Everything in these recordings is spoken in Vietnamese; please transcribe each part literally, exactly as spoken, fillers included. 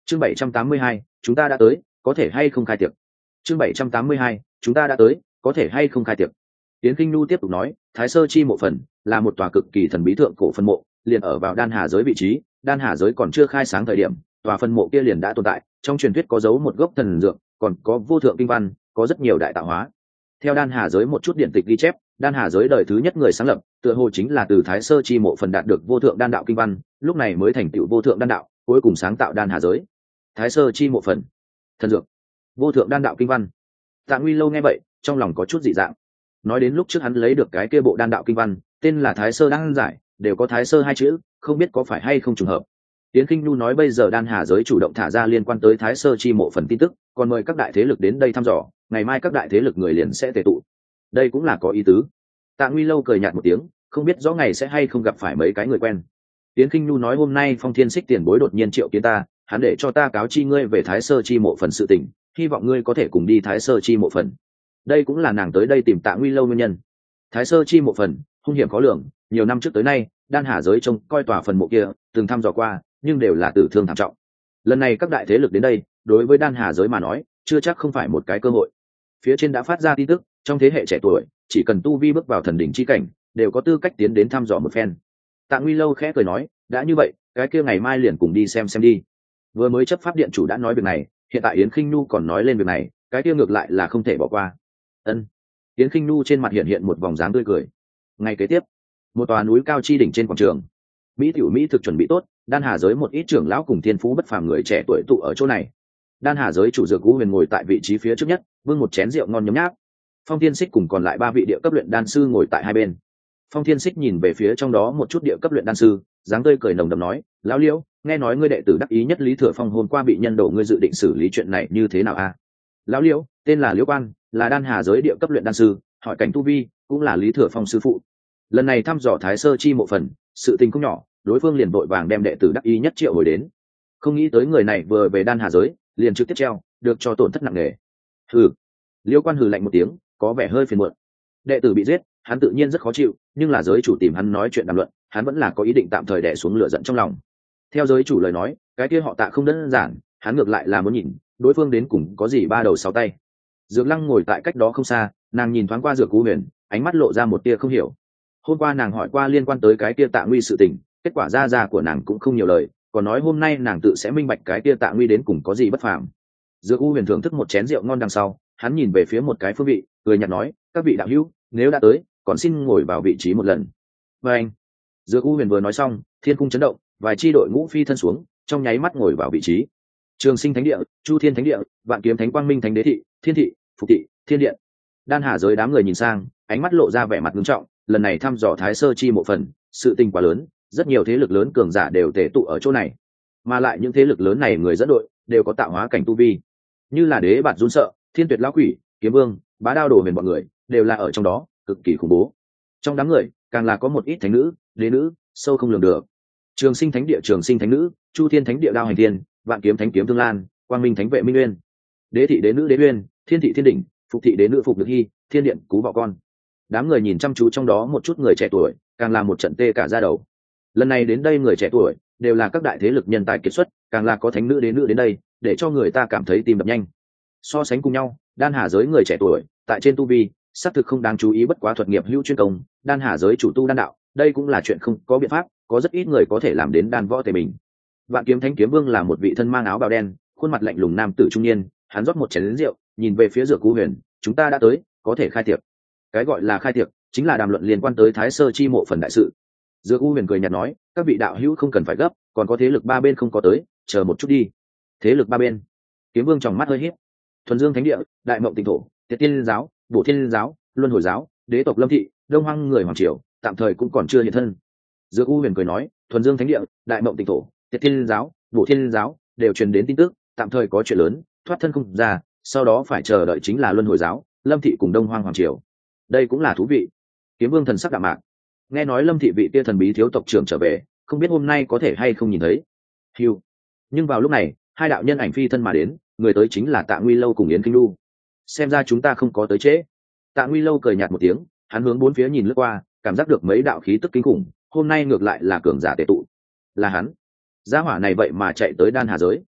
chương bảy trăm tám mươi hai, chúng ta đã tới, có thể hay không khai tiệc. chương bảy trăm tám mươi hai, chúng ta đã tới, có thể hay không khai tiệc. Yến Kinh Nhu tiếp tục nói, Thái Sơ Chi mộ phần là một tòa cực kỳ thần bí thượng cổ phân mộ, liền ở vào đan hà giới vị trí, đan hà giới còn chưa khai sáng thời điểm, tòa phân mộ kia liền đã tồn tại, trong truyền thuyết có giấu một gốc thần dược, còn có vô thượng kinh văn, có rất nhiều đại tạo hóa. Theo đan hà giới một chút điện tịch ghi chép, đan hà giới đời thứ nhất người sáng lập, tựa hồ chính là từ Thái Sơ Chi mộ phần đạt được vô thượng đan đạo kinh văn, lúc này mới thành tựu vô thượng đan đạo, cuối cùng sáng tạo đan hà giới. Thái Sơ Chi mộ phần, thần dược, vô thượng đan đạo kinh văn. Tạ Nguy Lâu nghe vậy, trong lòng có chút dị dạng. Nói đến lúc trước hắn lấy được cái kia bộ đan đạo kinh văn, tên là Thái Sơ Đan Giải, đều có Thái Sơ hai chữ, không biết có phải hay không trùng hợp. Yến Kinh Nhu nói bây giờ đan hà giới chủ động thả ra liên quan tới Thái Sơ Chi mộ phần tin tức, còn mời các đại thế lực đến đây thăm dò, ngày mai các đại thế lực người liền sẽ tề tụ. Đây cũng là có ý tứ. Tạ Nguy Lâu cười nhạt một tiếng, không biết rõ ngày sẽ hay không gặp phải mấy cái người quen. Yến Kinh Nhu nói hôm nay Phong Thiên Xích tiền bối đột nhiên triệu kiến ta, hắn để cho ta cáo chi ngươi về Thái Sơ Chi mộ phần sự tình, hy vọng ngươi có thể cùng đi Thái Sơ Chi mộ phần. Đây cũng là nàng tới đây tìm Tạ Nguy Lâu nguyên nhân. Thái Sơ Chi mộ phần hung hiểm khó lường, nhiều năm trước tới nay, đan hà giới trông coi tòa phần mộ kia, từng thăm dò qua, nhưng đều là tử thương thảm trọng. Lần này các đại thế lực đến đây, đối với đan hà giới mà nói, chưa chắc không phải một cái cơ hội. Phía trên đã phát ra tin tức, trong thế hệ trẻ tuổi, chỉ cần tu vi bước vào thần đỉnh chi cảnh, đều có tư cách tiến đến thăm dò một phen. Tạ Nguy Lâu khẽ cười nói, đã như vậy, cái kia ngày mai liền cùng đi xem xem đi. Vừa mới chấp pháp điện chủ đã nói việc này, hiện tại Yến Khinh Nhu còn nói lên việc này, cái kia ngược lại là không thể bỏ qua. Ân. Yến Khinh Nhu trên mặt hiện hiện một vòng dáng tươi cười. Ngày kế tiếp, một tòa núi cao chi đỉnh trên quảng trường, mỹ tiểu mỹ thực chuẩn bị tốt, đan hà giới một ít trưởng lão cùng thiên phú bất phàm người trẻ tuổi tụ ở chỗ này. Đan hà giới chủ dược Cú Huyền ngồi tại vị trí phía trước nhất, bưng một chén rượu ngon nhấm nháp. Phong Thiên Xích cùng còn lại ba vị địa cấp luyện đan sư ngồi tại hai bên. Phong Thiên Xích nhìn về phía trong đó một chút địa cấp luyện đan sư, dáng tươi cười nồng đậm nói, lão Liễu, nghe nói ngươi đệ tử đắc ý nhất Lý Thừa Phong hôm qua bị nhân đổ, ngươi dự định xử lý chuyện này như thế nào a? Lão Liễu, tên là Liễu Quan, là đan hà giới địa cấp luyện đan sư, hỏi cảnh tu vi, cũng là Lý Thừa Phong sư phụ. Lần này thăm dò Thái Sơ Chi mộ phần, sự tình không nhỏ, đối phương liền vội vàng đem đệ tử đắc ý nhất triệu hồi đến. Không nghĩ tới người này vừa về đan hà giới, liền trực tiếp treo, được cho tổn thất nặng nề. Hừ. Liễu Quan hừ lạnh một tiếng, có vẻ hơi phiền muộn. Đệ tử bị giết, hắn tự nhiên rất khó chịu, nhưng là giới chủ tìm hắn nói chuyện đàm luận, hắn vẫn là có ý định tạm thời đè xuống lửa giận trong lòng. Theo giới chủ lời nói, cái kia họ Tạ không đơn giản, hắn ngược lại là muốn nhìn đối phương đến cùng có gì ba đầu sáu tay. Dược Lăng ngồi tại cách đó không xa, nàng nhìn thoáng qua Dược Cú Huyền, ánh mắt lộ ra một tia không hiểu. Hôm qua nàng hỏi qua liên quan tới cái kia Tạ Nguy sự tình, kết quả ra ra của nàng cũng không nhiều lời, còn nói hôm nay nàng tự sẽ minh bạch cái kia Tạ Nguy đến cùng có gì bất phàm. Dược Cú Huyền thưởng thức một chén rượu ngon đằng sau, hắn nhìn về phía một cái phương vị, cười nhạt nói, các vị đạo hữu, nếu đã tới, còn xin ngồi vào vị trí một lần. Và anh, Dược Cú Huyền vừa nói xong, thiên cung chấn động, vài chi đội ngũ phi thân xuống, trong nháy mắt ngồi vào vị trí. Trường Sinh Thánh Địa, Chu Thiên Thánh Địa, Vạn Kiếm Thánh Quang Minh Thánh Đế Thị, Thiên Thị, Phục Thị, Thiên Điện. Đan hà giới đám người nhìn sang, ánh mắt lộ ra vẻ mặt nghiêm trọng, lần này thăm dò Thái Sơ Chi mộ phần, sự tình quá lớn, rất nhiều thế lực lớn cường giả đều tề tụ ở chỗ này, mà lại những thế lực lớn này người dẫn đội đều có tạo hóa cảnh tu vi, như là Đế Bạt Run Sợ, Thiên Tuyệt Lão Quỷ, Kiếm Vương, Bá Đao Đồ Huyền bọn người, đều là ở trong đó, cực kỳ khủng bố. Trong đám người, càng là có một ít thánh nữ, đế nữ, sâu không lường được. Trường Sinh Thánh Địa Trường Sinh Thánh Nữ, Chu Thiên Thánh Địa Đao Hành Thiên, Vạn Kiếm Thánh Kiếm Tương Lan, Quang Minh Thánh Vệ Minh Nguyên, Đế Thị Đế Nữ Đế Uyên, Thiên Thị Thiên Đỉnh, Phục Thị Đế Nữ Phục Được Hy, Thiên Điện Cú Vọ Con. Đám người nhìn chăm chú trong đó một chút người trẻ tuổi, càng là một trận tê cả da đầu. Lần này đến đây người trẻ tuổi đều là các đại thế lực nhân tài kiệt xuất, càng là có thánh nữ đế nữ đến đây, để cho người ta cảm thấy tim đập nhanh. So sánh cùng nhau, đan hà giới người trẻ tuổi tại trên tu vi xác thực không đáng chú ý, bất quá thuật nghiệp hữu chuyên công, đan hà giới chủ tu đan đạo, đây cũng là chuyện không có biện pháp, có rất ít người có thể làm đến đan võ tề mình. Vạn Kiếm Thánh Kiếm Vương là một vị thân mang áo bào đen, khuôn mặt lạnh lùng nam tử trung niên, hắn rót một chén lớn rượu, nhìn về phía Dược Cú Huyền, chúng ta đã tới, có thể khai tiệc. Cái gọi là khai tiệc chính là đàm luận liên quan tới Thái Sơ Chi mộ phần đại sự. Dược Cú Huyền cười nhạt nói, các vị đạo hữu không cần phải gấp, còn có thế lực ba bên không có tới, chờ một chút đi. Thế lực ba bên? Kiếm Vương tròng mắt hơi híp. Thuần Dương Thánh Địa, Đại Mộng Tịnh Thổ, Tiệt Tiên Giáo, Bổ Thiên Giáo, Luân Hồi Giáo, Đế tộc Lâm Thị, Đông Hoang người hoàng triều, tạm thời cũng còn chưa hiện thân. Dược Cú Huyền cười nói, Thuần Dương Thánh Địa, Đại Mộng Tịnh Thổ, Tiệt Tiên Giáo, Bổ Thiên Giáo đều truyền đến tin tức, tạm thời có chuyện lớn, thoát thân không ra, sau đó phải chờ đợi chính là Luân Hồi Giáo, Lâm Thị cùng Đông Hoang hoàng triều. Đây cũng là thú vị. Kiếm Vương thần sắc đạm mạc. Nghe nói Lâm Thị vị tia thần bí thiếu tộc trưởng trở về, không biết hôm nay có thể hay không nhìn thấy. Hiu. Nhưng vào lúc này, hai đạo nhân ảnh phi thân mà đến, người tới chính là Tạ Nguy Lâu cùng Yến Kinh Nhu. Xem ra chúng ta không có tới trễ. Tạ Nguy Lâu cười nhạt một tiếng, hắn hướng bốn phía nhìn lướt qua, cảm giác được mấy đạo khí tức kinh khủng, hôm nay ngược lại là cường giả tề tụ. Là hắn. Gia hỏa này vậy mà chạy tới đan hà giới.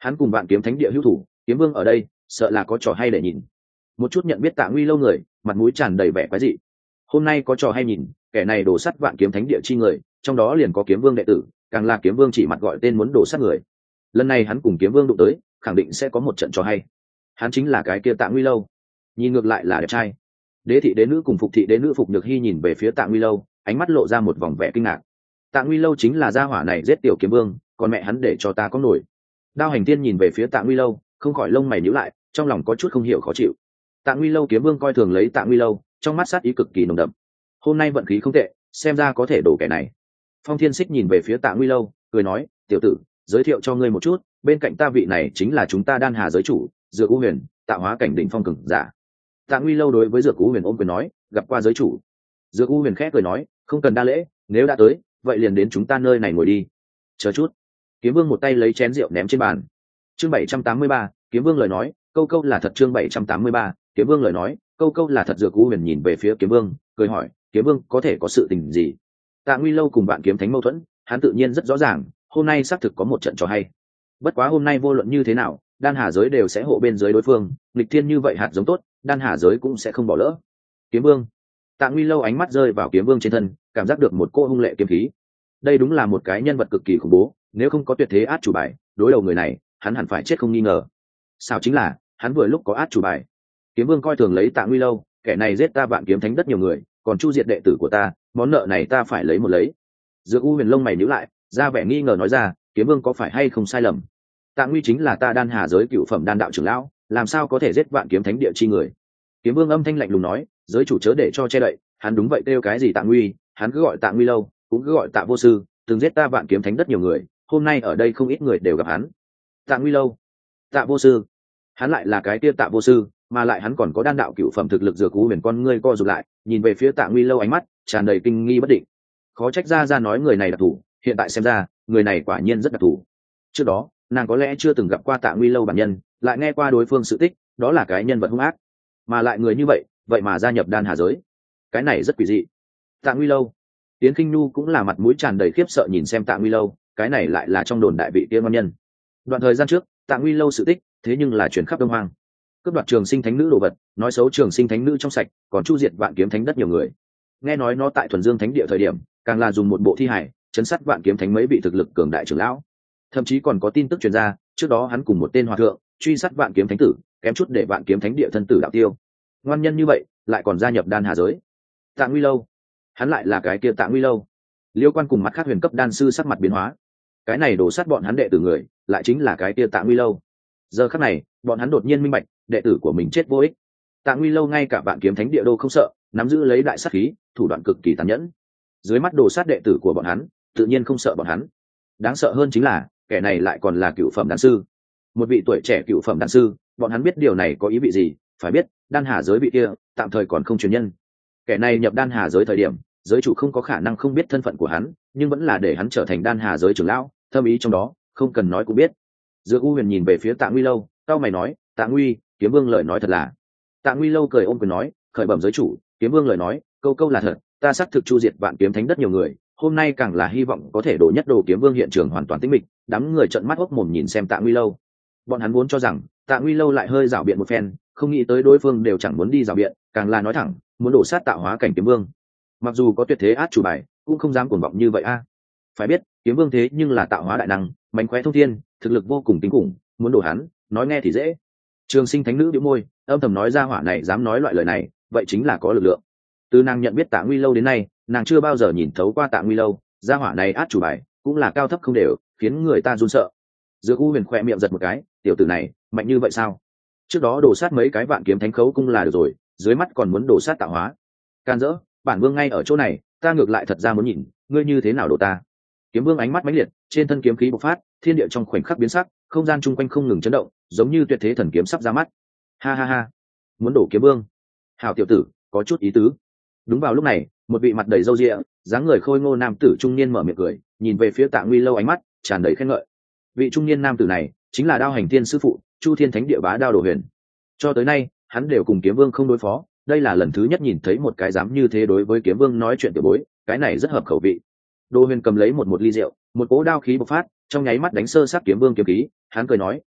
hắn cùng bạn kiếm thánh địa hữu thủ, kiếm vương ở đây sợ là có trò hay để nhìn. Một chút nhận biết Tạ Nguy lâu người, mặt mũi tràn đầy vẻ quái dị. Hôm nay có trò hay nhìn, kẻ này đổ sắt vạn kiếm thánh địa chi người, trong đó liền có kiếm vương đệ tử, càng là kiếm vương chỉ mặt gọi tên muốn đổ sát người. Lần này hắn cùng kiếm vương đụng tới, khẳng định sẽ có một trận trò hay. Hắn chính là cái kia Tạ Nguy lâu. Nhìn ngược lại là đẹp trai. Đế thị đế nữ cùng Phục thị đế nữ Phục Nhược Hy nhìn về phía Tạ Nguy lâu, ánh mắt lộ ra một vòng vẻ kinh ngạc. Tạ Nguy lâu chính là gia hỏa này giết tiểu kiếm vương, còn mẹ hắn để cho ta có nổi. Đao Hành Tiên nhìn về phía Tạ Nguy lâu, không khỏi lông mày nhíu lại, trong lòng có chút không hiểu khó chịu. Tạ Nguy lâu kiếm vương coi thường lấy Tạ Nguy lâu, trong mắt sát ý cực kỳ nồng đậm. Hôm nay vận khí không tệ, xem ra có thể đổ kẻ này. Phong Thiên Xích nhìn về phía Tạ Nguy lâu, cười nói, tiểu tử, giới thiệu cho ngươi một chút, bên cạnh ta vị này chính là chúng ta Đan Hà giới chủ, Dược U Huyền, tạo hóa cảnh đỉnh phong cường giả. Tạ Nguy lâu đối với Dược U Huyền ôm quyền nói, gặp qua giới chủ. Dược U Huyền khẽ cười nói, không cần đa lễ, nếu đã tới, vậy liền đến chúng ta nơi này ngồi đi. Chờ chút. Kiếm Vương một tay lấy chén rượu ném trên bàn. Chương bảy trăm tám mươi ba, Kiếm Vương lời nói, câu câu là thật. Chương bảy trăm tám mươi ba, Kiếm Vương lời nói, câu câu là thật. Dược U Huyền nhìn về phía Kiếm Vương, cười hỏi, Kiếm Vương có thể có sự tình gì? Tạ Nguy lâu cùng bạn kiếm thánh mâu thuẫn, hắn tự nhiên rất rõ ràng, hôm nay xác thực có một trận trò hay. Bất quá hôm nay vô luận như thế nào, Đan Hà giới đều sẽ hộ bên dưới đối phương, nghịch thiên như vậy hạt giống tốt, Đan Hà giới cũng sẽ không bỏ lỡ. Kiếm Vương. Tạ Nguy lâu ánh mắt rơi vào Kiếm Vương trên thân, cảm giác được một cô hung lệ kiếm khí. Đây đúng là một cái nhân vật cực kỳ khủng bố, nếu không có tuyệt thế át chủ bài, đối đầu người này, hắn hẳn phải chết không nghi ngờ. Sao chính là, hắn vừa lúc có át chủ bài. Kiếm Vương coi thường lấy Tạ Nguy lâu, kẻ này giết ta Vạn kiếm thánh rất nhiều người, còn chu diệt đệ tử của ta, món nợ này ta phải lấy một lấy. Dược U Huyền lông mày nhíu lại, ra vẻ nghi ngờ nói ra, Kiếm Vương có phải hay không sai lầm? Tạ Nguy chính là ta Đan Hà giới cựu phẩm đan đạo trưởng lão, làm sao có thể giết Vạn kiếm thánh địa chi người? Kiếm Vương âm thanh lạnh lùng nói, giới chủ chớ để cho che đậy, hắn đúng vậy kêu cái gì Tạ Nguy, hắn cứ gọi Tạ Nguy lâu, cũng cứ gọi Tạ vô sư, từng giết ta Vạn kiếm thánh đất nhiều người, hôm nay ở đây không ít người đều gặp hắn. Tạ Nguy lâu, Tạ vô sư, hắn lại là cái kia Tạ vô sư, mà lại hắn còn có đan đạo cựu phẩm thực lực. Dược U Huyền con ngươi co rụt lại, nhìn về phía Tạ Nguy lâu ánh mắt tràn đầy kinh nghi bất định. Khó trách ra ra nói người này đặc thù, hiện tại xem ra người này quả nhiên rất đặc thù. Trước đó nàng có lẽ chưa từng gặp qua Tạ Nguy lâu bản nhân, lại nghe qua đối phương sự tích, đó là cái nhân vật hung ác, mà lại người như vậy vậy mà gia nhập Đan Hà giới, cái này rất quỷ dị. Tạ Nguy lâu. Tiến Kinh Nhu cũng là mặt mũi tràn đầy khiếp sợ nhìn xem Tạ Nguy lâu, cái này lại là trong đồn đại vị tiên ngon nhân. Đoạn thời gian trước Tạ Nguy lâu sự tích thế nhưng là chuyển khắp Đông Hoang, cướp đoạt trường sinh thánh nữ đồ vật, nói xấu trường sinh thánh nữ trong sạch, còn chu diệt Vạn kiếm thánh đất nhiều người. Nghe nói nó tại Thuần Dương thánh địa thời điểm, càng là dùng một bộ thi hải chấn sát Vạn kiếm thánh mấy vị thực lực cường đại trưởng lão. Thậm chí còn có tin tức truyền ra, trước đó hắn cùng một tên hòa thượng truy sát Vạn kiếm thánh tử, kém chút để Vạn kiếm thánh địa thân tử đạo tiêu. Ngoan nhân như vậy lại còn gia nhập Đan Hà giới. Tạ Nguy lâu, hắn lại là cái kia Tạ Nguy lâu. Liêu Quan cùng mặt khác huyền cấp đan sư sắc mặt biến hóa, cái này đổ sát bọn hắn đệ tử người lại chính là cái kia Tạ Nguy lâu. Giờ khắc này bọn hắn đột nhiên minh bạch, đệ tử của mình chết vô ích. Tạ Nguy lâu ngay cả Vạn kiếm thánh địa đô không sợ, nắm giữ lấy đại sát khí, thủ đoạn cực kỳ tàn nhẫn. Dưới mắt đổ sát đệ tử của bọn hắn, tự nhiên không sợ bọn hắn. Đáng sợ hơn chính là kẻ này lại còn là cựu phẩm đan sư, một vị tuổi trẻ cựu phẩm đan sư. Bọn hắn biết điều này có ý vị gì, phải biết Đan Hà giới vị kia tạm thời còn không truyền nhân. Kẻ này nhập Đan Hà giới thời điểm, giới chủ không có khả năng không biết thân phận của hắn, nhưng vẫn là để hắn trở thành Đan Hà giới trưởng lão, thâm ý trong đó không cần nói cũng biết. Dược U Huyền nhìn về phía Tạ Nguy lâu, cao mày nói, Tạ Nguy, Kiếm Vương lời nói thật là. Tạ Nguy lâu cười ôm quyền nói, khởi bẩm giới chủ, Kiếm Vương lời nói câu câu là thật, ta xác thực chu diệt Vạn kiếm thánh đất nhiều người, hôm nay càng là hy vọng có thể đổ nhất đồ Kiếm Vương hiện trường hoàn toàn tĩnh mịch. Đám người trợn mắt hốc mồm nhìn xem Tạ Nguy lâu. Bọn hắn vốn cho rằng Tạ Nguy lâu lại hơi rảo biện một phen, không nghĩ tới đối phương đều chẳng muốn đi rảo biện, càng là nói thẳng muốn đổ sát tạo hóa cảnh Kiếm Vương. Mặc dù có tuyệt thế át chủ bài, cũng không dám cuồng vọng như vậy a. Phải biết Kiếm Vương thế nhưng là tạo hóa đại năng, mánh khóe thông thiên, thực lực vô cùng kinh khủng, muốn đổ hắn nói nghe thì dễ. Trường sinh thánh nữ bĩu môi, âm thầm nói ra hỏa này dám nói loại lời này, vậy chính là có lực lượng. Từ nàng nhận biết Tạ Nguy lâu đến nay, nàng chưa bao giờ nhìn thấu qua Tạ Nguy lâu, gia hỏa này át chủ bài cũng là cao thấp không đều, khiến người ta run sợ. Dược U Huyền khỏe miệng giật một cái, tiểu tử này mạnh như vậy sao? Trước đó đổ sát mấy cái Vạn kiếm thánh khấu cung là được rồi, dưới mắt còn muốn đổ sát tạo hóa. Can dỡ, bản vương ngay ở chỗ này, ta ngược lại thật ra muốn nhìn ngươi như thế nào đổ ta. Kiếm Vương ánh mắt mãnh liệt, trên thân kiếm khí bộc phát, thiên địa trong khoảnh khắc biến sắc, không gian chung quanh không ngừng chấn động, giống như tuyệt thế thần kiếm sắp ra mắt. Ha ha ha, muốn đổ Kiếm Vương? Hảo tiểu tử, có chút ý tứ. Đúng vào lúc này, một vị mặt đầy râu ria, dáng người khôi ngô nam tử trung niên mở miệng cười, nhìn về phía Tạ Nguy lâu, ánh mắt tràn đầy khen ngợi. Vị trung niên nam tử này chính là Đao Hành Thiên sư phụ, Chu Thiên Thánh địa bá Đao Đồ Huyền. Cho tới nay, hắn đều cùng Kiếm Vương không đối phó, đây là lần thứ nhất nhìn thấy một cái dám như thế đối với Kiếm Vương nói chuyện tiểu bối, cái này rất hợp khẩu vị. Đồ Huyền cầm lấy một một ly rượu, một cỗ đao khí bộc phát, trong nháy mắt đánh sơ sát Kiếm Vương kiếm khí, hắn cười nói,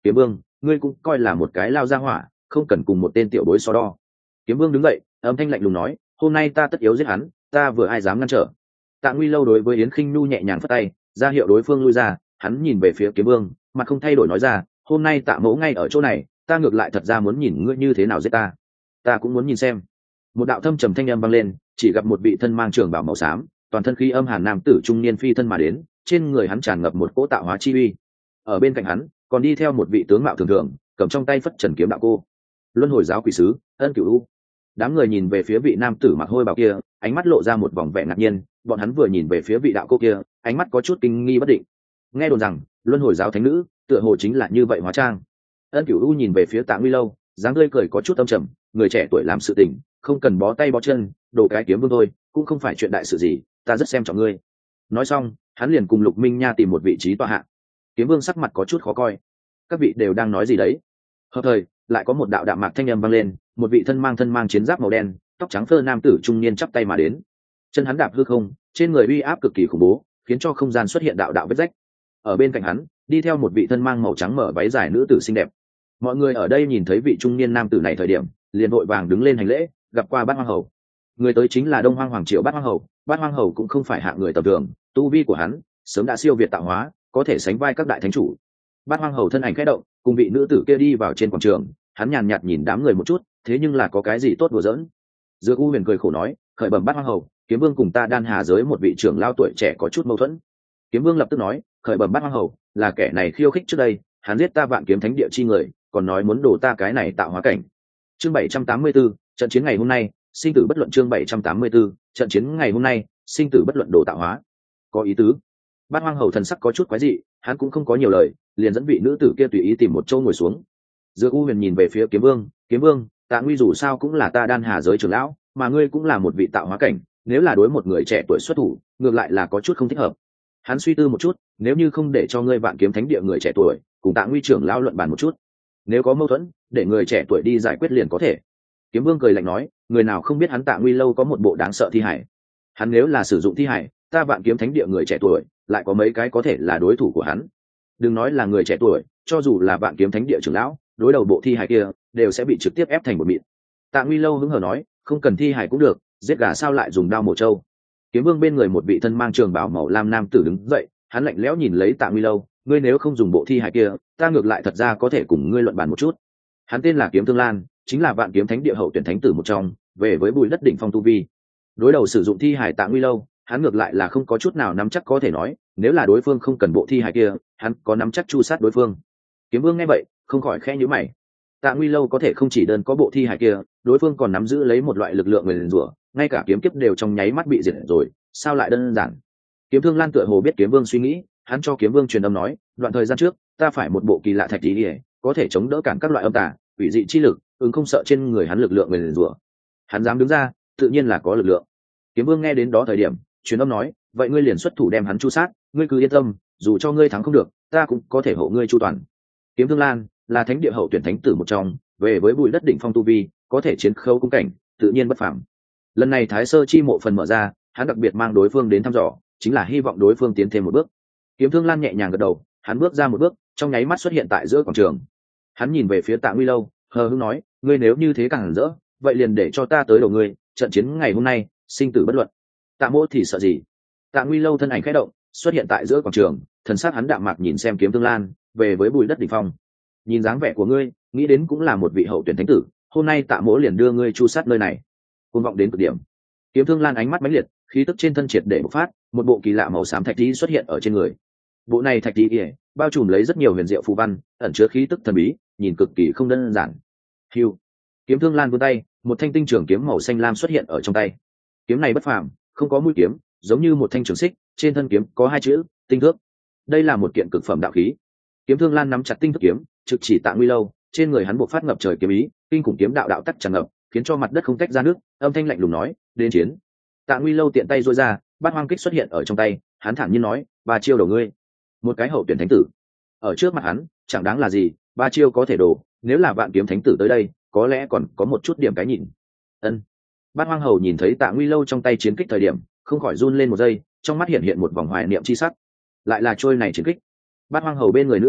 kiếm vương, ngươi cũng coi là một cái lao ra hỏa, không cần cùng một tên tiểu bối so đo. Kiếm vương đứng dậy, âm thanh lạnh lùng nói, hôm nay ta tất yếu giết hắn, ta vừa ai dám ngăn trở. Tạ Nguy Lâu đối với Yến Khinh Nhu nhẹ nhàng phất tay, ra hiệu đối phương lui ra. Hắn nhìn về phía kiếm vương, mặt không thay đổi nói ra, hôm nay Tạ mẫu ngay ở chỗ này, ta ngược lại thật ra muốn nhìn ngươi như thế nào giết ta. Ta cũng muốn nhìn xem. Một đạo thâm trầm thanh âm vang lên, chỉ gặp một vị thân mang trường bào màu xám, toàn thân khí âm hàn nam tử trung niên phi thân mà đến, trên người hắn tràn ngập một cỗ tạo hóa chi uy. Ở bên cạnh hắn còn đi theo một vị tướng mạo thường thường, cầm trong tay phất trần kiếm đạo cô. Luân Hồi giáo quỷ sứ, Ân Cửu U. Đám người nhìn về phía vị nam tử mặc hôi bào kia, ánh mắt lộ ra một vòng vẻ ngạc nhiên. Bọn hắn vừa nhìn về phía vị đạo cô kia, ánh mắt có chút kinh nghi bất định. Nghe đồn rằng Luân Hồi giáo thánh nữ tựa hồ chính là như vậy hóa trang. Ân Cửu U nhìn về phía Tạ Nguy Lâu, dáng tươi cười có chút âm trầm, người trẻ tuổi làm sự tình không cần bó tay bó chân, đồ cái kiếm vương thôi, cũng không phải chuyện đại sự gì, ta rất xem trọng ngươi. Nói xong, hắn liền cùng Lục Minh Nha tìm một vị trí tọa hạ. Kiếm vương sắc mặt có chút khó coi. Các vị đều đang nói gì đấy? Hợp thời lại có một đạo đạm mạc thanh âm vang lên, một vị thân mang thân mang chiến giáp màu đen, tóc trắng phơ nam tử trung niên chắp tay mà đến. Chân hắn đạp hư không, trên người uy áp cực kỳ khủng bố, khiến cho không gian xuất hiện đạo đạo vết rách. Ở bên cạnh hắn đi theo một vị thân mang màu trắng mở váy dài nữ tử xinh đẹp. Mọi người ở đây nhìn thấy vị trung niên nam tử này thời điểm, liền vội vàng đứng lên hành lễ, gặp qua Bát Hoang Hầu. Người tới chính là Đông Hoang Hoàng Triều Bát Hoang Hầu. Bát Hoang Hầu cũng không phải hạng người tầm thường, tu vi của hắn sớm đã siêu việt tạo hóa, có thể sánh vai các đại thánh chủ. Bát Hoang Hầu thân ảnh khẽ động, cùng vị nữ tử kia đi vào trên quảng trường. Hắn nhàn nhạt nhìn đám người một chút, thế nhưng là có cái gì tốt đùa giỡn. Dược U Huyền cười khổ nói, khởi bẩm Bát Hoang Hầu, Kiếm Vương cùng ta Đan Hà giới một vị trưởng lao tuổi trẻ có chút mâu thuẫn. Kiếm Vương lập tức nói, khởi bẩm Bát Hoang Hầu, là kẻ này khiêu khích trước đây, hắn giết ta Vạn Kiếm Thánh Địa chi người, còn nói muốn đổ ta cái này tạo hóa cảnh. Chương bảy trăm tám mươi 74, trận chiến ngày hôm nay, sinh tử bất luận. Chương bảy trăm tám mươi 74, trận chiến ngày hôm nay, sinh tử bất luận đồ tạo hóa. Có ý tứ. Bát Hoang Hầu thần sắc có chút quái dị, hắn cũng không có nhiều lời, liền dẫn vị nữ tử kia tùy ý tìm một chỗ ngồi xuống. Dược U Huyền nhìn về phía Kiếm Vương, Kiếm Vương, Tạ Nguy dù sao cũng là ta Đan Hà giới trưởng lão, mà ngươi cũng là một vị tạo hóa cảnh, nếu là đối một người trẻ tuổi xuất thủ, ngược lại là có chút không thích hợp. Hắn suy tư một chút, nếu như không để cho ngươi Vạn Kiếm Thánh Địa người trẻ tuổi cùng Tạ Nguy trưởng lão luận bàn một chút, nếu có mâu thuẫn, để người trẻ tuổi đi giải quyết liền có thể. Kiếm Vương cười lạnh nói, người nào không biết hắn Tạ Nguy lâu có một bộ đáng sợ thi hải. Hắn nếu là sử dụng thi hải, ta Vạn Kiếm Thánh Địa người trẻ tuổi lại có mấy cái có thể là đối thủ của hắn. Đừng nói là người trẻ tuổi, cho dù là Vạn Kiếm Thánh Địa trưởng lão, đối đầu bộ thi hải kia đều sẽ bị trực tiếp ép thành một mịn. Tạ Nguy lâu hứng hờ nói, không cần thi hải cũng được, giết gà sao lại dùng đao mổ trâu. Kiếm Vương bên người một vị thân mang trường bào màu lam nam tử đứng dậy, hắn lạnh lẽo nhìn lấy Tạ Nguy lâu, ngươi nếu không dùng bộ thi hải kia, ta ngược lại thật ra có thể cùng ngươi luận bàn một chút. Hắn tên là Kiếm Thương Lan, chính là Vạn Kiếm Thánh Địa hậu tuyển thánh tử một trong, về với bùi đất đỉnh phong tu vi. Đối đầu sử dụng thi hải Tạ Nguy lâu, hắn ngược lại là không có chút nào nắm chắc có thể nói, nếu là đối phương không cần bộ thi hải kia, hắn có nắm chắc chu sát đối phương. Kiếm Vương nghe vậy, không khỏi khẽ nhíu mày. Tạ Nguy lâu có thể không chỉ đơn có bộ thi hải kia, đối phương còn nắm giữ lấy một loại lực lượng nguyền rủa, ngay cả kiếm kiếp đều trong nháy mắt bị diệt rồi, sao lại đơn giản. Kiếm Thương Lan tựa hồ biết Kiếm Vương suy nghĩ, hắn cho Kiếm Vương truyền âm nói, đoạn thời gian trước ta phải một bộ kỳ lạ thạch tí điề, có thể chống đỡ cản các loại âm tà quỷ dị chi lực, ứng không sợ trên người hắn lực lượng nguyền rủa. Hắn dám đứng ra, tự nhiên là có lực lượng. Kiếm Vương nghe đến đó thời điểm, truyền âm nói, vậy ngươi liền xuất thủ đem hắn chu sát, ngươi cứ yên tâm, dù cho ngươi thắng không được, ta cũng có thể hộ ngươi chu toàn. Kiếm Thương Lan là thánh địa hậu tuyển thánh tử một trong, về với bùi đất đỉnh phong tu vi, có thể chiến khâu cung cảnh, tự nhiên bất phàm. Lần này Thái Sơ chi mộ phần mở ra, hắn đặc biệt mang đối phương đến thăm dò, chính là hy vọng đối phương tiến thêm một bước. Kiếm Thương Lan nhẹ nhàng gật đầu, hắn bước ra một bước, trong nháy mắt xuất hiện tại giữa quảng trường. Hắn nhìn về phía Tạ Nguy lâu, hờ hững nói, ngươi nếu như thế càng hẳn rỡ, vậy liền để cho ta tới đầu ngươi, trận chiến ngày hôm nay, sinh tử bất luận. Tạ Mỗ thì sợ gì? Tạ Nguy lâu thân ảnh khẽ động, xuất hiện tại giữa quảng trường, thần sắc hắn đạm mạc nhìn xem Kiếm Thương Lan, về với bùi đất đỉnh phong. Nhìn dáng vẻ của ngươi, nghĩ đến cũng là một vị hậu tuyển thánh tử, hôm nay Tạ Mỗ liền đưa ngươi chu sát nơi này. Côn vọng đến cực điểm. Kiếm Thương Lan ánh mắt mãnh liệt, khí tức trên thân triệt để bộc phát, một bộ kỳ lạ màu xám thạch tí xuất hiện ở trên người. Bộ này thạch tí bao trùm lấy rất nhiều huyền diệu phù văn, ẩn chứa khí tức thần bí, nhìn cực kỳ không đơn giản. Hưu. Kiếm Thương Lan vươn tay, một thanh tinh trường kiếm màu xanh lam xuất hiện ở trong tay. Kiếm này bất phàm, không có mũi kiếm, giống như một thanh trường xích, trên thân kiếm có hai chữ tinh thước. Đây là một kiện cực phẩm đạo khí. Kiếm Thương Lan nắm chặt tinh thước kiếm, trực chỉ Tạ Nguy lâu, trên người hắn bộc phát ngập trời kiếm ý, kinh khủng kiếm đạo đạo tắc tràn ngập, khiến cho mặt đất không tách ra nước. Âm thanh lạnh lùng nói, đến chiến. Tạ Nguy lâu tiện tay duỗi ra, bát hoang kích xuất hiện ở trong tay, hắn thản nhiên nói, ba chiêu đầu ngươi. Một cái hậu tuyển thánh tử ở trước mặt hắn chẳng đáng là gì, ba chiêu có thể đổ, nếu là Vạn Kiếm Thánh tử tới đây, có lẽ còn có một chút điểm cái nhìn. Ân. Bát hoang hầu nhìn thấy Tạ Nguy lâu trong tay chiến kích thời điểm, không khỏi run lên một giây, trong mắt hiện hiện một vòng hoài niệm chi sắc. Lại là trôi này chiến kích. Bát hoang hầu bên người nữ tử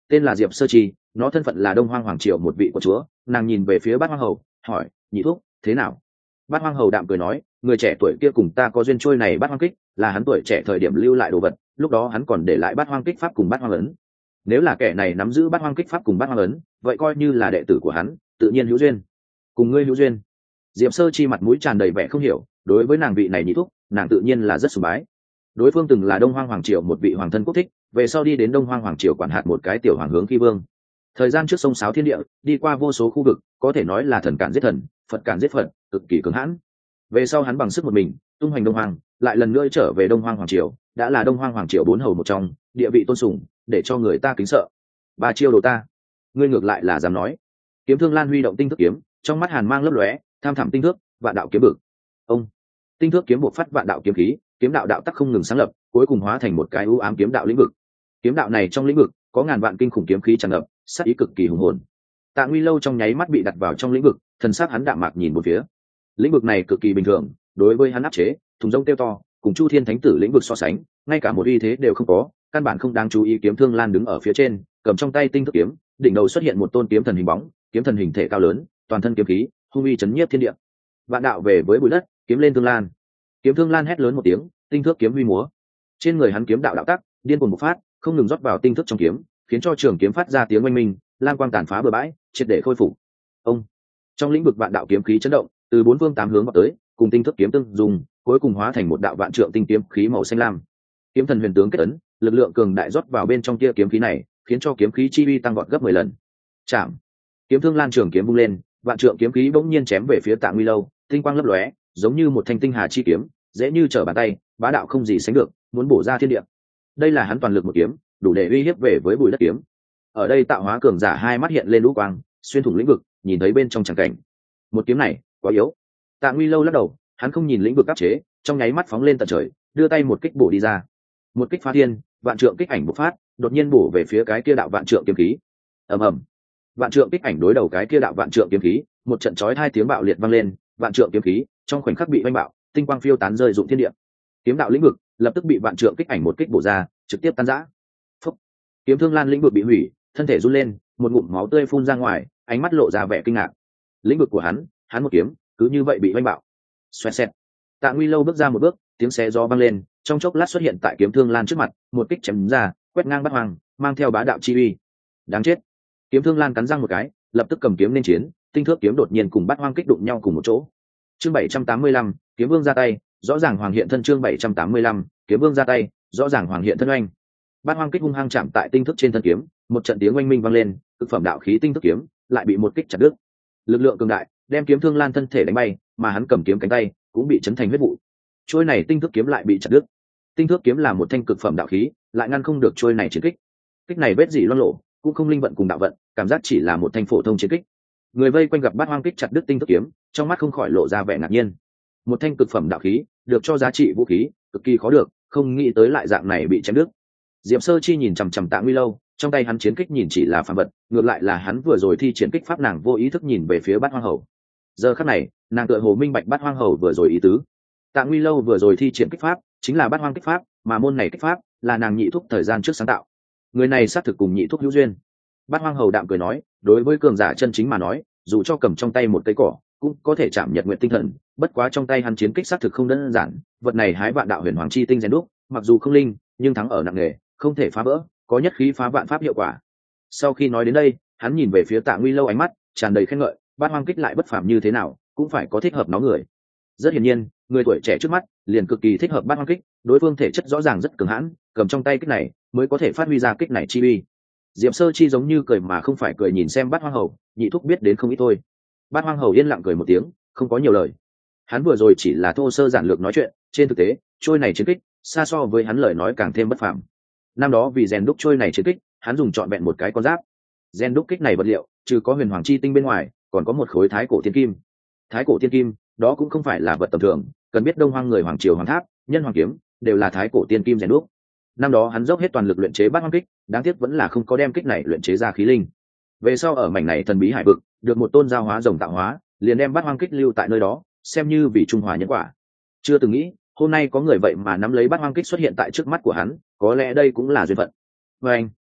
tên là Diệp Sơ Chi, nó thân phận là Đông Hoang hoàng triều một vị của chúa. Nàng nhìn về phía Bát Hoang Hầu, hỏi: nhị thúc thế nào? Bát Hoang Hầu đạm cười nói: người trẻ tuổi kia cùng ta có duyên, trôi này Bát Hoang kích là hắn tuổi trẻ thời điểm lưu lại đồ vật, lúc đó hắn còn để lại Bát Hoang kích pháp cùng Bát Hoang ấn. Nếu là kẻ này nắm giữ Bát Hoang kích pháp cùng Bát Hoang ấn, vậy coi như là đệ tử của hắn, tự nhiên hữu duyên. Cùng ngươi hữu duyên? Diệp Sơ Chi mặt mũi tràn đầy vẻ không hiểu, đối với nàng vị này nhị thúc, nàng tự nhiên là rất sùng bái. Đối phương từng là Đông Hoang hoàng triều một vị hoàng thân quốc thích, về sau đi đến Đông Hoang hoàng triều quản hạt một cái tiểu hoàng hướng Khi Vương. Thời gian trước sông sáo thiên địa, đi qua vô số khu vực, có thể nói là thần cản giết thần, Phật cản giết Phật, cực kỳ cứng hãn. Về sau hắn bằng sức một mình tung hoành Đông Hoang, lại lần nữa trở về Đông Hoang hoàng triều, đã là Đông Hoang hoàng triều bốn hầu một trong, địa vị tôn sùng, để cho người ta kính sợ. Ba chiêu đồ ta, ngươi ngược lại là dám nói. Kiếm Thương Lan huy động tinh thức kiếm, trong mắt hàn mang lấp lóe, tham thẳm tinh thước, vạn đạo kiếm bực. Ông tinh thước kiếm buộc phát vạn đạo kiếm khí, kiếm đạo đạo tắc không ngừng sáng lập, cuối cùng hóa thành một cái u ám kiếm đạo lĩnh vực. Kiếm đạo này trong lĩnh vực có ngàn vạn kinh khủng kiếm khí tràn ngập, sát ý cực kỳ hùng hồn. Tạ Nguy Lâu trong nháy mắt bị đặt vào trong lĩnh vực, thần sắc hắn đạm mạc nhìn một phía. Lĩnh vực này cực kỳ bình thường, đối với hắn áp chế, thùng rông tiêu to, cùng Chu Thiên Thánh Tử lĩnh vực so sánh, ngay cả một uy thế đều không có, căn bản không đáng chú ý. Kiếm Thương Lan đứng ở phía trên, cầm trong tay tinh thức kiếm, đỉnh đầu xuất hiện một tôn kiếm thần hình bóng, kiếm thần hình thể cao lớn, toàn thân kiếm khí, hung uy chấn nhiếp thiên địa. Vạn đạo về với bụi đất, kiếm lên Thương Lan. Kiếm Thương Lan hét lớn một tiếng, tinh thước kiếm huy múa. Trên người hắn kiếm đạo đạo tắc điên cuồng bộc phát, không ngừng rót vào tinh thức trong kiếm, khiến cho trường kiếm phát ra tiếng oanh minh, lam quang tàn phá bừa bãi, triệt để khôi phục. Ông trong lĩnh vực vạn đạo kiếm khí chấn động, từ bốn phương tám hướng vào tới, cùng tinh thức kiếm tương dùng, cuối cùng hóa thành một đạo vạn trượng tinh kiếm khí màu xanh lam. Kiếm thần huyền tướng kết ấn, lực lượng cường đại rót vào bên trong tia kiếm khí này, khiến cho kiếm khí chi uy tăng vọt gấp mười lần. Chạm. Kiếm Thương Lan trường kiếm vung lên, vạn trượng kiếm khí bỗng nhiên chém về phía Tạ Nguy Lâu, tinh quang lấp lóe, giống như một thanh tinh hà chi kiếm, dễ như trở bàn tay, bá đạo không gì sánh được, muốn bổ ra thiên địa. Đây là hắn toàn lực một kiếm, đủ để uy hiếp về với bùi đất kiếm. Ở đây tạo hóa cường giả hai mắt hiện lên lũ quang, xuyên thủng lĩnh vực, nhìn thấy bên trong chẳng cảnh. Một kiếm này quá yếu. Tạ Nguy Lâu lắc đầu, hắn không nhìn lĩnh vực áp chế, trong nháy mắt phóng lên tận trời, đưa tay một kích bổ đi ra. Một kích phá thiên, vạn trượng kích ảnh bộc phát, đột nhiên bổ về phía cái kia đạo vạn trượng kiếm khí. Ầm ầm. Vạn trượng kích ảnh đối đầu cái kia đạo vạn trượng kiếm khí, một trận chói hai tiếng bạo liệt vang lên, vạn trượng kiếm khí trong khoảnh khắc bị vanh bạo, tinh quang phiêu tán rơi rụng thiên địa. Kiếm đạo lĩnh vực lập tức bị vạn trượng kích ảnh một kích bổ ra, trực tiếp tan rã. Phúc. Kiếm Thương Lan lĩnh vực bị hủy, thân thể run lên, một ngụm máu tươi phun ra ngoài, ánh mắt lộ ra vẻ kinh ngạc. Lĩnh vực của hắn, hắn một kiếm, cứ như vậy bị vanh bạo. Xoẹt xẹt. Tạ Nguy Lâu bước ra một bước, tiếng xé gió vang lên, trong chốc lát xuất hiện tại Kiếm Thương Lan trước mặt, một kích chém ra, quét ngang Bát Hoang, mang theo bá đạo chi uy. Đáng chết. Kiếm Thương Lan cắn răng một cái, lập tức cầm kiếm lên chiến, tinh thước kiếm đột nhiên cùng Bát Hoang kích đụng nhau cùng một chỗ. Chương bảy trăm tám mươi lăm, Kiếm Vương ra tay, rõ ràng Hoàng hiện thân. Chương bảy trăm tám mươi lăm, Kiếm Vương ra tay, rõ ràng Hoàng hiện thân oanh. Bát Hoang kích hung hăng chạm tại tinh thức trên thân kiếm, một trận tiếng oanh minh vang lên, cực phẩm đạo khí tinh thức kiếm lại bị một kích chặt đứt. Lực lượng cường đại đem Kiếm Thương Lan thân thể đánh bay, mà hắn cầm kiếm cánh tay cũng bị chấn thành huyết vụ. Trôi này tinh thức kiếm lại bị chặt đứt. Tinh thức kiếm là một thanh cực phẩm đạo khí, lại ngăn không được trôi này chiến kích. Kích này vết dỉ loang lộ, cũng không linh vận cùng đạo vận, cảm giác chỉ là một thanh phổ thông chiến kích. Người vây quanh gặp Bát Hoang kích chặt đứt tinh thức kiếm, trong mắt không khỏi lộ ra vẻ ngạc nhiên. Một thanh cực phẩm đạo khí, được cho giá trị vũ khí cực kỳ khó được, không nghĩ tới lại dạng này bị chém đứt. Diệp Sơ Chi nhìn chằm chằm Tạ Nguy Lâu, trong tay hắn chiến kích nhìn chỉ là phàm vật, ngược lại là hắn vừa rồi thi triển kích pháp, nàng vô ý thức nhìn về phía Bát Hoang Hầu. Giờ khắc này, nàng tựa hồ minh bạch Bát Hoang Hầu vừa rồi ý tứ. Tạ Nguy Lâu vừa rồi thi triển kích pháp chính là Bát Hoang kích pháp, mà môn này kích pháp là nàng nhị thúc thời gian trước sáng tạo. Người này xác thực cùng nhị thúc hữu duyên. Bát Hoang Hầu đạm cười nói, đối với cường giả chân chính mà nói, dù cho cầm trong tay một cây cỏ cũng có thể chạm nhật nguyện tinh thần, bất quá trong tay hắn chiến kích xác thực không đơn giản, vật này hái vạn đạo huyền hoàng chi tinh rèn đúc, mặc dù không linh nhưng thắng ở nặng nghề, không thể phá vỡ, có nhất khí phá vạn pháp hiệu quả. Sau khi nói đến đây, hắn nhìn về phía Tạ Nguy Lâu, ánh mắt tràn đầy khen ngợi. Bát Hoang kích lại bất phàm như thế nào, cũng phải có thích hợp nó người. Rất hiển nhiên, người tuổi trẻ trước mắt liền cực kỳ thích hợp Bát Hoang kích, đối phương thể chất rõ ràng rất cường hãn, cầm trong tay kích này mới có thể phát huy ra kích này chi uy. Diệp Sơ Chi giống như cười mà không phải cười nhìn xem Bát Hoang Hầu, nhị thúc biết đến không ít thôi. Bát Hoang Hầu yên lặng cười một tiếng, không có nhiều lời. Hắn vừa rồi chỉ là thô sơ giản lược nói chuyện, trên thực tế, trôi này chiến kích xa so với hắn lời nói càng thêm bất phàm. Năm đó vì rèn đúc trôi này chiến kích, hắn dùng trọn vẹn một cái con giáp. Rèn đúc kích này vật liệu, trừ có huyền hoàng chi tinh bên ngoài, còn có một khối thái cổ tiên kim. Thái cổ tiên kim, đó cũng không phải là vật tầm thường, cần biết Đông Hoang người hoàng triều hoàng tháp, nhân hoàng kiếm, đều là thái cổ tiên kim rèn đúc. Năm đó hắn dốc hết toàn lực luyện chế Bát Hoang kích, đáng tiếc vẫn là không có đem kích này luyện chế ra khí linh. Về sau ở mảnh này thần bí hải vực, được một tôn giao hóa rồng tạo hóa, liền đem Bát Hoang kích lưu tại nơi đó, xem như vì trung hòa nhân quả. Chưa từng nghĩ, hôm nay có người vậy mà nắm lấy Bát Hoang kích xuất hiện tại trước mắt của hắn, có lẽ đây cũng là duyên phận. Và anh,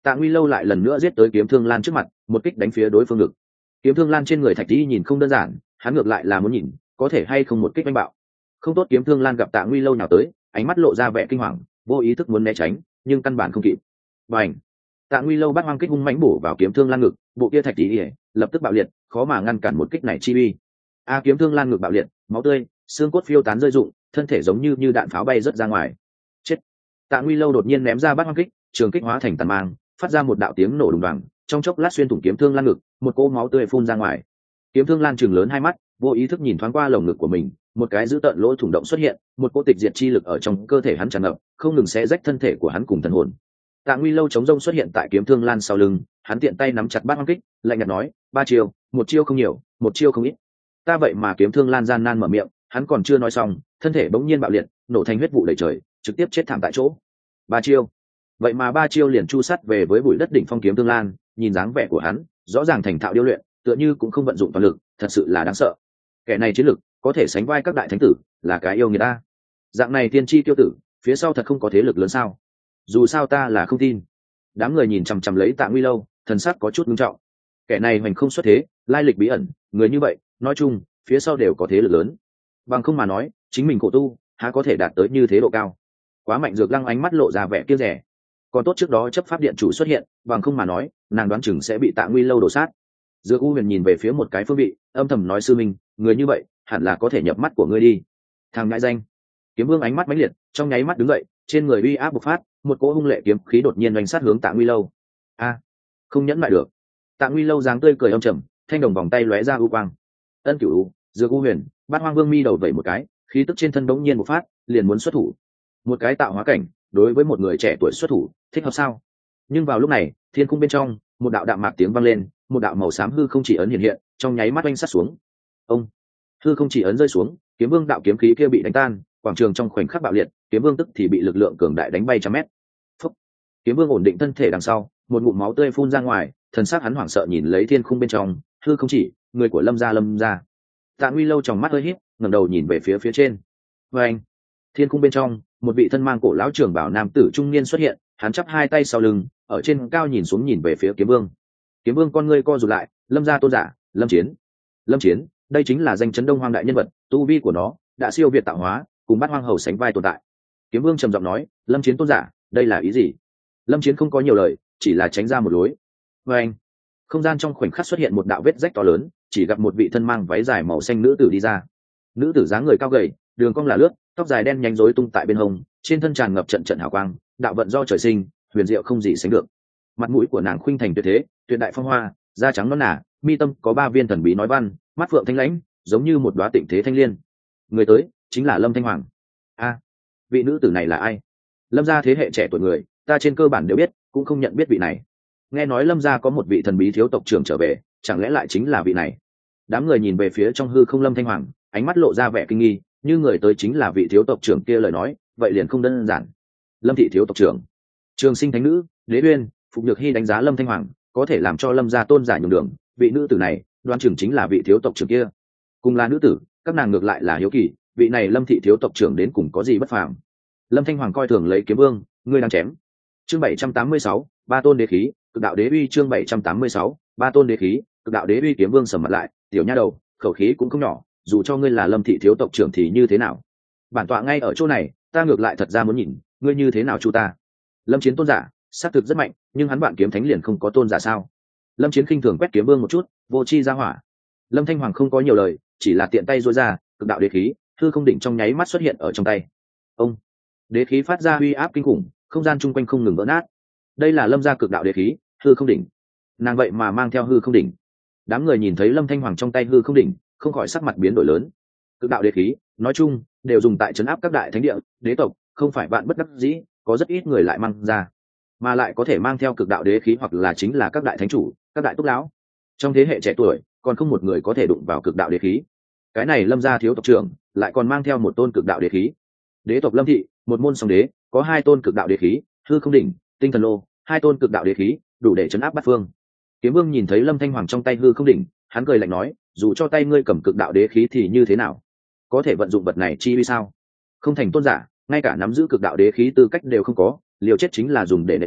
Tạ Nguy Lâu lại lần nữa giết tới Kiếm Thương Lan trước mặt, một kích đánh phía đối phương ngực. Kiếm Thương Lan trên người Thạch Tý nhìn không đơn giản, hắn ngược lại là muốn nhìn có thể hay không một kích đánh bạo. Không tốt, Kiếm Thương Lan gặp Tạ Nguy Lâu nào tới, ánh mắt lộ ra vẻ kinh hoàng, vô ý thức muốn né tránh, nhưng căn bản không kịp. Bành! Tạ Nguy Lâu bắt hoang kích hung mãnh bổ vào Kiếm Thương Lan ngực, bộ kia Thạch Tý lập tức bạo liệt, khó mà ngăn cản một kích này chi uy. A Kiếm Thương Lan ngực bạo liệt, máu tươi, xương cốt phiêu tán rơi rụng, thân thể giống như như đạn pháo bay rớt ra ngoài. Chết! Tạ Nguy Lâu đột nhiên ném ra bắt hoang kích, trường kích hóa thành tàn mang, phát ra một đạo tiếng nổ đùng đoàng, trong chốc lát xuyên thủng Kiếm Thương Lan ngực, một cỗ máu tươi phun ra ngoài. Kiếm Thương Lan trừng lớn hai mắt, vô ý thức nhìn thoáng qua lồng ngực của mình, một cái dữ tợn lỗ thủng động xuất hiện, một cỗ tịch diệt chi lực ở trong cơ thể hắn tràn ngập, không ngừng xé rách thân thể của hắn cùng thần hồn. Tạ Nguy Lâu chống rông xuất hiện tại Kiếm Thương Lan sau lưng, hắn tiện tay nắm chặt bát hoang kích, lạnh nhạt nói: ba chiêu, một chiêu không nhiều, một chiêu không ít. Ta vậy mà Kiếm Thương Lan gian nan mở miệng, hắn còn chưa nói xong, thân thể bỗng nhiên bạo liệt, nổ thành huyết vụ đầy trời, trực tiếp chết thảm tại chỗ. Ba chiêu, vậy mà ba chiêu liền chu sắt về với bụi đất đỉnh phong Kiếm Thương Lan, nhìn dáng vẻ của hắn, rõ ràng thành thạo điêu luyện, tựa như cũng không vận dụng toàn lực, thật sự là đáng sợ. Kẻ này chiến lực có thể sánh vai các đại thánh tử, là cái yêu người ta. Dạng này tiên tri tiêu tử, phía sau thật không có thế lực lớn sao? Dù sao ta là không tin. Đám người nhìn chằm chằm lấy Tạ Nguy Lâu, thần sắc có chút nghiêm trọng. Kẻ này hoành không xuất thế, lai lịch bí ẩn, người như vậy, nói chung, phía sau đều có thế lực lớn. Bằng không mà nói, chính mình cổ tu, há có thể đạt tới như thế độ cao? Quá mạnh. Dược Lăng ánh mắt lộ ra vẻ kiêu rẻ. Còn tốt trước đó chấp pháp điện chủ xuất hiện, bằng không mà nói, nàng đoán chừng sẽ bị Tạ Nguy Lâu đổ sát. Dược U Huyền nhìn về phía một cái phương vị, âm thầm nói: sư minh, người như vậy, hẳn là có thể nhập mắt của ngươi đi. Thằng ngại danh. Kiếm Vương ánh mắt mãnh liệt, trong nháy mắt đứng dậy, trên người uy áp bộc phát, một cỗ hung lệ kiếm khí đột nhiên oanh sát hướng Tạ Nguy Lâu. A, không nhẫn lại được. Tạ Nguy Lâu dáng tươi cười âm trầm, thanh đồng vòng tay lóe ra u quang. Ân Cửu, Dược U Huyền, Bát Hoang Vương mi đầu vẩy một cái, khí tức trên thân bỗng nhiên bộc phát, liền muốn xuất thủ. Một cái tạo hóa cảnh, đối với một người trẻ tuổi xuất thủ, thích hợp sao? Nhưng vào lúc này, thiên cung bên trong, một đạo đạm mạc tiếng vang lên, một đạo màu xám hư không chỉ ấn hiện hiện, trong nháy mắt oanh sát xuống. Ông, hư không chỉ ấn rơi xuống, Kiếm Vương đạo kiếm khí kia bị đánh tan, quảng trường trong khoảnh khắc bạo liệt, Kiếm Vương tức thì bị lực lượng cường đại đánh bay trăm mét. Phúc. Kiếm Vương ổn định thân thể đằng sau, một ngụm máu tươi phun ra ngoài, thần sắc hắn hoảng sợ nhìn lấy thiên khung bên trong, hư không chỉ, người của Lâm gia Lâm gia. Tạ Nguy Lâu trong mắt hơi híp, ngẩng đầu nhìn về phía phía trên. Và anh, thiên khung bên trong, một vị thân mang cổ lão trưởng bảo nam tử trung niên xuất hiện, hắn chắp hai tay sau lưng, ở trên cao nhìn xuống nhìn về phía Kiếm Vương. Kiếm Vương con ngươi co rụt lại, Lâm gia tôn giả, Lâm Chiến. Lâm Chiến, đây chính là danh chấn Đông Hoang đại nhân vật, tu vi của nó đã siêu việt tạo hóa, cùng Bát Hoang hầu sánh vai tồn tại. Kiếm Vương trầm giọng nói: Lâm Chiến tôn giả, đây là ý gì? Lâm Chiến không có nhiều lời, chỉ là tránh ra một lối. Và anh, không gian trong khoảnh khắc xuất hiện một đạo vết rách to lớn, chỉ gặp một vị thân mang váy dài màu xanh nữ tử đi ra. Nữ tử dáng người cao gầy, đường cong là lướt, tóc dài đen nhánh rối tung tại bên hông, trên thân tràn ngập trận trận hào quang, đạo vận do trời sinh, huyền diệu không gì sánh được. Mặt mũi của nàng khuynh thành tuyệt thế, tuyệt đại phong hoa, da trắng nõn nà, mi tâm có ba viên thần bí nói văn, mắt phượng thanh lãnh, giống như một đóa tịnh thế thanh liên. Người tới chính là Lâm Thanh Hoàng. A, vị nữ tử này là ai? Lâm gia thế hệ trẻ tuổi người, ta trên cơ bản đều biết, cũng không nhận biết vị này. Nghe nói Lâm gia có một vị thần bí thiếu tộc trưởng trở về, chẳng lẽ lại chính là vị này? Đám người nhìn về phía trong hư không Lâm Thanh Hoàng, ánh mắt lộ ra vẻ kinh nghi, như người tới chính là vị thiếu tộc trưởng kia lời nói, vậy liền không đơn giản. Lâm thị thiếu tộc trưởng, Trường Sinh thánh nữ, Đế Uyên, Phục Nhược Hy đánh giá Lâm Thanh Hoàng, có thể làm cho Lâm gia tôn giả nhường đường, vị nữ tử này, đoán chừng chính là vị thiếu tộc trưởng kia. Cùng là nữ tử, các nàng ngược lại là hiếu kỳ, vị này Lâm thị thiếu tộc trưởng đến cùng có gì bất phàm. Lâm Thanh Hoàng coi thường lấy Kiếm Vương, ngươi đang chém. Chương bảy trăm tám mươi sáu, ba tôn đế khí, cực đạo đế uy. Chương bảy trăm tám mươi sáu, ba tôn đế khí, cực đạo đế uy. Kiếm Vương sầm mặt lại, tiểu nha đầu, khẩu khí cũng không nhỏ, dù cho ngươi là Lâm thị thiếu tộc trưởng thì như thế nào? Bản tọa ngay ở chỗ này, ta ngược lại thật ra muốn nhìn, ngươi như thế nào chu ta. Lâm Chiến tôn giả, xác thực rất mạnh, nhưng hắn bạn kiếm thánh liền không có tôn giả sao? Lâm Chiến khinh thường quét Kiếm Vương một chút, vô chi ra hỏa. Lâm Thanh Hoàng không có nhiều lời, chỉ là tiện tay duỗi ra, cực đạo đế khí, hư không đỉnh trong nháy mắt xuất hiện ở trong tay. Ông, đế khí phát ra uy áp kinh khủng, không gian chung quanh không ngừng vỡ nát. Đây là Lâm gia cực đạo đế khí, hư không đỉnh. Nàng vậy mà mang theo hư không đỉnh. Đám người nhìn thấy Lâm Thanh Hoàng trong tay hư không đỉnh, không khỏi sắc mặt biến đổi lớn. Cực đạo đế khí, nói chung đều dùng tại trấn áp các đại thánh địa, đế tộc, không phải bạn bất đắc dĩ, có rất ít người lại mang ra, mà lại có thể mang theo cực đạo đế khí hoặc là chính là các đại thánh chủ, các đại túc lão. Trong thế hệ trẻ tuổi, còn không một người có thể đụng vào cực đạo đế khí. Cái này Lâm gia thiếu tộc trưởng lại còn mang theo một tôn cực đạo đế khí. Đế tộc Lâm thị, một môn song đế, có hai tôn cực đạo đế khí, hư không đỉnh, tinh thần lô, hai tôn cực đạo đế khí, đủ để trấn áp bát phương. Kiếm Vương nhìn thấy Lâm Thanh Hoàng trong tay hư không đỉnh, hắn cười lạnh nói: dù cho tay ngươi cầm cực đạo đế khí thì như thế nào? Có thể vận dụng vật này chi vì sao? Không thành tôn giả, ngay cả nắm giữ cực đạo đế khí tư cách đều không có, liều chết chính là dùng để nện người,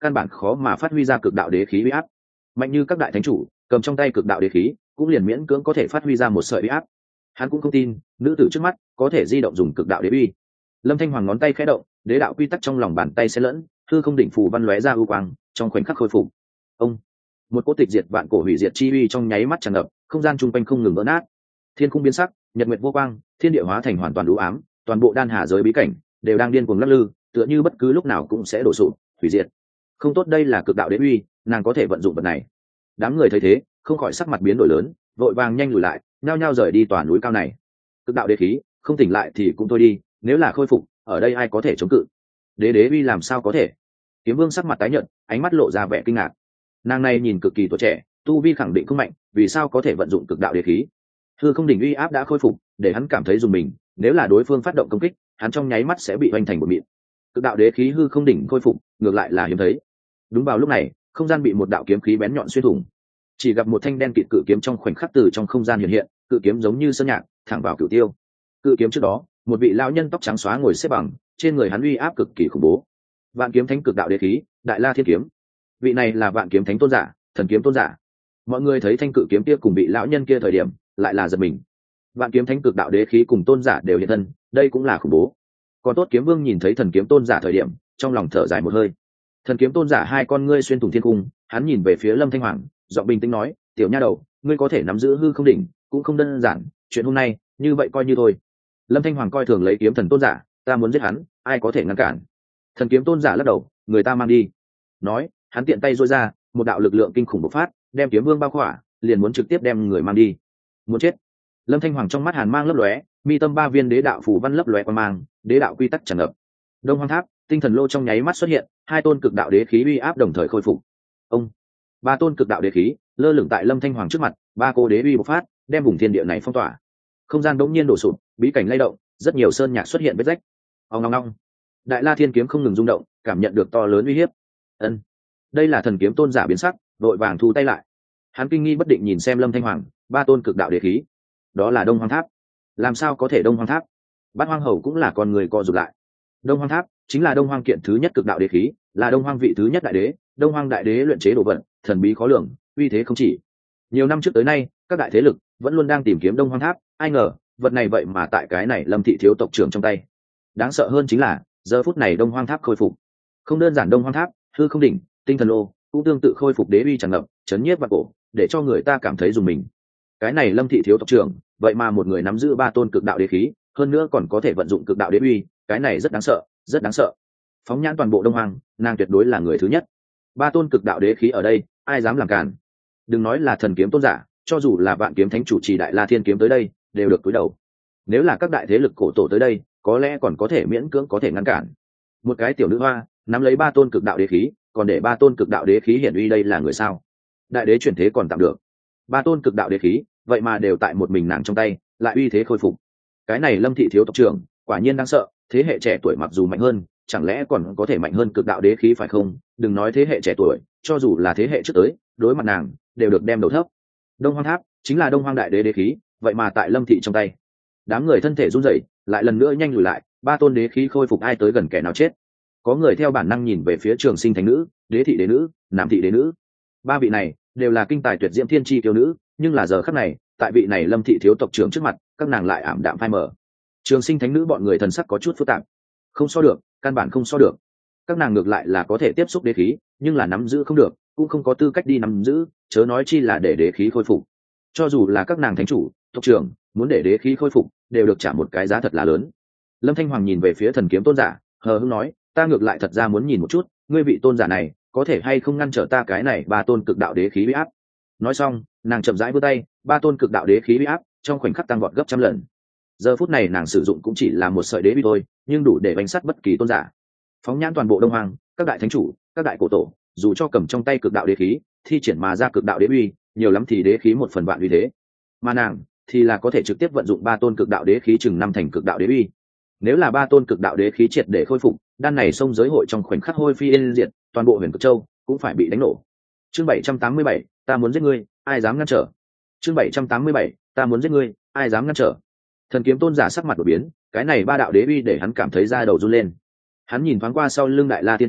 căn bản khó mà phát huy ra cực đạo đế khí uy áp. Mạnh như các đại thánh chủ cầm trong tay cực đạo đế khí cũng liền miễn cưỡng có thể phát huy ra một sợi uy áp. Hắn cũng không tin nữ tử trước mắt có thể di động dùng cực đạo đế uy. Lâm Thanh Hoàng ngón tay khẽ động, đế đạo quy tắc trong lòng bàn tay sẽ lẫn, hư không đỉnh phù văn lóe ra ưu quang, trong khoảnh khắc khôi phục. Ông, một cỗ tịch diệt vạn cổ hủy diệt chi uy trong nháy mắt tràn ngập, không gian trung quanh không ngừng vỡ nát. Thiên khung biến sắc, nhật nguyệt vô quang, thiên địa hóa thành hoàn toàn u ám, toàn bộ đan hà giới bí cảnh đều đang điên cuồng lắc lư, tựa như bất cứ lúc nào cũng sẽ đổ sụp, hủy diệt. Không tốt, đây là cực đạo đế uy, nàng có thể vận dụng vật này. Đám người thấy thế, không khỏi sắc mặt biến đổi lớn, vội vàng nhanh lùi lại, nhao nhao rời đi tòa núi cao này. Cực đạo đế khí, không tỉnh lại thì cũng thôi đi, nếu là khôi phục, ở đây ai có thể chống cự? Đế đế uy làm sao có thể? Kiếm Vương sắc mặt tái nhợt, ánh mắt lộ ra vẻ kinh ngạc. Nàng này nhìn cực kỳ tuổi trẻ, tu vi khẳng định không mạnh, vì sao có thể vận dụng cực đạo đế khí? Hư không đỉnh uy áp đã khôi phục, để hắn cảm thấy dùng mình, nếu là đối phương phát động công kích, hắn trong nháy mắt sẽ bị hoành thành một mịn. Cực đạo đế khí hư không đỉnh khôi phục, ngược lại là hiếm thấy. Đúng vào lúc này, không gian bị một đạo kiếm khí bén nhọn xuyên thủng. Chỉ gặp một thanh đen kịt cự kiếm trong khoảnh khắc từ trong không gian hiện hiện, cự kiếm giống như sơn nhạc, thẳng vào cửu tiêu. Cự kiếm trước đó, một vị lão nhân tóc trắng xóa ngồi xếp bằng, trên người hắn uy áp cực kỳ khủng bố. Vạn kiếm thánh cực đạo đế khí, đại la thiên kiếm. Vị này là vạn kiếm thánh tôn giả, thần kiếm tôn giả. Mọi người thấy thanh cự kiếm kia cùng vị lão nhân kia thời điểm, lại là giật mình. Vạn kiếm thánh cực đạo đế khí cùng tôn giả đều hiện thân, đây cũng là khủng bố. Còn tốt kiếm vương nhìn thấy thần kiếm tôn giả thời điểm, trong lòng thở dài một hơi. Thần kiếm tôn giả hai con ngươi xuyên thủng thiên cung, hắn nhìn về phía Lâm Thanh Hoàng, giọng bình tĩnh nói, tiểu nha đầu, ngươi có thể nắm giữ hư không đỉnh, cũng không đơn giản, chuyện hôm nay, như vậy coi như thôi. Lâm Thanh Hoàng coi thường lấy kiếm thần tôn giả, ta muốn giết hắn, ai có thể ngăn cản? Thần kiếm tôn giả lắc đầu, người ta mang đi. Nói, hắn tiện tay duỗi ra, một đạo lực lượng kinh khủng bộc phát, đem kiếm vương bao khỏa, liền muốn trực tiếp đem người mang đi. Muốn chết. Lâm Thanh Hoàng trong mắt hàn mang lấp lóe, mi tâm ba viên đế đạo phù văn lấp lóe qua mang, đế đạo quy tắc tràn ngập. Đông Hoang Tháp, tinh thần lô trong nháy mắt xuất hiện, hai tôn cực đạo đế khí uy áp đồng thời khôi phục. Ông, ba tôn cực đạo đế khí lơ lửng tại Lâm Thanh Hoàng trước mặt, ba cô đế uy bộc phát, đem vùng thiên địa này phong tỏa. Không gian đống nhiên đổ sụp, bí cảnh lay động, rất nhiều sơn nhạc xuất hiện vết rách. Ong long long, đại la thiên kiếm không ngừng rung động, cảm nhận được to lớn uy hiếp. Ân, đây là thần kiếm tôn giả biến sắc, đội vàng thu tay lại. Hắn kinh nghi bất định nhìn xem Lâm Thanh Hoàng, ba tôn cực đạo đế khí, đó là Đông Hoang Tháp. Làm sao có thể Đông Hoang Tháp? Bát Hoang Hầu cũng là con người co rụt lại. Đông Hoang Tháp chính là Đông Hoang kiện thứ nhất cực đạo đế khí, là Đông Hoang vị thứ nhất đại đế, Đông Hoang đại đế luyện chế đồ vật, thần bí khó lường, uy thế không chỉ. Nhiều năm trước tới nay, các đại thế lực vẫn luôn đang tìm kiếm Đông Hoang Tháp, ai ngờ, vật này vậy mà tại cái này Lâm thị thiếu tộc trưởng trong tay. Đáng sợ hơn chính là, giờ phút này Đông Hoang Tháp khôi phục. Không đơn giản Đông Hoang Tháp, hư không đỉnh, tinh thần lô, cũng tương tự khôi phục đế uy tràn ngập, chấn nhiếp vạn cổ, để cho người ta cảm thấy dùng mình. Cái này Lâm thị thiếu tộc trưởng, vậy mà một người nắm giữ ba tôn cực đạo đế khí, hơn nữa còn có thể vận dụng cực đạo đế uy, cái này rất đáng sợ, rất đáng sợ. Phóng nhãn toàn bộ Đông Hoang, nàng tuyệt đối là người thứ nhất. Ba tôn cực đạo đế khí ở đây, ai dám làm cản? Đừng nói là thần kiếm tôn giả, cho dù là vạn kiếm thánh chủ trì đại la thiên kiếm tới đây, đều được cúi đầu. Nếu là các đại thế lực cổ tổ tới đây, có lẽ còn có thể miễn cưỡng có thể ngăn cản. Một cái tiểu nữ hoa nắm lấy ba tôn cực đạo đế khí, còn để ba tôn cực đạo đế khí hiển uy, đây là người sao? Đại đế chuyển thế còn tạm được, ba tôn cực đạo đế khí vậy mà đều tại một mình nàng trong tay, lại uy thế khôi phục. Cái này Lâm thị thiếu tộc trưởng quả nhiên đáng sợ, thế hệ trẻ tuổi mặc dù mạnh hơn, chẳng lẽ còn có thể mạnh hơn cực đạo đế khí phải không? Đừng nói thế hệ trẻ tuổi, cho dù là thế hệ trước tới, đối mặt nàng đều được đem đầu thấp. Đông Hoang Tháp chính là Đông Hoang đại đế đế khí, vậy mà tại Lâm thị trong tay. Đám người thân thể run rẩy, lại lần nữa nhanh lùi lại, ba tôn đế khí khôi phục, ai tới gần kẻ nào chết. Có người theo bản năng nhìn về phía Trường Sinh thánh nữ, Đế thị đế nữ, Nam thị đế nữ. Ba vị này đều là kinh tài tuyệt diễm thiên chi tiêu nữ, nhưng là giờ khắc này, tại vị này Lâm thị thiếu tộc trưởng trước mặt, các nàng lại ảm đạm phai mờ. Trường Sinh thánh nữ bọn người thần sắc có chút phức tạp, không so được, căn bản không so được. Các nàng ngược lại là có thể tiếp xúc đế khí, nhưng là nắm giữ không được, cũng không có tư cách đi nắm giữ, chớ nói chi là để đế khí khôi phục. Cho dù là các nàng thánh chủ, tộc trưởng, muốn để đế khí khôi phục, đều được trả một cái giá thật là lớn. Lâm Thanh Hoàng nhìn về phía thần kiếm tôn giả, hờ hững nói, ta ngược lại thật ra muốn nhìn một chút, ngươi vị tôn giả này có thể hay không ngăn trở ta cái này ba tôn cực đạo đế khí uy áp. Nói xong, nàng chậm rãi vươn tay, ba tôn cực đạo đế khí uy áp trong khoảnh khắc tăng vọt gấp trăm lần. Giờ phút này nàng sử dụng cũng chỉ là một sợi đế uy thôi, nhưng đủ để bánh sắt bất kỳ tôn giả. Phóng nhãn toàn bộ Đông Hoang, các đại thánh chủ, các đại cổ tổ, dù cho cầm trong tay cực đạo đế khí, thi triển mà ra cực đạo đế uy, nhiều lắm thì đế khí một phần vạn uy thế. Mà nàng thì là có thể trực tiếp vận dụng ba tôn cực đạo đế khí chừng năm thành cực đạo đế uy. Nếu là ba tôn cực đạo đế khí triệt để khôi phục, đan này sông giới hội trong khoảnh khắc hôi phi yên diệt, toàn bộ Huyền Cực Châu cũng phải bị đánh nổ. Chương bảy trăm tám mươi bảy, ta muốn giết ngươi, ai dám ngăn trở? Chương bảy trăm tám mươi bảy, ta muốn giết ngươi, ai dám ngăn trở? Thần kiếm tôn giả sắc mặt đổi biến, cái này ba đạo đế uy để hắn cảm thấy da đầu run lên. Hắn nhìn thoáng qua sau lưng đại la thiên kiếm,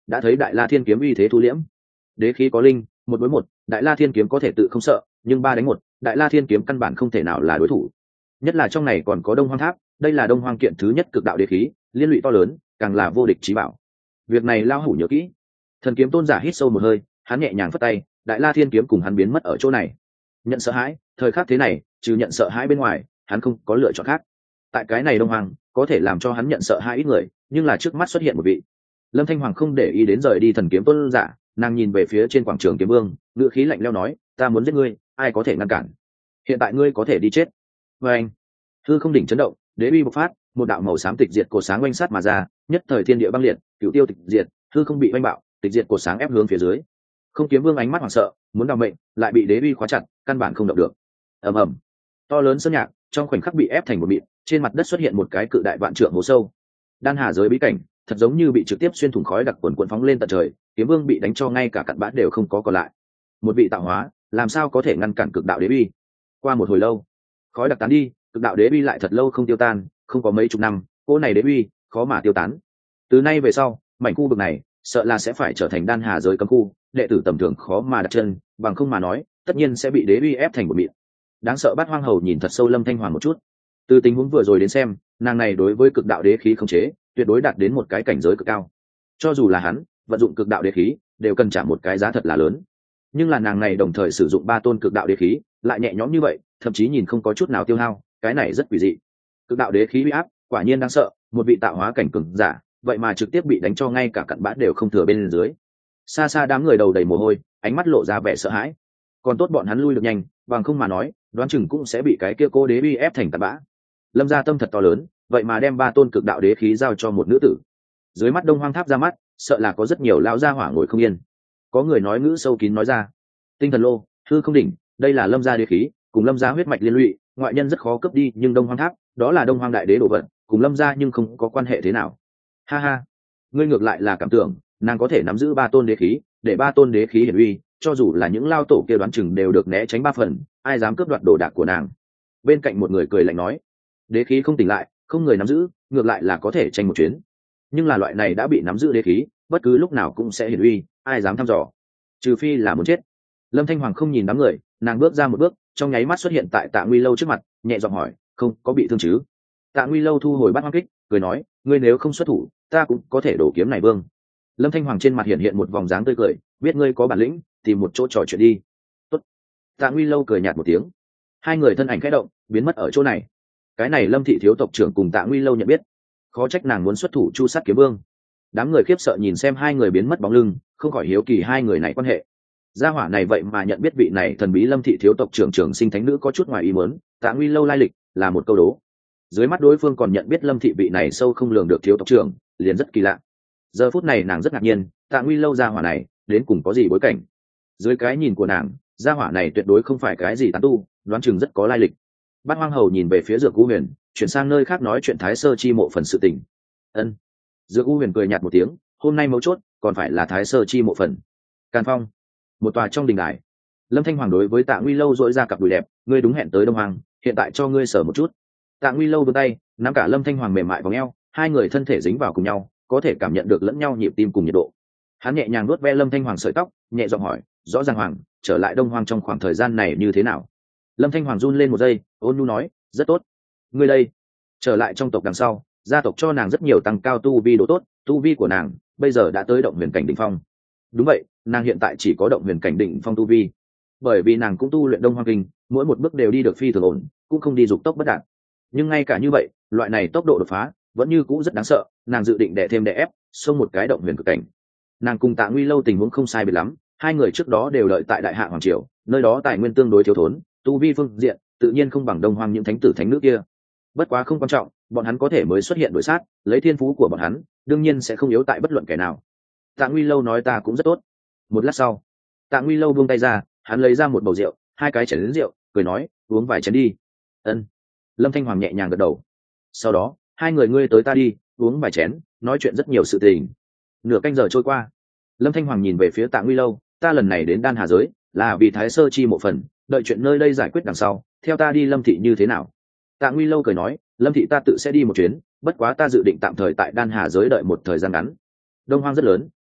đã thấy đại la thiên kiếm uy thế thu liễm. Đế khí có linh, một đối một, đại la thiên kiếm có thể tự không sợ, nhưng ba đánh một, đại la thiên kiếm căn bản không thể nào là đối thủ. Nhất là trong này còn có đông hoang tháp, đây là đông hoang kiện thứ nhất cực đạo đế khí, liên lụy to lớn, càng là vô địch chí bảo. Việc này lao hủ nhớ kỹ. Thần kiếm tôn giả hít sâu một hơi, hắn nhẹ nhàng phất tay, đại la thiên kiếm cùng hắn biến mất ở chỗ này. Nhận sợ hãi, thời khắc thế này, trừ nhận sợ hãi bên ngoài, hắn không có lựa chọn khác. Tại cái này đông hoang, có thể làm cho hắn nhận sợ hãi ít người, nhưng là trước mắt xuất hiện một vị. Lâm Thanh Hoàng không để ý đến rời đi thần kiếm tôn giả, nàng nhìn về phía trên quảng trường kiếm vương, ngựa khí lạnh lẽo nói, ta muốn giết ngươi, ai có thể ngăn cản? Hiện tại ngươi có thể đi chết. Và anh, hư không đỉnh chấn động, đế uy bộc phát, một đạo màu xám tịch diệt cột sáng oanh sát mà ra, nhất thời thiên địa băng liệt, cửu tiêu tịch diệt, hư không bị oanh bạo, tịch diệt cột sáng ép hướng phía dưới. Không kiếm vương ánh mắt hoảng sợ, muốn đào mệnh, lại bị đế uy khóa chặt, căn bản không động được. Ầm ầm, to lớn sơn nhạc trong khoảnh khắc bị ép thành một mịn, trên mặt đất xuất hiện một cái cự đại vạn trượng hố sâu. Đan hà giới bí cảnh, thật giống như bị trực tiếp xuyên thủng khói đặc cuồn cuộn phóng lên tận trời, kiếm vương bị đánh cho ngay cả cặn bã đều không có còn lại. Một vị tạo hóa, làm sao có thể ngăn cản cực đạo đế uy? Qua một hồi lâu, khói đặc tán đi, cực đạo đế uy lại thật lâu không tiêu tan, không có mấy chục năm, cô này đế uy khó mà tiêu tán. Từ nay về sau, mảnh khu vực này sợ là sẽ phải trở thành đan hà giới cấm khu, đệ tử tầm thường khó mà đặt chân, bằng không mà nói, tất nhiên sẽ bị đế uy ép thành một mịn. Đáng sợ Bát Hoang Hầu nhìn thật sâu Lâm Thanh Hoàng một chút. Từ tình huống vừa rồi đến xem, nàng này đối với cực đạo đế khí khống chế, tuyệt đối đạt đến một cái cảnh giới cực cao. Cho dù là hắn vận dụng cực đạo đế khí, đều cần trả một cái giá thật là lớn. Nhưng là nàng này đồng thời sử dụng ba tôn cực đạo đế khí, lại nhẹ nhõm như vậy, thậm chí nhìn không có chút nào tiêu hao, cái này rất quỷ dị. Cực đạo đế khí uy áp, quả nhiên đáng sợ, một vị tạo hóa cảnh cường giả, vậy mà trực tiếp bị đánh cho ngay cả cặn bã đều không thừa bên dưới. Xa xa đám người đầu đầy mồ hôi, ánh mắt lộ ra vẻ sợ hãi. Còn tốt bọn hắn lui được nhanh, bằng không mà nói, đoán chừng cũng sẽ bị cái kia cô đế uy ép thành cặn bã. Lâm gia tâm thật to lớn, vậy mà đem ba tôn cực đạo đế khí giao cho một nữ tử. Dưới mắt Đông Hoang Tháp ra mắt, sợ là có rất nhiều lão gia hỏa ngồi không yên. Có người nói ngữ sâu kín nói ra, tinh thần lô, hư không đỉnh, đây là Lâm gia đế khí, cùng Lâm gia huyết mạch liên lụy, ngoại nhân rất khó cướp đi, nhưng Đông Hoang Tháp, đó là Đông Hoang đại đế đồ vật, cùng Lâm gia nhưng không có quan hệ thế nào. Ha ha, ngươi ngược lại là cảm tưởng, nàng có thể nắm giữ ba tôn đế khí, để ba tôn đế khí hiển uy, cho dù là những lao tổ kia đoán chừng đều được né tránh ba phần, ai dám cướp đoạt đồ đạc của nàng. Bên cạnh một người cười lạnh nói, đế khí không tỉnh lại, không người nắm giữ, ngược lại là có thể tranh một chuyến. Nhưng là loại này đã bị nắm giữ đế khí, bất cứ lúc nào cũng sẽ hiển uy, ai dám thăm dò? Trừ phi là muốn chết. Lâm Thanh Hoàng không nhìn đám người, nàng bước ra một bước, trong nháy mắt xuất hiện tại Tạ Nguy Lâu trước mặt, nhẹ giọng hỏi, không có bị thương chứ? Tạ Nguy Lâu thu hồi Bát Hoang kích, cười nói, ngươi nếu không xuất thủ, ta cũng có thể đổ kiếm này vương. Lâm Thanh Hoàng trên mặt hiện hiện một vòng dáng tươi cười, biết ngươi có bản lĩnh, tìm một chỗ trò chuyện đi. Tốt. Tạ Nguy Lâu cười nhạt một tiếng, hai người thân ảnh khẽ động, biến mất ở chỗ này. Cái này Lâm thị thiếu tộc trưởng cùng Tạ Nguy Lâu nhận biết, khó trách nàng muốn xuất thủ chu sát kiếm vương. Đám người khiếp sợ nhìn xem hai người biến mất bóng lưng, không khỏi hiếu kỳ hai người này quan hệ. Gia hỏa này vậy mà nhận biết vị này thần bí Lâm thị thiếu tộc trưởng trưởng sinh thánh nữ có chút ngoài ý muốn, Tạ Nguy Lâu lai lịch là một câu đố. Dưới mắt đối phương còn nhận biết Lâm thị vị này sâu không lường được thiếu tộc trưởng, liền rất kỳ lạ. Giờ phút này nàng rất ngạc nhiên, Tạ Nguy Lâu gia hỏa này đến cùng có gì bối cảnh. Dưới cái nhìn của nàng, gia hỏa này tuyệt đối không phải cái gì tán tu, đoán chừng rất có lai lịch. Bát Hoang Hầu nhìn về phía Dược U Huyền, chuyển sang nơi khác nói chuyện Thái Sơ chi mộ phần sự tình. Ân. Dược U Huyền cười nhạt một tiếng, hôm nay mấu chốt còn phải là Thái Sơ chi mộ phần. Càn Phong, một tòa trong đình đài. Lâm Thanh Hoàng đối với Tạ Nguy Lâu dội ra cặp đùi đẹp, ngươi đúng hẹn tới Đông Hoàng, hiện tại cho ngươi sở một chút. Tạ Nguy Lâu vươn tay, nắm cả Lâm Thanh Hoàng mềm mại vòng eo, hai người thân thể dính vào cùng nhau, có thể cảm nhận được lẫn nhau nhịp tim cùng nhiệt độ. Hắn nhẹ nhàng nuốt ve Lâm Thanh Hoàng sợi tóc, nhẹ giọng hỏi, rõ ràng Hoàng, trở lại Đông Hoang trong khoảng thời gian này như thế nào? Lâm Thanh Hoàng run lên một giây, ôn nhu nói, rất tốt. Ngươi đây, trở lại trong tộc đằng sau, gia tộc cho nàng rất nhiều tăng cao tu vi độ tốt, tu vi của nàng bây giờ đã tới động huyền cảnh đỉnh phong. Đúng vậy, nàng hiện tại chỉ có động huyền cảnh đỉnh phong tu vi, bởi vì nàng cũng tu luyện Đông Hoang kinh, mỗi một bước đều đi được phi thường ổn, cũng không đi dục tốc bất đạt. Nhưng ngay cả như vậy, loại này tốc độ đột phá vẫn như cũ rất đáng sợ, nàng dự định đè thêm đè ép, xông một cái động huyền cực cảnh. Nàng cùng Tạ Nguy Lâu tình huống không sai biệt lắm, hai người trước đó đều đợi tại Đại Hạ hoàng triều, nơi đó tài nguyên tương đối thiếu thốn, tu vi phương diện tự nhiên không bằng Đông Hoang những thánh tử thánh nữ kia. Bất quá không quan trọng, bọn hắn có thể mới xuất hiện đối sát, lấy thiên phú của bọn hắn, đương nhiên sẽ không yếu tại bất luận kẻ nào. Tạ Nguy Lâu nói ta cũng rất tốt. Một lát sau, Tạ Nguy Lâu buông tay ra, hắn lấy ra một bầu rượu, hai cái chén lớn rượu, cười nói, uống vài chén đi. Ân. Lâm Thanh Hoàng nhẹ nhàng gật đầu. Sau đó, hai người ngươi tới ta đi, uống vài chén, nói chuyện rất nhiều sự tình. Nửa canh giờ trôi qua, Lâm Thanh Hoàng nhìn về phía Tạ Nguy Lâu, ta lần này đến Đan Hà giới, là vì Thái Sơ chi mộ phần, đợi chuyện nơi đây giải quyết đằng sau, theo ta đi Lâm thị như thế nào? Tạ Nguy Lâu cười nói, Lâm thị ta tự sẽ đi một chuyến, bất quá ta dự định tạm thời tại Đan Hà giới đợi một thời gian ngắn. Đông Hoang rất lớn,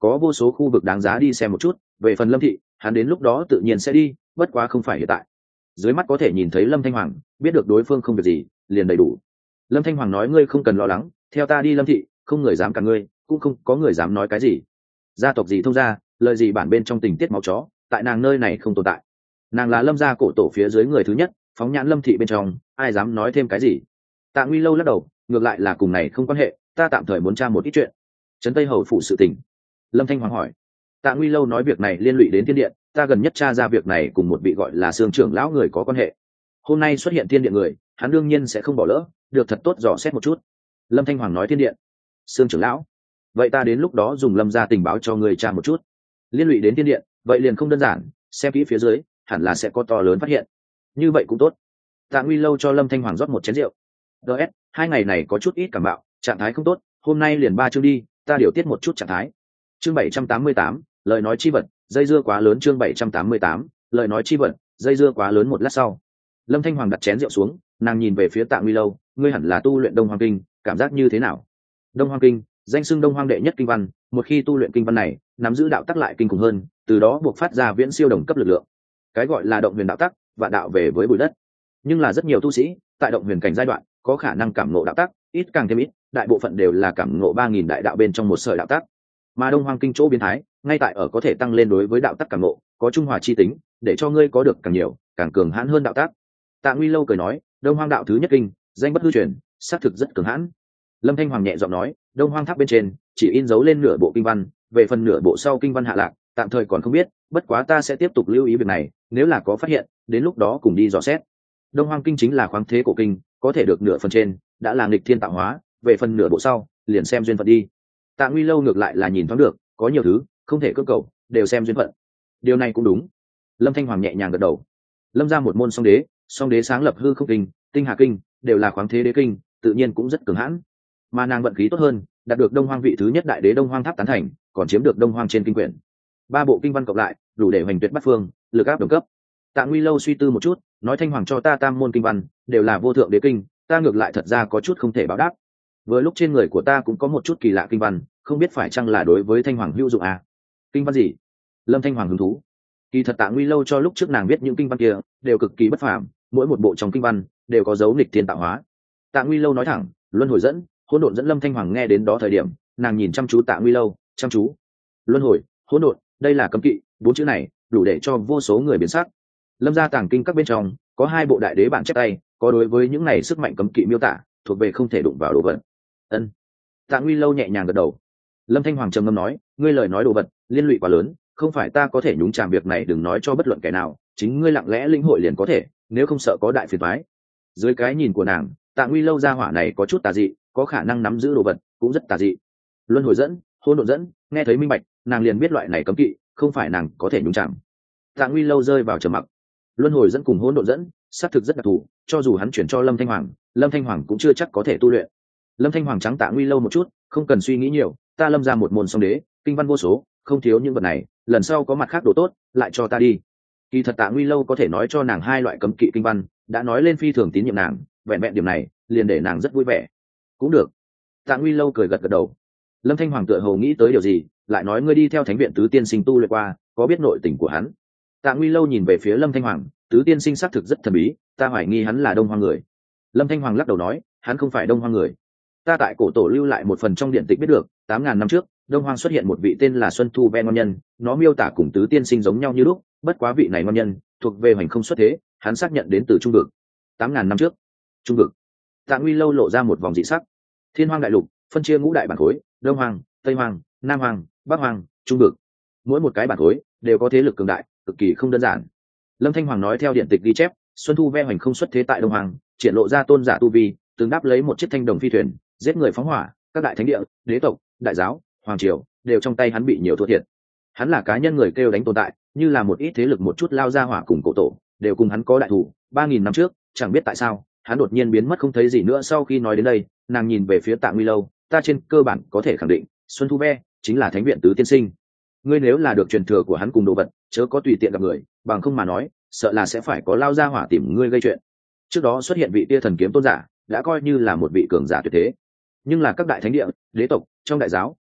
có vô số khu vực đáng giá đi xem một chút. Về phần Lâm thị, hắn đến lúc đó tự nhiên sẽ đi, bất quá không phải hiện tại. Dưới mắt có thể nhìn thấy Lâm Thanh Hoàng, biết được đối phương không việc gì, liền đầy đủ. Lâm Thanh Hoàng nói ngươi không cần lo lắng, theo ta đi Lâm thị, không người dám cả ngươi, cũng không có người dám nói cái gì. Gia tộc gì thông gia, lời gì bản bên trong tình tiết máu chó, tại nàng nơi này không tồn tại. Nàng là Lâm gia cổ tổ phía dưới người thứ nhất, phóng nhãn Lâm thị bên trong, ai dám nói thêm cái gì. Tạ Nguy Lâu lắc đầu, ngược lại là cùng này không quan hệ, ta tạm thời muốn tra một ít chuyện. Trấn Tây hầu phụ sự tình. Lâm Thanh Hoàng hỏi. Tạ Nguy Lâu nói việc này liên lụy đến thiên điện, ta gần nhất tra ra việc này cùng một vị gọi là Sương trưởng lão người có quan hệ. Hôm nay xuất hiện thiên điện người, hắn đương nhiên sẽ không bỏ lỡ, được thật tốt dò xét một chút. Lâm Thanh Hoàng nói thiên điện, Sương trưởng lão, vậy ta đến lúc đó dùng Lâm gia tình báo cho người tra một chút. Liên lụy đến thiên điện, vậy liền không đơn giản, xem kỹ phía dưới, hẳn là sẽ có to lớn phát hiện. Như vậy cũng tốt. Tạ Nguy Lâu cho Lâm Thanh Hoàng rót một chén rượu. ds hai ngày này có chút ít cảm bạo, trạng thái không tốt, hôm nay liền ba chương đi, ta điều tiết một chút trạng thái. Chương bảy trăm tám mươi tám, lời nói chi vật, dây dưa quá lớn. Chương bảy trăm tám mươi tám, lời nói chi vật, dây dưa quá lớn. Một lát sau, Lâm Thanh Hoàng đặt chén rượu xuống, nàng nhìn về phía Tạ Nguy Lâu, ngươi hẳn là tu luyện Đông Hoang Kinh, cảm giác như thế nào? Đông Hoang Kinh, danh xưng Đông Hoang đệ nhất kinh văn, một khi tu luyện kinh văn này, nắm giữ đạo tắc lại kinh khủng hơn, từ đó buộc phát ra viễn siêu đồng cấp lực lượng. Cái gọi là động huyền đạo tắc, và đạo về với bụi đất. Nhưng là rất nhiều tu sĩ, tại động huyền cảnh giai đoạn, có khả năng cảm ngộ đạo tắc, ít càng thêm ít, đại bộ phận đều là cảm ngộ ba nghìn đại đạo bên trong một sợi đạo tắc. Mà Đông Hoang Kinh chỗ biến thái, ngay tại ở có thể tăng lên đối với đạo tắc cảm ngộ, có trung hòa chi tính, để cho ngươi có được càng nhiều, càng cường hãn hơn đạo tắc. Tạ Nguy Lâu cười nói, Đông Hoang đạo thứ nhất kinh, danh bất hư truyền, xác thực rất cường hãn. Lâm Thanh Hoàng nhẹ giọng nói, Đông Hoang tháp bên trên chỉ in dấu lên nửa bộ kinh văn, về phần nửa bộ sau kinh văn hạ lạc, tạm thời còn không biết, bất quá ta sẽ tiếp tục lưu ý việc này, nếu là có phát hiện, đến lúc đó cùng đi dò xét. Đông Hoang Kinh chính là khoáng thế cổ kinh, có thể được nửa phần trên, đã là nghịch thiên tạo hóa, về phần nửa bộ sau, liền xem duyên phận đi. Tạ Nguy Lâu ngược lại là nhìn thoáng được, có nhiều thứ không thể cưỡng cầu, đều xem duyên phận. Điều này cũng đúng. Lâm Thanh Hoàng nhẹ nhàng gật đầu. Lâm ra một môn song đế, song đế sáng lập hư không kinh, tinh hà kinh, đều là khoáng thế đế kinh, tự nhiên cũng rất cường hãn. Mà nàng vận khí tốt hơn, đạt được Đông Hoang vị thứ nhất đại đế Đông Hoang tháp tán thành, còn chiếm được Đông Hoang trên kinh quyển. Ba bộ kinh văn cộng lại, đủ để hoành tuyệt bát phương, lực áp đồng cấp. Tạ Nguy Lâu suy tư một chút, nói Thanh Hoàng cho ta tam môn kinh văn, đều là vô thượng đế kinh, ta ngược lại thật ra có chút không thể báo đáp. Vừa lúc trên người của ta cũng có một chút kỳ lạ kinh văn, không biết phải chăng là đối với Thanh Hoàng hữu dụng à? Kinh văn gì? Lâm Thanh Hoàng hứng thú. Kỳ thật Tạ Nguy Lâu cho lúc trước nàng biết những kinh văn kia, đều cực kỳ bất phàm, mỗi một bộ trong kinh văn đều có dấu nghịch thiên tạo hóa. Tạ Nguy Lâu nói thẳng, luân hồi dẫn, hỗn độn dẫn. Lâm Thanh Hoàng nghe đến đó thời điểm, nàng nhìn chăm chú Tạ Nguy Lâu, chăm chú. Luân hồi, hỗn độn, đây là cấm kỵ, bốn chữ này đủ để cho vô số người biến sắc. Lâm gia tàng kinh các bên trong có hai bộ đại đế bản chép tay, có đối với những này sức mạnh cấm kỵ miêu tả, thuộc về không thể đụng vào đồ vật. Ân. Tạ Nguy Lâu nhẹ nhàng gật đầu. Lâm Thanh Hoàng trầm ngâm nói, ngươi lời nói đồ vật liên lụy quá lớn, không phải ta có thể nhúng chàm việc này, đừng nói cho bất luận kẻ nào, chính ngươi lặng lẽ linh hội liền có thể, nếu không sợ có đại phiền toái. Dưới cái nhìn của nàng, Tạ Nguy Lâu gia hỏa này có chút tà dị, có khả năng nắm giữ đồ vật cũng rất tà dị. Luân hồi dẫn, hỗn độn dẫn, nghe thấy minh bạch, nàng liền biết loại này cấm kỵ, không phải nàng có thể nhúng chàm. Tạ Nguy Lâu rơi vào trầm mặc. Luân hồi dẫn cùng hỗn độn dẫn, xác thực rất đặc thù, cho dù hắn chuyển cho Lâm Thanh Hoàng, Lâm Thanh Hoàng cũng chưa chắc có thể tu luyện. Lâm Thanh Hoàng trắng Tạ Nguy Lâu một chút, không cần suy nghĩ nhiều, ta Lâm ra một môn song đế, kinh văn vô số, không thiếu những vật này, lần sau có mặt khác đồ tốt, lại cho ta đi. Kỳ thật Tạ Nguy Lâu có thể nói cho nàng hai loại cấm kỵ kinh văn, đã nói lên phi thường tín nhiệm nàng, vẹn vẹn điểm này, liền để nàng rất vui vẻ. Cũng được. Tạ Nguy Lâu cười gật gật đầu. Lâm Thanh Hoàng tựa hồ nghĩ tới điều gì, lại nói ngươi đi theo Thánh viện tứ tiên sinh tu luyện qua, có biết nội tình của hắn? Tạ Nguy Lâu nhìn về phía Lâm Thanh Hoàng, tứ tiên sinh xác thực rất thần bí, ta hoài nghi hắn là Đông Hoang người. Lâm Thanh Hoàng lắc đầu nói, hắn không phải Đông Hoang người. Ta tại cổ tổ lưu lại một phần trong điện tịch biết được, tám ngàn năm trước, Đông Hoang xuất hiện một vị tên là Xuân Thu Ven ngon nhân, nó miêu tả cùng tứ tiên sinh giống nhau như lúc, bất quá vị này ngon nhân thuộc về hoành không xuất thế, hắn xác nhận đến từ Trung vực. tám ngàn năm trước, Trung vực. Tạ Nguy Lâu lộ ra một vòng dị sắc. Thiên Hoang đại lục phân chia ngũ đại bản khối, Đông Hoang, Tây Hoang, Nam Hoang, Bắc Hoang, Trung vực. Mỗi một cái bản khối đều có thế lực cường đại, cực kỳ không đơn giản. Lâm Thanh Hoàng nói theo điện tịch ghi chép, Xuân Thu Ve hoành không xuất thế tại Đông Hoàng, triển lộ ra tôn giả tu vi, từng đáp lấy một chiếc thanh đồng phi thuyền, giết người phóng hỏa, các đại thánh địa, đế tộc, đại giáo, hoàng triều đều trong tay hắn bị nhiều thua thiệt. Hắn là cá nhân người kêu đánh tồn tại, như là một ít thế lực một chút lao ra hỏa cùng cổ tổ, đều cùng hắn có đại thủ. Ba nghìn năm trước, chẳng biết tại sao, hắn đột nhiên biến mất không thấy gì nữa. Sau khi nói đến đây, nàng nhìn về phía Tạ Nguy Lâu, ta trên cơ bản có thể khẳng định, Xuân Thu Ve chính là Thánh viện tứ tiên sinh. Ngươi nếu là được truyền thừa của hắn cùng đồ vật, chớ có tùy tiện gặp người, bằng không mà nói, sợ là sẽ phải có lao ra hỏa tìm ngươi gây chuyện. Trước đó xuất hiện vị tia thần kiếm tôn giả, đã coi như là một vị cường giả tuyệt thế. Nhưng là các đại thánh địa, đế tộc, trong đại giáo,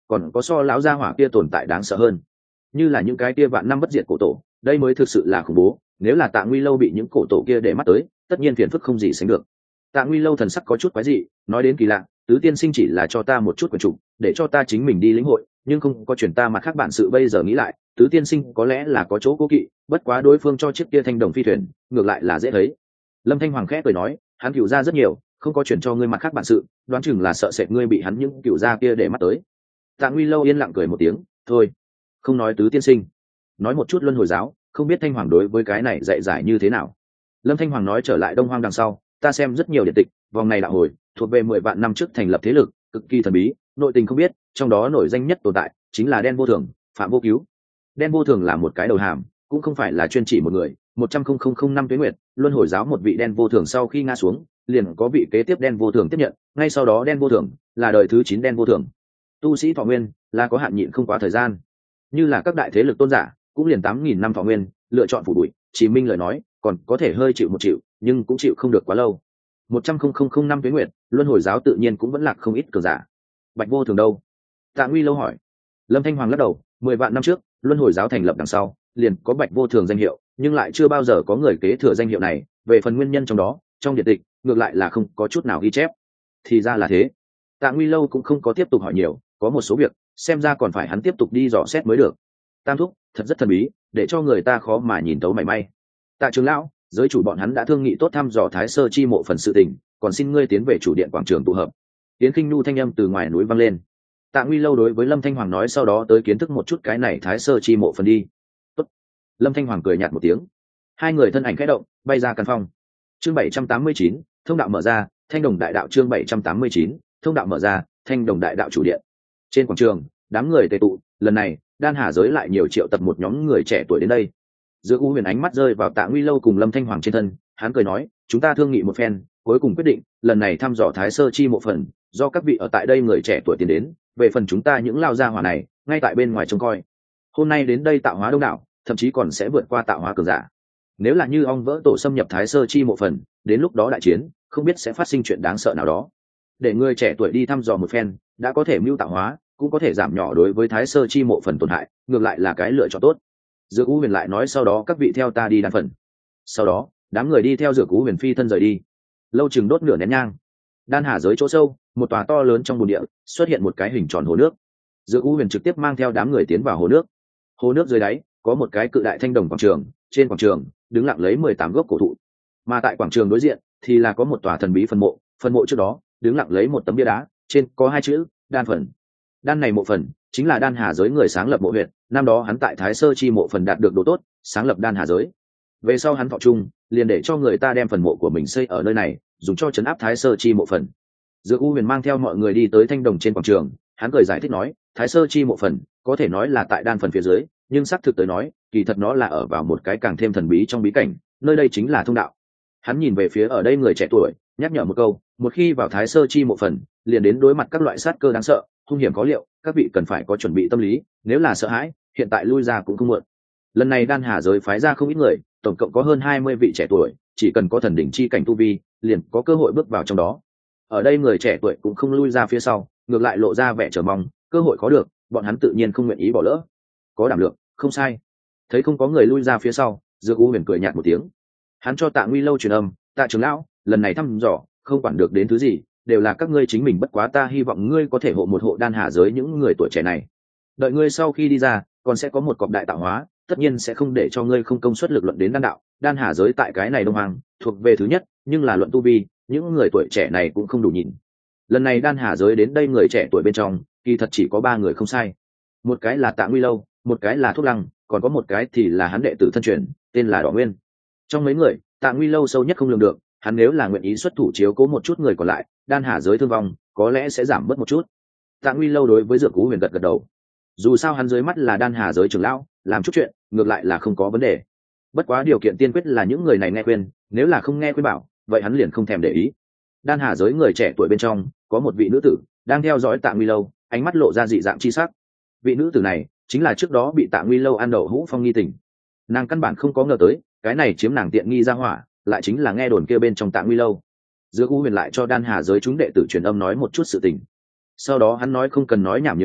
còn có so lão gia hỏa kia tồn tại đáng sợ hơn, như là những cái kia vạn năm bất diệt cổ tổ, đây mới thực sự là khủng bố. Nếu là Tạ Nguy Lâu bị những cổ tổ kia để mắt tới, tất nhiên phiền phức không gì sánh được. Tạ Nguy Lâu thần sắc có chút quái dị, nói đến kỳ lạ, tứ tiên sinh chỉ là cho ta một chút quyền chủ, để cho ta chính mình đi lĩnh hội, nhưng không có chuyển ta mặt khác bản sự. Bây giờ nghĩ lại, tứ tiên sinh có lẽ là có chỗ cố kỵ, bất quá đối phương cho chiếc kia thanh đồng phi thuyền, ngược lại là dễ thấy. Lâm Thanh Hoàng khẽ cười nói, hắn cựu ra rất nhiều, không có chuyển cho ngươi mặt khác bản sự, đoán chừng là sợ sệt ngươi bị hắn những cựu gia kia để mắt tới. Tạ Nguy Lâu yên lặng cười một tiếng, thôi, không nói tứ tiên sinh, nói một chút luân hồi giáo, không biết Thanh Hoàng đối với cái này dạy giải như thế nào. Lâm Thanh Hoàng nói, trở lại Đông Hoang đằng sau, ta xem rất nhiều điện tịch, vòng này đạo hồi thuộc về mười vạn năm trước thành lập thế lực, cực kỳ thần bí, nội tình không biết, trong đó nổi danh nhất tồn tại chính là Đen Vô Thường, Phạm Vô Cứu. Đen Vô Thường là một cái đầu hàm, cũng không phải là chuyên chỉ một người. Một trăm không năm tuế nguyệt, luân hồi giáo một vị Đen Vô Thường sau khi ngã xuống, liền có vị kế tiếp Đen Vô Thường tiếp nhận, ngay sau đó Đen Vô Thường là đời thứ chín Đen Vô Thường. Tu sĩ thọ nguyên là có hạn nhịn không quá thời gian, như là các đại thế lực tôn giả cũng liền tám nghìn năm thọ nguyên, lựa chọn phủ bụi. Chí Minh lời nói còn có thể hơi chịu một chịu, nhưng cũng chịu không được quá lâu. Một trăm không năm tuế nguyệt, luân hồi giáo tự nhiên cũng vẫn lạc không ít cường giả. Bạch Vô Thường đâu? Tạ Nguy Lâu hỏi. Lâm Thanh Hoàng lắc đầu, mười vạn năm trước luân hồi giáo thành lập đằng sau, liền có Bạch Vô Thường danh hiệu, nhưng lại chưa bao giờ có người kế thừa danh hiệu này. Về phần nguyên nhân trong đó, trong điện tịch ngược lại là không có chút nào ghi chép. Thì ra là thế. Tạ Nguy Lâu cũng không có tiếp tục hỏi nhiều, có một số việc xem ra còn phải hắn tiếp tục đi dò xét mới được. Tam thúc thật rất thần bí, để cho người ta khó mà nhìn tấu mảy may. Tạ trưởng lão, giới chủ bọn hắn đã thương nghị tốt thăm dò Thái Sơ chi mộ phần sự tình, còn xin ngươi tiến về chủ điện quảng trường tụ hợp. Tiến Kinh Nu thanh âm từ ngoài núi vang lên. Tạ Nguy Lâu đối với Lâm Thanh Hoàng nói, sau đó tới kiến thức một chút cái này Thái Sơ chi mộ phần đi. Tốt. Lâm Thanh Hoàng cười nhạt một tiếng. Hai người thân ảnh khẽ động, bay ra căn phòng. Chương bảy trăm tám mươi chín, thông đạo mở ra, Thanh Đồng Đại Đạo. Chương bảy trăm tám mươi chín, thông đạo mở ra, Thanh Đồng Đại Đạo chủ điện. Trên quảng trường, đám người tề tụ, lần này, Đan Hà giới lại nhiều triệu tập một nhóm người trẻ tuổi đến đây. Giữa U Huyền ánh mắt rơi vào Tạ Nguy Lâu cùng Lâm Thanh Hoàng trên thân, hắn cười nói, chúng ta thương nghị một phen, cuối cùng quyết định, lần này thăm dò Thái Sơ chi mộ phần, do các vị ở tại đây người trẻ tuổi tiến đến, về phần chúng ta những lao gia hỏa này, ngay tại bên ngoài trông coi. Hôm nay đến đây tạo hóa đông đảo, thậm chí còn sẽ vượt qua tạo hóa cường giả. Nếu là như ong vỡ tổ xâm nhập Thái Sơ chi mộ phần, đến lúc đó đại chiến, không biết sẽ phát sinh chuyện đáng sợ nào đó. Để người trẻ tuổi đi thăm dò một phen, đã có thể mưu tạo hóa, cũng có thể giảm nhỏ đối với Thái Sơ chi mộ phần tổn hại, ngược lại là cái lựa chọn tốt. Dược U Huyền lại nói, sau đó các vị theo ta đi đan phần. Sau đó, đám người đi theo Dược U Huyền phi thân rời đi. Lâu chừng đốt nửa nén nhang, Đan Hà giới chỗ sâu, một tòa to lớn trong bồn địa, xuất hiện một cái hình tròn hồ nước. Dược U Huyền trực tiếp mang theo đám người tiến vào hồ nước. Hồ nước dưới đáy có một cái cự đại thanh đồng quảng trường, trên quảng trường đứng lặng lấy mười tám gốc cổ thụ, mà tại quảng trường đối diện thì là có một tòa thần bí phần mộ. Phần mộ trước đó đứng lặng lấy một tấm bia đá, trên có hai chữ Đan phần. Đan này mộ phần chính là Đan Hà giới người sáng lập mộ huyệt, năm đó hắn tại Thái Sơ chi mộ phần đạt được độ tốt, sáng lập Đan Hà giới. Về sau hắn thọ chung, liền để cho người ta đem phần mộ của mình xây ở nơi này, dùng cho trấn áp Thái Sơ chi mộ phần. Dược U Huyền mang theo mọi người đi tới thanh đồng trên quảng trường, hắn cười giải thích nói, Thái Sơ chi mộ phần có thể nói là tại đan phần phía dưới, nhưng xác thực tới nói, kỳ thật nó là ở vào một cái càng thêm thần bí trong bí cảnh, nơi đây chính là thông đạo. Hắn nhìn về phía ở đây người trẻ tuổi, nhắc nhở một câu, một khi vào Thái Sơ chi mộ phần, liền đến đối mặt các loại sát cơ đáng sợ, hung hiểm có liệu, các vị cần phải có chuẩn bị tâm lý, nếu là sợ hãi, hiện tại lui ra cũng không muộn. Lần này Đan Hà giới phái ra không ít người, tổng cộng có hơn hai mươi vị trẻ tuổi, chỉ cần có thần đỉnh chi cảnh tu vi, liền có cơ hội bước vào trong đó. Ở đây người trẻ tuổi cũng không lui ra phía sau, ngược lại lộ ra vẻ chờ mong, cơ hội có được, bọn hắn tự nhiên không nguyện ý bỏ lỡ. Có đảm lượng, không sai. Thấy không có người lui ra phía sau, Dược U Huyền cười nhạt một tiếng. Hắn cho Tạ Nguy Lâu truyền âm, Tạ trưởng lão, lần này thăm dò, không quản được đến thứ gì, đều là các ngươi chính mình, bất quá ta hy vọng ngươi có thể hộ một hộ Đan Hà giới những người tuổi trẻ này. Đợi ngươi sau khi đi ra, còn sẽ có một cọc đại tạo hóa, tất nhiên sẽ không để cho ngươi không công suất lực luận đến đan đạo. Đan Hà giới tại cái này Đông Hoàng thuộc về thứ nhất, nhưng là luận tu vi, những người tuổi trẻ này cũng không đủ nhìn. Lần này Đan Hà giới đến đây người trẻ tuổi bên trong, kỳ thật chỉ có ba người không sai. Một cái là Tạ Nguy Lâu, một cái là Thuốc Lăng, còn có một cái thì là hắn đệ tử thân truyền, tên là Đỏ Nguyên. Trong mấy người, Tạ Nguy Lâu sâu nhất không lường được, hắn nếu là nguyện ý xuất thủ chiếu cố một chút người còn lại, Đan Hà giới thương vong có lẽ sẽ giảm bớt một chút. Tạ Nguy Lâu đối với Dược Cú Huyền gật gật đầu. Dù sao hắn dưới mắt là Đan Hà giới trưởng lão, làm chút chuyện ngược lại là không có vấn đề. Bất quá điều kiện tiên quyết là những người này nghe khuyên, nếu là không nghe khuyên bảo, vậy hắn liền không thèm để ý. Đan Hà giới người trẻ tuổi bên trong có một vị nữ tử đang theo dõi Tạ Nguy Lâu, ánh mắt lộ ra dị dạng chi sắc. Vị nữ tử này chính là trước đó bị Tạ Nguy Lâu ăn đậu hũ phong nghi tình. Nàng căn bản không có ngờ tới, cái này chiếm nàng tiện nghi ra hỏa, lại chính là nghe đồn kia bên trong Tạ Nguy Lâu. Dược U Huyền lại cho Đan Hà giới chúng đệ tử truyền âm nói một chút sự tình. Sau đó hắn nói không cần nói nhảm nhiều lời,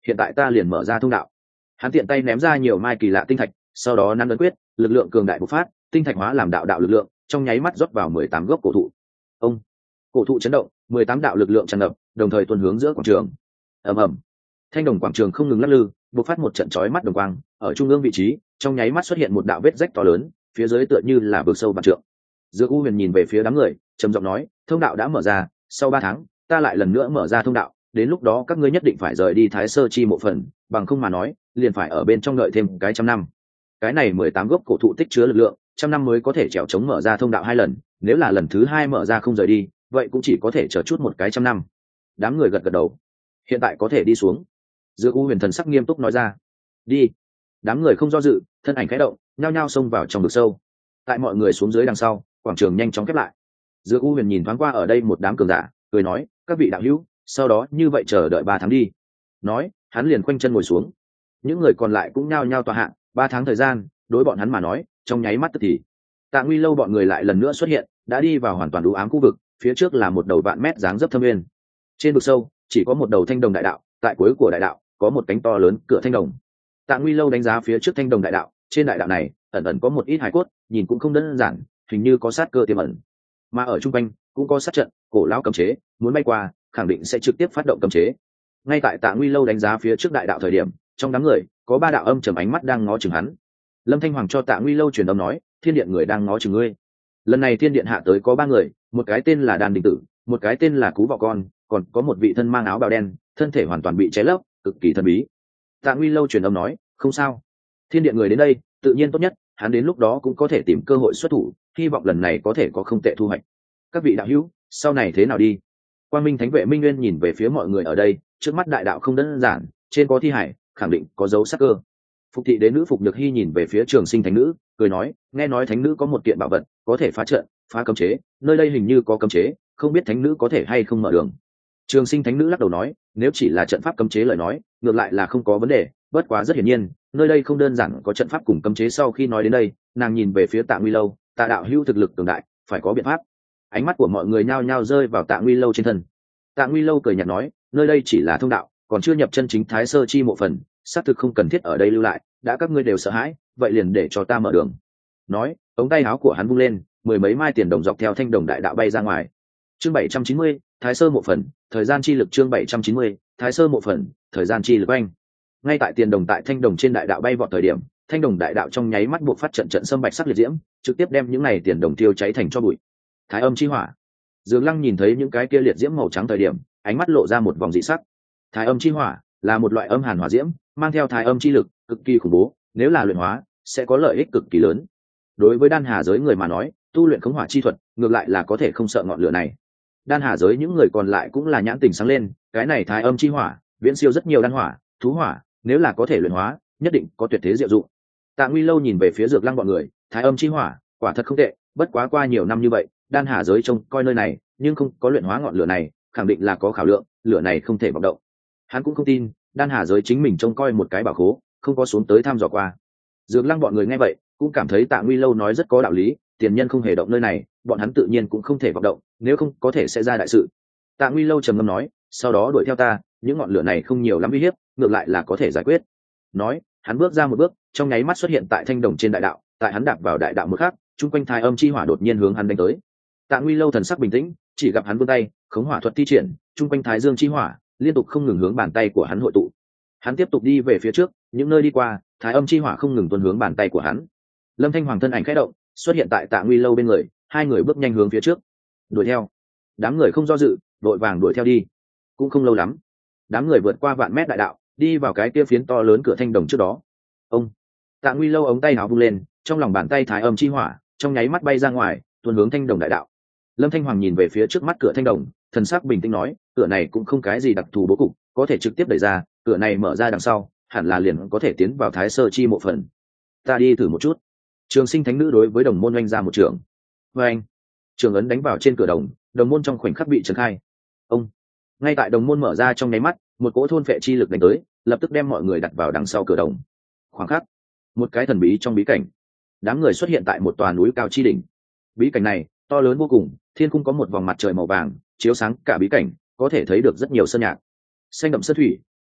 hiện tại ta liền mở ra thông đạo. Hắn tiện tay ném ra nhiều mai kỳ lạ tinh thạch, sau đó nắm ấn quyết, lực lượng cường đại bộc phát, tinh thạch hóa làm đạo đạo lực lượng, trong nháy mắt rót vào mười tám gốc cổ thụ. Ông, cổ thụ chấn động, mười tám đạo lực lượng tràn ngập, đồng thời tuôn hướng giữa quảng trường. Ầm ầm, thanh đồng quảng trường không ngừng lắc lư, bộc phát một trận chói mắt đồng quang, ở trung ương vị trí, trong nháy mắt xuất hiện một đạo vết rách to lớn, phía dưới tựa như là vực sâu vạn trượng. Dược U Huyền nhìn về phía đám người, trầm giọng nói, thông đạo đã mở ra, sau ba tháng, ta lại lần nữa mở ra thông đạo, đến lúc đó các ngươi nhất định phải rời đi Thái Sơ Chi mộ phần, bằng không mà nói, liền phải ở bên trong đợi thêm cái trăm năm. Cái này mười tám gốc cổ thụ tích chứa lực lượng, trăm năm mới có thể trèo chống mở ra thông đạo hai lần, nếu là lần thứ hai mở ra không rời đi, vậy cũng chỉ có thể chờ chút một cái trăm năm. Đám người gật gật đầu. Hiện tại có thể đi xuống. Dược U Huyền thần sắc nghiêm túc nói ra. Đi. Đám người không do dự, thân ảnh khẽ động, nhao nhao xông vào trong vực sâu. Tại mọi người xuống dưới đằng sau, quảng trường nhanh chóng khép lại. Dược U Huyền nhìn thoáng qua ở đây một đám cường giả, cười nói, các vị đạo hữu, sau đó như vậy chờ đợi ba tháng đi. Nói, hắn liền khoanh chân ngồi xuống. Những người còn lại cũng nhao nhao tọa hạ, ba tháng thời gian, đối bọn hắn mà nói, trong nháy mắt tức thì. Tạ Nguy Lâu bọn người lại lần nữa xuất hiện, đã đi vào hoàn toàn u ám khu vực, phía trước là một đầu vạn mét dáng dấp thâm nguyên. Trên vực sâu, chỉ có một đầu thanh đồng đại đạo, tại cuối của đại đạo, có một cánh to lớn, cửa thanh đồng. Tạ Nguy Lâu đánh giá phía trước thanh đồng đại đạo, trên đại đạo này, ẩn ẩn có một ít hài cốt, nhìn cũng không đơn giản, hình như có sát cơ tiềm ẩn. Mà ở trung quanh, cũng có sát trận, cổ lão cấm chế, muốn bay qua, khẳng định sẽ trực tiếp phát động cấm chế. Ngay tại Tạ Nguy Lâu đánh giá phía trước đại đạo thời điểm, trong đám người, có ba đạo âm trầm ánh mắt đang ngó chừng hắn. Lâm Thanh Hoàng cho Tạ Nguy Lâu truyền âm nói, thiên điện người đang ngó chừng ngươi. Lần này thiên điện hạ tới có ba người, một cái tên là Đàn Đình Tử, một cái tên là Cú Vọ Con, còn có một vị thân mang áo bào đen, thân thể hoàn toàn bị che lấp, cực kỳ thần bí. Tạ Nguy Lâu truyền âm nói, không sao, thiên điện người đến đây, tự nhiên tốt nhất, hắn đến lúc đó cũng có thể tìm cơ hội xuất thủ, hy vọng lần này có thể có không tệ thu hoạch. Các vị đạo hữu, sau này thế nào đi? Quang Minh Thánh Vệ Minh Nguyên nhìn về phía mọi người ở đây, trước mắt đại đạo không đơn giản, trên có thi hải, khẳng định có dấu sắc cơ. Phục thị đế nữ Phục Nhược Hy nhìn về phía Trường Sinh Thánh Nữ, cười nói, nghe nói Thánh Nữ có một kiện bảo vật, có thể phá trận, phá cấm chế, nơi đây hình như có cấm chế, không biết Thánh Nữ có thể hay không mở đường. Trường Sinh Thánh Nữ lắc đầu nói, nếu chỉ là trận pháp cấm chế lời nói, ngược lại là không có vấn đề, bất quá rất hiển nhiên, nơi đây không đơn giản có trận pháp cùng cấm chế. Sau khi nói đến đây, nàng nhìn về phía Tạ Nguy Lâu, Tạ đạo hữu thực lực cường đại, phải có biện pháp. Ánh mắt của mọi người nhao nhao rơi vào Tạ Nguy Lâu trên thân. Tạ Nguy Lâu cười nhạt nói, nơi đây chỉ là thông đạo, còn chưa nhập chân chính Thái Sơ Chi mộ phần, xác thực không cần thiết ở đây lưu lại, đã các ngươi đều sợ hãi, vậy liền để cho ta mở đường. Nói, ống tay áo của hắn vung lên, mười mấy mai tiền đồng dọc theo thanh đồng đại đạo bay ra ngoài. Chương bảy trăm chín mươi, Thái Sơ mộ phần, thời gian chi lực. Chương bảy trăm chín mươi, Thái Sơ mộ phần, thời gian chi lực. Anh. Ngay tại tiền đồng tại thanh đồng trên đại đạo bay vọt thời điểm, thanh đồng đại đạo trong nháy mắt buộc phát trận trận sâm bạch sắc liệt diễm, trực tiếp đem những này tiền đồng tiêu cháy thành tro bụi. Thái âm chi hỏa. Dương Lăng nhìn thấy những cái kia liệt diễm màu trắng thời điểm, ánh mắt lộ ra một vòng dị sắc. Thái âm chi hỏa là một loại âm hàn hỏa diễm, mang theo thái âm chi lực, cực kỳ khủng bố, nếu là luyện hóa, sẽ có lợi ích cực kỳ lớn. Đối với đan hà giới người mà nói, tu luyện khống hỏa chi thuật, ngược lại là có thể không sợ ngọn lửa này. Đan hà giới những người còn lại cũng là nhãn tình sáng lên, cái này thái âm chi hỏa, viễn siêu rất nhiều đan hỏa, thú hỏa, nếu là có thể luyện hóa, nhất định có tuyệt thế diệu dụng. Tạ Nguy Lâu nhìn về phía Dược Lăng bọn người, thái âm chi hỏa, quả thật không tệ, bất quá qua nhiều năm như vậy, đan hà giới trông coi nơi này, nhưng không có luyện hóa ngọn lửa này, khẳng định là có khảo lượng, lửa này không thể vọng động. Hắn cũng không tin, đan hà giới chính mình trông coi một cái bảo khố, không có xuống tới thăm dò qua. Dược Lăng bọn người nghe vậy, cũng cảm thấy Tạ Nguy Lâu nói rất có đạo lý, tiền nhân không hề động nơi này, bọn hắn tự nhiên cũng không thể vọng động, nếu không có thể sẽ ra đại sự. Tạ Nguy Lâu trầm ngâm nói, sau đó đuổi theo ta, những ngọn lửa này không nhiều lắm uy hiếp, ngược lại là có thể giải quyết. Nói, hắn bước ra một bước, trong nháy mắt xuất hiện tại thanh đồng trên đại đạo, tại hắn đạp vào đại đạo một khắc, trung quanh thái âm chi hỏa đột nhiên hướng hắn đánh tới. Tạ Nguy Lâu thần sắc bình tĩnh, chỉ gặp hắn vươn tay, khống hỏa thuật thi triển, trung quanh thái dương chi hỏa liên tục không ngừng hướng bàn tay của hắn hội tụ. Hắn tiếp tục đi về phía trước, những nơi đi qua, thái âm chi hỏa không ngừng tuôn hướng bàn tay của hắn. Lâm Thanh Hoàng thân ảnh khẽ động, xuất hiện tại Tạ Nguy Lâu bên người, hai người bước nhanh hướng phía trước, đuổi theo. Đám người không do dự, đội vàng đuổi theo đi. Cũng không lâu lắm, đám người vượt qua vạn mét đại đạo, đi vào cái kia phiến to lớn cửa thanh đồng trước đó. Ông Tạ Nguy Lâu ống tay áo vung lên, trong lòng bàn tay thái âm chi hỏa trong nháy mắt bay ra ngoài, tuôn hướng thanh đồng đại đạo. Lâm Thanh Hoàng nhìn về phía trước mắt cửa thanh đồng, thần sắc bình tĩnh nói, cửa này cũng không cái gì đặc thù bố cục, có thể trực tiếp đẩy ra, cửa này mở ra đằng sau, hẳn là liền có thể tiến vào Thái Sơ Chi mộ phần. Ta đi thử một chút. Trường Sinh Thánh Nữ đối với đồng môn oanh ra một trường. Và anh, trường ấn đánh vào trên cửa đồng, đồng môn trong khoảnh khắc bị trấn khai. Ông, ngay tại đồng môn mở ra trong nháy mắt, một cỗ thôn phệ chi lực đánh tới, lập tức đem mọi người đặt vào đằng sau cửa đồng. Khoảng khắc, một cái thần bí trong bí cảnh, đám người xuất hiện tại một tòa núi cao chi đỉnh. Bí cảnh này to lớn vô cùng, thiên cung có một vòng mặt trời màu vàng chiếu sáng cả bí cảnh, có thể thấy được rất nhiều sơn nhạc. Xanh đậm sơn thủy,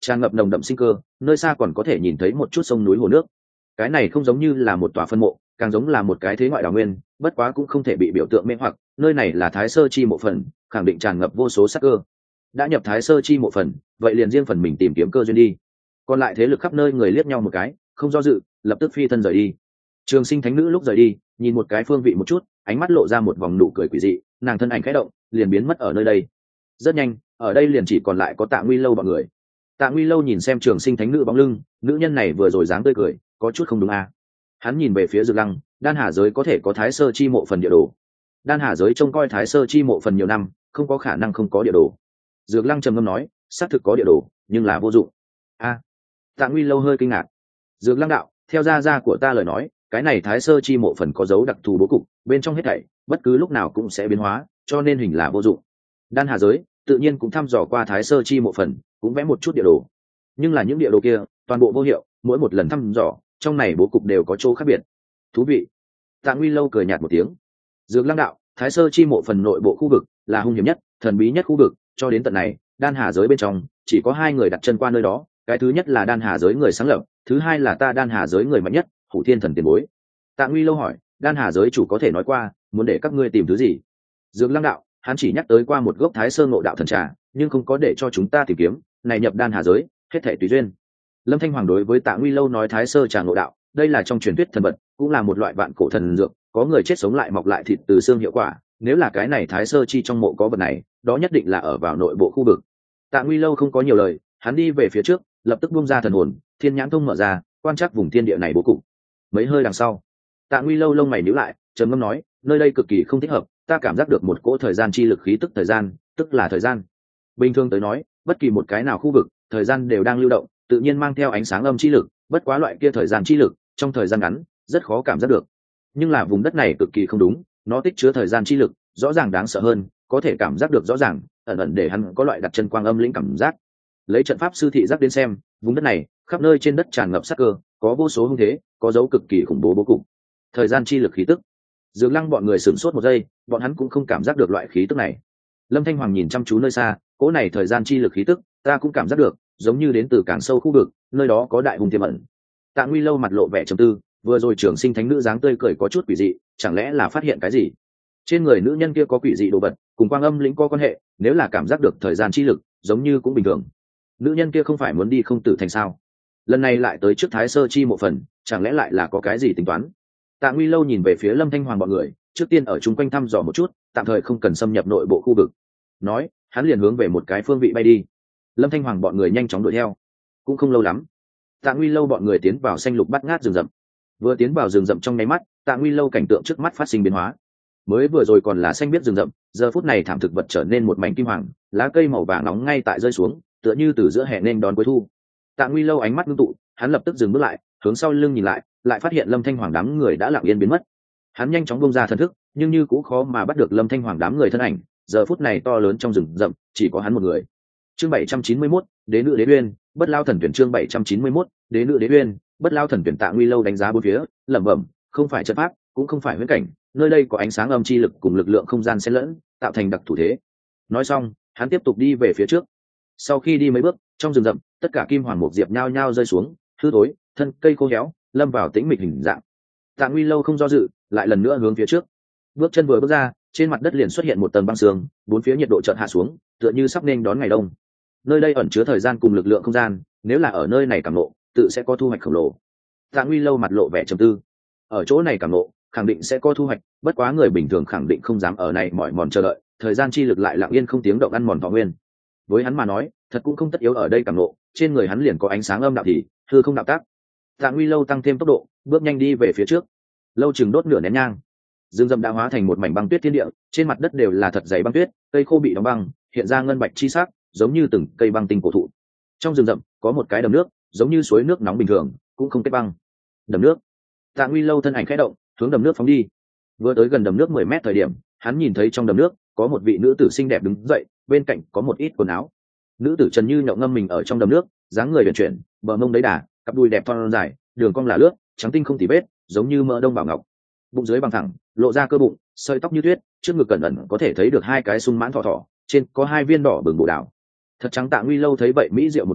tràn ngập nồng đậm sinh cơ, nơi xa còn có thể nhìn thấy một chút sông núi hồ nước. Cái này không giống như là một tòa phân mộ, càng giống là một cái thế ngoại đào nguyên, bất quá cũng không thể bị biểu tượng mê hoặc, nơi này là Thái Sơ chi mộ phần, khẳng định tràn ngập vô số sắc cơ. Đã nhập Thái Sơ chi mộ phần, vậy liền riêng phần mình tìm kiếm cơ duyên đi. Còn lại thế lực khắp nơi người liếc nhau một cái, không do dự, lập tức phi thân rời đi. Trường Sinh Thánh Nữ lúc rời đi, nhìn một cái phương vị một chút, ánh mắt lộ ra một vòng nụ cười quỷ dị, nàng thân ảnh khẽ động, liền biến mất ở nơi đây. Rất nhanh, ở đây liền chỉ còn lại có Tạ Nguy Lâu bọn người. Tạ Nguy Lâu nhìn xem Trường Sinh Thánh Nữ bóng lưng, nữ nhân này vừa rồi dáng tươi cười, có chút không đúng à. Hắn nhìn về phía Dược Lăng, Đan Hà giới có thể có Thái Sơ chi mộ phần địa đồ. Đan Hà giới trông coi Thái Sơ chi mộ phần nhiều năm, không có khả năng không có địa đồ. Dược Lăng trầm ngâm nói, xác thực có địa đồ, nhưng là vô dụng. A. À, Tạ Nguy Lâu hơi kinh ngạc. Dược Lăng đạo, theo gia gia của ta lời nói, cái này Thái Sơ chi mộ phần có dấu đặc thù bố cục, bên trong hết thảy bất cứ lúc nào cũng sẽ biến hóa, cho nên hình là vô dụng. Đan Hà giới tự nhiên cũng thăm dò qua Thái Sơ chi mộ phần, cũng vẽ một chút địa đồ, nhưng là những địa đồ kia toàn bộ vô hiệu, mỗi một lần thăm dò trong này bố cục đều có chỗ khác biệt. Thú vị. Tạ Nguy Lâu cười nhạt một tiếng. Dược Lăng đạo, Thái Sơ chi mộ phần nội bộ khu vực là hung hiểm nhất, thần bí nhất khu vực, cho đến tận này Đan Hà giới bên trong chỉ có hai người đặt chân qua nơi đó, cái thứ nhất là Đan Hà giới người sáng lập, thứ hai là ta Đan Hà giới người mạnh nhất, Hủ Thiên Thần tiền bối. Tạ Nguy Lâu hỏi, Đan Hà giới chủ có thể nói qua, muốn để các ngươi tìm thứ gì? Dược Lăng đạo, hắn chỉ nhắc tới qua một gốc Thái Sơ ngộ đạo thần trà, nhưng không có để cho chúng ta tìm kiếm, này nhập Đan Hà giới, hết thảy tùy duyên. Lâm Thanh Hoàng đối với Tạ Nguy Lâu nói Thái Sơ trà ngộ đạo, đây là trong truyền thuyết thần vật, cũng là một loại vạn cổ thần dược, có người chết sống lại mọc lại thịt từ xương hiệu quả, nếu là cái này Thái Sơ chi trong mộ có vật này, đó nhất định là ở vào nội bộ khu vực. Tạ Nguy Lâu không có nhiều lời, hắn đi về phía trước, lập tức buông ra thần hồn, thiên nhãn thông mở ra, quan trắc vùng thiên địa này bố cục. Mấy hơi đằng sau, Tạ Nguy Lâu lông mày nhíu lại, trầm ngâm nói, nơi đây cực kỳ không thích hợp, ta cảm giác được một cỗ thời gian chi lực khí tức thời gian, tức là thời gian. Bình thường tới nói, bất kỳ một cái nào khu vực, thời gian đều đang lưu động, tự nhiên mang theo ánh sáng âm chi lực, bất quá loại kia thời gian chi lực, trong thời gian ngắn, rất khó cảm giác được. Nhưng là vùng đất này cực kỳ không đúng, nó tích chứa thời gian chi lực, rõ ràng đáng sợ hơn, có thể cảm giác được rõ ràng, ẩn ẩn để hắn có loại đặt chân quang âm lĩnh cảm giác. Lấy trận pháp sư thị giác đến xem, vùng đất này, khắp nơi trên đất tràn ngập sát cơ, có vô số hung thế, có dấu cực kỳ khủng bố bố cục. Thời gian chi lực khí tức. Dược Lăng bọn người sửng sốt một giây, bọn hắn cũng không cảm giác được loại khí tức này. Lâm Thanh Hoàng nhìn chăm chú nơi xa, cỗ này thời gian chi lực khí tức, ta cũng cảm giác được, giống như đến từ càng sâu khu vực, nơi đó có đại hung tiềm ẩn. Tạ Nguy Lâu mặt lộ vẻ trầm tư, vừa rồi Trường Sinh Thánh Nữ dáng tươi cười có chút quỷ dị, chẳng lẽ là phát hiện cái gì? Trên người nữ nhân kia có quỷ dị đồ vật, cùng quang âm lĩnh có quan hệ, nếu là cảm giác được thời gian chi lực, giống như cũng bình thường. Nữ nhân kia không phải muốn đi không tử thành sao? Lần này lại tới trước Thái Sơ chi mộ phần, chẳng lẽ lại là có cái gì tính toán? Tạ Nguy Lâu nhìn về phía Lâm Thanh Hoàng bọn người, trước tiên ở chung quanh thăm dò một chút, tạm thời không cần xâm nhập nội bộ khu vực. Nói, hắn liền hướng về một cái phương vị bay đi. Lâm Thanh Hoàng bọn người nhanh chóng đuổi theo. Cũng không lâu lắm, Tạ Nguy Lâu bọn người tiến vào xanh lục bát ngát rừng rậm. Vừa tiến vào rừng rậm trong nháy mắt, Tạ Nguy Lâu cảnh tượng trước mắt phát sinh biến hóa. Mới vừa rồi còn là xanh biếc rừng rậm, giờ phút này thảm thực vật trở nên một mảnh kim hoàng, lá cây màu vàng nóng ngay tại rơi xuống, tựa như từ giữa hè nên đón cuối thu. Tạ Nguy Lâu ánh mắt ngưng tụ, hắn lập tức dừng bước lại, hướng sau lưng nhìn lại, lại phát hiện Lâm Thanh Hoàng đám người đã lặng yên biến mất. Hắn nhanh chóng buông ra thần thức, nhưng như cũng khó mà bắt được Lâm Thanh Hoàng đám người thân ảnh, giờ phút này to lớn trong rừng rậm, chỉ có hắn một người. Chương bảy trăm chín mươi mốt, Đế nữ Đế Uyên, Bất Lao Thần Tuyển chương bảy trăm chín mươi mốt, Đế nữ Đế Uyên, Bất Lao Thần Tuyển. Tạ Nguy Lâu đánh giá bốn phía, lẩm bẩm, không phải trận pháp, cũng không phải huyễn cảnh, nơi đây có ánh sáng âm chi lực cùng lực lượng không gian xen lẫn, tạo thành đặc thủ thế. Nói xong, hắn tiếp tục đi về phía trước. Sau khi đi mấy bước, trong rừng rậm, tất cả kim hoàng mục diệp nhao nhao rơi xuống, hư tối, thân cây khô héo, lâm vào tĩnh mịch hình dạng. Tạ Nguy Lâu không do dự, lại lần nữa hướng phía trước. Bước chân vừa bước ra, trên mặt đất liền xuất hiện một tầng băng sương, bốn phía nhiệt độ chợt hạ xuống, tựa như sắp nên đón ngày đông. Nơi đây ẩn chứa thời gian cùng lực lượng không gian, nếu là ở nơi này cảm ngộ, tự sẽ có thu hoạch khổng lồ. Tạ Nguy Lâu mặt lộ vẻ trầm tư. Ở chỗ này cảm ngộ, khẳng định sẽ có thu hoạch, bất quá người bình thường khẳng định không dám ở này mỏi mòn chờ đợi, thời gian chi lực lại lặng yên không tiếng động ăn mòn thọ nguyên. Với hắn mà nói, thật cũng không tất yếu ở đây cảm ngộ, trên người hắn liền có ánh sáng âm đạo thì, hư không đạo tác. Tạ Nguy Lâu tăng thêm tốc độ, bước nhanh đi về phía trước. Lâu chừng đốt nửa nén nhang, rừng rậm đã hóa thành một mảnh băng tuyết thiên địa, trên mặt đất đều là thật dày băng tuyết, cây khô bị đóng băng, hiện ra ngân bạch chi sắc, giống như từng cây băng tinh cổ thụ. Trong rừng rậm có một cái đầm nước, giống như suối nước nóng bình thường, cũng không kết băng. Đầm nước. Tạ Nguy Lâu thân ảnh khẽ động, hướng đầm nước phóng đi. Vừa tới gần đầm nước mười mét thời điểm, hắn nhìn thấy trong đầm nước có một vị nữ tử xinh đẹp đứng dậy, bên cạnh có một ít quần áo. Nữ tử Trần Như nhậu ngâm mình ở trong đầm nước, dáng người uyển chuyển, bờ mông đấy đà, cặp đùi đẹp thon dài, đường cong là lướt, trắng tinh không tì vết, giống như mỡ đông bảo ngọc. Bụng dưới bằng thẳng, lộ ra cơ bụng, sợi tóc như tuyết, trước ngực cẩn ẩn có thể thấy được hai cái sung mãn thỏ thỏ, trên có hai viên đỏ bừng bổ đảo. Thật trắng. Tạ Nguy Lâu thấy vậy mỹ diệu một màn,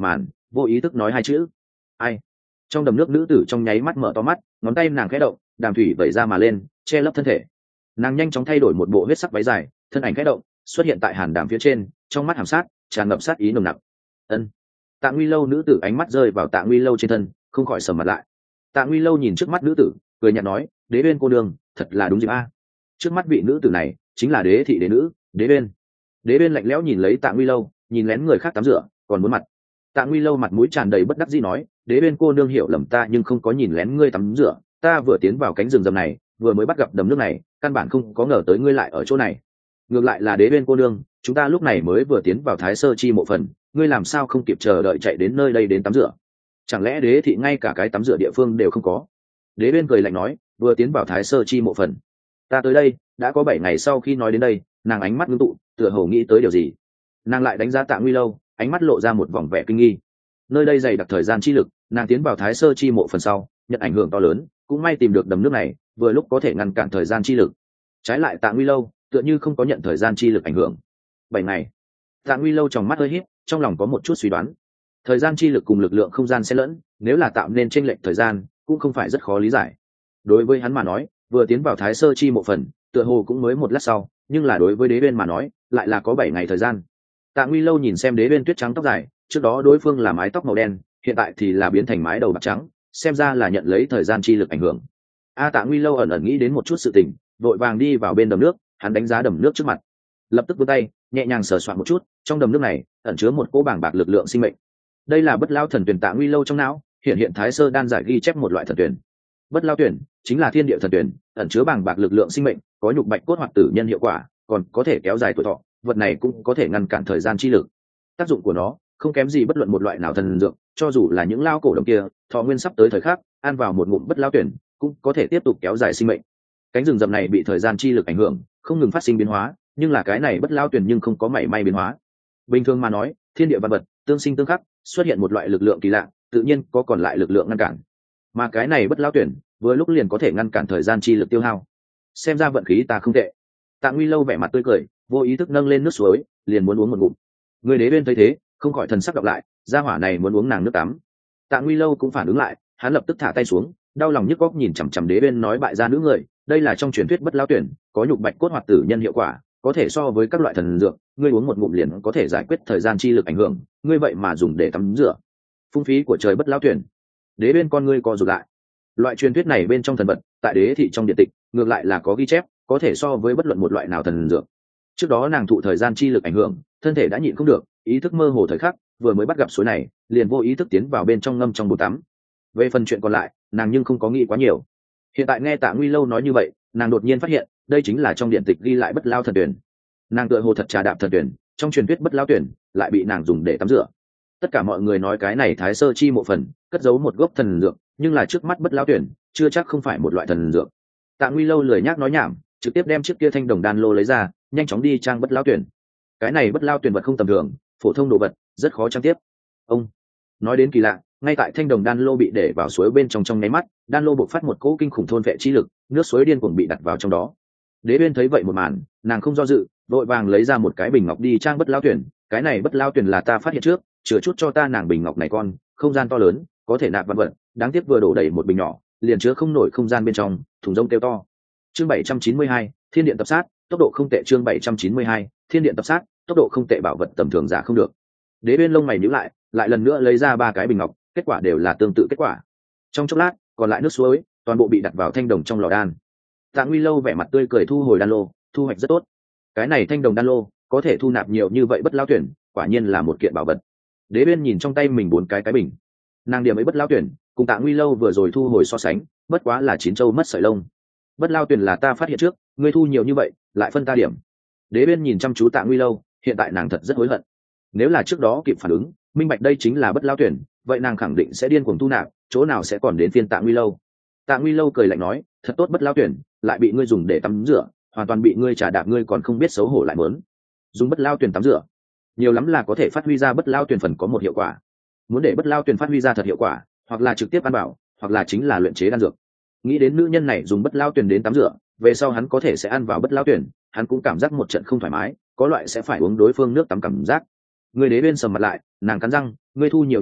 vô ý thức nói hai chữ: ai. Trong đầm nước nữ tử trong nháy mắt mở to mắt, ngón tay nàng khẽ động, đàm thủy vẩy ra mà lên, che lấp thân thể. Nàng nhanh chóng thay đổi một bộ huyết sắc váy dài, thân ảnh khẽ động, xuất hiện tại hàn đàm phía trên, trong mắt hàm sát tràn ngập sát ý nồng nặc. Ân. Tạ Nguy Lâu nữ tử ánh mắt rơi vào Tạ Nguy Lâu trên thân, không khỏi sầm mặt lại. Tạ Nguy Lâu nhìn trước mắt nữ tử, cười nhạt nói: đế bên cô đương thật là đúng dịp a. Trước mắt vị nữ tử này chính là đế thị đế nữ đế bên. Đế bên lạnh lẽo nhìn lấy Tạ Nguy Lâu, nhìn lén người khác tắm rửa còn muốn mặt. Tạ Nguy Lâu mặt mũi tràn đầy bất đắc dĩ nói: đế bên cô nương hiểu lầm ta, nhưng không có nhìn lén ngươi tắm rửa, ta vừa tiến vào cánh rừng rậm này, vừa mới bắt gặp đầm nước này, căn bản không có ngờ tới ngươi lại ở chỗ này. Ngược lại là đế bên cô nương, chúng ta lúc này mới vừa tiến vào Thái Sơ Chi mộ phần, ngươi làm sao không kịp chờ đợi chạy đến nơi đây đến tắm rửa? Chẳng lẽ đế thị ngay cả cái tắm rửa địa phương đều không có? Đế bên cười lạnh nói: vừa tiến vào Thái Sơ Chi mộ phần, ta tới đây đã có bảy ngày. Sau khi nói đến đây, nàng ánh mắt ngưng tụ, tựa hồ nghĩ tới điều gì. Nàng lại đánh giá Tạ Nguy Lâu, ánh mắt lộ ra một vòng vẻ kinh nghi. Nơi đây dày đặc thời gian chi lực, nàng tiến vào Thái Sơ Chi mộ phần sau, nhận ảnh hưởng to lớn, cũng may tìm được đầm nước này, vừa lúc có thể ngăn cản thời gian chi lực. Trái lại Tạ Nguy Lâu tựa như không có nhận thời gian chi lực ảnh hưởng. Bảy ngày. Tạ Nguy Lâu trong mắt hơi híp, trong lòng có một chút suy đoán. Thời gian chi lực cùng lực lượng không gian xen lẫn, nếu là tạo nên chênh lệch thời gian, cũng không phải rất khó lý giải. Đối với hắn mà nói, vừa tiến vào Thái Sơ Chi mộ phần, tựa hồ cũng mới một lát sau, nhưng là đối với đế bên mà nói, lại là có bảy ngày thời gian. Tạ Nguy Lâu nhìn xem đế bên tuyết trắng tóc dài, trước đó đối phương là mái tóc màu đen, hiện tại thì là biến thành mái đầu bạc trắng, xem ra là nhận lấy thời gian chi lực ảnh hưởng. A Tạ Nguy Lâu ẩn ẩn nghĩ đến một chút sự tình, vội vàng đi vào bên đầm nước, hắn đánh giá đầm nước trước mặt, lập tức vươn tay nhẹ nhàng sờ soạn một chút, trong đầm nước này ẩn chứa một cỗ bảng bạc lực lượng sinh mệnh. Đây là bất lao thần tuyển. Tạ Nguy Lâu trong não hiện hiện Thái Sơ đan giải ghi chép một loại thần tuyển. Bất lao tuyển chính là thiên địa thần tuyển, ẩn chứa bảng bạc lực lượng sinh mệnh, có nhục bạch cốt hoạt tử nhân hiệu quả, còn có thể kéo dài tuổi thọ. Vật này cũng có thể ngăn cản thời gian chi lực. Tác dụng của nó không kém gì bất luận một loại nào thần dược, cho dù là những lao cổ đồng kia thọ nguyên sắp tới thời khắc, ăn vào một ngụm bất lao tuyển cũng có thể tiếp tục kéo dài sinh mệnh. Cánh rừng rậm này bị thời gian chi lực ảnh hưởng, không ngừng phát sinh biến hóa, nhưng là cái này bất lao tuyển nhưng không có mảy may biến hóa. Bình thường mà nói, thiên địa văn vật tương sinh tương khắc, xuất hiện một loại lực lượng kỳ lạ, tự nhiên có còn lại lực lượng ngăn cản. Mà cái này bất lao tuyển vừa lúc liền có thể ngăn cản thời gian chi lực tiêu hao. Xem ra vận khí ta không tệ. Tạ Nguy Lâu vẻ mặt tươi cười, vô ý thức nâng lên nước suối, liền muốn uống một ngụm. Người đế bên thấy thế, không khỏi thần sắc đọc lại, gia hỏa này muốn uống nàng nước tắm. Tạ Nguy Lâu cũng phản ứng lại, hắn lập tức thả tay xuống, đau lòng nhức góc nhìn chằm chằm đế bên nói: bại gia nữ người, đây là trong truyền thuyết bất lao tuyển, có nhục bạch cốt hoạt tử nhân hiệu quả, có thể so với các loại thần dược, ngươi uống một ngụm liền có thể giải quyết thời gian chi lực ảnh hưởng, ngươi vậy mà dùng để tắm rửa. Phung phí của trời bất lao tuyển. Đế bên con ngươi co rụt lại. Loại truyền thuyết này bên trong thần vật, tại đế thị trong điện tịch, ngược lại là có ghi chép, có thể so với bất luận một loại nào thần dược. Trước đó nàng thụ thời gian chi lực ảnh hưởng, thân thể đã nhịn không được, ý thức mơ hồ thời khắc, vừa mới bắt gặp suối này, liền vô ý thức tiến vào bên trong ngâm trong bồn tắm. Về phần chuyện còn lại, nàng nhưng không có nghĩ quá nhiều. Hiện tại nghe Tạ Nguy Lâu nói như vậy, nàng đột nhiên phát hiện, đây chính là trong điện tịch ghi lại bất lao thần tuyển. Nàng tựa hồ thật trà đạp thần tuyển, trong truyền thuyết bất lao tuyển lại bị nàng dùng để tắm rửa. Tất cả mọi người nói cái này Thái Sơ Chi mộ phần cất giấu một gốc thần dược, nhưng là trước mắt bất lao tuyển chưa chắc không phải một loại thần dược. Tạ Nguy Lâu lười nhác nói nhảm, trực tiếp đem chiếc kia thanh đồng đan lô lấy ra, nhanh chóng đi trang bất lao tuyển. Cái này bất lao tuyển vật không tầm thường, phổ thông đồ vật rất khó trang tiếp. Ông nói đến kỳ lạ, ngay tại thanh đồng đan lô bị để vào suối bên trong trong nháy mắt, đan lô bộc phát một cỗ kinh khủng thôn vệ chi lực, nước suối điên cuồng bị đặt vào trong đó. Đế bên thấy vậy một màn, nàng không do dự, vội vàng lấy ra một cái bình ngọc đi trang bất lao tuyển. Cái này bất lao tuyển là ta phát hiện trước, chứa chút cho ta nàng bình ngọc này con, không gian to lớn, có thể nạp văn vật, đáng tiếc vừa đổ đầy một bình nhỏ, liền chứa không nổi không gian bên trong, thùng rông kêu to. Chương bảy trăm chín mươi hai, Thiên điện tập sát, tốc độ không tệ. Chương bảy trăm chín mươi hai, Thiên điện tập sát, tốc độ không tệ. Bảo vật tầm thường giả không được. Đế bên lông mày nhíu lại, lại lần nữa lấy ra ba cái bình ngọc, kết quả đều là tương tự kết quả. Trong chốc lát, còn lại nước suối toàn bộ bị đặt vào thanh đồng trong lò đan. Tạ Nguy Lâu vẻ mặt tươi cười thu hồi đan lô, thu hoạch rất tốt. Cái này thanh đồng đan lô có thể thu nạp nhiều như vậy bất lao tuyển, quả nhiên là một kiện bảo vật. Đế bên nhìn trong tay mình bốn cái cái bình, nàng điểm ấy bất lao tuyển cùng Tạ Nguy Lâu vừa rồi thu hồi so sánh, bất quá là chín châu mất sợi lông. Bất lao tuyển là ta phát hiện trước, ngươi thu nhiều như vậy lại phân ta điểm. Đế bên nhìn chăm chú Tạ Nguy Lâu, hiện tại nàng thật rất hối hận. Nếu là trước đó kịp phản ứng, minh bạch đây chính là bất lao tuyển, vậy nàng khẳng định sẽ điên cuồng thu nạp, chỗ nào sẽ còn đến phiên Tạ Nguy Lâu. Tạ Nguy Lâu cười lạnh nói: thật tốt bất lao tuyển, lại bị ngươi dùng để tắm rửa, hoàn toàn bị ngươi trả đạp, ngươi còn không biết xấu hổ lại muốn dùng bất lao tuyển tắm rửa. Nhiều lắm là có thể phát huy ra bất lao tuyển phần có một hiệu quả. Muốn để bất lao tuyển phát huy ra thật hiệu quả, hoặc là trực tiếp ăn bảo, hoặc là chính là luyện chế đan dược. Nghĩ đến nữ nhân này dùng bất lao tuyển đến tắm rửa, về sau hắn có thể sẽ ăn vào bất lao tuyển, hắn cũng cảm giác một trận không thoải mái, có loại sẽ phải uống đối phương nước tắm cảm giác. Người đế bên sầm mặt lại, nàng cắn răng: ngươi thu nhiều như vậy,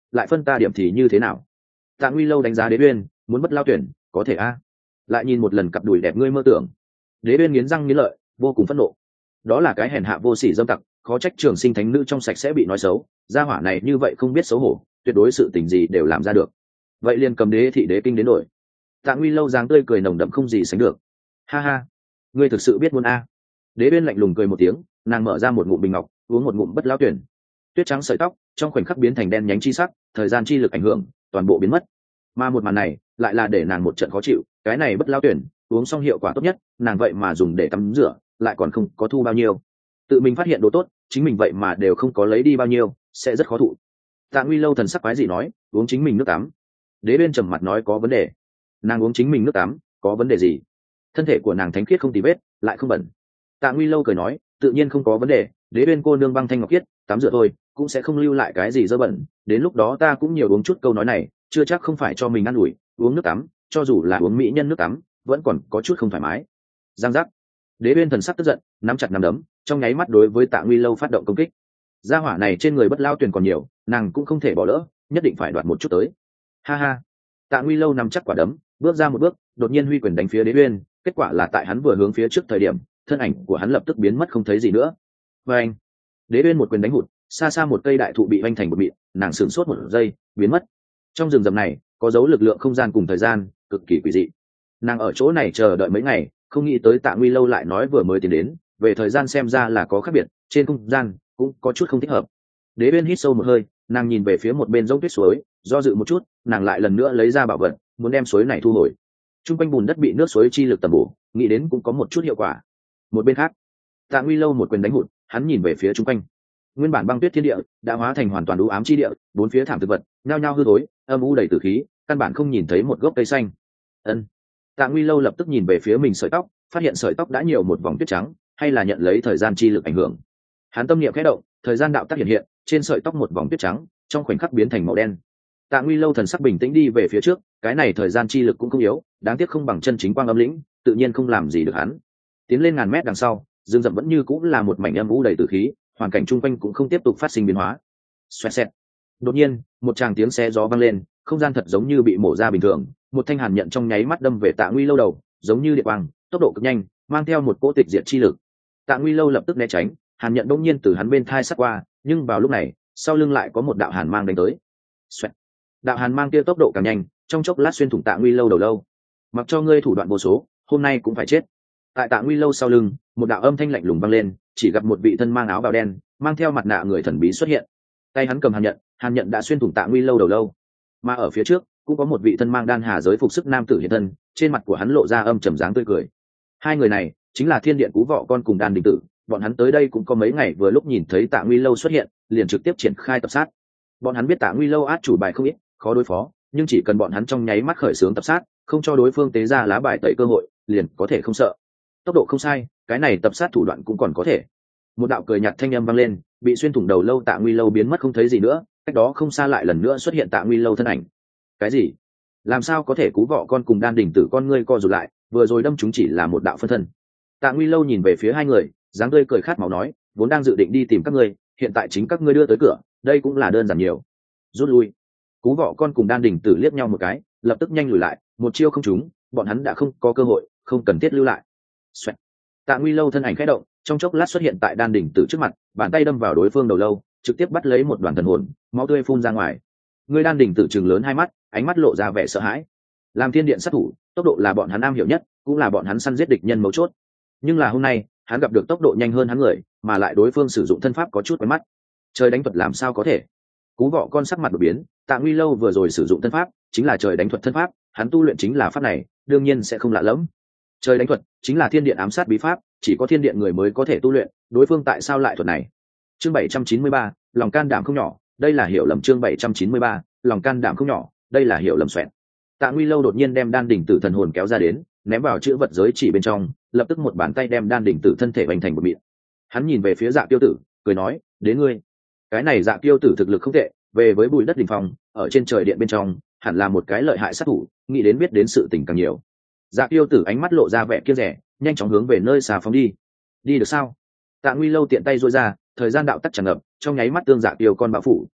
lại phân ta điểm thì như thế nào? Tạ Nguy Lâu đánh giá Đế Uyên, muốn bất lao tuyển có thể a? Lại nhìn một lần cặp đùi đẹp ngươi mơ tưởng. Đế Uyên nghiến răng nghiến lợi, vô cùng phẫn nộ. Đó là cái hèn hạ vô sỉ dâm tặc, khó trách trường sinh thánh nữ trong sạch sẽ bị nói xấu, gia hỏa này như vậy không biết xấu hổ, tuyệt đối sự tình gì đều làm ra được. Vậy liền cầm đế thị đế kinh đến đổi. Tạ Nguy Lâu dáng tươi cười nồng đậm không gì sánh được. Ha ha, ngươi thực sự biết muốn a? Đế Uyên lạnh lùng cười một tiếng, nàng mở ra một ngụm bình ngọc, uống một ngụm bất lão tuyển. Tuyết trắng sợi tóc trong khoảnh khắc biến thành đen nhánh chi sắc, thời gian chi lực ảnh hưởng, toàn bộ biến mất. Mà một màn này lại là để nàng một trận khó chịu, cái này bất lão tuyển, uống xong hiệu quả tốt nhất, nàng vậy mà dùng để tắm rửa, lại còn không có thu bao nhiêu. Tự mình phát hiện đồ tốt, chính mình vậy mà đều không có lấy đi bao nhiêu, sẽ rất khó thụ. Tạ Nguy Lâu thần sắc quái gì nói, uống chính mình nước tắm. Đế Uyên trầm mặt nói có vấn đề. Nàng uống chính mình nước tắm, có vấn đề gì? Thân thể của nàng thánh khiết không tì vết, lại không bẩn. Tạ Nguy Lâu cười nói, tự nhiên không có vấn đề, Đế Uyên cô nương băng thanh ngọc khiết, tắm rửa thôi, cũng sẽ không lưu lại cái gì dơ bẩn, đến lúc đó ta cũng nhiều uống chút câu nói này, chưa chắc không phải cho mình ăn ủi, uống nước tắm, cho dù là uống mỹ nhân nước tắm, vẫn còn có chút không thoải mái. Giang giác. Đế Uyên thần sắc tức giận, nắm chặt nắm đấm, trong nháy mắt đối với Tạ Nguy Lâu phát động công kích. Gia hỏa này trên người bất lao tuyển còn nhiều, nàng cũng không thể bỏ lỡ, nhất định phải đoạt một chút tới. Ha ha. Tạ Nguy Lâu nắm chắc quả đấm, bước ra một bước, đột nhiên huy quyền đánh phía Đế Uyên, kết quả là tại hắn vừa hướng phía trước thời điểm, thân ảnh của hắn lập tức biến mất không thấy gì nữa. Và anh, Đế Uyên một quyền đánh hụt, xa xa một cây đại thụ bị vanh thành một mịn, nàng sửng sốt một giây, biến mất. Trong rừng rậm này, có dấu lực lượng không gian cùng thời gian, cực kỳ quỷ dị. Nàng ở chỗ này chờ đợi mấy ngày, không nghĩ tới Tạ Nguy Lâu lại nói vừa mới tiến đến, về thời gian xem ra là có khác biệt, trên không gian cũng có chút không thích hợp. Đế Uyên hít sâu một hơi, nàng nhìn về phía một bên dốc tuyết suối, do dự một chút, nàng lại lần nữa lấy ra bảo vật, muốn đem suối này thu hồi. Trung quanh bùn đất bị nước suối chi lực tầm bổ, nghĩ đến cũng có một chút hiệu quả. Một bên khác, Tạ Nguy Lâu một quyền đánh hụt, hắn nhìn về phía trung quanh. Nguyên bản băng tuyết thiên địa đã hóa thành hoàn toàn u ám chi địa, bốn phía thảm thực vật nhao nhao hư thối, âm u đầy tử khí, căn bản không nhìn thấy một gốc cây xanh. Ân. Tạ Nguy Lâu lập tức nhìn về phía mình sợi tóc, phát hiện sợi tóc đã nhiều một vòng tuyết trắng, hay là nhận lấy thời gian chi lực ảnh hưởng. Hắn tâm niệm khẽ động, thời gian đạo tắc hiện hiện, trên sợi tóc một vòng tuyết trắng, trong khoảnh khắc biến thành màu đen. Tạ Nguy Lâu thần sắc bình tĩnh đi về phía trước, cái này thời gian chi lực cũng không yếu, đáng tiếc không bằng chân chính quang âm lĩnh, tự nhiên không làm gì được hắn. Tiến lên ngàn mét đằng sau, rừng rậm vẫn như cũng là một mảnh âm u đầy tử khí, hoàn cảnh chung quanh cũng không tiếp tục phát sinh biến hóa. Xoẹt xẹt. Đột nhiên, một tràng tiếng xé gió vang lên, không gian thật giống như bị mổ ra bình thường, một thanh hàn nhận trong nháy mắt đâm về Tạ Nguy Lâu đầu, giống như điện quang, tốc độ cực nhanh, mang theo một cỗ tịch diệt chi lực. Tạ Nguy Lâu lập tức né tránh, hàn nhận đột nhiên từ hắn bên thai sát qua, nhưng vào lúc này, sau lưng lại có một đạo hàn mang đánh tới. Xoẹt. Đạo hàn mang kia tốc độ càng nhanh, trong chốc lát xuyên thủng Tạ Nguy Lâu đầu lâu. Mặc cho ngươi thủ đoạn vô số, hôm nay cũng phải chết. Tại Tạ Nguy Lâu sau lưng, một đạo âm thanh lạnh lùng vang lên, chỉ gặp một vị thân mang áo bào đen, mang theo mặt nạ người thần bí xuất hiện. Tay hắn cầm hàn nhận, hàn nhận đã xuyên thủng Tạ Nguy Lâu đầu lâu. Mà ở phía trước, cũng có một vị thân mang đan hà giới phục sức nam tử hiện thân, trên mặt của hắn lộ ra âm trầm dáng tươi cười. Hai người này chính là Thiên Điện Cú Vọ Con cùng Đan Đình Tử, bọn hắn tới đây cũng có mấy ngày, vừa lúc nhìn thấy Tạ Nguy Lâu xuất hiện, liền trực tiếp triển khai tập sát. Bọn hắn biết Tạ Nguy Lâu át chủ bài không ít, khó đối phó, nhưng chỉ cần bọn hắn trong nháy mắt khởi xướng tập sát, không cho đối phương tế ra lá bài tẩy cơ hội, liền có thể không sợ. Tốc độ không sai, cái này tập sát thủ đoạn cũng còn có thể. Một đạo cười nhạt thanh âm vang lên, bị xuyên thủng đầu lâu Tạ Nguy Lâu biến mất không thấy gì nữa, cách đó không xa lại lần nữa xuất hiện Tạ Nguy Lâu thân ảnh. Cái gì? Làm sao có thể Cú Vọ Con cùng Đan Đình Tử con ngươi co rụt lại, vừa rồi đâm chúng chỉ là một đạo phân thân. Tạ Nguy Lâu nhìn về phía hai người, dáng tươi cười khát máu nói, vốn đang dự định đi tìm các ngươi, hiện tại chính các ngươi đưa tới cửa, đây cũng là đơn giản nhiều. Rút lui. Cú Vọ Con cùng Đan Đình Tử liếc nhau một cái, lập tức nhanh lùi lại, một chiêu không trúng, bọn hắn đã không có cơ hội, không cần thiết lưu lại. Xoẹt. Tạ Nguy Lâu thân ảnh khẽ động, trong chốc lát xuất hiện tại Đan Đình Tử trước mặt, bàn tay đâm vào đối phương đầu lâu, trực tiếp bắt lấy một đoàn thần hồn, máu tươi phun ra ngoài. Người Đan Đình Tử trừng lớn hai mắt, ánh mắt lộ ra vẻ sợ hãi. Làm Thiên Điện sát thủ, tốc độ là bọn hắn am hiểu nhất, cũng là bọn hắn săn giết địch nhân mấu chốt. Nhưng là hôm nay, hắn gặp được tốc độ nhanh hơn hắn người, mà lại đối phương sử dụng thân pháp có chút quen mắt. Trời đánh thuật làm sao có thể? Cú Vọ Con sắc mặt đột biến, Tạ Nguy Lâu vừa rồi sử dụng thân pháp, chính là trời đánh thuật thân pháp, hắn tu luyện chính là pháp này, đương nhiên sẽ không lạ lẫm. Trời đánh thuật chính là Thiên Điện ám sát bí pháp, chỉ có Thiên Điện người mới có thể tu luyện, đối phương tại sao lại thuật này? Chương bảy trăm chín mươi ba, lòng can đảm không nhỏ, đây là hiểu lầm. Chương bảy trăm chín mươi ba, lòng can đảm không nhỏ, đây là hiểu lầm xoẹt. Tạ Nguy Lâu đột nhiên đem Đan Đình Tử thần hồn kéo ra đến, ném vào chữ vật giới chỉ bên trong, lập tức một bàn tay đem Đan Đình Tử thân thể vành thành một mịn. Hắn nhìn về phía Dạ Kiêu Tử, cười nói, đến ngươi. Cái này Dạ Kiêu Tử thực lực không tệ, về với bùi đất đỉnh phong, ở trên trời điện bên trong, hẳn là một cái lợi hại sát thủ, nghĩ đến biết đến sự tình càng nhiều. Dạ Kiêu Tử ánh mắt lộ ra vẻ kiêu rẻ, nhanh chóng hướng về nơi xà phóng đi. Đi được sao? Tạ Nguy Lâu tiện tay duỗi ra, thời gian đạo tắc tràn ngập, trong nháy mắt tương Dạ Kiêu con bạo phủ.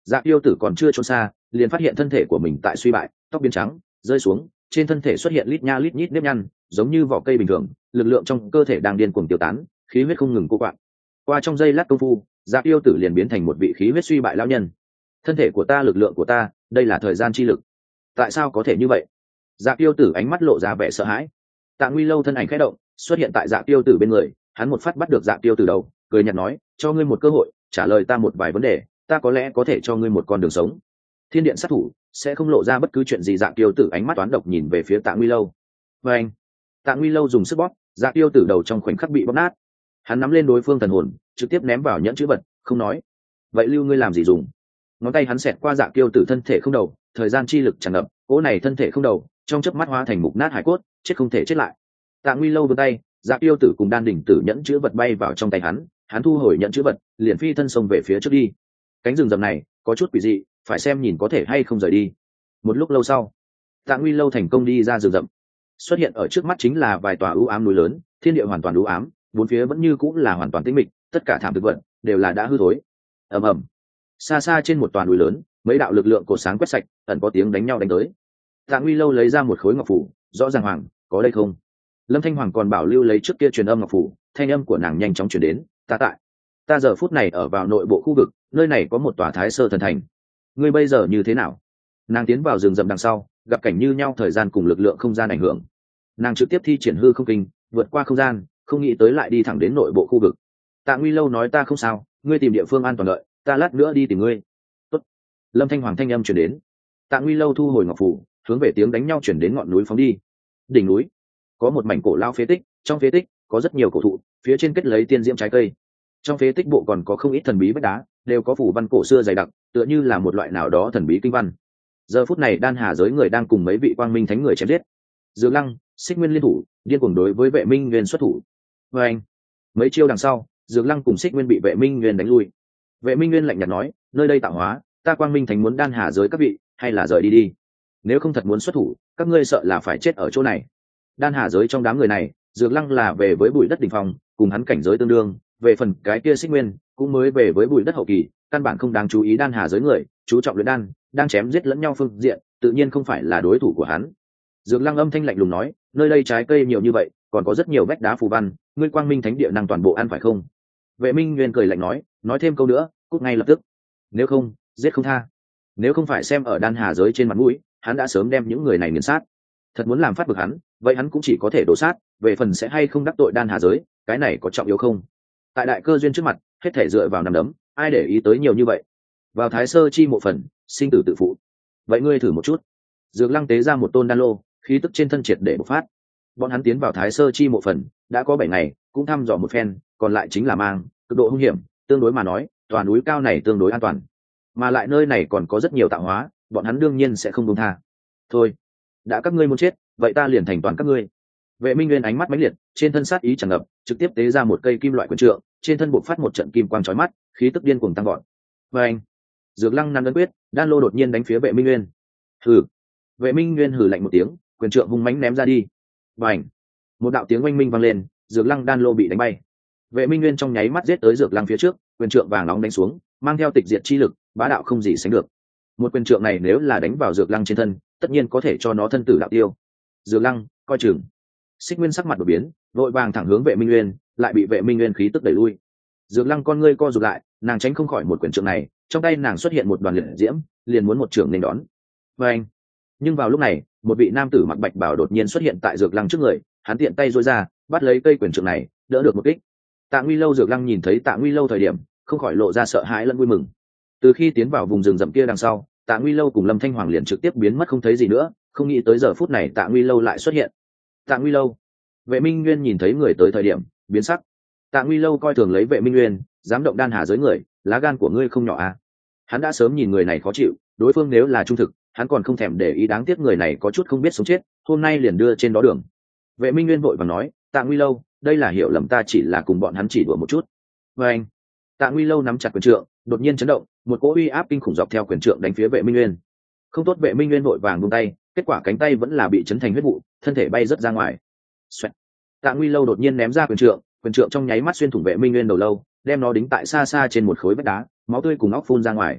Dạ Tiêu Tử còn chưa trốn xa, liền phát hiện thân thể của mình tại suy bại, tóc biến trắng, rơi xuống, trên thân thể xuất hiện lít nha lít nhít nếp nhăn, giống như vỏ cây bình thường, lực lượng trong cơ thể đang điên cuồng tiêu tán, khí huyết không ngừng cô quạng. Qua trong giây lát công phu, Dạ Tiêu Tử liền biến thành một vị khí huyết suy bại lão nhân. Thân thể của ta, lực lượng của ta, đây là thời gian chi lực. Tại sao có thể như vậy? Dạ Tiêu Tử ánh mắt lộ ra vẻ sợ hãi. Tạ Nguy Lâu thân ảnh khẽ động, xuất hiện tại Dạ Tiêu Tử bên người, hắn một phát bắt được Dạ Tiêu Tử đầu, cười nhạt nói, cho ngươi một cơ hội, trả lời ta một vài vấn đề, ta có lẽ có thể cho ngươi một con đường sống. Thiên điện sát thủ sẽ không lộ ra bất cứ chuyện gì. Dạ Tiêu Tử ánh mắt toán độc nhìn về phía Tạ Nguy Lâu. Và anh, Tạ Nguy Lâu dùng sức bóp, Dạ Tiêu Tử đầu trong khoảnh khắc bị bóp nát. Hắn nắm lên đối phương thần hồn, trực tiếp ném vào nhẫn chữ vật, không nói. Vậy lưu ngươi làm gì dùng? Ngón tay hắn xẹt qua Dạ Tiêu Tử thân thể không đầu, thời gian chi lực tràn ngập, cỗ này thân thể không đầu, trong chớp mắt hóa thành mục nát hải cốt, chết không thể chết lại. Tạ Nguy Lâu vươn tay, Dạ Tiêu Tử cùng đan đỉnh tử nhẫn chữ vật bay vào trong tay hắn, hắn thu hồi nhẫn chữ vật, liền phi thân xông về phía trước đi. Cánh rừng rậm này có chút quỷ dị, phải xem nhìn có thể hay không rời đi. Một lúc lâu sau, Tạ Nguy Lâu thành công đi ra rừng rậm. Xuất hiện ở trước mắt chính là vài tòa ưu ám núi lớn, thiên địa hoàn toàn u ám, bốn phía vẫn như cũng là hoàn toàn tĩnh mịch, tất cả thảm thực vật đều là đã hư thối. Ầm ầm. Xa xa trên một tòa núi lớn, mấy đạo lực lượng cột sáng quét sạch, ẩn có tiếng đánh nhau đánh tới. Tạ Nguy Lâu lấy ra một khối ngọc phủ, rõ ràng hoàng, có đây không? Lâm Thanh Hoàng còn bảo lưu lấy trước kia truyền âm ngọc phủ, thanh âm của nàng nhanh chóng truyền đến, ta tại. Ta giờ phút này ở vào nội bộ khu vực, nơi này có một tòa Thái Sơ thần thành. Ngươi bây giờ như thế nào? Nàng tiến vào rừng rậm đằng sau, gặp cảnh như nhau thời gian cùng lực lượng không gian ảnh hưởng. Nàng trực tiếp thi triển hư không kinh, vượt qua không gian, không nghĩ tới lại đi thẳng đến nội bộ khu vực. Tạ Nguy Lâu nói ta không sao, ngươi tìm địa phương an toàn đợi, ta lát nữa đi tìm ngươi. Tốt. Lâm Thanh Hoàng thanh âm truyền đến. Tạ Nguy Lâu thu hồi ngọc phủ, hướng về tiếng đánh nhau chuyển đến ngọn núi phóng đi. Đỉnh núi có một mảnh cổ lao phế tích, trong phế tích có rất nhiều cổ thụ, phía trên kết lấy tiên diễm trái cây. Trong phế tích bộ còn có không ít thần bí vách đá, đều có phủ văn cổ xưa dày đặc, tựa như là một loại nào đó thần bí kinh văn. Giờ phút này Đan Hà giới người đang cùng mấy vị quang minh thánh người chém giết. Dược Lăng, Xích Nguyên liên thủ, điên cuồng đối với Vệ Minh Nguyên xuất thủ. Và anh, mấy chiêu đằng sau, Dược Lăng cùng Xích Nguyên bị Vệ Minh Nguyên đánh lui. Vệ Minh Nguyên lạnh nhạt nói, nơi đây tạo hóa, ta quang minh thánh muốn Đan Hà giới các vị, hay là rời đi đi. Nếu không thật muốn xuất thủ, các ngươi sợ là phải chết ở chỗ này. Đan Hà giới trong đám người này, Dược Lăng là về với bụi đất đỉnh phong, cùng hắn cảnh giới tương đương, về phần cái kia Xích Nguyên cũng mới về với bụi đất hậu kỳ, căn bản không đáng chú ý Đan Hà giới người, chú trọng luyện đan, đang chém giết lẫn nhau phương diện, tự nhiên không phải là đối thủ của hắn. Dược Lăng âm thanh lạnh lùng nói, nơi đây trái cây nhiều như vậy, còn có rất nhiều vách đá phù văn, ngươi quang minh thánh địa năng toàn bộ ăn phải không? Vệ Minh Nguyên cười lạnh nói, nói thêm câu nữa, cút ngay lập tức. Nếu không, giết không tha. Nếu không phải xem ở Đan Hà giới trên mặt mũi, hắn đã sớm đem những người này nghiền sát. Thật muốn làm phát bực hắn, vậy hắn cũng chỉ có thể đổ sát, về phần sẽ hay không đắc tội Đan Hà giới, cái này có trọng yếu không? Tại đại cơ duyên trước mặt, hết thể dựa vào nằm đấm, ai để ý tới nhiều như vậy? Vào Thái Sơ chi mộ phần, sinh tử tự phụ. Vậy ngươi thử một chút. Dược Lăng tế ra một tôn đan lô, khí tức trên thân triệt để bộc phát. Bọn hắn tiến vào Thái Sơ chi mộ phần, đã có bảy ngày, cũng thăm dò một phen, còn lại chính là mang, cực độ hung hiểm, tương đối mà nói, tòa núi cao này tương đối an toàn. Mà lại nơi này còn có rất nhiều tạo hóa, bọn hắn đương nhiên sẽ không buông tha. Thôi, đã các ngươi muốn chết, vậy ta liền thành toàn các ngươi. Vệ Minh Nguyên ánh mắt mãnh liệt, trên thân sát ý tràn ngập, trực tiếp tế ra một cây kim loại quyền trượng, trên thân bộc phát một trận kim quang chói mắt, khí tức điên cuồng tăng vọt. Và anh, Dược Lăng nắm ấn quyết, đan lô đột nhiên đánh phía Vệ Minh Nguyên. Hừ. Vệ Minh Nguyên hừ lạnh một tiếng, quyền trượng hung mãnh ném ra đi. Và anh, một đạo tiếng oanh minh vang lên, Dược Lăng đan lô bị đánh bay. Vệ Minh Nguyên trong nháy mắt giết tới Dược Lăng phía trước, quyền trượng vàng nóng đánh xuống, mang theo tịch diệt chi lực, bá đạo không gì sánh được. Một quyền trượng này nếu là đánh vào Dược Lăng trên thân, tất nhiên có thể cho nó thân tử đạo tiêu. Dược Lăng, coi chừng. Xích Nguyên sắc mặt đột biến, vội vàng thẳng hướng Vệ Minh Nguyên, lại bị Vệ Minh Nguyên khí tức đẩy lui. Dược Lăng con ngươi co rụt lại, nàng tránh không khỏi một quyền trượng này, trong tay nàng xuất hiện một đoàn liệt diễm, liền muốn một trường nên đón. Và anh, nhưng vào lúc này, một vị nam tử mặc bạch bào đột nhiên xuất hiện tại Dược Lăng trước người, hắn tiện tay duỗi ra, bắt lấy cây quyền trượng này, đỡ được một kích. Tạ Nguy Lâu Dược Lăng nhìn thấy Tạ Nguy Lâu thời điểm, không khỏi lộ ra sợ hãi lẫn vui mừng. Từ khi tiến vào vùng rừng rậm kia đằng sau, Tạ Nguy Lâu cùng Lâm Thanh Hoàng liền trực tiếp biến mất không thấy gì nữa, không nghĩ tới giờ phút này Tạ Nguy Lâu lại xuất hiện. Tạ Nguy Lâu. Vệ Minh Nguyên nhìn thấy người tới thời điểm, biến sắc. Tạ Nguy Lâu coi thường lấy Vệ Minh Nguyên, dám động Đan Hà giới người, lá gan của ngươi không nhỏ à? Hắn đã sớm nhìn người này khó chịu, đối phương nếu là trung thực, hắn còn không thèm để ý, đáng tiếc người này có chút không biết sống chết, hôm nay liền đưa trên đó đường. Vệ Minh Nguyên vội vàng nói, Tạ Nguy Lâu, đây là hiểu lầm, ta chỉ là cùng bọn hắn chỉ đùa một chút. Và anh, Tạ Nguy Lâu nắm chặt quyền trượng, đột nhiên chấn động, một cỗ uy áp kinh khủng dọc theo quyền trượng đánh phía Vệ Minh Nguyên. Không tốt, Vệ Minh Nguyên vội vàng buông tay, kết quả cánh tay vẫn là bị chấn thành huyết vụ, thân thể bay rất ra ngoài. Xoẹt. Tạ Nguy Lâu đột nhiên ném ra quyền trượng, quyền trượng trong nháy mắt xuyên thủng Vệ Minh Nguyên đầu lâu, đem nó đính tại xa xa trên một khối vách đá, máu tươi cùng óc phun ra ngoài.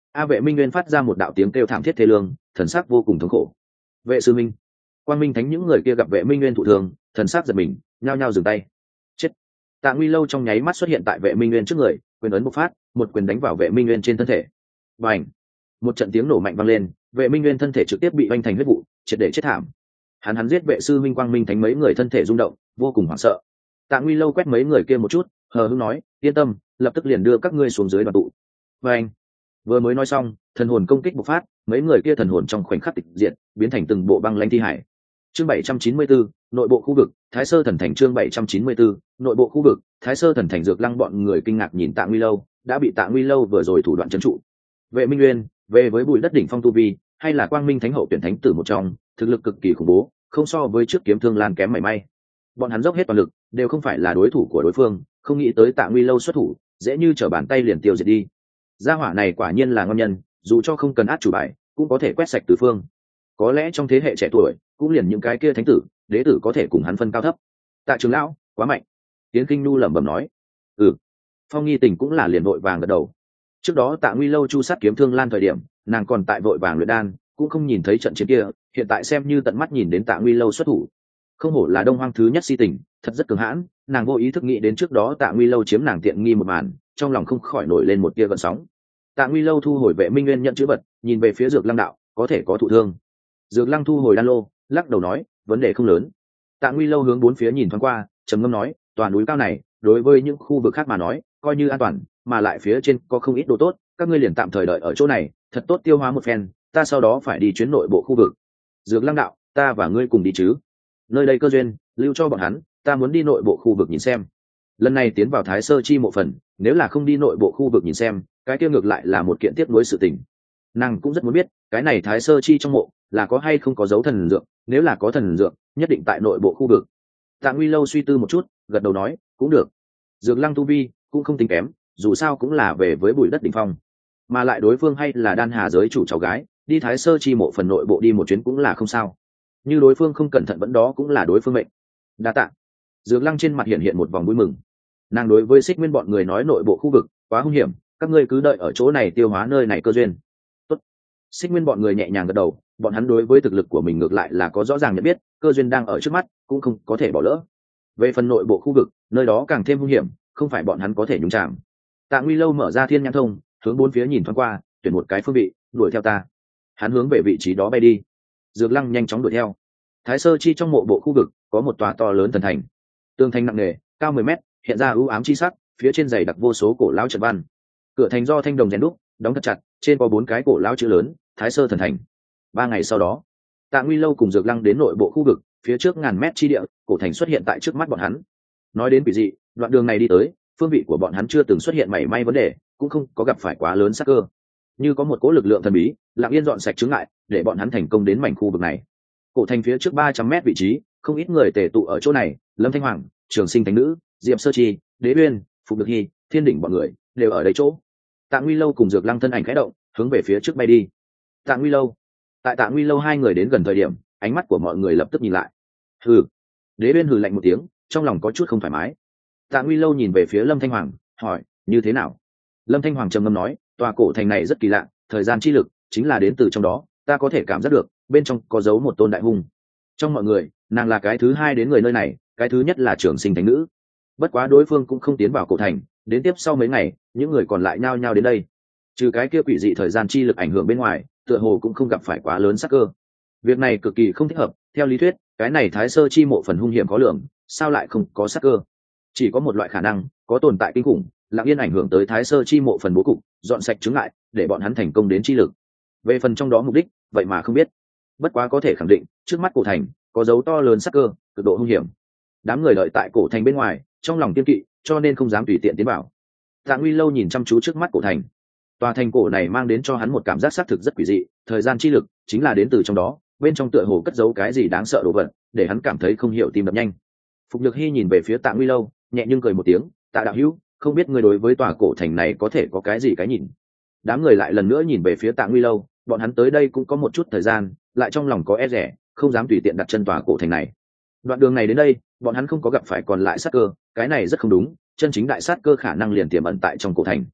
A Vệ Minh Nguyên phát ra một đạo tiếng kêu thảm thiết thê lương, thần sắc vô cùng thống khổ. Vệ sư minh, Quang Minh Thánh những người kia gặp Vệ Minh Nguyên thụ thương, thần sắc giật mình, nhao nhao dừng tay. Chết! Tạ Nguy Lâu trong nháy mắt xuất hiện tại Vệ Minh Nguyên trước người, quyền ấn bộc phát, một quyền đánh vào Vệ Minh Nguyên trên thân thể. Bành! Một trận tiếng nổ mạnh vang lên, Vệ Minh Nguyên thân thể trực tiếp bị oanh thành huyết vụ, triệt để chết thảm. Hắn hắn giết vệ sư minh Quang Minh Thánh mấy người thân thể rung động, vô cùng hoảng sợ. Tạ Nguy Lâu quét mấy người kia một chút, hờ hững nói, yên tâm, lập tức liền đưa các ngươi xuống dưới đoàn tụ. Bành! Vừa mới nói xong, thần hồn công kích bộc phát, mấy người kia thần hồn trong khoảnh khắc tịch diệt, biến thành từng bộ băng lãnh thi hải. Chương bảy trăm chín mươi bốn, nội bộ khu vực, Thái Sơ Thần Thành. Chương bảy trăm chín mươi bốn, nội bộ khu vực, Thái Sơ Thần Thành. Dược Lăng bọn người kinh ngạc nhìn Tạ Nguy Lâu, đã bị Tạ Nguy Lâu vừa rồi thủ đoạn trấn trụ. Vệ Minh Nguyên, về với bùi đất đỉnh phong tu vi, hay là Quang Minh Thánh hậu tuyển thánh tử một trong, thực lực cực kỳ khủng bố, không so với trước Kiếm Thương Lan kém mảy may. Bọn hắn dốc hết toàn lực, đều không phải là đối thủ của đối phương, không nghĩ tới Tạ Nguy Lâu xuất thủ, dễ như trở bàn tay liền tiêu diệt đi. Gia hỏa này quả nhiên là ngon nhân, dù cho không cần át chủ bài, cũng có thể quét sạch tứ phương. Có lẽ trong thế hệ trẻ tuổi, cũng liền những cái kia thánh tử, đế tử có thể cùng hắn phân cao thấp. Tạ trưởng lão, quá mạnh. Tiến Kinh Nu lẩm bẩm nói. Ừ. Phong Nghi Tình cũng là liền vội vàng gật đầu. Trước đó Tạ Nguy Lâu chu sát Kiếm Thương Lan thời điểm, nàng còn tại vội vàng luyện đan, cũng không nhìn thấy trận chiến kia, hiện tại xem như tận mắt nhìn đến Tạ Nguy Lâu xuất thủ. Không hổ là Đông Hoang thứ nhất si tình, thật rất cường hãn, nàng vô ý thức nghĩ đến trước đó Tạ Nguy Lâu chiếm nàng tiện nghi một màn, trong lòng không khỏi nổi lên một tia gợn sóng. Tạ Nguy Lâu thu hồi Vệ Minh Nguyên nhận chữ vật, nhìn về phía Dược Lăng đạo, có thể có thụ thương. Dược Lăng thu hồi đan lô, lắc đầu nói, vấn đề không lớn. Tạ Nguy Lâu hướng bốn phía nhìn thoáng qua, trầm ngâm nói, toàn núi cao này, đối với những khu vực khác mà nói, coi như an toàn, mà lại phía trên có không ít đồ tốt, các ngươi liền tạm thời đợi ở chỗ này, thật tốt tiêu hóa một phen, ta sau đó phải đi chuyến nội bộ khu vực. Dược Lăng đạo, ta và ngươi cùng đi chứ? Nơi đây cơ duyên, lưu cho bọn hắn, ta muốn đi nội bộ khu vực nhìn xem. Lần này tiến vào Thái Sơ chi mộ phần, nếu là không đi nội bộ khu vực nhìn xem, cái kia ngược lại là một kiện tiếp nối sự tình. Nàng cũng rất muốn biết, cái này Thái Sơ chi trong mộ là có hay không có dấu thần dược, nếu là có thần dược, nhất định tại nội bộ khu vực. Tạ Nguy Lâu suy tư một chút, gật đầu nói, cũng được. Dược Lăng tu vi cũng không tính kém, dù sao cũng là về với bụi đất đỉnh phong, mà lại đối phương hay là Đan Hà giới chủ cháu gái, đi Thái Sơ chi mộ phần nội bộ đi một chuyến cũng là không sao. Như đối phương không cẩn thận vẫn đó cũng là đối phương mệnh. Đa tạ. Dược Lăng trên mặt hiện hiện một vòng vui mừng. Nàng đối với Xích Nguyên bọn người nói nội bộ khu vực quá hung hiểm, các ngươi cứ đợi ở chỗ này tiêu hóa nơi này cơ duyên. Tốt. Xích Nguyên bọn người nhẹ nhàng gật đầu, bọn hắn đối với thực lực của mình ngược lại là có rõ ràng nhận biết, cơ duyên đang ở trước mắt, cũng không có thể bỏ lỡ. Về phần nội bộ khu vực, nơi đó càng thêm hung hiểm, không phải bọn hắn có thể nhúng chạm. Tạ Nguy Lâu mở ra Thiên Nhãn Thông, hướng bốn phía nhìn thoáng qua, tuyển một cái phương vị, đuổi theo ta. Hắn hướng về vị trí đó bay đi. Dược Lăng nhanh chóng đuổi theo. Thái Sơ chi trong mộ bộ khu vực có một tòa to lớn thần thành, tường thành nặng nề, cao mười mét, hiện ra ưu ám chi sắc, phía trên dày đặc vô số cổ lão trận văn. Cửa thành do thanh đồng rèn đúc, đóng thật chặt, trên có bốn cái cổ lão chữ lớn, Thái Sơ thần thành. Ba ngày sau đó, Tạ Nguy Lâu cùng Dược Lăng đến nội bộ khu vực, phía trước ngàn mét chi địa, cổ thành xuất hiện tại trước mắt bọn hắn. Nói đến quỷ dị, đoạn đường này đi tới, phương vị của bọn hắn chưa từng xuất hiện mảy may vấn đề, cũng không có gặp phải quá lớn sát cơ. Như có một cỗ lực lượng thần bí, lặng yên dọn sạch chướng ngại, để bọn hắn thành công đến mảnh khu vực này. Cổ thành phía trước ba trăm mét vị trí, không ít người tề tụ ở chỗ này, Lâm Thanh Hoàng, Trường Sinh Thánh Nữ, Diệp Sơ Chi, Đế Uyên, Phục Được Hy, Thiên Đỉnh bọn người đều ở đây chỗ. Tạ Nguy Lâu cùng Dược Lăng thân ảnh khẽ động, hướng về phía trước bay đi. Tạ Nguy Lâu. Tại Tạ Nguy Lâu hai người đến gần thời điểm, ánh mắt của mọi người lập tức nhìn lại. Hừ. Đế Uyên hừ lạnh một tiếng, trong lòng có chút không thoải mái. Tạ Nguy Lâu nhìn về phía Lâm Thanh Hoàng, hỏi, như thế nào? Lâm Thanh Hoàng trầm ngâm nói, tòa cổ thành này rất kỳ lạ, thời gian chi lực chính là đến từ trong đó, ta có thể cảm giác được, bên trong có giấu một tôn đại hung. Trong mọi người, nàng là cái thứ hai đến người nơi này, cái thứ nhất là Trường Sinh Thánh Nữ. Bất quá đối phương cũng không tiến vào cổ thành, đến tiếp sau mấy ngày, những người còn lại nhao nhao đến đây. Trừ cái kia quỷ dị thời gian chi lực ảnh hưởng bên ngoài, tựa hồ cũng không gặp phải quá lớn sát cơ. Việc này cực kỳ không thích hợp, theo lý thuyết, cái này Thái Sơ chi mộ phần hung hiểm khó lường, sao lại không có sát cơ? Chỉ có một loại khả năng, có tồn tại kinh khủng, lặng yên ảnh hưởng tới Thái Sơ chi mộ phần bố cục, dọn sạch chứng ngại, để bọn hắn thành công đến chi lực. Về phần trong đó mục đích, vậy mà không biết. Bất quá có thể khẳng định, trước mắt cổ thành có dấu to lớn sát cơ, cực độ hung hiểm. Đám người đợi tại cổ thành bên ngoài, trong lòng kiên kỵ, cho nên không dám tùy tiện tiến vào. Tạ Nguy Lâu nhìn chăm chú trước mắt cổ thành. Tòa thành cổ này mang đến cho hắn một cảm giác xác thực rất quỷ dị, thời gian chi lực chính là đến từ trong đó, bên trong tựa hồ cất giấu cái gì đáng sợ đồ vật, để hắn cảm thấy không hiểu tim đập nhanh. Phục Nhược Hy nhìn về phía Tạ Nguy Lâu, nhẹ nhưng cười một tiếng, Tạ đạo hữu, không biết ngươi đối với tòa cổ thành này có thể có cái gì cái nhìn? Đám người lại lần nữa nhìn về phía Tạ Nguy Lâu, bọn hắn tới đây cũng có một chút thời gian, lại trong lòng có e dè, không dám tùy tiện đặt chân tòa cổ thành này. Đoạn đường này đến đây, bọn hắn không có gặp phải còn lại sát cơ, cái này rất không đúng, chân chính đại sát cơ khả năng liền tiềm ẩn tại trong cổ thành.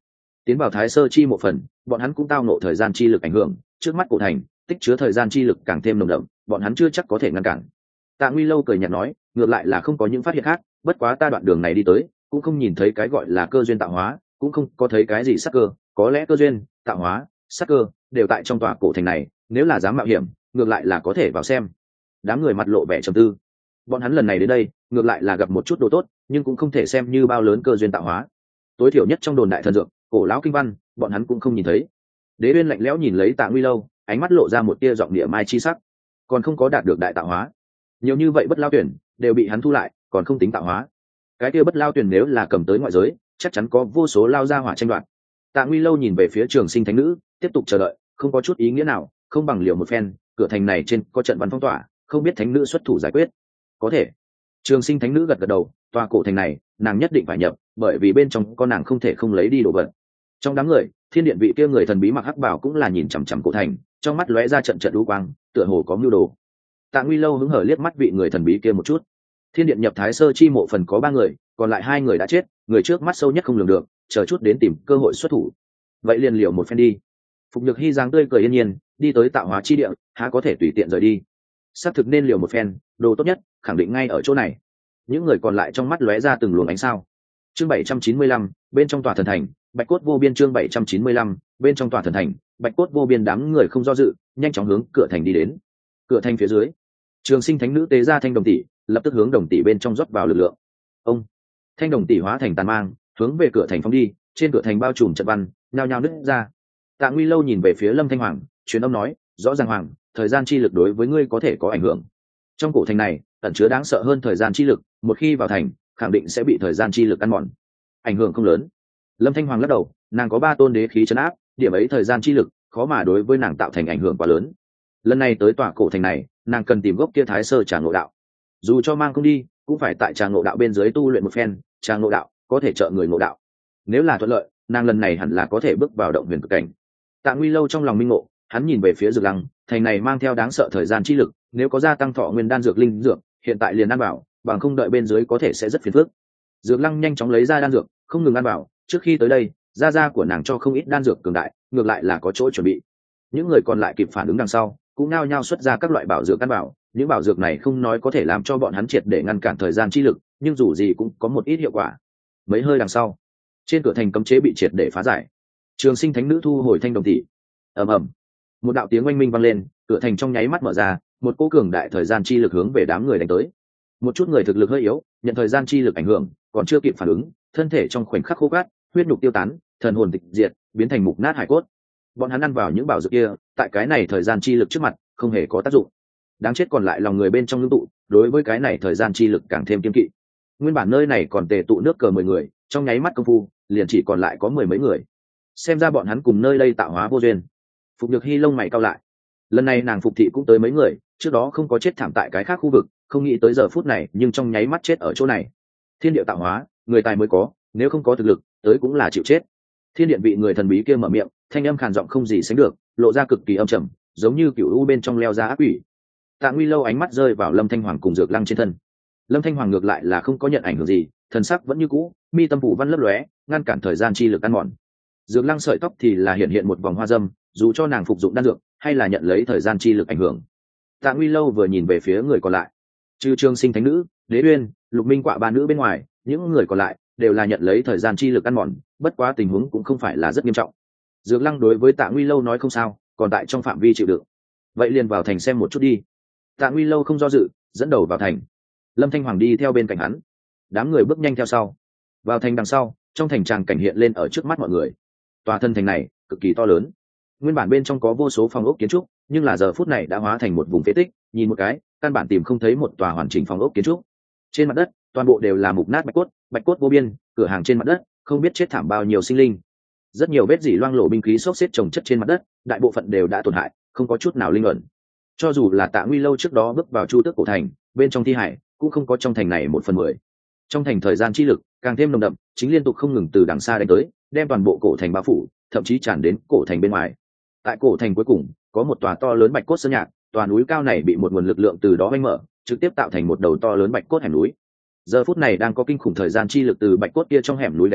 Tiến vào thái sơ chi một phần, bọn hắn cũng tao nộ thời gian chi lực ảnh hưởng, trước mắt cổ thành tích chứa thời gian chi lực càng thêm nồng đậm, bọn hắn chưa chắc có thể ngăn cản. Tạ Nguy Lâu cười nhạt nói, ngược lại là không có những phát hiện khác, bất quá ta đoạn đường này đi tới cũng không nhìn thấy cái gọi là cơ duyên tạo hóa, cũng không có thấy cái gì sắc cơ, có lẽ cơ duyên tạo hóa sắc cơ đều tại trong tòa cổ thành này, nếu là dám mạo hiểm ngược lại là có thể vào xem. Đám người mặt lộ vẻ trầm tư, bọn hắn lần này đến đây ngược lại là gặp một chút đồ tốt, nhưng cũng không thể xem như bao lớn cơ duyên tạo hóa. Tối thiểu nhất trong đồn đại thần dược cổ lão kinh văn bọn hắn cũng không nhìn thấy. Đế Uyên lạnh lẽo nhìn lấy Tạ Nguy Lâu, ánh mắt lộ ra một tia giọng địa mai chi sắc, còn không có đạt được đại tạo hóa, nhiều như vậy bất lao tuyển đều bị hắn thu lại, còn không tính tạo hóa. Cái kia bất lao tuyển nếu là cầm tới ngoại giới, chắc chắn có vô số lao ra hỏa tranh đoạt. Tạ Nguy Lâu nhìn về phía Trường Sinh Thánh Nữ, tiếp tục chờ đợi, không có chút ý nghĩa nào, không bằng liều một phen. Cửa thành này trên có trận văn phong tỏa, không biết Thánh Nữ xuất thủ giải quyết. Có thể. Trường Sinh Thánh Nữ gật gật đầu, tòa cổ thành này nàng nhất định phải nhập, bởi vì bên trong con nàng không thể không lấy đi đồ vật. Trong đám người, Thiên Điện vị kia người thần bí mặc hắc bào cũng là nhìn chằm chằm cổ thành, trong mắt lóe ra trận trận u quang, tựa hồ có mưu đồ. Tạ Nguy Lâu hứng hở liếc mắt vị người thần bí kia một chút. Thiên Điện nhập Thái Sơ chi mộ phần có ba người, còn lại hai người đã chết, người trước mắt sâu nhất không lường được, chờ chút đến tìm cơ hội xuất thủ. Vậy liền liều một phen đi. Phục Nhược Hy dáng tươi cười yên nhiên, đi tới tạo hóa chi địa, há có thể tùy tiện rời đi. Xác thực nên liều một phen, đồ tốt nhất khẳng định ngay ở chỗ này. Những người còn lại trong mắt lóe ra từng luồng ánh sao. Chương bảy trăm chín mươi lăm, bên trong tòa thần thành, Bạch cốt vô biên. Chương bảy trăm chín mươi lăm, bên trong tòa thần thành, Bạch cốt vô biên. Đám người không do dự, nhanh chóng hướng cửa thành đi đến. Cửa thành phía dưới, Trường Sinh Thánh Nữ tế ra thanh đồng tỷ, lập tức hướng đồng tỷ bên trong rót vào lực lượng. Ông, thanh đồng tỷ hóa thành tàn mang, hướng về cửa thành phóng đi, trên cửa thành bao trùm trận văn, nhao nhao nứt ra. Tạ Nguy Lâu nhìn về phía Lâm Thanh Hoàng, truyền âm nói, rõ ràng hoàng, thời gian chi lực đối với ngươi có thể có ảnh hưởng. Trong cổ thành này ẩn chứa đáng sợ hơn thời gian chi lực, một khi vào thành khẳng định sẽ bị thời gian chi lực ăn mòn, ảnh hưởng không lớn. Lâm Thanh Hoàng lắc đầu, nàng có ba tôn đế khí trấn áp, điểm ấy thời gian chi lực khó mà đối với nàng tạo thành ảnh hưởng quá lớn. Lần này tới tòa cổ thành này, nàng cần tìm gốc kia Thái Sơ Trà Ngộ Đạo, dù cho mang không đi cũng phải tại Trà Ngộ Đạo bên dưới tu luyện một phen. Trà Ngộ Đạo có thể trợ người ngộ đạo, nếu là thuận lợi nàng lần này hẳn là có thể bước vào động huyền cực cảnh. Tạ Nguy Lâu trong lòng minh ngộ, hắn nhìn về phía Dược Lăng, thành này mang theo đáng sợ thời gian chi lực, nếu có gia tăng thọ nguyên đan dược linh dược, hiện tại liền ăn bảo, bằng không đợi bên dưới có thể sẽ rất phiền phức. Dược Lăng nhanh chóng lấy ra đan dược, không ngừng ăn bảo, trước khi tới đây gia gia của nàng cho không ít đan dược cường đại, ngược lại là có chỗ chuẩn bị. Những người còn lại kịp phản ứng đằng sau cũng nao nhao xuất ra các loại bảo dược căn bảo, những bảo dược này không nói có thể làm cho bọn hắn triệt để ngăn cản thời gian chi lực, nhưng dù gì cũng có một ít hiệu quả. Mấy hơi đằng sau, trên cửa thành cấm chế bị triệt để phá giải. Trường Sinh Thánh Nữ thu hồi thanh đồng tỷ. Ầm ầm, một đạo tiếng oanh minh vang lên, cửa thành trong nháy mắt mở ra, một cỗ cường đại thời gian chi lực hướng về đám người đánh tới. Một chút người thực lực hơi yếu, nhận thời gian chi lực ảnh hưởng, còn chưa kịp phản ứng, thân thể trong khoảnh khắc khô cát, huyết nhục tiêu tán, thần hồn tịch diệt, biến thành mục nát hải cốt. Bọn hắn ăn vào những bảo dược kia, tại cái này thời gian chi lực trước mặt không hề có tác dụng. Đáng chết còn lại lòng người bên trong ngưng tụ, đối với cái này thời gian chi lực càng thêm kiên kỵ. Nguyên bản nơi này còn tề tụ nước cờ mười người, trong nháy mắt công phu liền chỉ còn lại có mười mấy người. Xem ra bọn hắn cùng nơi đây tạo hóa vô duyên. Phục Nhược Hy lông mày cau lại, lần này nàng phục thị cũng tới mấy người, trước đó không có chết thảm tại cái khác khu vực, không nghĩ tới giờ phút này nhưng trong nháy mắt chết ở chỗ này. Thiên địa tạo hóa, người tài mới có, nếu không có thực lực tới cũng là chịu chết. Thiên Điện vị người thần bí kia mở miệng, thanh âm khàn giọng không gì sánh được, lộ ra cực kỳ âm trầm, giống như cựu u bên trong leo ra ác quỷ. Tạ Nguy Lâu ánh mắt rơi vào Lâm Thanh Hoàng cùng Dược Lăng trên thân. Lâm Thanh Hoàng ngược lại là không có nhận ảnh hưởng gì, thần sắc vẫn như cũ, mi tâm phủ văn lấp lóe, ngăn cản thời gian chi lực ăn mòn. Dược Lăng sợi tóc thì là hiện hiện một vòng hoa dâm, dù cho nàng phục dụng đan dược hay là nhận lấy thời gian chi lực ảnh hưởng. Tạ Nguy Lâu vừa nhìn về phía người còn lại, trừ Trường Sinh Thánh Nữ, Đế Uyên, Lục Minh Quạ ba nữ bên ngoài, những người còn lại đều là nhận lấy thời gian chi lực ăn mòn, bất quá tình huống cũng không phải là rất nghiêm trọng. Dược Lăng đối với Tạ Nguy Lâu nói không sao, còn tại trong phạm vi chịu đựng. Vậy liền vào thành xem một chút đi. Tạ Nguy Lâu không do dự, dẫn đầu vào thành. Lâm Thanh Hoàng đi theo bên cạnh hắn, đám người bước nhanh theo sau. Vào thành đằng sau, trong thành tràng cảnh hiện lên ở trước mắt mọi người. Tòa thân thành này cực kỳ to lớn, nguyên bản bên trong có vô số phòng ốc kiến trúc, nhưng là giờ phút này đã hóa thành một vùng phế tích, nhìn một cái căn bản tìm không thấy một tòa hoàn chỉnh phòng ốc kiến trúc. Trên mặt đất toàn bộ đều là mục nát bạch cốt, bạch cốt vô biên, cửa hàng trên mặt đất không biết chết thảm bao nhiêu sinh linh. Rất nhiều vết dỉ loang lổ binh khí xốc xếp chồng chất trên mặt đất, đại bộ phận đều đã tổn hại, không có chút nào linh ẩn. Cho dù là Tạ Nguy Lâu trước đó bước vào Chu Tước cổ thành, bên trong thi hải cũng không có trong thành này một phần mười. Trong thành thời gian chi lực càng thêm nồng đậm, chính liên tục không ngừng từ đằng xa đánh tới, đem toàn bộ cổ thành bao phủ, thậm chí tràn đến cổ thành bên ngoài. Tại cổ thành cuối cùng có một tòa to lớn bạch cốt sơn nhạc, tòa núi cao này bị một nguồn lực lượng từ đó vây mở, trực tiếp tạo thành một đầu to lớn bạch cốt hẻm núi. Giờ phút này đang có kinh khủng thời gian chi lực từ bạch cốt kia trong hẻm núi đánh tới,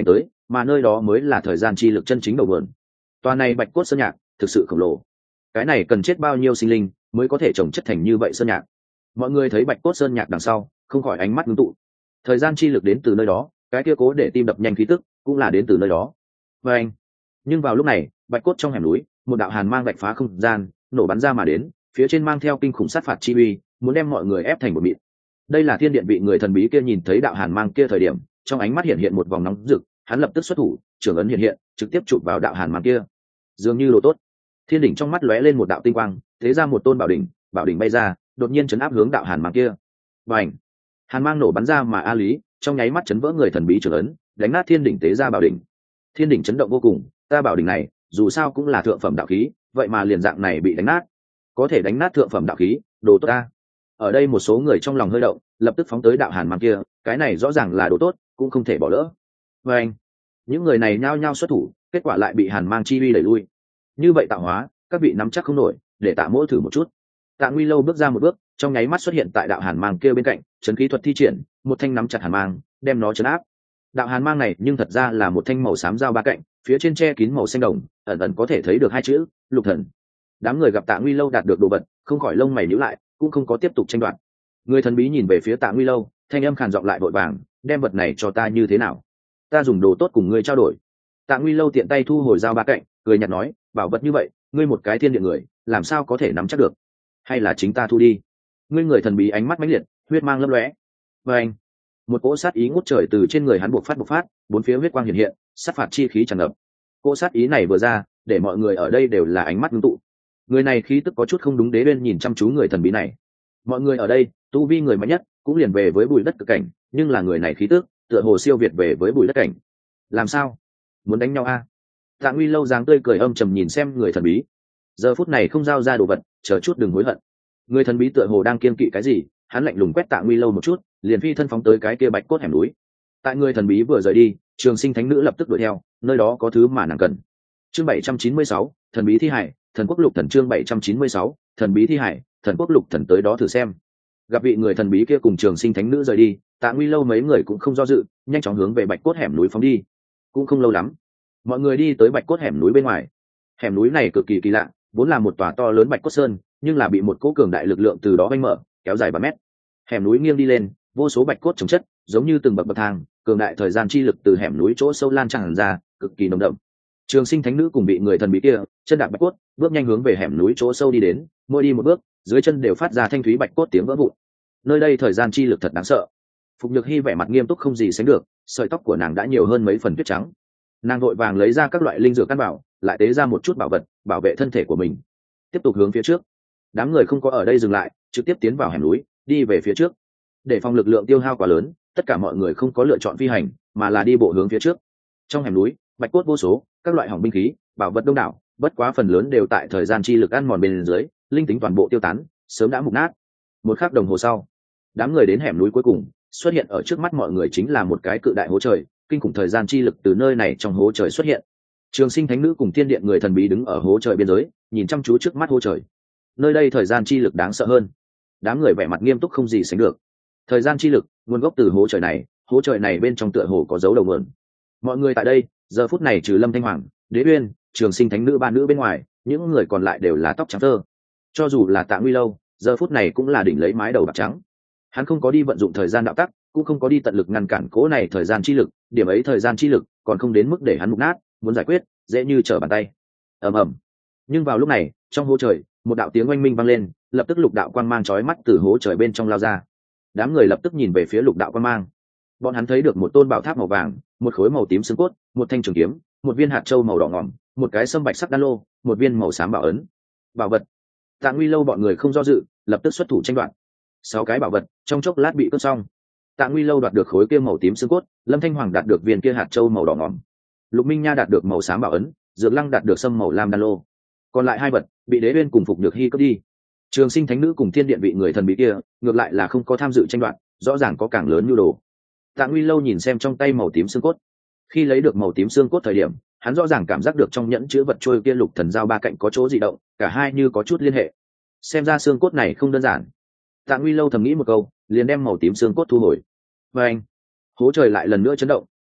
mà nơi đó mới là thời gian chi lực chân chính đầu nguồn. Toàn này bạch cốt sơn nhạc thực sự khổng lồ, cái này cần chết bao nhiêu sinh linh mới có thể trồng chất thành như vậy sơn nhạc. Mọi người thấy bạch cốt sơn nhạc đằng sau không khỏi ánh mắt ngưng tụ. Thời gian chi lực đến từ nơi đó, cái kia cố để tim đập nhanh khí tức cũng là đến từ nơi đó. Và anh nhưng vào lúc này, bạch cốt trong hẻm núi, một đạo hàn mang vạch phá không gian, nổ bắn ra mà đến, phía trên mang theo kinh khủng sát phạt chi uy, muốn đem mọi người ép thành một mịn. Đây là thiên điện vị người thần bí kia nhìn thấy đạo hàn mang kia thời điểm, trong ánh mắt hiện hiện một vòng nóng rực, hắn lập tức xuất thủ, trưởng ấn hiện hiện, trực tiếp chụp vào đạo hàn mang kia. Dường như đồ tốt, thiên đỉnh trong mắt lóe lên một đạo tinh quang, thế ra một tôn bảo đỉnh, bảo đỉnh bay ra, đột nhiên chấn áp hướng đạo hàn mang kia. Bành! Hàn mang nổ bắn ra mà a lý, trong nháy mắt chấn vỡ người thần bí trưởng ấn, đánh nát thiên đỉnh tế ra bảo đỉnh. Thiên đỉnh chấn động vô cùng, ta bảo đỉnh này, dù sao cũng là thượng phẩm đạo khí, vậy mà liền dạng này bị đánh nát, có thể đánh nát thượng phẩm đạo khí, đồ tốt ta. Ở đây một số người trong lòng hơi động, lập tức phóng tới đạo hàn mang kia, cái này rõ ràng là đồ tốt, cũng không thể bỏ lỡ. Và anh, những người này nhao nhao xuất thủ, kết quả lại bị hàn mang chi uy đẩy lui. Như vậy tạo hóa, các vị nắm chắc không nổi, để Tạ Mỗ thử một chút. Tạ Nguy Lâu bước ra một bước, trong nháy mắt xuất hiện tại đạo hàn mang kia bên cạnh, chấn khí thuật thi triển, một thanh nắm chặt hàn mang, đem nó chấn áp. Đạo hàn mang này nhưng thật ra là một thanh màu xám dao ba cạnh, phía trên che kín màu xanh đồng, ẩn ẩn có thể thấy được hai chữ Lục Thần. Đám người gặp Tạ Nguy Lâu đạt được đồ vật, không khỏi lông mày nhíu lại, cũng không có tiếp tục tranh đoạt. Người thần bí nhìn về phía Tạ Nguy Lâu, thanh âm khàn giọng lại vội vàng, đem vật này cho ta như thế nào? Ta dùng đồ tốt cùng ngươi trao đổi. Tạ Nguy Lâu tiện tay thu hồi dao ba cạnh, cười nhạt nói, bảo vật như vậy, ngươi một cái thiên địa người, làm sao có thể nắm chắc được? Hay là chính ta thu đi? Ngươi người thần bí ánh mắt mãnh liệt, huyết mang lấp lóe. Và anh, một cỗ sát ý ngút trời từ trên người hắn bộc phát bộc phát, bốn phía huyết quang hiện hiện, sát phạt chi khí tràn ngập. Cỗ sát ý này vừa ra, để mọi người ở đây đều là ánh mắt ngưng tụ. Người này khí tức có chút không đúng, Đế Uyên nhìn chăm chú người thần bí này. Mọi người ở đây, tu vi người mạnh nhất cũng liền về với bùi đất cực cảnh, nhưng là người này khí tức tựa hồ siêu việt về với bùi đất cảnh. Làm sao? Muốn đánh nhau a? À? Tạ Nguy Lâu dáng tươi cười âm trầm nhìn xem người thần bí. Giờ phút này không giao ra đồ vật, chờ chút đừng hối hận. Người thần bí tựa hồ đang kiên kỵ cái gì, hắn lạnh lùng quét Tạ Nguy Lâu một chút, liền phi thân phóng tới cái kia bạch cốt hẻm núi. Tại người thần bí vừa rời đi, Trường Sinh Thánh Nữ lập tức đuổi theo, nơi đó có thứ mà nàng cần. Chương bảy trăm chín mươi sáu, thần bí thi hải, thần quốc lục thần. Chương bảy trăm chín mươi sáu, thần bí thi hải, thần quốc lục thần. Tới đó thử xem. Gặp vị người thần bí kia cùng Trường Sinh Thánh Nữ rời đi, Tạ Nguy Lâu mấy người cũng không do dự, nhanh chóng hướng về bạch cốt hẻm núi phóng đi. Cũng không lâu lắm, mọi người đi tới bạch cốt hẻm núi bên ngoài. Hẻm núi này cực kỳ kỳ lạ, vốn là một tòa to lớn bạch cốt sơn, nhưng là bị một cỗ cường đại lực lượng từ đó vanh mở, kéo dài ba mét. Hẻm núi nghiêng đi lên, vô số bạch cốt chồng chất, giống như từng bậc bậc thang, cường đại thời gian chi lực từ hẻm núi chỗ sâu lan tràn ra, cực kỳ nồng đậm. Trường Sinh Thánh Nữ cùng bị người thần bí kia chân đạp bạch cốt, bước nhanh hướng về hẻm núi chỗ sâu đi đến, mỗi đi một bước, dưới chân đều phát ra thanh thúy bạch cốt tiếng vỡ vụn. Nơi đây thời gian chi lực thật đáng sợ. Phục Nhược Hi vẻ mặt nghiêm túc không gì sánh được, sợi tóc của nàng đã nhiều hơn mấy phần tuyết trắng. Nàng vội vàng lấy ra các loại linh dược căn bảo, lại tế ra một chút bảo vật, bảo vệ thân thể của mình. Tiếp tục hướng phía trước. Đám người không có ở đây dừng lại, trực tiếp tiến vào hẻm núi, đi về phía trước. Để phòng lực lượng tiêu hao quá lớn, tất cả mọi người không có lựa chọn phi hành, mà là đi bộ hướng phía trước. Trong hẻm núi, bạch cốt vô số, các loại hỏng binh khí, bảo vật đông đảo, bất quá phần lớn đều tại thời gian chi lực ăn mòn bên dưới, linh tính toàn bộ tiêu tán, sớm đã mục nát. Một khắc đồng hồ sau, đám người đến hẻm núi cuối cùng, xuất hiện ở trước mắt mọi người chính là một cái cự đại hố trời, kinh khủng thời gian chi lực từ nơi này trong hố trời xuất hiện. Trường Sinh Thánh Nữ cùng Thiên Điện người thần bí đứng ở hố trời biên giới, nhìn chăm chú trước mắt hố trời. Nơi đây thời gian chi lực đáng sợ hơn. Đám người vẻ mặt nghiêm túc không gì sánh được. Thời gian chi lực nguồn gốc từ hố trời này, hố trời này bên trong tựa hồ có dấu đầu nguồn. Mọi người tại đây, giờ phút này trừ Lâm Thanh Hoàng, Đế Uyên, Trường Sinh Thánh Nữ ba nữ bên ngoài, những người còn lại đều là tóc trắng thơ. Cho dù là Tạ Nguy Lâu, giờ phút này cũng là đỉnh lấy mái đầu bạc trắng. Hắn không có đi vận dụng thời gian đạo tắc, cũng không có đi tận lực ngăn cản cố này thời gian chi lực, điểm ấy thời gian chi lực còn không đến mức để hắn mục nát, muốn giải quyết dễ như trở bàn tay. Ầm ầm. Nhưng vào lúc này, trong hố trời, một đạo tiếng oanh minh vang lên, lập tức lục đạo quang mang chói mắt từ hố trời bên trong lao ra. Đám người lập tức nhìn về phía lục đạo quang mang. Bọn hắn thấy được một tôn bảo tháp màu vàng, một khối màu tím xương cốt, một thanh trường kiếm, một viên hạt châu màu đỏ ngòm, một cái sâm bạch sắc đan lô, một viên màu xám bảo ấn. Bảo vật. Tạ Nguy Lâu bọn người không do dự, lập tức xuất thủ tranh đoạt. Sáu cái bảo vật trong chốc lát bị cướp xong. Tạ Nguy Lâu đoạt được khối kia màu tím xương cốt, Lâm Thanh Hoàng đạt được viên kia hạt châu màu đỏ ngòm, Lục Minh Nha đạt được màu xám bảo ấn, Dược Lăng đạt được sâm màu lam đan lô. Còn lại hai vật bị Đế Uyên cùng Phục Nhược Hi cướp đi. Trường Sinh Thánh Nữ cùng Thiên Điện vị người thần bí kia ngược lại là không có tham dự tranh đoạt, rõ ràng có càng lớn nhu đồ. Tạ Nguy Lâu nhìn xem trong tay màu tím xương cốt, khi lấy được màu tím xương cốt thời điểm, hắn rõ ràng cảm giác được trong nhẫn chứa vật trôi kia lục thần giao ba cạnh có chỗ dị động, cả hai như có chút liên hệ. Xem ra xương cốt này không đơn giản. Tạ Nguy Lâu thầm nghĩ một câu, liền đem màu tím xương cốt thu hồi. Và anh, hố trời lại lần nữa chấn động,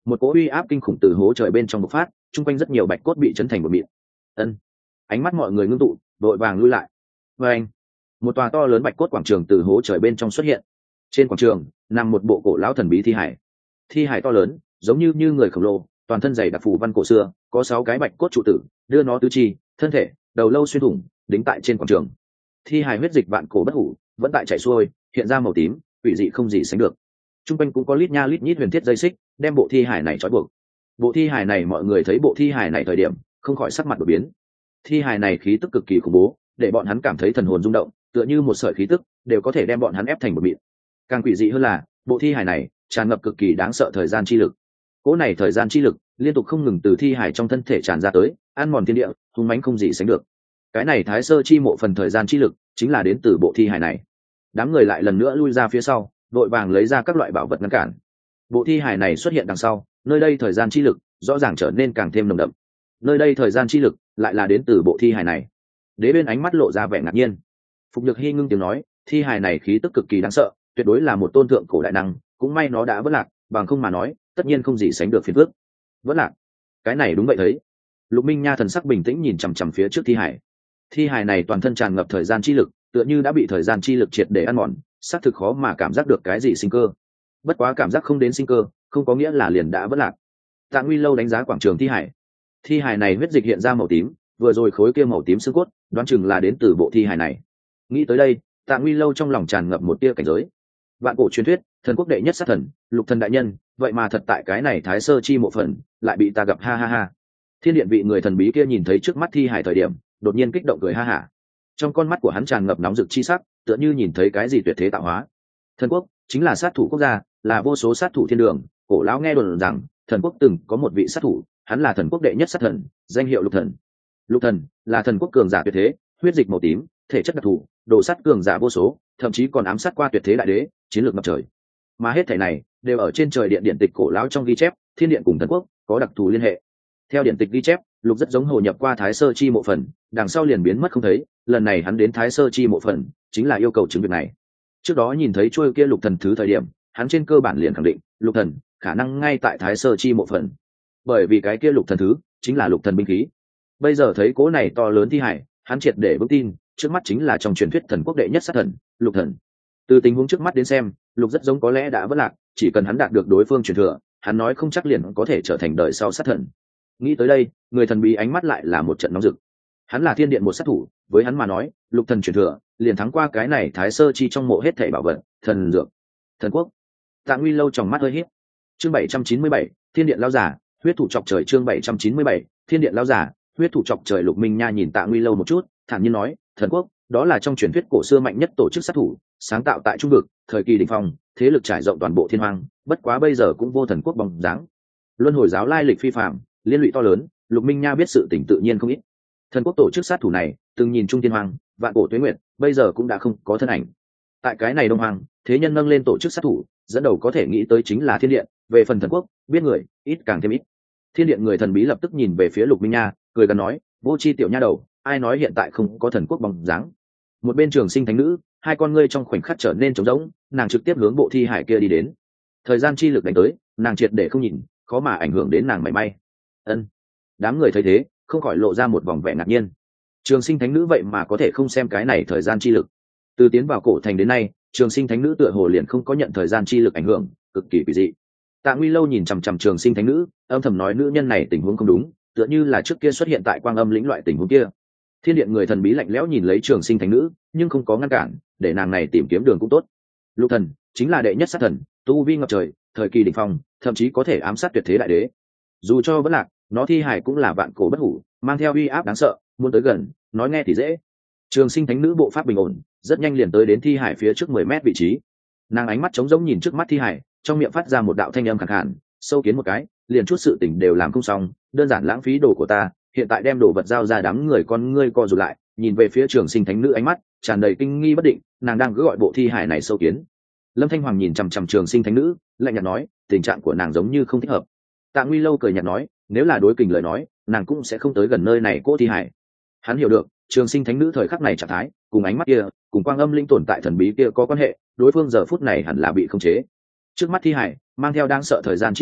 một cỗ uy áp kinh khủng từ hố trời bên trong bộc phát, chung quanh rất nhiều bạch cốt bị chấn thành một mịn. Ân, ánh mắt mọi người ngưng tụ, đội vàng lui lại. Và anh, một tòa to lớn bạch cốt quảng trường từ hố trời bên trong xuất hiện. Trên quảng trường nằm một bộ cổ lão thần bí thi hải. Thi hải to lớn, giống như như người khổng lồ, toàn thân dày đặc phù văn cổ xưa, có sáu cái bạch cốt trụ tử đưa nó tứ chi, thân thể, đầu lâu xuyên thủng, đính tại trên quảng trường. Thi hải huyết dịch vạn cổ bất hủ, vẫn tại chảy xuôi, hiện ra màu tím, quỷ dị không gì sánh được. Trung quanh cũng có lít nha lít nhít huyền thiết dây xích, đem bộ thi hải này trói buộc. Bộ thi hải này mọi người thấy bộ thi hải này thời điểm, không khỏi sắc mặt đổi biến. Thi hải này khí tức cực kỳ khủng bố, để bọn hắn cảm thấy thần hồn rung động, tựa như một sợi khí tức đều có thể đem bọn hắn ép thành một mịn. Càng quỷ dị hơn là, bộ thi hải này tràn ngập cực kỳ đáng sợ thời gian chi lực. Cỗ này thời gian chi lực liên tục không ngừng từ thi hải trong thân thể tràn ra tới, ăn mòn thiên địa, hung mãnh không gì sánh được. Cái này thái sơ chi mộ phần thời gian chi lực chính là đến từ bộ thi hải này. Đám người lại lần nữa lui ra phía sau, vội vàng lấy ra các loại bảo vật ngăn cản. Bộ thi hải này xuất hiện đằng sau, nơi đây thời gian chi lực rõ ràng trở nên càng thêm nồng đậm. Nơi đây thời gian chi lực lại là đến từ bộ thi hải này. Đế bên ánh mắt lộ ra vẻ ngạc nhiên. Phục Nhược Hi ngưng tiếng nói, thi hải này khí tức cực kỳ đáng sợ, tuyệt đối là một tôn thượng cổ đại năng, cũng may nó đã vỡ lạc, bằng không mà nói, tất nhiên không gì sánh được phiền phức. Vỡ lạc? Cái này đúng vậy thấy. Lục Minh Nha thần sắc bình tĩnh nhìn chằm chằm phía trước thi hải. Thi hải này toàn thân tràn ngập thời gian chi lực, tựa như đã bị thời gian chi lực triệt để ăn mòn, xác thực khó mà cảm giác được cái gì sinh cơ. Bất quá cảm giác không đến sinh cơ, không có nghĩa là liền đã vỡ lạc. Tạ Nguy Lâu đánh giá quảng trường thi hải. Thi hải này huyết dịch hiện ra màu tím, vừa rồi khối kia màu tím xương cốt, đoán chừng là đến từ bộ thi hải này. Nghĩ tới đây, Tạ Nguy Lâu trong lòng tràn ngập một tia cảnh giới. Vạn cổ truyền thuyết, thần quốc đệ nhất sát thần, Lục Thần đại nhân, vậy mà thật tại cái này Thái Sơ chi mộ phần, lại bị ta gặp, ha ha ha. Thiên điện vị người thần bí kia nhìn thấy trước mắt thi hải thời điểm, đột nhiên kích động cười ha hả. Trong con mắt của hắn tràn ngập nóng rực chi sắc, tựa như nhìn thấy cái gì tuyệt thế tạo hóa. Thần quốc chính là sát thủ quốc gia, là vô số sát thủ thiên đường. Cổ lão nghe đồn rằng thần quốc từng có một vị sát thủ, hắn là thần quốc đệ nhất sát thần, danh hiệu Lục Thần. Lục Thần là thần quốc cường giả tuyệt thế, huyết dịch màu tím, thể chất đặc thù, đồ sát cường giả vô số, thậm chí còn ám sát qua tuyệt thế đại đế, chiến lược ngập trời. Mà hết thảy này đều ở trên trời điện điện tịch cổ lão trong ghi chép, thiên điện cùng thần quốc có đặc thù liên hệ. Theo điện tịch ghi chép, Lục rất giống hồ nhập qua Thái Sơ chi mộ phần, đằng sau liền biến mất không thấy, lần này hắn đến Thái Sơ chi mộ phần, chính là yêu cầu chứng việc này. Trước đó nhìn thấy chuôi kia Lục Thần thứ thời điểm, hắn trên cơ bản liền khẳng định, Lục Thần khả năng ngay tại Thái Sơ chi mộ phần. Bởi vì cái kia Lục Thần thứ chính là Lục Thần binh khí. Bây giờ thấy cố này to lớn thi hải, hắn triệt để vững tin, trước mắt chính là trong truyền thuyết thần quốc đệ nhất sát thần, Lục Thần. Từ tình huống trước mắt đến xem, Lục rất giống có lẽ đã vỡ lạc, chỉ cần hắn đạt được đối phương truyền thừa, hắn nói không chắc liền có thể trở thành đời sau sát thần. Nghĩ tới đây, người thần bí ánh mắt lại là một trận nóng rực. Hắn là thiên điện một sát thủ, với hắn mà nói, Lục Thần truyền thừa liền thắng qua cái này Thái Sơ chi trong mộ hết thảy bảo vật, thần dược, thần quốc. Tạ Nguy Lâu trong mắt hơi híp. Chương bảy trăm chín mươi bảy, Thiên điện lão giả, huyết thủ chọc trời. Chương bảy trăm chín mươi bảy, Thiên điện lão giả, huyết thủ chọc trời. Lục Minh Nha nhìn Tạ Nguy Lâu một chút, thản nhiên nói, thần quốc đó là trong truyền thuyết cổ xưa mạnh nhất tổ chức sát thủ, sáng tạo tại trung vực, thời kỳ đỉnh phong, thế lực trải rộng toàn bộ thiên hoang, bất quá bây giờ cũng vô thần quốc bóng dáng. Luân hồi giáo lai lịch phi phàm, liên lụy to lớn, Lục Minh Nha biết sự tình tự nhiên không ít. Thần quốc tổ chức sát thủ này, từng nhìn trung thiên hoang, vạn cổ tuế nguyệt, bây giờ cũng đã không có thân ảnh. Tại cái này đông hoang, thế nhân nâng lên tổ chức sát thủ, dẫn đầu có thể nghĩ tới chính là thiên điện, về phần thần quốc, biết người ít càng thêm ít. Thiên điện người thần bí lập tức nhìn về phía Lục Minh Nha, cười gần nói, vô chi tiểu nha đầu, ai nói hiện tại không có thần quốc bóng dáng. Một bên Trường Sinh thánh nữ, hai con ngươi trong khoảnh khắc trở nên trống rỗng, nàng trực tiếp hướng bộ thi hải kia đi đến. Thời gian chi lực đánh tới, nàng triệt để không nhìn, khó mà ảnh hưởng đến nàng mảy may. Ân. Đám người thấy thế, không khỏi lộ ra một vòng vẻ ngạc nhiên. Trường Sinh thánh nữ vậy mà có thể không xem cái này thời gian chi lực. Từ tiến vào cổ thành đến nay, Trường Sinh thánh nữ tựa hồ liền không có nhận thời gian chi lực ảnh hưởng, cực kỳ quỷ dị. Tạ Nguy Lâu nhìn chằm chằm Trường Sinh thánh nữ, âm thầm nói nữ nhân này tình huống không đúng, tựa như là trước kia xuất hiện tại Quang Âm lĩnh loại tình huống kia. Thiên điện người thần bí lạnh lẽo nhìn lấy Trường Sinh thánh nữ, nhưng không có ngăn cản, để nàng này tìm kiếm đường cũng tốt. Lục Thần chính là đệ nhất sát thần, tu vi ngập trời, thời kỳ đỉnh phong, thậm chí có thể ám sát tuyệt thế đại đế. Dù cho vẫn lạc, nó thi hải cũng là vạn cổ bất hủ, mang theo uy áp đáng sợ, muốn tới gần, nói nghe thì dễ. Trường Sinh thánh nữ bộ pháp bình ổn, rất nhanh liền tới đến thi hải phía trước mười mét vị trí. Nàng ánh mắt trống rỗng nhìn trước mắt thi hải, trong miệng phát ra một đạo thanh âm khàn khàn, sâu kiến một cái, liền chút sự tình đều làm không xong, đơn giản lãng phí đồ của ta, hiện tại đem đồ vật giao ra. Đám người con ngươi co rụt lại, nhìn về phía Trường Sinh thánh nữ, ánh mắt tràn đầy kinh nghi bất định, nàng đang cứ gọi bộ thi hải này sâu kiến. Lâm Thanh Hoàng nhìn chằm chằm Trường Sinh thánh nữ, lạnh nhạt nói, tình trạng của nàng giống như không thích hợp. Tạ Nguy Lâu cười nhạt nói, nếu là đối kình lời nói, nàng cũng sẽ không tới gần nơi này cỗ thi hải. Hắn hiểu được, Trường Sinh thánh nữ thời khắc này trạng thái, cùng ánh mắt kia, cùng Quang Âm linh tồn tại thần bí kia có quan hệ, đối phương giờ phút này hẳn là bị khống chế. Trước mắt thi hải mang theo đang sợ thời gian chi lực,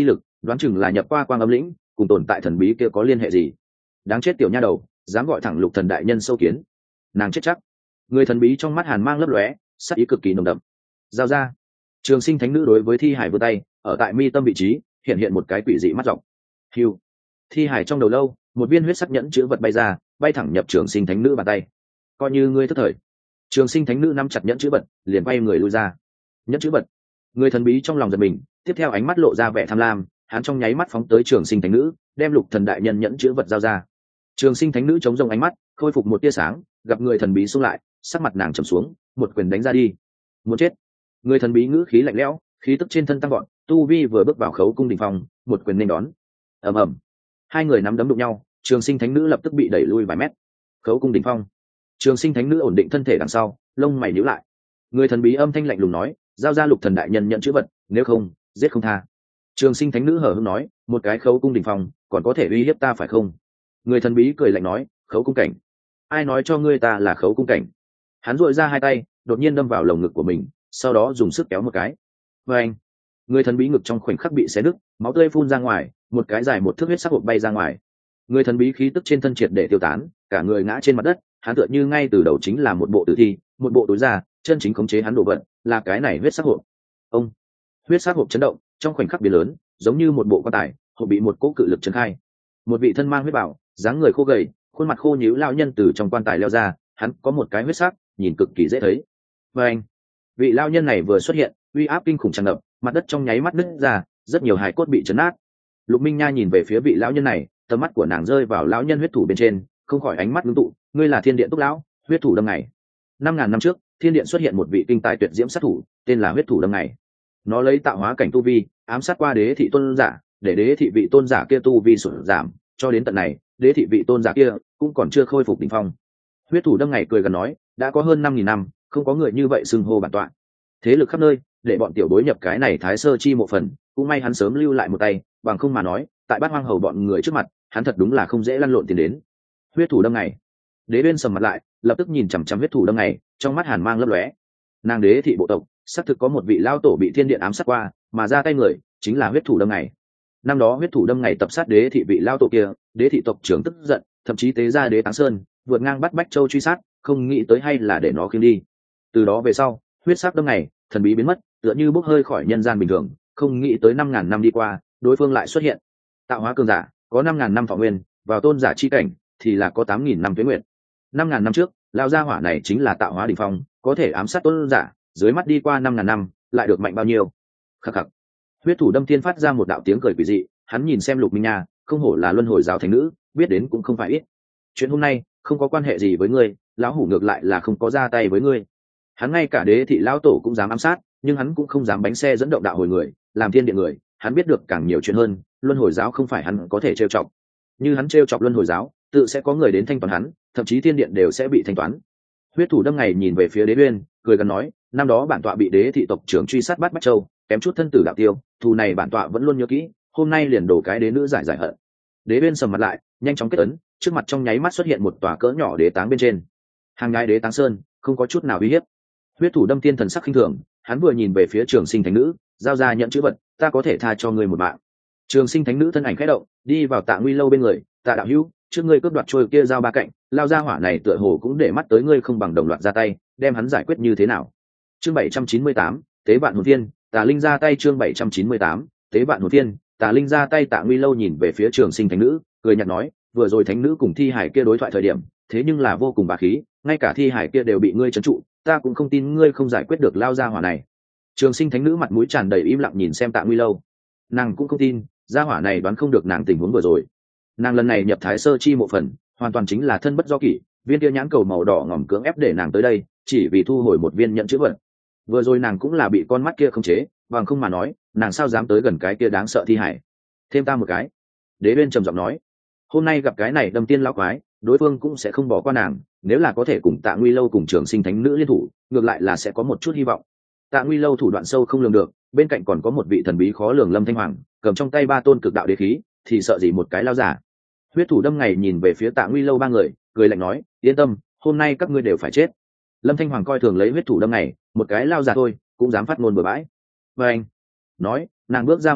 đoán chừng là nhập qua quang âm lĩnh, cùng tồn tại thần bí kia có liên hệ gì. Đáng chết tiểu nha đầu, dám gọi thẳng lục thần đại nhân sâu kiến, nàng chết chắc. Người thần bí trong mắt hàn mang lấp lóe, sắc ý cực kỳ nồng đậm. Giao ra. Trường sinh thánh nữ đối với thi hải vươn tay, ở tại mi tâm vị trí hiện hiện một cái quỷ dị mắt dọc. Hiu. Thi hải trong đầu lâu, một viên huyết sắc nhẫn chữ vật bay ra, bay thẳng nhập trường sinh thánh nữ bàn tay. Coi như ngươi thất thời. Trường sinh thánh nữ nắm chặt nhẫn chữ vật, liền bay người lui ra. Nhẫn chữ vật. Người thần bí trong lòng giật mình, tiếp theo ánh mắt lộ ra vẻ tham lam, hắn trong nháy mắt phóng tới trường sinh thánh nữ, đem lục thần đại nhân nhẫn chữ vật giao ra. Trường sinh thánh nữ chống rông ánh mắt, khôi phục một tia sáng, gặp người thần bí xung lại, sắc mặt nàng trầm xuống, một quyền đánh ra đi. Muốn chết. Người thần bí ngữ khí lạnh lẽo, khí tức trên thân tăng vọt, tu vi vừa bước vào khấu cung đỉnh phong, một quyền nên đón. Ầm ầm. Hai người nắm đấm đụng nhau, trường sinh thánh nữ lập tức bị đẩy lui vài mét. Khấu cung đỉnh phong. Trường sinh thánh nữ ổn định thân thể đằng sau, lông mày nhíu lại. Người thần bí âm thanh lạnh lùng nói, giao ra lục thần đại nhân nhận chữ vật, nếu không giết không tha. Trường sinh thánh nữ hờ hững nói, một cái khấu cung đỉnh phong còn có thể uy hiếp ta phải không? Người thần bí cười lạnh nói, khấu cung cảnh? Ai nói cho ngươi ta là khấu cung cảnh? Hắn duỗi ra hai tay, đột nhiên đâm vào lồng ngực của mình, sau đó dùng sức kéo một cái. Và anh, người thần bí ngực trong khoảnh khắc bị xé nứt, máu tươi phun ra ngoài, một cái dài một thước huyết sắc hộp bay ra ngoài. Người thần bí khí tức trên thân triệt để tiêu tán, cả người ngã trên mặt đất, hắn tựa như ngay từ đầu chính là một bộ tử thi, một bộ tối ra, chân chính khống chế hắn đồ vật là cái này huyết sắc hộp. Ông, huyết sắc hộp chấn động, trong khoảnh khắc biến lớn, giống như một bộ quan tài, hộp bị một cỗ cự lực chấn khai. Một vị thân mang huyết bảo, dáng người khô gầy, khuôn mặt khô nhíu lão nhân từ trong quan tài leo ra, hắn có một cái huyết sắc, nhìn cực kỳ dễ thấy. Và anh, vị lão nhân này vừa xuất hiện, uy áp kinh khủng tràn ngập, mặt đất trong nháy mắt nứt ra, rất nhiều hài cốt bị chấn nát. Lục Minh Nha nhìn về phía vị lão nhân này, tầm mắt của nàng rơi vào lão nhân huyết thủ bên trên, không khỏi ánh mắt ngưng tụ, ngươi là Thiên Điện Túc lão, huyết thủ đâm ngày. Năm ngàn năm trước, Thiên Điện xuất hiện một vị kinh tài tuyệt diễm sát thủ, tên là huyết thủ đâm ngày. Nó lấy tạo hóa cảnh tu vi, ám sát qua đế thị tôn giả, để đế thị vị tôn giả kia tu vi sụt giảm, cho đến tận này, đế thị vị tôn giả kia cũng còn chưa khôi phục đỉnh phong. Huyết thủ đâm ngày cười gần nói, đã có hơn năm nghìn năm, không có người như vậy xưng hô bản tọa. Thế lực khắp nơi, để bọn tiểu bối nhập cái này thái sơ chi một phần, cũng may hắn sớm lưu lại một tay, bằng không mà nói, tại bát hoang hầu bọn người trước mặt, hắn thật đúng là không dễ lăn lộn tiền đến. Huyết thủ đâm ngày. Đế Uyên sầm mặt lại, lập tức nhìn chằm chằm huyết thủ đâm ngày, trong mắt hàn mang lấp lóe. Nàng đế thị bộ tộc, xác thực có một vị lao tổ bị thiên điện ám sát qua, mà ra tay người chính là huyết thủ đâm ngày. Năm đó huyết thủ đâm ngày tập sát đế thị vị lao tổ kia, đế thị tộc trưởng tức giận, thậm chí tế ra đế Táng Sơn, vượt ngang bắt Bách Châu truy sát, không nghĩ tới hay là để nó khiêng đi. Từ đó về sau, huyết sắc đâm ngày, thần bí biến mất, tựa như bốc hơi khỏi nhân gian bình thường, không nghĩ tới năm ngàn năm đi qua, đối phương lại xuất hiện. Tạo hóa cường giả, có năm ngàn năm thọ nguyên, vào tôn giả chi cảnh thì là có tám nghìn năm tuế nguyệt. Năm ngàn năm trước, lao gia hỏa này chính là tạo hóa đỉnh phong, có thể ám sát tôn giả, dưới mắt đi qua năm ngàn năm, lại được mạnh bao nhiêu? Khắc khắc. Huyết thủ đâm thiên phát ra một đạo tiếng cười quỷ dị, hắn nhìn xem Lục Minh Nha, không hổ là luân hồi giáo thánh nữ, biết đến cũng không phải ít. Chuyện hôm nay không có quan hệ gì với ngươi, lão hủ ngược lại là không có ra tay với ngươi. Hắn ngay cả đế thị lão tổ cũng dám ám sát, nhưng hắn cũng không dám bánh xe dẫn động đạo hồi người, làm thiên điện người, hắn biết được càng nhiều chuyện hơn, luân hồi giáo không phải hắn có thể trêu chọc. Như hắn trêu chọc luân hồi giáo, tự sẽ có người đến thanh toán hắn, thậm chí thiên điện đều sẽ bị thanh toán. Huyết thủ đâm ngày nhìn về phía Đế Uyên, cười gần nói, năm đó bản tọa bị đế thị tộc trưởng truy sát bắt Bách Châu, kém chút thân tử đạo tiêu, thù này bản tọa vẫn luôn nhớ kỹ, hôm nay liền đổ cái đế nữ giải giải hận. Đế Uyên sầm mặt lại, nhanh chóng kết ấn, trước mặt trong nháy mắt xuất hiện một tòa cỡ nhỏ đế táng bên trên. Hàng nhái đế táng sơn, không có chút nào uy hiếp. Huyết thủ đâm tiên thần sắc khinh thường, hắn vừa nhìn về phía Trường Sinh thánh nữ, giao ra nhận chữ vật, ta có thể tha cho ngươi một mạng. Trường Sinh thánh nữ thân ảnh khẽ động, đi vào Tạ Nguy lâu bên người, Tạ đạo hữu, trước ngươi cướp đoạt trôi kia giao ba cạnh, lao ra hỏa này tựa hồ cũng để mắt tới ngươi không bằng đồng loạt ra tay, đem hắn giải quyết như thế nào? Chương bảy trăm chín mươi tám, tế vạn hồn thiên, Tà Linh ra tay. Chương bảy trăm chín mươi tám, tế vạn hồn thiên, Tà Linh ra tay. Tạ Nguy lâu nhìn về phía Trường Sinh thánh nữ, cười nhạt nói, vừa rồi thánh nữ cùng thi hải kia đối thoại thời điểm, thế nhưng là vô cùng bá khí, ngay cả thi hải kia đều bị ngươi trấn trụ, ta cũng không tin ngươi không giải quyết được lao ra hỏa này. Trường Sinh thánh nữ mặt mũi tràn đầy im lặng nhìn xem Tạ Nguy lâu, nàng cũng không tin gia hỏa này đoán không được nàng tình huống vừa rồi. Nàng lần này nhập thái sơ chi mộ phần, hoàn toàn chính là thân bất do kỷ, viên kia nhãn cầu màu đỏ ngòm cưỡng ép để nàng tới đây, chỉ vì thu hồi một viên nhận chữ vật. Vừa rồi nàng cũng là bị con mắt kia khống chế, bằng không mà nói, nàng sao dám tới gần cái kia đáng sợ thi hải. Thêm ta một cái. Đế Uyên trầm giọng nói, hôm nay gặp cái này đâm tiên lão quái, đối phương cũng sẽ không bỏ qua nàng, nếu là có thể cùng Tạ Nguy lâu cùng Trường Sinh thánh nữ liên thủ, ngược lại là sẽ có một chút hy vọng. Tạ Nguy lâu thủ đoạn sâu không lường được, bên cạnh còn có một vị thần bí khó lường Lâm Thanh Hoàng, cầm trong tay ba tôn cực đạo đế khí, thì sợ gì một cái lao giả. Huyết thủ đâm ngày nhìn về phía Tạ Nguy lâu ba người, cười lạnh nói, yên tâm, hôm nay các ngươi đều phải chết. Lâm Thanh Hoàng coi thường lấy huyết thủ đâm ngày, một cái lao giả thôi cũng dám phát ngôn bừa bãi. Và anh nói, nàng bước ra một bước,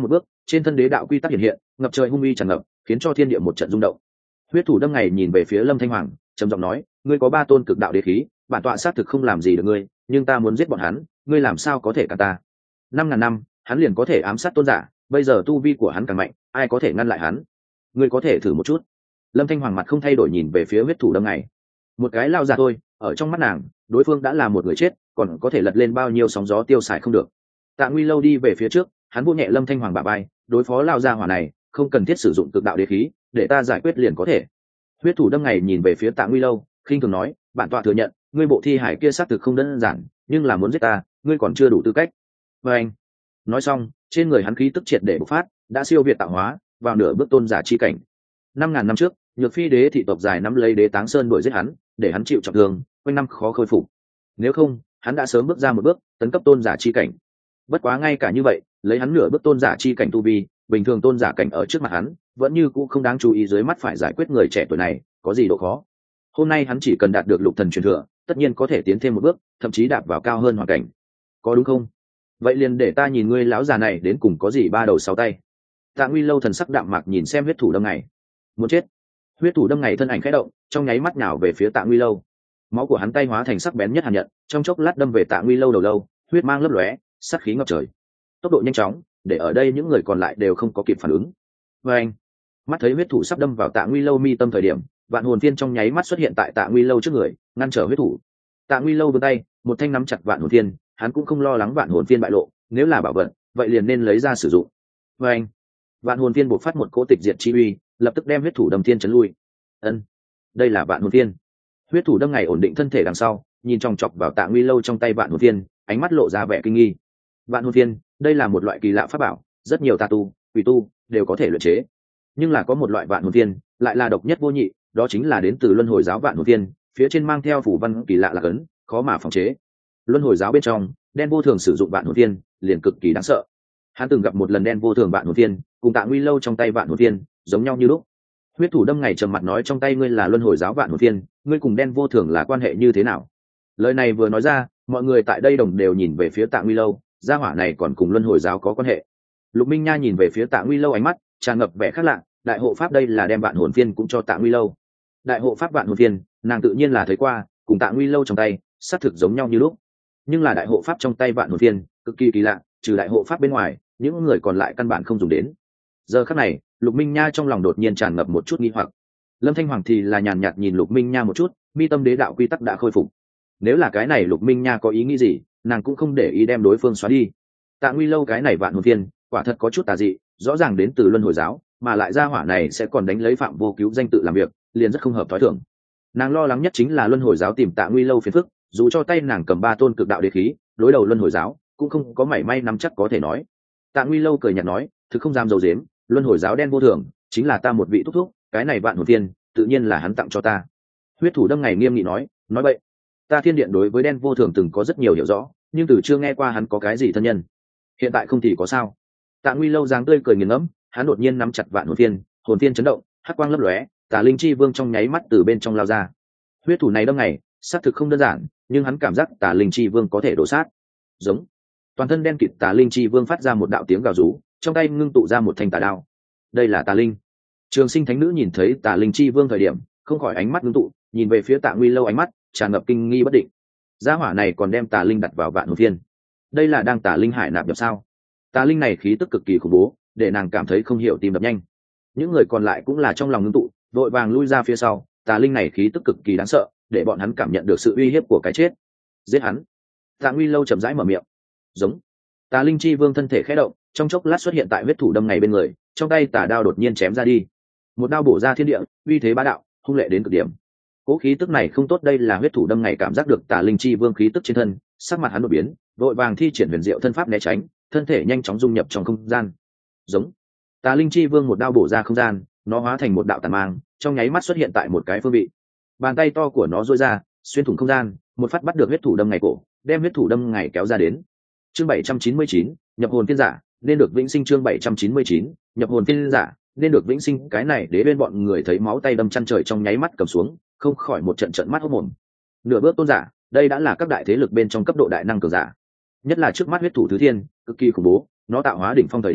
trên thân đế đạo quy tắc hiện hiện, ngập trời hung uy tràn ngập, khiến cho thiên địa một trận rung động. Huyết thủ đâm ngày nhìn về phía Lâm Thanh Hoàng, trầm giọng nói, ngươi có ba tôn cực đạo đế khí, bản tọa xác thực không làm gì được ngươi, nhưng ta muốn giết bọn hắn, ngươi làm sao có thể cản ta? Năm ngàn năm, hắn liền có thể ám sát tôn giả, bây giờ tu vi của hắn càng mạnh, ai có thể ngăn lại hắn? Ngươi có thể thử một chút. Lâm Thanh Hoàng mặt không thay đổi nhìn về phía huyết thủ đâm ngày. Một cái lao già thôi, ở trong mắt nàng, đối phương đã là một người chết, còn có thể lật lên bao nhiêu sóng gió tiêu xài không được. Tạ Nguy Lâu đi về phía trước, hắn vỗ nhẹ Lâm Thanh Hoàng bả vai, đối phó lao già hỏa này, không cần thiết sử dụng cực đạo đế khí, để ta giải quyết liền có thể. Huyết thủ đâm ngày nhìn về phía Tạ Nguy Lâu, khinh thường nói, bản tọa thừa nhận, ngươi bộ thi hải kia xác thực không đơn giản, nhưng là muốn giết ta, ngươi còn chưa đủ tư cách. Và anh, nói xong, trên người hắn khí tức triệt để bộc phát, đã siêu việt tạo hóa, vào nửa bước tôn giả chi cảnh. Năm ngàn năm trước, Nhược Phi đế thị tộc dài nắm lấy đế Táng Sơn đuổi giết hắn, để hắn chịu trọng thương, quanh năm khó khôi phục. Nếu không, hắn đã sớm bước ra một bước, tấn cấp tôn giả chi cảnh. Bất quá ngay cả như vậy, lấy hắn nửa bước tôn giả chi cảnh tu vi, bình thường tôn giả cảnh ở trước mặt hắn, vẫn như cũ không đáng chú ý, dưới mắt phải giải quyết người trẻ tuổi này, có gì độ khó. Hôm nay hắn chỉ cần đạt được lục thần truyền thừa, tất nhiên có thể tiến thêm một bước, thậm chí đạp vào cao hơn hoàn cảnh. Có đúng không? Vậy liền để ta nhìn ngươi lão già này đến cùng có gì ba đầu sáu tay. Tạ Nguy Lâu thần sắc đạm mạc nhìn xem huyết thủ đâm ngày. Muốn chết. Huyết thủ đâm ngày thân ảnh khẽ động, trong nháy mắt nhào về phía Tạ Nguy Lâu. Máu của hắn tay hóa thành sắc bén nhất hàn nhận, trong chốc lát đâm về Tạ Nguy Lâu đầu lâu, huyết mang lấp lóe, sát khí ngập trời. Tốc độ nhanh chóng, để ở đây những người còn lại đều không có kịp phản ứng. Và anh, mắt thấy huyết thủ sắp đâm vào Tạ Nguy Lâu mi tâm thời điểm, vạn hồn phiên trong nháy mắt xuất hiện tại Tạ Nguy Lâu trước người, ngăn trở huyết thủ. Tạ Nguy Lâu vươn tay, một thanh nắm chặt vạn hồn phiên, hắn cũng không lo lắng vạn hồn phiên bại lộ, nếu là bảo vật, vậy liền nên lấy ra sử dụng. Và anh, vạn hồn phiên bộc phát một cỗ tịch diệt chi uy, lập tức đem huyết thủ đâm thiên chấn lui. Ân, đây là vạn hồn phiên. Huyết thủ đâm ngày ổn định thân thể đằng sau, nhìn chòng chọc vào Tạ Nguy Lâu trong tay vạn hồn phiên, ánh mắt lộ ra vẻ kinh nghi. Vạn hồn phiên, đây là một loại kỳ lạ pháp bảo, rất nhiều tà tu, quỷ tu đều có thể luyện chế. Nhưng là có một loại vạn hồn phiên, lại là độc nhất vô nhị, đó chính là đến từ Luân Hồi giáo vạn hồn phiên, phía trên mang theo phủ văn kỳ lạ là cấn, khó mà phòng chế. Luân Hồi giáo bên trong, đen vô thường sử dụng vạn hồn phiên, liền cực kỳ đáng sợ. Hắn từng gặp một lần đen vô thường vạn hồn phiên, cùng Tạ Nguy Lâu trong tay vạn hồn phiên, giống nhau như lúc. Huyết thủ đâm ngày trầm mặt nói, trong tay ngươi là Luân Hồi giáo vạn hồn phiên, ngươi cùng đen vô thường là quan hệ như thế nào? Lời này vừa nói ra, mọi người tại đây đồng đều nhìn về phía Tạ Nguy Lâu, gia hỏa này còn cùng Luân Hồi giáo có quan hệ. Lục Minh Nha nhìn về phía Tạ Nguy Lâu, ánh mắt tràn ngập vẻ khác lạ. Đại hộ pháp đây là đem vạn hồn phiên cũng cho Tạ Nguy Lâu. Đại hộ pháp vạn hồn phiên, nàng tự nhiên là thấy qua, cùng Tạ Nguy Lâu trong tay xác thực giống nhau như lúc. Nhưng là đại hộ pháp trong tay vạn hồn phiên cực kỳ kỳ lạ, trừ đại hộ pháp bên ngoài, những người còn lại căn bản không dùng đến. Giờ khắc này, Lục Minh Nha trong lòng đột nhiên tràn ngập một chút nghi hoặc. Lâm Thanh Hoàng thì là nhàn nhạt nhìn Lục Minh Nha một chút, mi tâm đế đạo quy tắc đã khôi phục. Nếu là cái này Lục Minh Nha có ý nghĩ gì, nàng cũng không để ý đem đối phương xóa đi. Tạ Nguy Lâu cái này vạn hồn phiên, quả thật có chút tà dị, rõ ràng đến từ Luân Hồi giáo, mà lại gia hỏa này sẽ còn đánh lấy Phạm Vô Cứu danh tự làm việc, liền rất không hợp thói thường. Nàng lo lắng nhất chính là Luân Hồi giáo tìm Tạ Nguy Lâu phiền phức, dù cho tay nàng cầm ba tôn cực đạo đế khí, đối đầu Luân Hồi giáo cũng không có mảy may nắm chắc có thể nói. Tạ Nguy Lâu cười nhạt nói, thực không dám dầu dếm, Luân Hồi giáo đen vô thường chính là ta một vị thúc thúc, cái này vạn hồn phiên tự nhiên là hắn tặng cho ta. Huyết thủ đâm ngày nghiêm nghị nói, nói vậy, ta Thiên Điện đối với đen vô thường từng có rất nhiều hiểu rõ, nhưng từ chưa nghe qua hắn có cái gì thân nhân. Hiện tại không thì có sao? Tạ Nguy Lâu dáng tươi cười nghiền ngẫm, hắn đột nhiên nắm chặt vạn hồn phiên, hồn phiên chấn động, hắc quang lấp lóe, Tà Linh Chi Vương trong nháy mắt từ bên trong lao ra. Huyết thủ này đâm ngày, xác thực không đơn giản, nhưng hắn cảm giác Tà Linh Chi Vương có thể đổ sát. Giống. Toàn thân đen kịt Tà Linh Chi Vương phát ra một đạo tiếng gào rú, trong tay ngưng tụ ra một thanh tà đao. Đây là Tà Linh. Trường Sinh Thánh Nữ nhìn thấy Tà Linh Chi Vương thời điểm, không khỏi ánh mắt ngưng tụ, nhìn về phía Tạ Nguy Lâu, ánh mắt tràn ngập kinh nghi bất định. Gia hỏa này còn đem Tà Linh đặt vào vạn hồn phiên, đây là đang Tà Linh hải nạp nhập sao? Tà Linh này khí tức cực kỳ khủng bố, để nàng cảm thấy không hiểu tim đập nhanh. Những người còn lại cũng là trong lòng ngưng tụ, vội vàng lui ra phía sau. Tà Linh này khí tức cực kỳ đáng sợ, để bọn hắn cảm nhận được sự uy hiếp của cái chết. Giết hắn! Tạ Nguy Lâu chậm rãi mở miệng. Giống. Tà Linh Chi Vương thân thể khẽ động, trong chốc lát xuất hiện tại huyết thủ đâm ngày bên người, trong tay tà đao đột nhiên chém ra đi. Một đao bổ ra thiên địa, uy thế bá đạo, hung lệ đến cực điểm. Cố khí tức này không tốt, đây là huyết thủ đâm ngày cảm giác được Tà Linh Chi Vương khí tức trên thân, sắc mặt hắn đột biến, vội vàng thi triển huyền diệu thân pháp né tránh, thân thể nhanh chóng dung nhập trong không gian. Giống. Tà Linh Chi Vương một đao bổ ra không gian, nó hóa thành một đạo tàn mang, trong nháy mắt xuất hiện tại một cái phương vị. Bàn tay to của nó duỗi ra, xuyên thủng không gian, một phát bắt được huyết thủ đâm ngày cổ, đem huyết thủ đâm ngày kéo ra đến. Chương bảy trăm chín mươi chín, nhập hồn phiên giả, nên được vĩnh sinh. Chương bảy trăm chín mươi chín, nhập hồn phiên giả, nên được vĩnh sinh. Cái này đế bên bọn người thấy máu tay đâm chăn trời trong nháy mắt cầm xuống, không khỏi một trận trận mắt hốt mồm. Nửa bước tôn giả, đây đã là các đại thế lực bên trong cấp độ đại năng cường giả. Nhất là trước mắt huyết thủ thứ thiên, cực kỳ khủng bố, nó tạo hóa đỉnh phong thời điểm,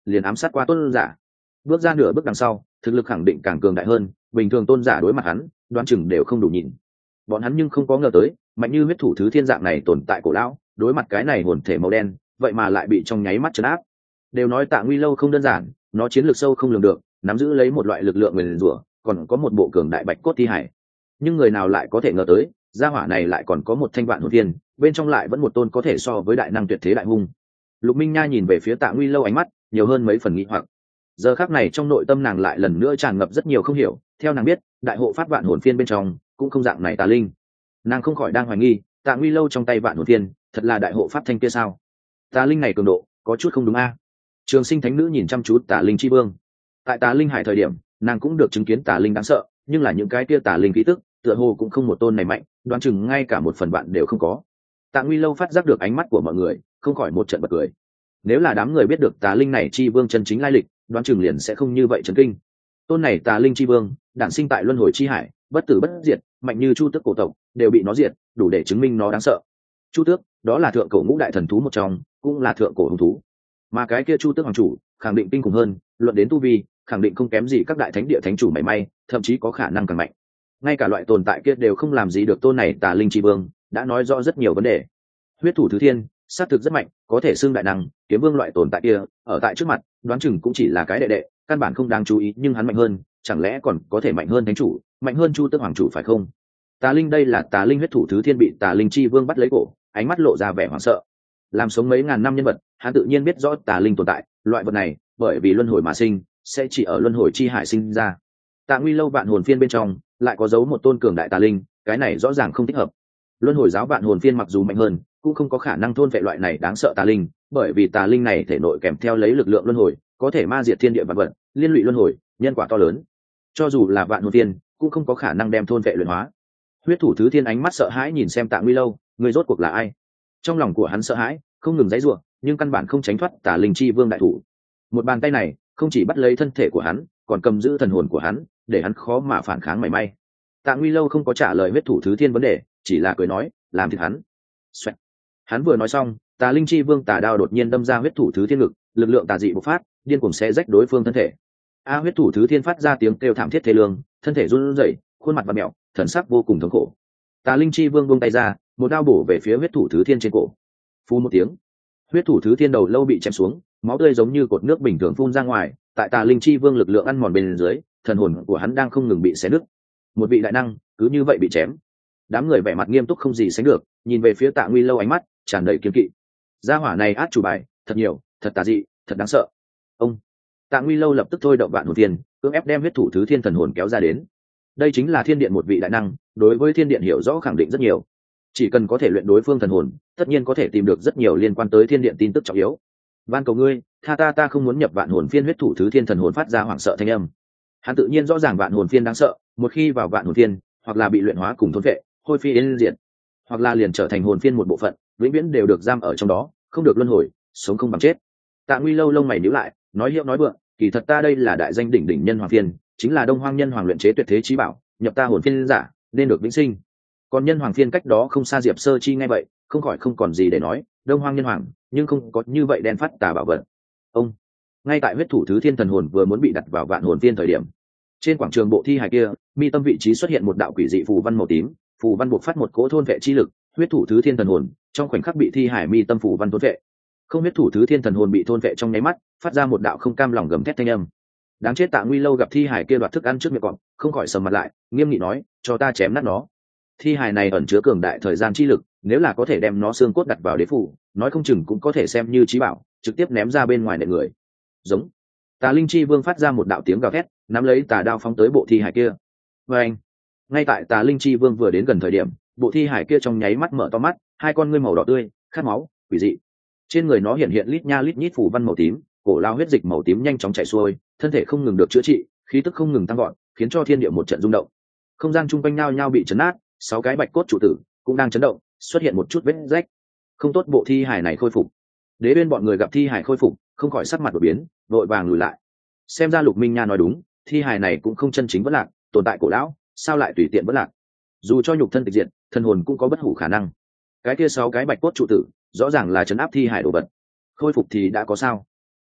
liền ám sát qua tôn giả. Bước ra nửa bước đằng sau, thực lực khẳng định càng cường đại hơn, bình thường tôn giả đối mặt hắn đoán chừng đều không đủ nhìn. Bọn hắn nhưng không có ngờ tới mạnh như huyết thủ thứ thiên dạng này tồn tại cổ lão, đối mặt cái này hồn thể màu đen vậy mà lại bị trong nháy mắt trấn áp. Đều nói Tạ Nguy Lâu không đơn giản, nó chiến lược sâu không lường được, nắm giữ lấy một loại lực lượng nguyền rủa, còn có một bộ cường đại bạch cốt thi hải. Nhưng người nào lại có thể ngờ tới gia hỏa này lại còn có một thanh vạn hồn thiên, bên trong lại vẫn một tôn có thể so với đại năng tuyệt thế đại hung. Lục Minh Nha nhìn về phía Tạ Nguy Lâu, ánh mắt nhiều hơn mấy phần nghi hoặc. Giờ khắc này trong nội tâm nàng lại lần nữa tràn ngập rất nhiều không hiểu. Theo nàng biết, đại hộ pháp vạn hồn phiên bên trong cũng không dạng này tà linh. Nàng không khỏi đang hoài nghi, Tạ Nguy Lâu trong tay vạn hồn phiên thật là đại hộ pháp thanh kia sao? Tà linh này cường độ có chút không đúng a. Trường Sinh thánh nữ nhìn chăm chú Tà linh chi vương. Tại Tà linh hải thời điểm, nàng cũng được chứng kiến tà linh đáng sợ, nhưng là những cái kia tà linh khí tức tựa hồ cũng không một tôn này mạnh, đoán chừng ngay cả một phần bạn đều không có. Tạ Nguy Lâu phát giác được ánh mắt của mọi người, không khỏi một trận bật cười. Nếu là đám người biết được tà linh này chi vương chân chính lai lịch, đoán chừng liền sẽ không như vậy chấn kinh. Tôn này tà linh chi vương đản sinh tại luân hồi chi hải, bất tử bất diệt, mạnh như chu tước cổ tộc đều bị nó diệt, đủ để chứng minh nó đáng sợ. Chu tước đó là thượng cổ ngũ đại thần thú một trong, cũng là thượng cổ hung thú. Mà cái kia chu tước hoàng chủ khẳng định kinh khủng hơn, luận đến tu vi khẳng định không kém gì các đại thánh địa thánh chủ mảy may, thậm chí có khả năng càng mạnh. Ngay cả loại tồn tại kia đều không làm gì được tôn này tà linh chi vương, đã nói rõ rất nhiều vấn đề. Huyết thủ thứ thiên sát thực rất mạnh, có thể xưng đại năng, kiếm vương loại tồn tại kia ở tại trước mặt đoán chừng cũng chỉ là cái đệ đệ, căn bản không đáng chú ý, nhưng hắn mạnh hơn, chẳng lẽ còn có thể mạnh hơn thánh chủ, mạnh hơn chu tước hoàng chủ phải không? Tà linh đây là tà linh huyết thủ thứ thiên bị tà linh chi vương bắt lấy cổ, ánh mắt lộ ra vẻ hoảng sợ. Làm sống mấy ngàn năm nhân vật, hắn tự nhiên biết rõ tà linh tồn tại, loại vật này bởi vì luân hồi mà sinh, sẽ chỉ ở luân hồi chi hải sinh ra. Tạ Nguy Lâu vạn hồn phiên bên trong lại có giấu một tôn cường đại tà linh, cái này rõ ràng không thích hợp. Luân hồi giáo vạn hồn phiên mặc dù mạnh hơn, cũng không có khả năng thôn vệ loại này đáng sợ tà linh, bởi vì tà linh này thể nội kèm theo lấy lực lượng luân hồi, có thể ma diệt thiên địa vạn vật, liên lụy luân hồi, nhân quả to lớn. Cho dù là vạn hồn phiên, cũng không có khả năng đem thôn vệ luyện hóa. Huyết thủ thứ thiên ánh mắt sợ hãi nhìn xem Tạ Nguy Lâu, người rốt cuộc là ai? Trong lòng của hắn sợ hãi, không ngừng giãy giụa, nhưng căn bản không tránh thoát tà linh chi vương đại thủ. Một bàn tay này không chỉ bắt lấy thân thể của hắn, còn cầm giữ thần hồn của hắn, để hắn khó mà phản kháng mảy may. Tạ Nguy Lâu không có trả lời huyết thủ thứ thiên vấn đề, chỉ là cười nói, làm thịt hắn. Xoẹt. Hắn vừa nói xong, tà linh chi vương tà đao đột nhiên đâm ra huyết thủ thứ thiên ngực, lực lượng tà dị bộc phát, điên cuồng xé rách đối phương thân thể. A huyết thủ thứ thiên phát ra tiếng kêu thảm thiết thê lương, thân thể run rẩy, khuôn mặt vặn mèo, thần sắc vô cùng thống khổ. Tà linh chi vương buông tay ra, một đao bổ về phía huyết thủ thứ thiên trên cổ. Phù một tiếng, huyết thủ thứ thiên đầu lâu bị chém xuống, máu tươi giống như cột nước bình thường phun ra ngoài. Tại tà linh chi vương lực lượng ăn mòn bên dưới, thần hồn của hắn đang không ngừng bị xé nứt. Một vị đại năng cứ như vậy bị chém. Đám người vẻ mặt nghiêm túc không gì sánh được, nhìn về phía Tạ Nguy Lâu, ánh mắt tràn đầy kiêng kỵ. Gia hỏa này át chủ bài thật nhiều, thật tà dị, thật đáng sợ. Ông Tạ Nguy Lâu lập tức thôi động vạn hồn thiên, cưỡng ép đem huyết thủ thứ thiên thần hồn kéo ra đến. Đây chính là thiên điện một vị đại năng, đối với thiên điện hiểu rõ khẳng định rất nhiều. Chỉ cần có thể luyện đối phương thần hồn, tất nhiên có thể tìm được rất nhiều liên quan tới thiên điện tin tức trọng yếu. Van cầu ngươi, tha ta, ta không muốn nhập vạn hồn phiên. Huyết thủ thứ thiên thần hồn phát ra hoảng sợ thanh âm. Hắn tự nhiên rõ ràng vạn hồn phiên đáng sợ, một khi vào vạn hồn phiên, hoặc là bị luyện hóa cùng thôn vệ, hôi phi yên diệt, hoặc là liền trở thành hồn phiên một bộ phận, vĩnh viễn đều được giam ở trong đó, không được luân hồi, sống không bằng chết. Tạ Nguy Lâu lông mày nhíu lại, nói hiệu nói vượng, kỳ thật ta đây là đại danh đỉnh đỉnh nhân hoàng phiên, chính là Đông Hoang nhân hoàng luyện chế tuyệt thế chí bảo, nhập ta hồn phiên giả, nên được vĩnh sinh. Còn nhân hoàng phiên cách đó không xa, Diệp Sơ Chi nghe vậy, không khỏi không còn gì để nói, Đông Hoang nhân hoàng, nhưng không có như vậy đen phát tà bảo vật. Ông ngay tại huyết thủ thứ thiên thần hồn vừa muốn bị đặt vào vạn hồn phiên thời điểm, trên quảng trường bộ thi hài kia, mi tâm vị trí xuất hiện một đạo quỷ dị phù văn màu tím, phù văn buộc phát một cỗ thôn vệ chi lực, huyết thủ thứ thiên thần hồn trong khoảnh khắc bị thi hải mi tâm phù văn thôn vệ. Không, huyết thủ thứ thiên thần hồn bị thôn vệ trong nháy mắt, phát ra một đạo không cam lòng gầm thét thanh âm. Đáng chết! Tạ Nguy Lâu gặp thi hải kia đoạt thức ăn trước miệng cọp, không khỏi sầm mặt lại, nghiêm nghị nói, cho ta chém nát nó. Thi hải này ẩn chứa cường đại thời gian chi lực, nếu là có thể đem nó xương cốt đặt vào đế phủ, nói không chừng cũng có thể xem như chí bảo, trực tiếp ném ra bên ngoài nệ người. Giống. Tà linh chi vương phát ra một đạo tiếng gào thét, nắm lấy tà đao phóng tới bộ thi hải kia. Và anh, ngay tại tà linh chi vương vừa đến gần thời điểm, bộ thi hải kia trong nháy mắt mở to mắt, hai con ngươi màu đỏ tươi, khát máu, quỷ dị. Trên người nó hiện hiện lít nha lít nhít phủ văn màu tím, cổ lao huyết dịch màu tím nhanh chóng chảy xuôi, thân thể không ngừng được chữa trị, khí tức không ngừng tăng gọn, khiến cho thiên địa một trận rung động. Không gian chung quanh nhao nhao bị chấn nát, sáu cái bạch cốt trụ tử cũng đang chấn động, xuất hiện một chút vết rách. Không tốt, bộ thi hải này khôi phục. Đế bên bọn người gặp thi hải khôi phục, không khỏi sắc mặt đổi biến, vội vàng lùi lại. Xem ra Lục Minh Nha nói đúng, thi hải này cũng không chân chính vỡ lạc, tồn tại cổ lão, sao lại tùy tiện vỡ lạc? Dù cho nhục thân tịch diệt, thần hồn cũng có bất hủ khả năng. Cái kia sáu cái bạch cốt trụ tử, rõ ràng là chấn áp thi hải đồ vật. Khôi phục thì đã có sao?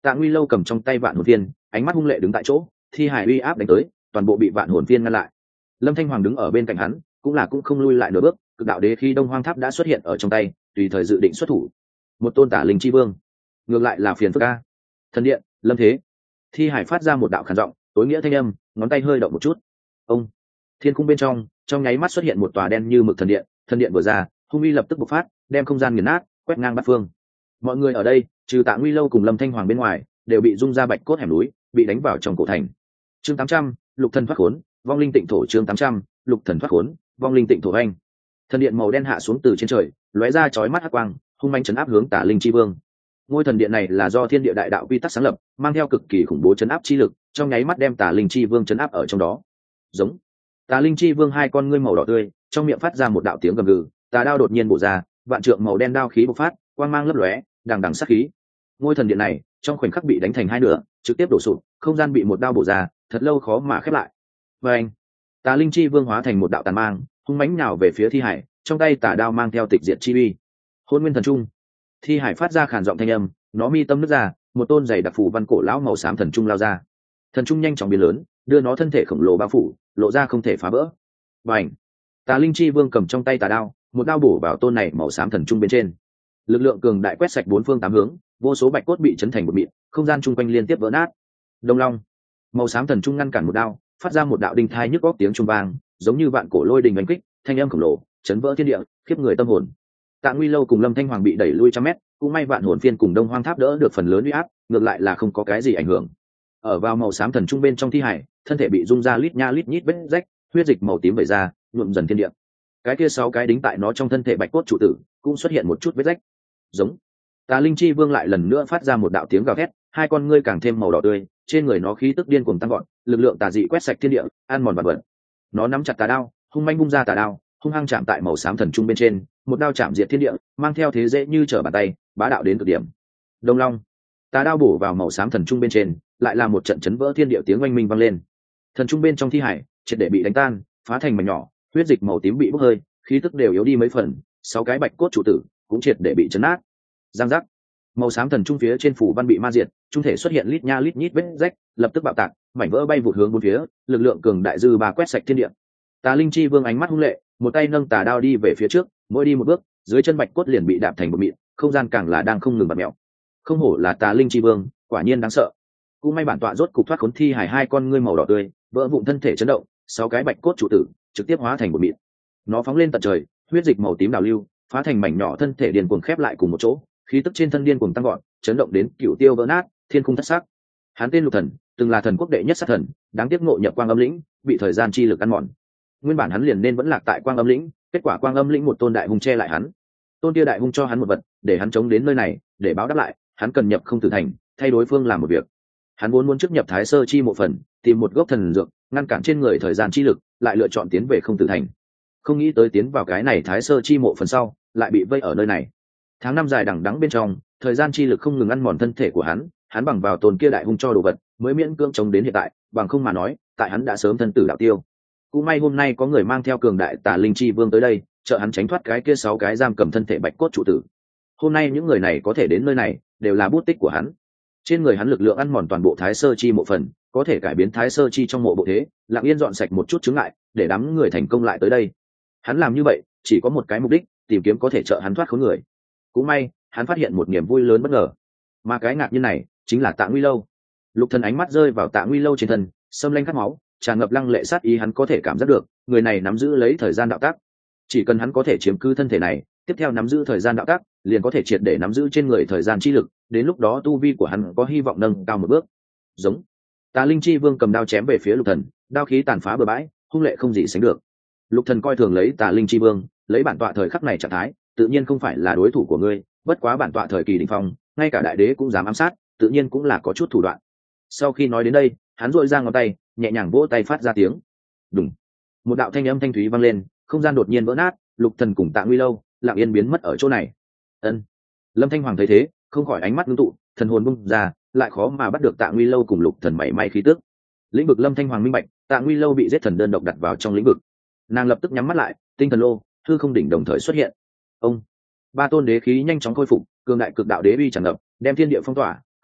Tạ Nguy Lâu cầm trong tay vạn hồn viên, ánh mắt hung lệ đứng tại chỗ, thi hải uy áp đánh tới, toàn bộ bị vạn hồn viên ngăn lại. Lâm Thanh Hoàng đứng ở bên cạnh hắn, cũng là cũng không lui lại nửa bước, cực đạo đế khí Đông Hoang Tháp đã xuất hiện ở trong tay, tùy thời dự định xuất thủ. Một tôn Tả Linh chi vương, ngược lại là phiền phức a. Thần điện, Lâm Thế. Thi hải phát ra một đạo khàn giọng, tối nghĩa thanh âm, ngón tay hơi động một chút. Ông. Thiên cung bên trong, trong nháy mắt xuất hiện một tòa đen như mực thần điện, thần điện vừa ra, hung uy lập tức bộc phát, đem không gian nghiền nát, quét ngang bát phương. Mọi người ở đây, trừ Tạ Nguy Lâu cùng Lâm Thanh Hoàng bên ngoài, đều bị rung ra bạch cốt hẻm núi, bị đánh vào trong cổ thành. Chương tám trăm, Lục Thần thoát khốn, vong linh tịnh thổ. Chương tám trăm, Lục Thần thoát khốn, vong linh tịnh thổ anh. Thần điện màu đen hạ xuống từ trên trời, lóe ra chói mắt hắc quang, hung manh chấn áp hướng Tả Linh chi vương. Ngôi thần điện này là do thiên địa đại đạo quy tắc sáng lập, mang theo cực kỳ khủng bố chấn áp chi lực, trong nháy mắt đem Tả Linh chi vương chấn áp ở trong đó. Giống. Tả Linh chi vương hai con ngươi màu đỏ tươi, trong miệng phát ra một đạo tiếng gầm gừ, tà đao đột nhiên bổ ra, vạn trượng màu đen đao khí bộc phát, quang mang lấp lóe, đằng đằng sát khí. Ngôi thần điện này, trong khoảnh khắc bị đánh thành hai nửa, trực tiếp đổ sụp, không gian bị một đao bổ ra, thật lâu khó mà khép lại. Và anh, Tà Linh chi vương hóa thành một đạo tàn mang, hung mãnh nhào về phía thi hải, trong tay tà đao mang theo tịch diệt chi uy. Hôn nguyên thần trung. Thi hải phát ra khàn giọng thanh âm, nó mi tâm nứt ra, một tôn giày đặc phù văn cổ lão màu xám thần trung lao ra. Thần trung nhanh chóng biến lớn, đưa nó thân thể khổng lồ bao phủ, lộ ra không thể phá vỡ. Bành. Tà Linh chi vương cầm trong tay tà đao, một đao bổ vào tôn này màu xám thần trung bên trên. Lực lượng cường đại quét sạch bốn phương tám hướng, vô số bạch cốt bị chấn thành một mịn, không gian chung quanh liên tiếp vỡ nát. Đông long. Màu xám thần trung ngăn cản một đao, phát ra một đạo đinh thai nhức óc tiếng trung vang, giống như vạn cổ lôi đình đánh kích, thanh âm khổng lồ, chấn vỡ thiên địa, khiếp người tâm hồn. Tạ Nguy Lâu cùng Lâm Thanh Hoàng bị đẩy lui trăm mét, cũng may vạn hồn phiên cùng Đông Hoang Tháp đỡ được phần lớn uy áp, ngược lại là không có cái gì ảnh hưởng. Ở vào màu xám thần trung bên trong thi hải, thân thể bị rung ra lít nha lít nhít vết rách, huyết dịch màu tím vẩy ra, nhuộm dần thiên địa. Cái kia sáu cái đính tại nó trong thân thể bạch cốt trụ tử, cũng xuất hiện một chút vết rách. Giống. Tà Linh chi vương lại lần nữa phát ra một đạo tiếng gào thét, hai con ngươi càng thêm màu đỏ tươi, trên người nó khí tức điên cuồng tăng gọn, lực lượng tà dị quét sạch thiên địa, ăn mòn vật vật. Nó nắm chặt tà đao, hung manh bung ra tà đao, hung hăng chạm tại màu xám thần trung bên trên, một đao chạm diệt thiên địa, mang theo thế dễ như trở bàn tay, bá đạo đến cực điểm. Đông long. Tà đao bổ vào màu xám thần trung bên trên, lại là một trận chấn vỡ thiên địa tiếng oanh minh vang lên. Thần trung bên trong thi hải, triệt để bị đánh tan, phá thành mảnh nhỏ, huyết dịch màu tím bị bốc hơi, khí tức đều yếu đi mấy phần, sáu cái bạch cốt trụ tử cũng triệt để bị chấn nát. Giang giác. Màu xám thần trung phía trên phủ văn bị ma diệt, trung thể xuất hiện lít nha lít nhít vết rách, lập tức bạo tạc, mảnh vỡ bay vụt hướng bốn phía, lực lượng cường đại dư bà quét sạch thiên địa. Tà Linh chi vương ánh mắt hung lệ, một tay nâng tà đao đi về phía trước, mỗi đi một bước, dưới chân bạch cốt liền bị đạp thành một mịn, không gian càng là đang không ngừng bật mèo. Không hổ là Tà Linh chi vương, quả nhiên đáng sợ. Cũng may bản tọa rốt cục thoát khốn thi hải hai con ngươi màu đỏ tươi, vỡ vụn thân thể chấn động, sáu cái bạch cốt trụ tử trực tiếp hóa thành một mịn. Nó phóng lên tận trời, huyết dịch màu tím đào lưu, phá thành mảnh nhỏ, thân thể điên cuồng khép lại cùng một chỗ, khí tức trên thân điên cuồng tăng gọn, chấn động đến cửu tiêu vỡ nát, thiên khung thất sắc. Hắn tên Lục Thần, từng là thần quốc đệ nhất sát thần, đáng tiếc ngộ nhập Quang Âm lĩnh, bị thời gian chi lực ăn mòn. Nguyên bản hắn liền nên vẫn lạc tại Quang Âm lĩnh, kết quả Quang Âm lĩnh một tôn đại hung che lại hắn. Tôn kia đại hung cho hắn một vật, để hắn chống đến nơi này, để báo đáp lại, hắn cần nhập không tử thành, thay đối phương làm một việc. Hắn vốn muốn trước nhập Thái Sơ chi một phần, tìm một gốc thần dược, ngăn cản trên người thời gian chi lực, lại lựa chọn tiến về không tử thành. Không nghĩ tới tiến vào cái này Thái Sơ chi mộ phần sau, lại bị vây ở nơi này. Tháng năm dài đằng đẵng bên trong, thời gian chi lực không ngừng ăn mòn thân thể của hắn, hắn bằng vào tôn kia đại hung cho đồ vật, mới miễn cưỡng chống đến hiện tại, bằng không mà nói, tại hắn đã sớm thân tử đạo tiêu. Cũng may hôm nay có người mang theo cường đại Tà Linh chi vương tới đây, trợ hắn tránh thoát cái kia sáu cái giam cầm thân thể bạch cốt trụ tử. Hôm nay những người này có thể đến nơi này, đều là bút tích của hắn. Trên người hắn lực lượng ăn mòn toàn bộ Thái Sơ chi mộ phần, có thể cải biến Thái Sơ chi trong mộ bộ thế, lặng yên dọn sạch một chút chướng ngại, để đám người thành công lại tới đây. Hắn làm như vậy, chỉ có một cái mục đích, tìm kiếm có thể trợ hắn thoát khốn người. Cũng may, hắn phát hiện một niềm vui lớn bất ngờ, mà cái ngạc nhiên này chính là Tạ Nguy Lâu. Lục Thần ánh mắt rơi vào Tạ Nguy Lâu trên thân, xâm lanh khát máu, tràn ngập lăng lệ sát ý, hắn có thể cảm giác được, người này nắm giữ lấy thời gian đạo tác. Chỉ cần hắn có thể chiếm cứ thân thể này, tiếp theo nắm giữ thời gian đạo tác, liền có thể triệt để nắm giữ trên người thời gian chi lực, đến lúc đó tu vi của hắn có hy vọng nâng cao một bước. Giống. Tà Linh chi vương cầm đao chém về phía Lục Thần, đao khí tàn phá bừa bãi, hung lệ không gì sánh được. Lục Thần coi thường lấy Tà Linh chi vương, lấy bản tọa thời khắc này trạng thái, tự nhiên không phải là đối thủ của ngươi, bất quá bản tọa thời kỳ đỉnh phong, ngay cả đại đế cũng dám ám sát, tự nhiên cũng là có chút thủ đoạn. Sau khi nói đến đây, hắn duỗi ra ngón tay, nhẹ nhàng vỗ tay phát ra tiếng. Đùng. Một đạo thanh âm thanh thúy vang lên, không gian đột nhiên vỡ nát, Lục Thần cùng Tạ Nguy Lâu lặng yên biến mất ở chỗ này. Ân. Lâm Thanh Hoàng thấy thế, không khỏi ánh mắt ngưng tụ, thần hồn bung ra, lại khó mà bắt được Tạ Nguy Lâu cùng Lục Thần mảy may khí tức. Lĩnh vực Lâm Thanh Hoàng minh bạch, Tạ Nguy Lâu bị giết thần đơn độc đặt vào trong lĩnh vực. Nàng lập tức nhắm mắt lại, tinh thần lô, hư không đỉnh đồng thời xuất hiện. Ông. Ba tôn đế khí nhanh chóng khôi phục, cường đại cực đạo đế uy tràn ngập, đem thiên địa phong tỏa,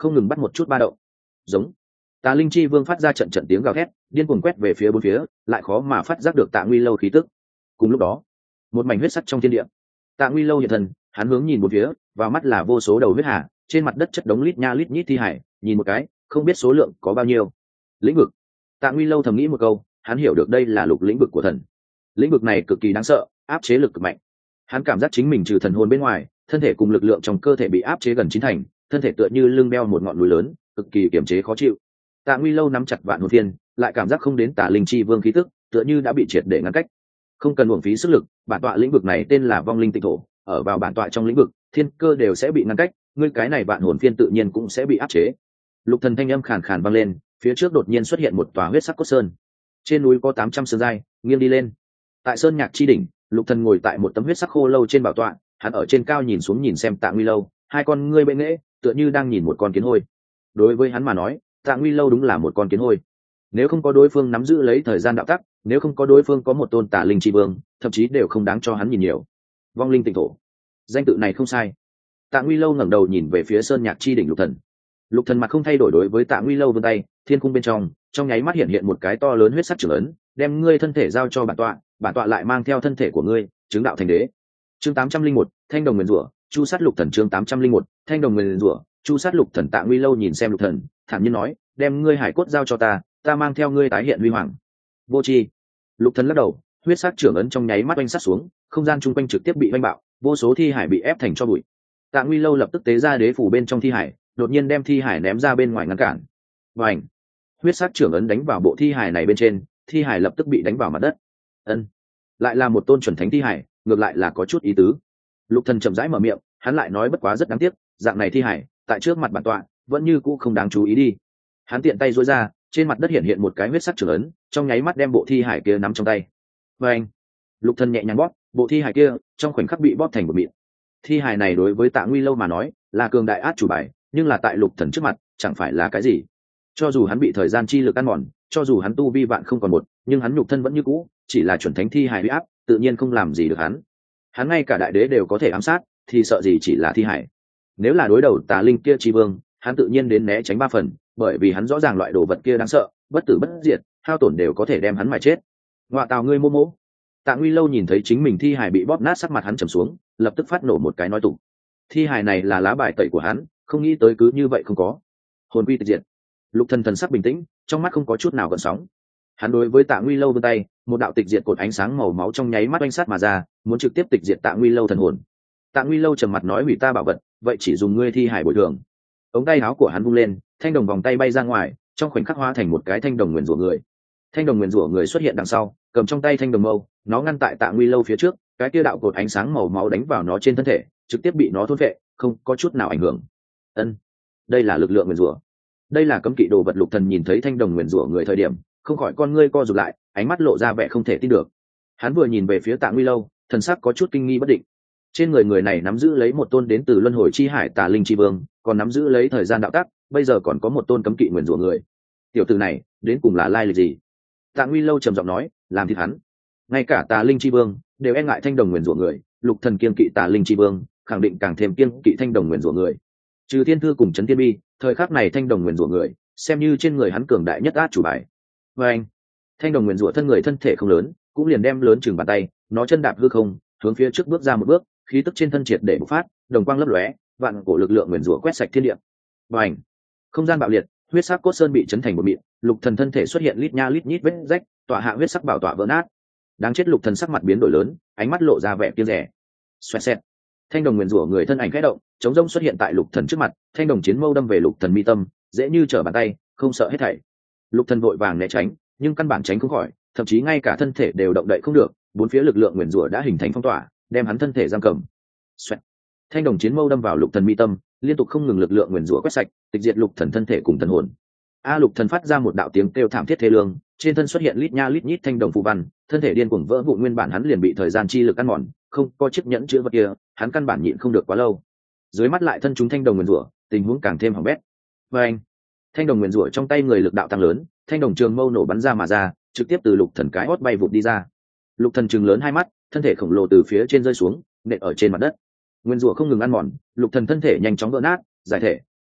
không ngừng bắt một chút ba động. Giống. Tà linh chi vương phát ra trận trận tiếng gào thét, điên cuồng quét về phía bốn phía, lại khó mà phát giác được Tạ Nguy Lâu khí tức. Cùng lúc đó, một mảnh huyết sắc trong thiên địa. Tạ Nguy Lâu hiện thân, hắn hướng nhìn bốn phía, vào mắt là vô số đầu huyết hà, trên mặt đất chất đống lít nha lít nhít thi hải, nhìn một cái, không biết số lượng có bao nhiêu. Lĩnh vực. Tạ Nguy Lâu thầm nghĩ một câu, hắn hiểu được đây là lục lĩnh vực của thần. Lĩnh vực này cực kỳ đáng sợ, áp chế lực cực mạnh. Hắn cảm giác chính mình trừ thần hồn bên ngoài, thân thể cùng lực lượng trong cơ thể bị áp chế gần chín thành, thân thể tựa như lưng beo một ngọn núi lớn, cực kỳ kiềm chế khó chịu. Tạ Nguy Lâu nắm chặt vạn hồn phiên, lại cảm giác không đến Tà Linh Chi Vương khí tức, tựa như đã bị triệt để ngăn cách. Không cần uổng phí sức lực, bản tọa lĩnh vực này tên là Vong Linh Tịnh Thổ, ở vào bản tọa trong lĩnh vực, thiên cơ đều sẽ bị ngăn cách, ngươi cái này vạn hồn phiên tự nhiên cũng sẽ bị áp chế. Lục Thần thanh âm khàn khàn vang lên, phía trước đột nhiên xuất hiện một tòa huyết sắc cốt sơn. Trên núi có tám trăm sơn giai, nghiêng đi lên. Tại sơn nhạc chi đỉnh, Lục Thần ngồi tại một tấm huyết sắc khô lâu trên bảo tọa, hắn ở trên cao nhìn xuống nhìn xem Tạ Nguy Lâu, hai con ngươi bệ nghệ, tựa như đang nhìn một con kiến hôi. Đối với hắn mà nói, Tạ Nguy Lâu đúng là một con kiến hôi. Nếu không có đối phương nắm giữ lấy thời gian đạo tắc, nếu không có đối phương có một tôn Tà Linh Chi Vương, thậm chí đều không đáng cho hắn nhìn nhiều. Vong Linh Tịnh Thổ, danh tự này không sai. Tạ Nguy Lâu ngẩng đầu nhìn về phía sơn nhạc chi đỉnh Lục Thần. Lục Thần mặt không thay đổi đối với Tạ Nguy Lâu vươn tay, thiên cung bên trong, trong nháy mắt hiện hiện một cái to lớn huyết sắc trưởng ấn, đem ngươi thân thể giao cho bản tọa, bản tọa lại mang theo thân thể của ngươi, chứng đạo thành đế. Chương tám trăm linh một, Thanh đồng nguyền rủa, chu sát Lục Thần. Chương tám trăm linh một, Thanh đồng nguyền rủa, chu sát Lục Thần. Tạ Nguy Lâu nhìn xem Lục Thần, thản nhiên nói, đem ngươi hải cốt giao cho ta, ta mang theo ngươi tái hiện huy hoàng. Vô tri. Lục Thần lắc đầu, huyết sắc trưởng ấn trong nháy mắt oanh sát xuống, không gian chung quanh trực tiếp bị oanh bạo, vô số thi hải bị ép thành cho bụi. Tạ Nguy Lâu lập tức tế ra đế phủ bên trong thi hải, đột nhiên đem thi hải ném ra bên ngoài ngăn cản. Vành. Huyết sắc trưởng ấn đánh vào bộ thi hải này bên trên, thi hải lập tức bị đánh vào mặt đất. Ân. Lại là một tôn chuẩn thánh thi hải, ngược lại là có chút ý tứ. Lục Thần chậm rãi mở miệng, hắn lại nói bất quá rất đáng tiếc, dạng này thi hải, tại trước mặt bản tọa, vẫn như cũ không đáng chú ý đi. Hắn tiện tay duỗi ra, trên mặt đất hiện hiện một cái huyết sắc trưởng ấn, trong nháy mắt đem bộ thi hải kia nắm trong tay. Vành. Lục Thần nhẹ nhàng bóp, bộ thi hải kia trong khoảnh khắc bị bóp thành một mịn. Thi hải này đối với Tạ Nguy Lâu mà nói, là cường đại át chủ bài, nhưng là tại Lục Thần trước mặt, chẳng phải là cái gì. Cho dù hắn bị thời gian chi lực ăn mòn, cho dù hắn tu vi vạn không còn một, nhưng hắn nhục thân vẫn như cũ, chỉ là chuẩn thánh thi hải uy áp, tự nhiên không làm gì được hắn. Hắn ngay cả đại đế đều có thể ám sát, thì sợ gì chỉ là thi hải. Nếu là đối đầu Tà Linh kia chi vương, hắn tự nhiên đến né tránh ba phần, bởi vì hắn rõ ràng loại đồ vật kia đáng sợ, bất tử bất diệt, hao tổn đều có thể đem hắn mà chết. Ngoại tào ngươi mô mô. Tạ Nguy Lâu nhìn thấy chính mình thi hải bị bóp nát, sắc mặt hắn trầm xuống, lập tức phát nổ một cái nói tụng. Thi hải này là lá bài tẩy của hắn, không nghĩ tới cứ như vậy không có. Hồn quy tịch diệt. Lục Thần thần sắc bình tĩnh, trong mắt không có chút nào gợn sóng. Hắn đối với Tạ Nguy Lâu vươn tay, một đạo tịch diệt cột ánh sáng màu máu trong nháy mắt oanh sát mà ra, muốn trực tiếp tịch diệt Tạ Nguy Lâu thần hồn. Tạ Nguy Lâu trầm mặt nói, hủy ta bảo vật, vậy chỉ dùng ngươi thi hải bồi thường. Ống tay áo của hắn vung lên, thanh đồng vòng tay bay ra ngoài, trong khoảnh khắc hóa thành một cái thanh đồng nguyền rủa người. Thanh đồng nguyền rủa người xuất hiện đằng sau, cầm trong tay thanh đồng mâu, nó ngăn tại Tạ Nguy Lâu phía trước, cái kia đạo cột ánh sáng màu máu đánh vào nó trên thân thể, trực tiếp bị nó thôn phệ, không có chút nào ảnh hưởng. Ân, đây là lực lượng nguyền rủa. Đây là cấm kỵ đồ vật. Lục Thần nhìn thấy thanh đồng nguyền rủa người thời điểm, không khỏi con ngươi co rụt lại, ánh mắt lộ ra vẻ không thể tin được. Hắn vừa nhìn về phía Tạ Nguy Lâu, thần sắc có chút kinh nghi bất định. Trên người người này nắm giữ lấy một tôn đến từ luân hồi chi hải Tà Linh Chi Vương, còn nắm giữ lấy thời gian đạo tắc, bây giờ còn có một tôn cấm kỵ nguyền rủa người. Tiểu tử này, đến cùng là lai lịch gì? Tạ Nguy Lâu trầm giọng nói, làm thịt hắn. Ngay cả Tà Linh Chi Vương đều e ngại thanh đồng nguyền rủa người, Lục Thần kiên kỵ Tà Linh Chi Vương, khẳng định càng thêm kiên kỵ thanh đồng nguyền rủa người. Trừ thiên thư cùng chấn thiên bi, thời khắc này thanh đồng nguyền rủa người, xem như trên người hắn cường đại nhất át chủ bài. Và anh, thanh đồng nguyền rủa thân người thân thể không lớn, cũng liền đem lớn chừng bàn tay, nó chân đạp hư không, hướng phía trước bước ra một bước, khí tức trên thân triệt để bộc phát, đồng quang lấp lóe, vạn cổ lực lượng nguyền rủa quét sạch thiên địa. Và anh, không gian bạo liệt, huyết sắc cốt sơn bị chấn thành một mịn, Lục Thần thân thể xuất hiện lít nha lít nhít vết rách, tọa hạ huyết sắc bảo tọa vỡ nát. Đáng chết. Lục Thần sắc mặt biến đổi lớn, ánh mắt lộ ra vẻ kiêng dè. Xoẹt xẹt. Thanh đồng nguyền rủa người thân ảnh khẽ động, chống rông xuất hiện tại Lục Thần trước mặt, thanh đồng chiến mâu đâm về Lục Thần mi tâm, dễ như trở bàn tay, không sợ hết thảy. Lục Thần vội vàng né tránh, nhưng căn bản tránh không khỏi, thậm chí ngay cả thân thể đều động đậy không được, bốn phía lực lượng nguyền rủa đã hình thành phong tỏa, đem hắn thân thể giam cầm. Xoẹt. Thanh đồng chiến mâu đâm vào Lục Thần mi tâm, liên tục không ngừng lực lượng nguyền rủa quét sạch, tịch diệt Lục Thần thân thể cùng thần hồn. A Lục Thần phát ra một đạo tiếng kêu thảm thiết thê lương, trên thân xuất hiện lít nha lít nhít thanh đồng phù văn, thân thể điên cuồng vỡ vụn, nguyên bản hắn liền bị thời gian chi lực ăn mòn, không có chiếc nhẫn chứa vật kia, hắn căn bản nhịn không được quá lâu. Dưới mắt lại thân chúng thanh đồng nguyền rủa, tình huống càng thêm hỏng bét. Và anh, thanh đồng nguyền rủa trong tay người lực đạo tăng lớn, thanh đồng trường mâu nổ bắn ra mà ra, trực tiếp từ Lục Thần cái hót bay vụt đi ra. Lục Thần trừng lớn hai mắt, thân thể khổng lồ từ phía trên rơi xuống, nện ở trên mặt đất. Nguyên rủa không ngừng ăn mòn, Lục Thần thân thể nhanh chóng vỡ nát, giải thể, mục nát,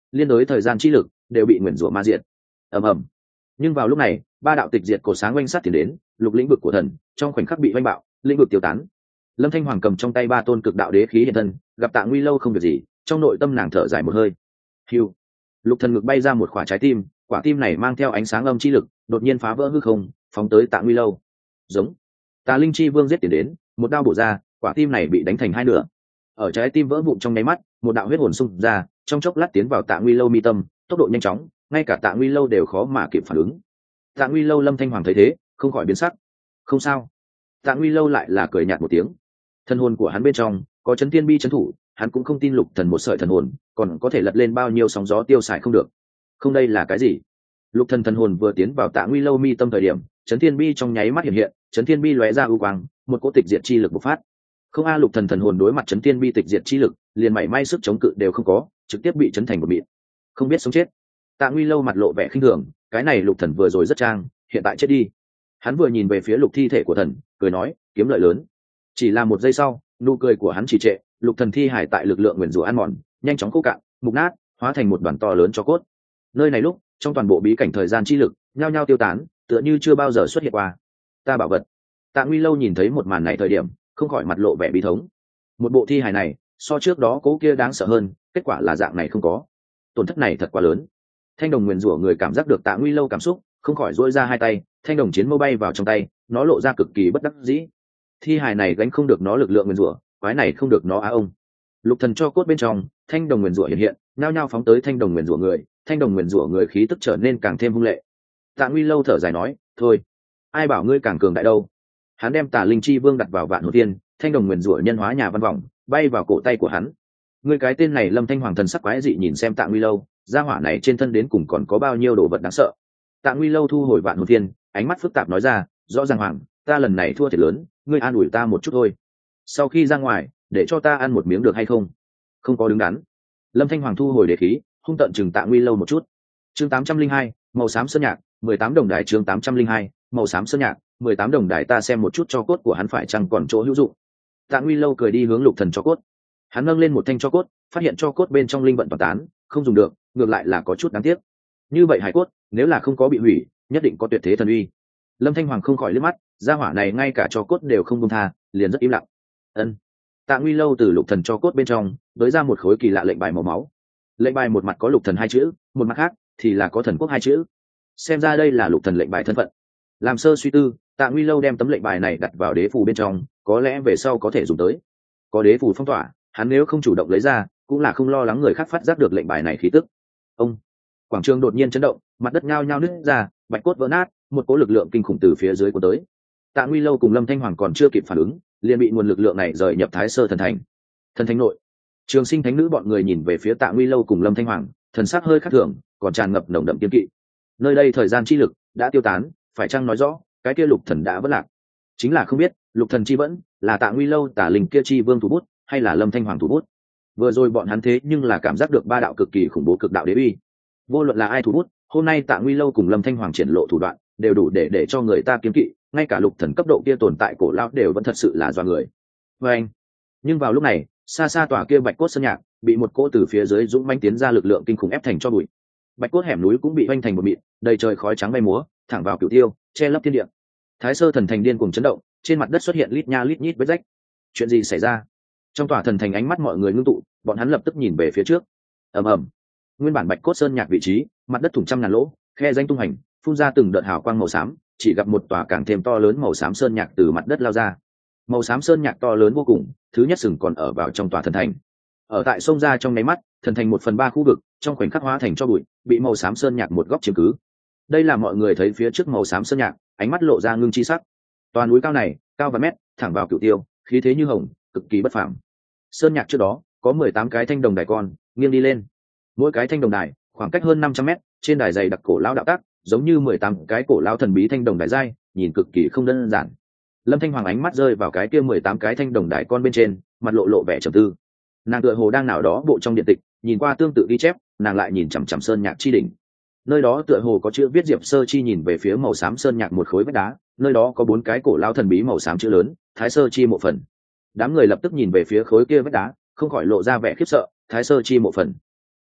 liên đối thời gian chi lực đều bị nguyền rủa ma diệt. ầm ầm. Nhưng vào lúc này ba đạo tịch diệt cổ sáng oanh sát tiến đến, lục lĩnh vực của thần trong khoảnh khắc bị oanh bạo, lĩnh vực tiêu tán. Lâm Thanh Hoàng cầm trong tay ba tôn cực đạo đế khí hiện thân, gặp Tạ Nguy Lâu không việc gì, trong nội tâm nàng thở dài một hơi. Hưu. Lục thần ngực bay ra một quả trái tim, quả tim này mang theo ánh sáng âm chi lực, đột nhiên phá vỡ hư không, phóng tới Tạ Nguy Lâu. Giống. Tà Linh Chi Vương giết tiến đến, một đao bổ ra, quả tim này bị đánh thành hai nửa. Ở trái tim vỡ vụn trong nháy mắt, một đạo huyết hồn xung ra, trong chốc lát tiến vào Tạ Nguy Lâu mi tâm, tốc độ nhanh chóng, ngay cả Tạ Nguy Lâu đều khó mà kịp phản ứng. Tạ Nguy Lâu Lâm Thanh Hoàng thấy thế, không khỏi biến sắc. Không sao. Tạ Nguy Lâu lại là cười nhạt một tiếng. Thần hồn của hắn bên trong có chấn thiên bi chấn thủ, hắn cũng không tin lục thần một sợi thần hồn còn có thể lật lên bao nhiêu sóng gió tiêu xài không được. Không, đây là cái gì? Lục thần thần hồn vừa tiến vào Tạ Nguy Lâu mi tâm thời điểm, chấn thiên bi trong nháy mắt hiện hiện, chấn thiên bi lóe ra ưu quang, một cỗ tịch diệt chi lực bộc phát. Không a, lục thần thần hồn đối mặt chấn thiên bi tịch diệt chi lực, liền mảy may sức chống cự đều không có, trực tiếp bị chấn thành một mịn. Không biết sống chết. Tạ Nguy Lâu mặt lộ vẻ khinh thường, cái này lục thần vừa rồi rất trang, hiện tại chết đi. Hắn vừa nhìn về phía lục thi thể của thần, cười nói, kiếm lợi lớn. Chỉ là một giây sau, nụ cười của hắn trì trệ, lục thần thi hải tại lực lượng nguyền rủa ăn mòn, nhanh chóng khô cạn, mục nát, hóa thành một đoàn to lớn cho cốt. Nơi này lúc, trong toàn bộ bí cảnh thời gian chi lực, nhao nhao tiêu tán, tựa như chưa bao giờ xuất hiện qua. Ta bảo vật. Tạ Nguy Lâu nhìn thấy một màn này thời điểm, không khỏi mặt lộ vẻ bí thống. Một bộ thi hài này, so trước đó cố kia đáng sợ hơn, kết quả là dạng này không có. Tổn thất này thật quá lớn. Thanh đồng nguyền rủa người cảm giác được Tạ Nguy Lâu cảm xúc, không khỏi duỗi ra hai tay, thanh đồng chiến mâu bay vào trong tay, nó lộ ra cực kỳ bất đắc dĩ. Thi hài này gánh không được nó lực lượng nguyền rủa, quái này không được nó á ông. Lục thần cho cốt bên trong, thanh đồng nguyền rủa hiện hiện, nhao nhao phóng tới thanh đồng nguyền rủa người, thanh đồng nguyền rủa người khí tức trở nên càng thêm hung lệ. Tạ Nguy Lâu thở dài nói, thôi, ai bảo ngươi càng cường đại đâu. Hắn đem Tà Linh Chi Vương đặt vào vạn hồn tiên, thanh đồng nguyền rủa nhân hóa nhà văn vọng, bay vào cổ tay của hắn. Ngươi cái tên này Lâm Thanh Hoàng thần sắc quái dị nhìn xem Tạ Nguy Lâu, gia hỏa này trên thân đến cùng còn có bao nhiêu đồ vật đáng sợ. Tạ Nguy Lâu thu hồi vạn hồn tiên, ánh mắt phức tạp nói ra, rõ ràng hoàng, ta lần này thua thiệt lớn, ngươi an ủi ta một chút thôi. Sau khi ra ngoài, để cho ta ăn một miếng được hay không? Không có đứng đắn. Lâm Thanh Hoàng thu hồi đế khí, hung tận chừng Tạ Nguy Lâu một chút. Chương tám trăm linh hai, màu xám sơn nhạc, mười tám đồng đài. Chương tám trăm linh hai, màu xám sơn nhạc, mười tám đồng đài. Ta xem một chút cho cốt của hắn phải chăng còn chỗ hữu dụng. Tạ Nguy Lâu cười đi hướng lục thần cho cốt. Hắn nâng lên một thanh cho cốt, phát hiện cho cốt bên trong linh vận toàn tán, không dùng được, ngược lại là có chút đáng tiếc. Như vậy hải cốt, nếu là không có bị hủy, nhất định có tuyệt thế thần uy. Lâm Thanh Hoàng không khỏi liếc mắt, gia hỏa này ngay cả cho cốt đều không buông tha, liền rất im lặng. Ân. Tạ Nguy Lâu từ lục thần cho cốt bên trong lấy ra một khối kỳ lạ lệnh bài màu máu. Lệnh bài một mặt có lục thần hai chữ, một mặt khác thì là có thần quốc hai chữ. Xem ra đây là lục thần lệnh bài thân phận. Làm sơ suy tư, Tạ Nguy Lâu đem tấm lệnh bài này đặt vào đế phù bên trong, có lẽ về sau có thể dùng tới. Có đế phù phong tỏa, hắn nếu không chủ động lấy ra, cũng là không lo lắng người khác phát giác được lệnh bài này khí tức. Ông. Quảng trường đột nhiên chấn động, mặt đất nhao nhao nứt ra, bạch cốt vỡ nát, một cỗ lực lượng kinh khủng từ phía dưới cuốn tới. Tạ Nguy Lâu cùng Lâm Thanh Hoàng còn chưa kịp phản ứng, liền bị nguồn lực lượng này rời nhập Thái Sơ thần thành. Thần thánh nội, Trường Sinh thánh nữ bọn người nhìn về phía Tạ Nguy Lâu cùng Lâm Thanh Hoàng, thần sắc hơi khác thường, còn tràn ngập nồng đậm kiên kỵ. Nơi đây thời gian chi lực đã tiêu tán, phải chăng nói rõ cái kia lục thần đã vỡ lạc? Chính là không biết, lục thần chi vẫn là Tạ Nguy Lâu Tả Linh kia chi vương thủ bút, hay là Lâm Thanh Hoàng thủ bút. Vừa rồi bọn hắn thế nhưng là cảm giác được ba đạo cực kỳ khủng bố cực đạo đế uy. Vô luận là ai thủ bút, hôm nay Tạ Nguy Lâu cùng Lâm Thanh Hoàng triển lộ thủ đoạn, đều đủ để để cho người ta kiên kỵ, ngay cả lục thần cấp độ kia tồn tại cổ lão đều vẫn thật sự là doa người. Và anh, nhưng vào lúc này, xa xa tòa kia bạch cốt sơn nhạc bị một cỗ từ phía dưới dũng mãnh tiến ra lực lượng kinh khủng ép thành cho bụi. Bạch cốt hẻm núi cũng bị hoành thành một mịn, đầy trời khói trắng bay múa, thẳng vào cửu tiêu, che lấp thiên địa. Thái Sơ thần thành điên cuồng chấn động, trên mặt đất xuất hiện lít nha lít nhít vết rách. Chuyện gì xảy ra? Trong tòa thần thành ánh mắt mọi người ngưng tụ, bọn hắn lập tức nhìn về phía trước. Ầm ầm. Nguyên bản bạch cốt sơn nhạc vị trí, mặt đất thủng trăm ngàn lỗ, khe danh tung hành, phun ra từng đợt hào quang màu xám, chỉ gặp một tòa càng thêm to lớn màu xám sơn nhạc từ mặt đất lao ra. Màu xám sơn nhạc to lớn vô cùng, thứ nhất sừng còn ở vào trong tòa thần thành. Ở tại sông ra trong nháy mắt, thần thành một phần ba khu vực trong khoảnh khắc hóa thành cho bụi, bị màu xám sơn nhạc một góc chiếm cứ. Đây là mọi người thấy phía trước màu xám sơn nhạc, ánh mắt lộ ra ngưng chi sắc. Toàn núi cao này, cao vài mét, thẳng vào cửu tiêu, khí thế như hồng, cực kỳ bất phàm. Sơn nhạc trước đó có mười tám cái thanh đồng đài con, nghiêng đi lên. Mỗi cái thanh đồng đài khoảng cách hơn năm trăm mét, trên đài dày đặc cổ lão đạo tác, giống như mười tám cái cổ lão thần bí thanh đồng đài giai, nhìn cực kỳ không đơn giản. Lâm Thanh Hoàng ánh mắt rơi vào cái kia mười tám cái thanh đồng đài con bên trên, mặt lộ lộ vẻ trầm tư. Nàng tựa hồ đang nào đó bộ trong điện tịch, nhìn qua tương tự ghi chép, nàng lại nhìn chằm chằm sơn nhạc chi đỉnh. Nơi đó tựa hồ có chữ viết Diệp Sơ Chi nhìn về phía màu xám sơn nhạc một khối vách đá, nơi đó có bốn cái cổ lão thần bí màu xám chữ lớn, Thái Sơ Chi mộ phần. Đám người lập tức nhìn về phía khối kia vách đá, không khỏi lộ ra vẻ khiếp sợ, Thái Sơ Chi mộ phần.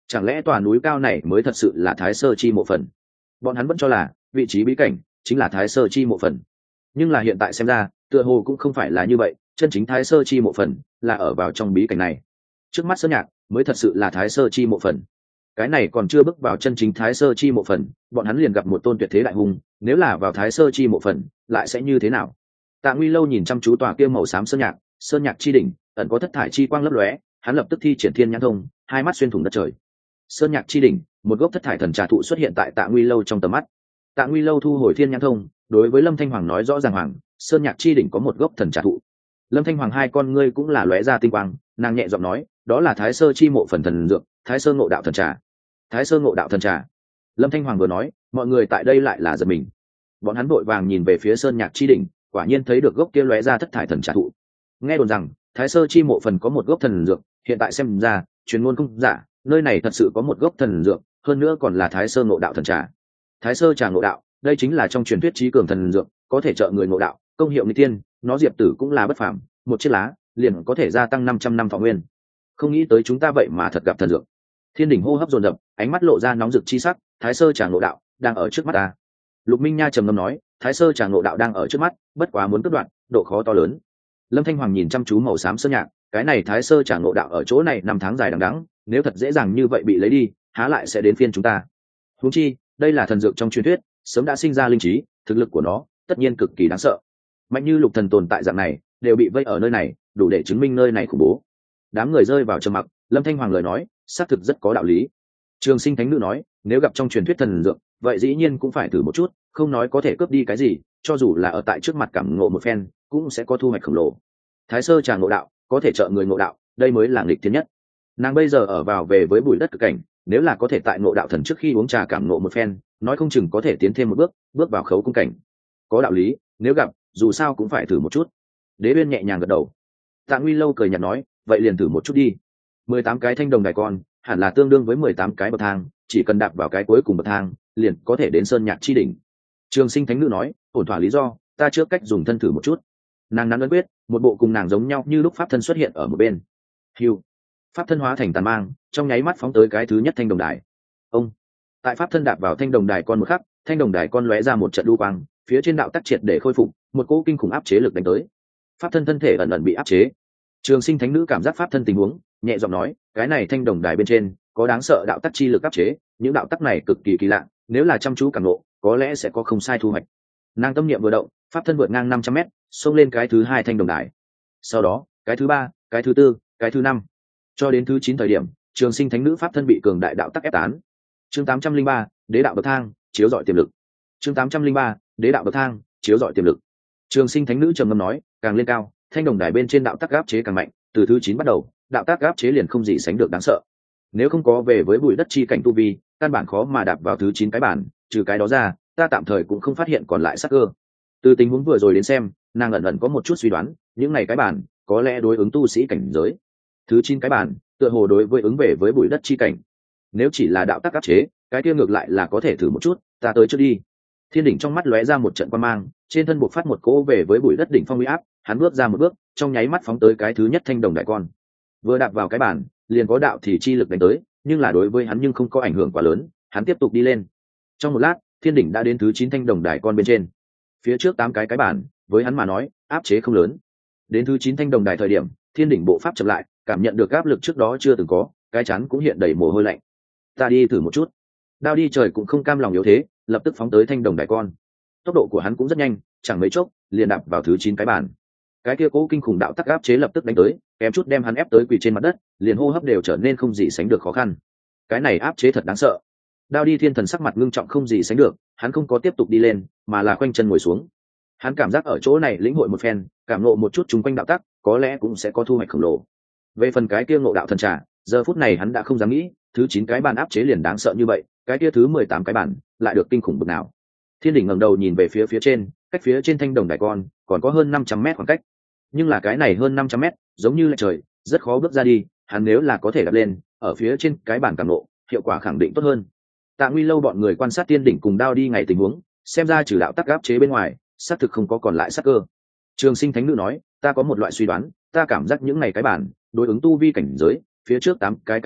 chẳng lẽ tòa núi cao này mới thật sự là thái sơ chi mộ phần? Bọn hắn vẫn cho là vị trí bí cảnh chính là thái sơ chi mộ phần, nhưng là hiện tại xem ra tựa hồ cũng không phải là như vậy. Chân chính thái sơ chi mộ phần là ở vào trong bí cảnh này. Trước mắt Sơn Nhạc mới thật sự là thái sơ chi mộ phần. Cái này còn chưa bước vào chân chính thái sơ chi mộ phần, bọn hắn liền gặp một tôn tuyệt thế đại hùng. Nếu là vào thái sơ chi mộ phần lại sẽ như thế nào? Tạ Nguy Lâu nhìn chăm chú tòa kia màu xám sơn nhạc, sơn nhạc chi đỉnh ẩn có thất thải chi quang lấp lóe, hắn lập tức thi triển thiên nhãn thông, hai mắt xuyên thủng đất trời. Sơn nhạc chi đỉnh, một gốc thất thải thần trà thụ xuất hiện tại Tạ Nguy Lâu trong tầm mắt. Tạ Nguy Lâu thu hồi thiên nhãn thông, đối với Lâm Thanh Hoàng nói rõ ràng hoàng, sơn nhạc chi đỉnh có một gốc thần trà thụ. Lâm Thanh Hoàng hai con ngươi cũng là lóe ra tinh quang, nàng nhẹ giọng nói, đó là thái sơ chi mộ phần thần dược, thái sơ ngộ đạo thần trà. Thái sơ ngộ đạo thần trà. Lâm Thanh Hoàng vừa nói, mọi người tại đây lại là giật mình. Bọn hắn vội vàng nhìn về phía sơn nhạc chi đỉnh, quả nhiên thấy được gốc kia lóe ra thất thải thần trà thụ. Nghe đồn rằng thái sơ chi mộ phần có một gốc thần dược, hiện tại xem ra truyền ngôn không giả, nơi này thật sự có một gốc thần dược, hơn nữa còn là thái sơ ngộ đạo thần trà. Thái sơ trà ngộ đạo, đây chính là trong truyền thuyết trí cường thần dược, có thể trợ người ngộ đạo, công hiệu nghịch tiên, nó diệp tử cũng là bất phàm, một chiếc lá liền có thể gia tăng năm trăm năm thọ nguyên. Không nghĩ tới chúng ta vậy mà thật gặp thần dược. Thiên đỉnh hô hấp dồn dập, ánh mắt lộ ra nóng rực chi sắc, thái sơ trà ngộ đạo đang ở trước mắt ta. Lục Minh Nha trầm ngâm nói, thái sơ trà ngộ đạo đang ở trước mắt, bất quá muốn cắt đoạn, độ khó to lớn. Lâm Thanh Hoàng nhìn chăm chú màu xám sơn nhạc, cái này thái sơ trà ngộ đạo ở chỗ này năm tháng dài đằng đẵng, nếu thật dễ dàng như vậy bị lấy đi, há lại sẽ đến phiên chúng ta. Huống chi, đây là thần dược trong truyền thuyết, sớm đã sinh ra linh trí, thực lực của nó tất nhiên cực kỳ đáng sợ. Mạnh như lục thần tồn tại dạng này, đều bị vây ở nơi này, đủ để chứng minh nơi này khủng bố. Đám người rơi vào trầm mặc, Lâm Thanh Hoàng lời nói, xác thực rất có đạo lý. Trường Sinh Thánh Nữ nói, nếu gặp trong truyền thuyết thần dược, vậy dĩ nhiên cũng phải thử một chút, không nói có thể cướp đi cái gì, cho dù là ở tại trước mặt cảm ngộ một phen, cũng sẽ có thu hoạch khổng lồ. Thái sơ trà ngộ đạo, có thể trợ người ngộ đạo, đây mới là nghịch thiên nhất. Nàng bây giờ ở vào về với bụi đất cực cảnh, nếu là có thể tại ngộ đạo thần trước khi uống trà cảm ngộ một phen, nói không chừng có thể tiến thêm một bước, bước vào khấu cung cảnh. Có đạo lý, nếu gặp, dù sao cũng phải thử một chút. Đế Uyên nhẹ nhàng gật đầu. Tạ Nguy Lâu cười nhạt nói, vậy liền thử một chút đi. Mười tám cái thanh đồng đài con, hẳn là tương đương với mười tám cái bậc thang, chỉ cần đạp vào cái cuối cùng bậc thang, liền có thể đến sơn nhạc chi đỉnh. Trường Sinh Thánh Nữ nói, ổn thỏa lý do, ta trước cách dùng thân thử một chút. Nàng nắn ấn quyết, một bộ cùng nàng giống nhau như lúc pháp thân xuất hiện ở một bên. Hưu, pháp thân hóa thành tàn mang, trong nháy mắt phóng tới cái thứ nhất thanh đồng đài. Ông, tại pháp thân đạp vào thanh đồng đài con một khắc, thanh đồng đài con lóe ra một trận lưu quang, phía trên đạo tắc triệt để khôi phục, một cỗ kinh khủng áp chế lực đánh tới. Pháp thân thân thể ẩn ẩn bị áp chế. Trường Sinh Thánh Nữ cảm giác pháp thân tình huống, nhẹ giọng nói, cái này thanh đồng đài bên trên có đáng sợ đạo tắc chi lực áp chế, những đạo tắc này cực kỳ kỳ lạ, nếu là chăm chú cảm ngộ, có lẽ sẽ có không sai thu hoạch. Nàng tâm niệm vừa động, pháp thân vượt ngang năm trăm mét, xông lên cái thứ hai thanh đồng đài. Sau đó, cái thứ ba, cái thứ tư, cái thứ năm, cho đến thứ chín thời điểm, Trường Sinh Thánh Nữ pháp thân bị cường đại đạo tắc ép tán. Chương tám trăm linh ba, Đế đạo bậc thang, chiếu rọi tiềm lực. Chương tám trăm linh ba, Đế đạo bậc thang, chiếu rọi tiềm lực. Trường Sinh Thánh Nữ trầm ngâm nói, càng lên cao, thanh đồng đài bên trên đạo tắc áp chế càng mạnh, từ thứ chín bắt đầu, đạo tác áp chế liền không gì sánh được đáng sợ. Nếu không có về với bụi đất chi cảnh tu vi, căn bản khó mà đạp vào thứ chín cái bản, trừ cái đó ra, ta tạm thời cũng không phát hiện còn lại sắc cơ. Từ tình huống vừa rồi đến xem, nàng ẩn ẩn có một chút suy đoán, những này cái bản có lẽ đối ứng tu sĩ cảnh giới. Thứ chín cái bản, tựa hồ đối với ứng về với bụi đất chi cảnh. Nếu chỉ là đạo tác áp chế, cái kia ngược lại là có thể thử một chút, ta tới trước đi. Thiên đỉnh trong mắt lóe ra một trận quang mang, trên thân buộc phát một cỗ về với bụi đất đỉnh phong uy áp, hắn bước ra một bước, trong nháy mắt phóng tới cái thứ nhất thanh đồng đại con. Vừa đạp vào cái bàn, liền có đạo thì chi lực đánh tới, nhưng là đối với hắn nhưng không có ảnh hưởng quá lớn, hắn tiếp tục đi lên. Trong một lát, thiên đỉnh đã đến thứ chín thanh đồng đài con bên trên. Phía trước tám cái cái bàn, với hắn mà nói, áp chế không lớn. Đến thứ chín thanh đồng đài thời điểm, thiên đỉnh bộ pháp chậm lại, cảm nhận được áp lực trước đó chưa từng có, cái chắn cũng hiện đầy mồ hôi lạnh. Ta đi thử một chút. Đao đi trời cũng không cam lòng yếu thế, lập tức phóng tới thanh đồng đài con. Tốc độ của hắn cũng rất nhanh, chẳng mấy chốc, liền đạp vào thứ chín cái bàn. Cái kia cố kinh khủng đạo tắc áp chế lập tức đánh tới, kém chút đem hắn ép tới quỳ trên mặt đất, liền hô hấp đều trở nên không gì sánh được khó khăn. Cái này áp chế thật đáng sợ. Đao đi thiên thần sắc mặt ngưng trọng không gì sánh được, hắn không có tiếp tục đi lên, mà là khoanh chân ngồi xuống. Hắn cảm giác ở chỗ này lĩnh hội một phen, cảm ngộ một chút chúng quanh đạo tắc, có lẽ cũng sẽ có thu hoạch khổng lồ. Về phần cái kia ngộ đạo thần trà, giờ phút này hắn đã không dám nghĩ, thứ chín cái bàn áp chế liền đáng sợ như vậy, cái kia thứ mười tám cái bàn lại được kinh khủng bực nào. Thiên đỉnh ngẩng đầu nhìn về phía phía trên, cách phía trên thanh đồng đài con còn có hơn năm trăm mét khoảng cách. Nhưng là cái này hơn năm trăm mét, giống như là trời, rất khó bước ra đi, hắn nếu là có thể đạp lên, ở phía trên cái bản cảm nộ, hiệu quả khẳng định tốt hơn. Tạ Nguy Lâu bọn người quan sát tiên đỉnh cùng Đao đi ngày tình huống, xem ra trừ đạo tắc áp chế bên ngoài, xác thực không có còn lại sắc cơ. Trường Sinh Thánh Nữ nói, ta có một loại suy đoán, ta cảm giác những này cái bản đối ứng tu vi cảnh giới, phía trước tám cái cái bản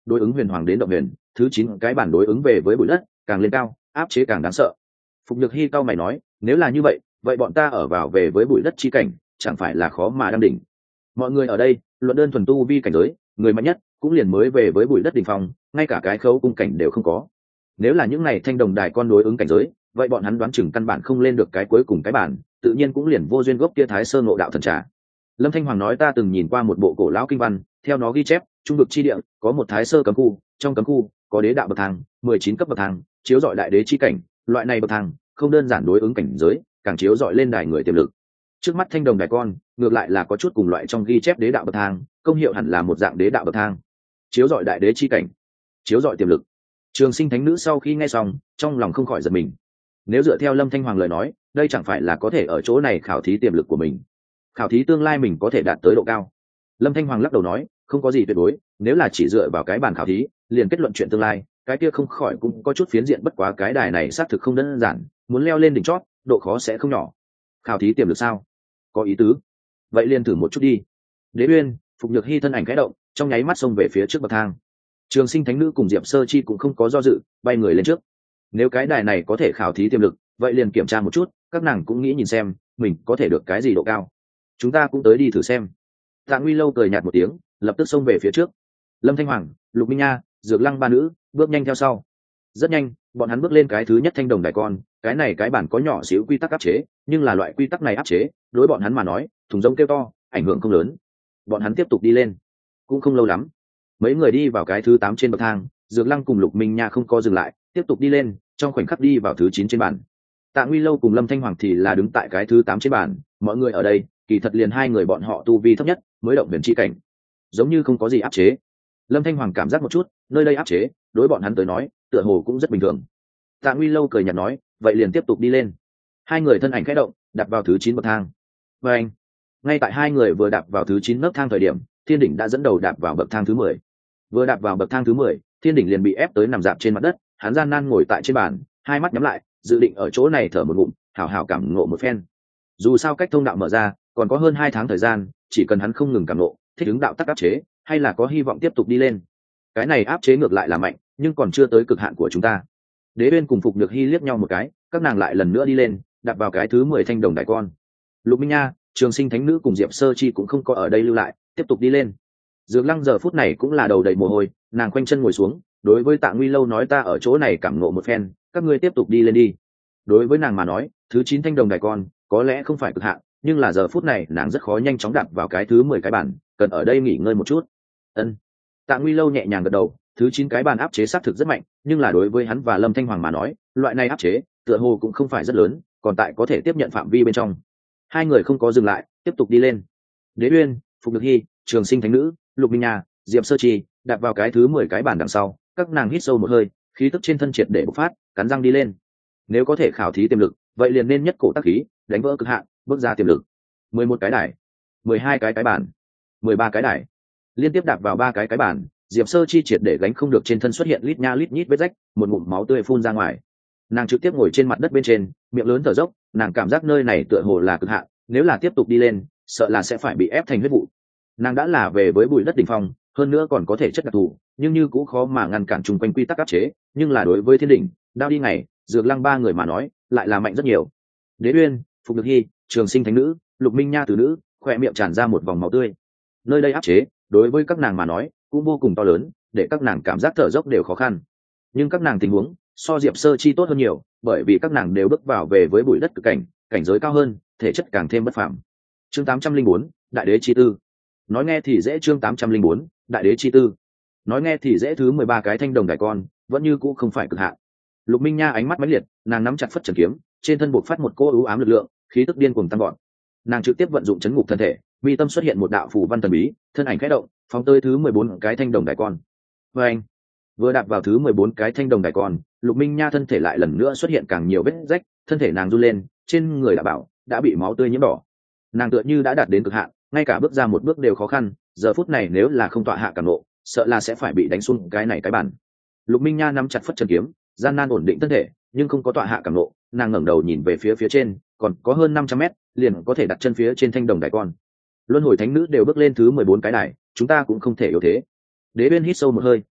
đối ứng huyền hoàng đến động huyền, thứ chín cái bản đối ứng về với bụi đất, càng lên cao áp chế càng đáng sợ. Phục Nhược Hi cao mày nói, nếu là như vậy vậy bọn ta ở vào về với bụi đất chi cảnh chẳng phải là khó mà đăng đỉnh. Mọi người ở đây luận đơn thuần tu vi cảnh giới, người mạnh nhất cũng liền mới về với bụi đất đỉnh phong, ngay cả cái khấu cung cảnh đều không có. Nếu là những này thanh đồng đài con đối ứng cảnh giới, vậy bọn hắn đoán chừng căn bản không lên được cái cuối cùng cái bản, tự nhiên cũng liền vô duyên gốc kia Thái Sơ Ngộ Đạo Thần Trà. Lâm Thanh Hoàng nói, ta từng nhìn qua một bộ cổ lão kinh văn, theo nó ghi chép, trung vực chi địa có một Thái Sơ cấm khu, trong cấm khu có đế đạo bậc thang, mười chín cấp bậc thang, chiếu rọi đại đế chi cảnh, loại này bậc thang không đơn giản đối ứng cảnh giới, càng chiếu rọi lên đài người tiềm lực. Trước mắt thanh đồng đài con, ngược lại là có chút cùng loại trong ghi chép đế đạo bậc thang, công hiệu hẳn là một dạng đế đạo bậc thang. Chiếu rọi đại đế chi cảnh, chiếu rọi tiềm lực. Trường Sinh Thánh Nữ sau khi nghe xong, trong lòng không khỏi giật mình. Nếu dựa theo Lâm Thanh Hoàng lời nói, đây chẳng phải là có thể ở chỗ này khảo thí tiềm lực của mình, khảo thí tương lai mình có thể đạt tới độ cao. Lâm Thanh Hoàng lắc đầu nói, không có gì tuyệt đối, nếu là chỉ dựa vào cái bàn khảo thí liền kết luận chuyện tương lai, cái kia không khỏi cũng có chút phiến diện, bất quá cái đài này xác thực không đơn giản, muốn leo lên đỉnh chót độ khó sẽ không nhỏ. Khảo thí tiềm lực sao? Có ý tứ, vậy liền thử một chút đi. Đế Uyên, Phục Nhược Hi thân ảnh khẽ động, trong nháy mắt xông về phía trước bậc thang. Trường Sinh Thánh Nữ cùng Diệp Sơ Chi cũng không có do dự, bay người lên trước. Nếu cái đài này có thể khảo thí tiềm lực, vậy liền kiểm tra một chút, các nàng cũng nghĩ nhìn xem mình có thể được cái gì độ cao. Chúng ta cũng tới đi thử xem. Tạ Nguy Lâu cười nhạt một tiếng, lập tức xông về phía trước. Lâm Thanh Hoàng, Lục Minh Nha, Dược Lăng ba nữ bước nhanh theo sau. Rất nhanh, bọn hắn bước lên cái thứ nhất thanh đồng đài con. Cái này cái bản có nhỏ xíu quy tắc áp chế, nhưng là loại quy tắc này áp chế đối bọn hắn mà nói thùng rông kêu to, ảnh hưởng không lớn. Bọn hắn tiếp tục đi lên, cũng không lâu lắm, mấy người đi vào cái thứ tám trên bậc thang. Dược Lăng cùng Lục Minh Nha không có dừng lại, tiếp tục đi lên, trong khoảnh khắc đi vào thứ chín trên bản. Tạ Nguy Lâu cùng Lâm Thanh Hoàng thì là đứng tại cái thứ tám trên bản. Mọi người ở đây kỳ thật liền hai người bọn họ tu vi thấp nhất mới động huyền chi cảnh, giống như không có gì áp chế. Lâm Thanh Hoàng cảm giác một chút, nơi đây áp chế đối bọn hắn tới nói tựa hồ cũng rất bình thường. Tạ Nguy Lâu cười nhạt nói, vậy liền tiếp tục đi lên. Hai người thân ảnh khẽ động, đặt vào thứ chín bậc thang. Và anh, ngay tại hai người vừa đạp vào thứ chín nấc thang thời điểm, Thiên Đỉnh đã dẫn đầu đạp vào bậc thang thứ mười. Vừa đạp vào bậc thang thứ mười, Thiên Đỉnh liền bị ép tới nằm dạp trên mặt đất. Hắn gian nan ngồi tại trên bàn, hai mắt nhắm lại, dự định ở chỗ này thở một ngụm, hảo hảo cảm ngộ một phen. Dù sao cách thông đạo mở ra còn có hơn hai tháng thời gian, chỉ cần hắn không ngừng cảm ngộ, thích ứng đạo tắc áp chế, hay là có hy vọng tiếp tục đi lên. Cái này áp chế ngược lại là mạnh, nhưng còn chưa tới cực hạn của chúng ta. Đế Uyên cùng Phục Nhược Hi liếc nhau một cái, các nàng lại lần nữa đi lên, đặt vào cái thứ mười thanh đồng đại con. Lục Minh Nha, Trường Sinh Thánh Nữ cùng Diệp Sơ Chi cũng không có ở đây lưu lại, tiếp tục đi lên. Dược Lăng giờ phút này cũng là đầu đầy mồ hôi, nàng khoanh chân ngồi xuống, đối với Tạ Nguy Lâu nói, ta ở chỗ này cảm ngộ một phen, các ngươi tiếp tục đi lên đi. Đối với nàng mà nói, thứ chín thanh đồng đại con có lẽ không phải cực hạn, nhưng là giờ phút này nàng rất khó nhanh chóng đạp vào cái thứ mười cái bàn, cần ở đây nghỉ ngơi một chút. Ân. Tạ Nguy Lâu nhẹ nhàng gật đầu, thứ chín cái bàn áp chế xác thực rất mạnh, nhưng là đối với hắn và Lâm Thanh Hoàng mà nói, loại này áp chế tựa hồ cũng không phải rất lớn, còn tại có thể tiếp nhận phạm vi bên trong. Hai người không có dừng lại, tiếp tục đi lên. Đế Uyên, Phục Nhược Hi, Trường Sinh Thánh Nữ, Lục Minh Nha, Diệp Sơ Chi đạp vào cái thứ mười cái bàn đằng sau, các nàng hít sâu một hơi, khí tức trên thân triệt để bộc phát, cắn răng đi lên. Nếu có thể khảo thí tiềm lực, vậy liền nên nhất cổ tác khí, đánh vỡ cực hạn, bước ra tiềm lực. Mười một cái đài, mười hai cái cái bàn, mười ba cái đài, liên tiếp đạp vào ba cái cái bàn. Diệp Sơ Chi triệt để gánh không được, trên thân xuất hiện lít nha lít nhít vết rách, một ngụm máu tươi phun ra ngoài. Nàng trực tiếp ngồi trên mặt đất bên trên, miệng lớn thở dốc, nàng cảm giác nơi này tựa hồ là cực hạn, nếu là tiếp tục đi lên, sợ là sẽ phải bị ép thành huyết vụ. Nàng đã là về với bụi đất đỉnh phong, hơn nữa còn có thể chất đặc thù, nhưng như cũng khó mà ngăn cản chung quanh quy tắc áp chế, nhưng là đối với Thiên Đỉnh, Đao đi ngày, Dược Lăng ba người mà nói, lại là mạnh rất nhiều. Đế Uyên, Phục Nhược Hi, Trường Sinh Thánh Nữ, Lục Minh Nha từ nữ, khỏe miệng tràn ra một vòng máu tươi. Nơi đây áp chế, đối với các nàng mà nói, cũng vô cùng to lớn, để các nàng cảm giác thở dốc đều khó khăn. Nhưng các nàng tình huống so Diệp Sơ Chi tốt hơn nhiều, bởi vì các nàng đều bước vào về với bụi đất cực cảnh, cảnh giới cao hơn, thể chất càng thêm bất phàm. Chương tám trăm linh bốn, Đại Đế chi tư. Nói nghe thì dễ. Chương tám trăm linh bốn, Đại Đế chi tư. Nói nghe thì dễ. Thứ mười ba cái thanh đồng đại con, vẫn như cũ không phải cực hạn. Lục Minh Nha ánh mắt mãnh liệt, nàng nắm chặt phất trần kiếm, trên thân bộc phát một cỗ u ám lực lượng, khí tức điên cuồng tăng vọt. Nàng trực tiếp vận dụng chấn ngục thân thể, mi tâm xuất hiện một đạo phù văn thần bí, thân ảnh khẽ động, phóng tới thứ mười bốn cái thanh đồng đại con. Và anh, vừa đạp vào thứ mười bốn cái thanh đồng đại con, Lục Minh Nha thân thể lại lần nữa xuất hiện càng nhiều vết rách, thân thể nàng run lên, trên người đã bảo đã bị máu tươi nhiễm đỏ. Nàng tựa như đã đạt đến cực hạn, ngay cả bước ra một bước đều khó khăn, giờ phút này nếu là không tọa hạ cảm nộ, sợ là sẽ phải bị đánh xuống cái này cái bản. Lục Minh Nha nắm chặt phất trần kiếm, gian nan ổn định thân thể, nhưng không có tọa hạ cảm nộ, nàng ngẩng đầu nhìn về phía phía trên, còn có hơn năm trăm mét, liền có thể đặt chân phía trên thanh đồng đại con. Luân hồi thánh nữ đều bước lên thứ mười bốn cái đài, chúng ta cũng không thể yếu thế. Đế Uyên hít sâu một hơi,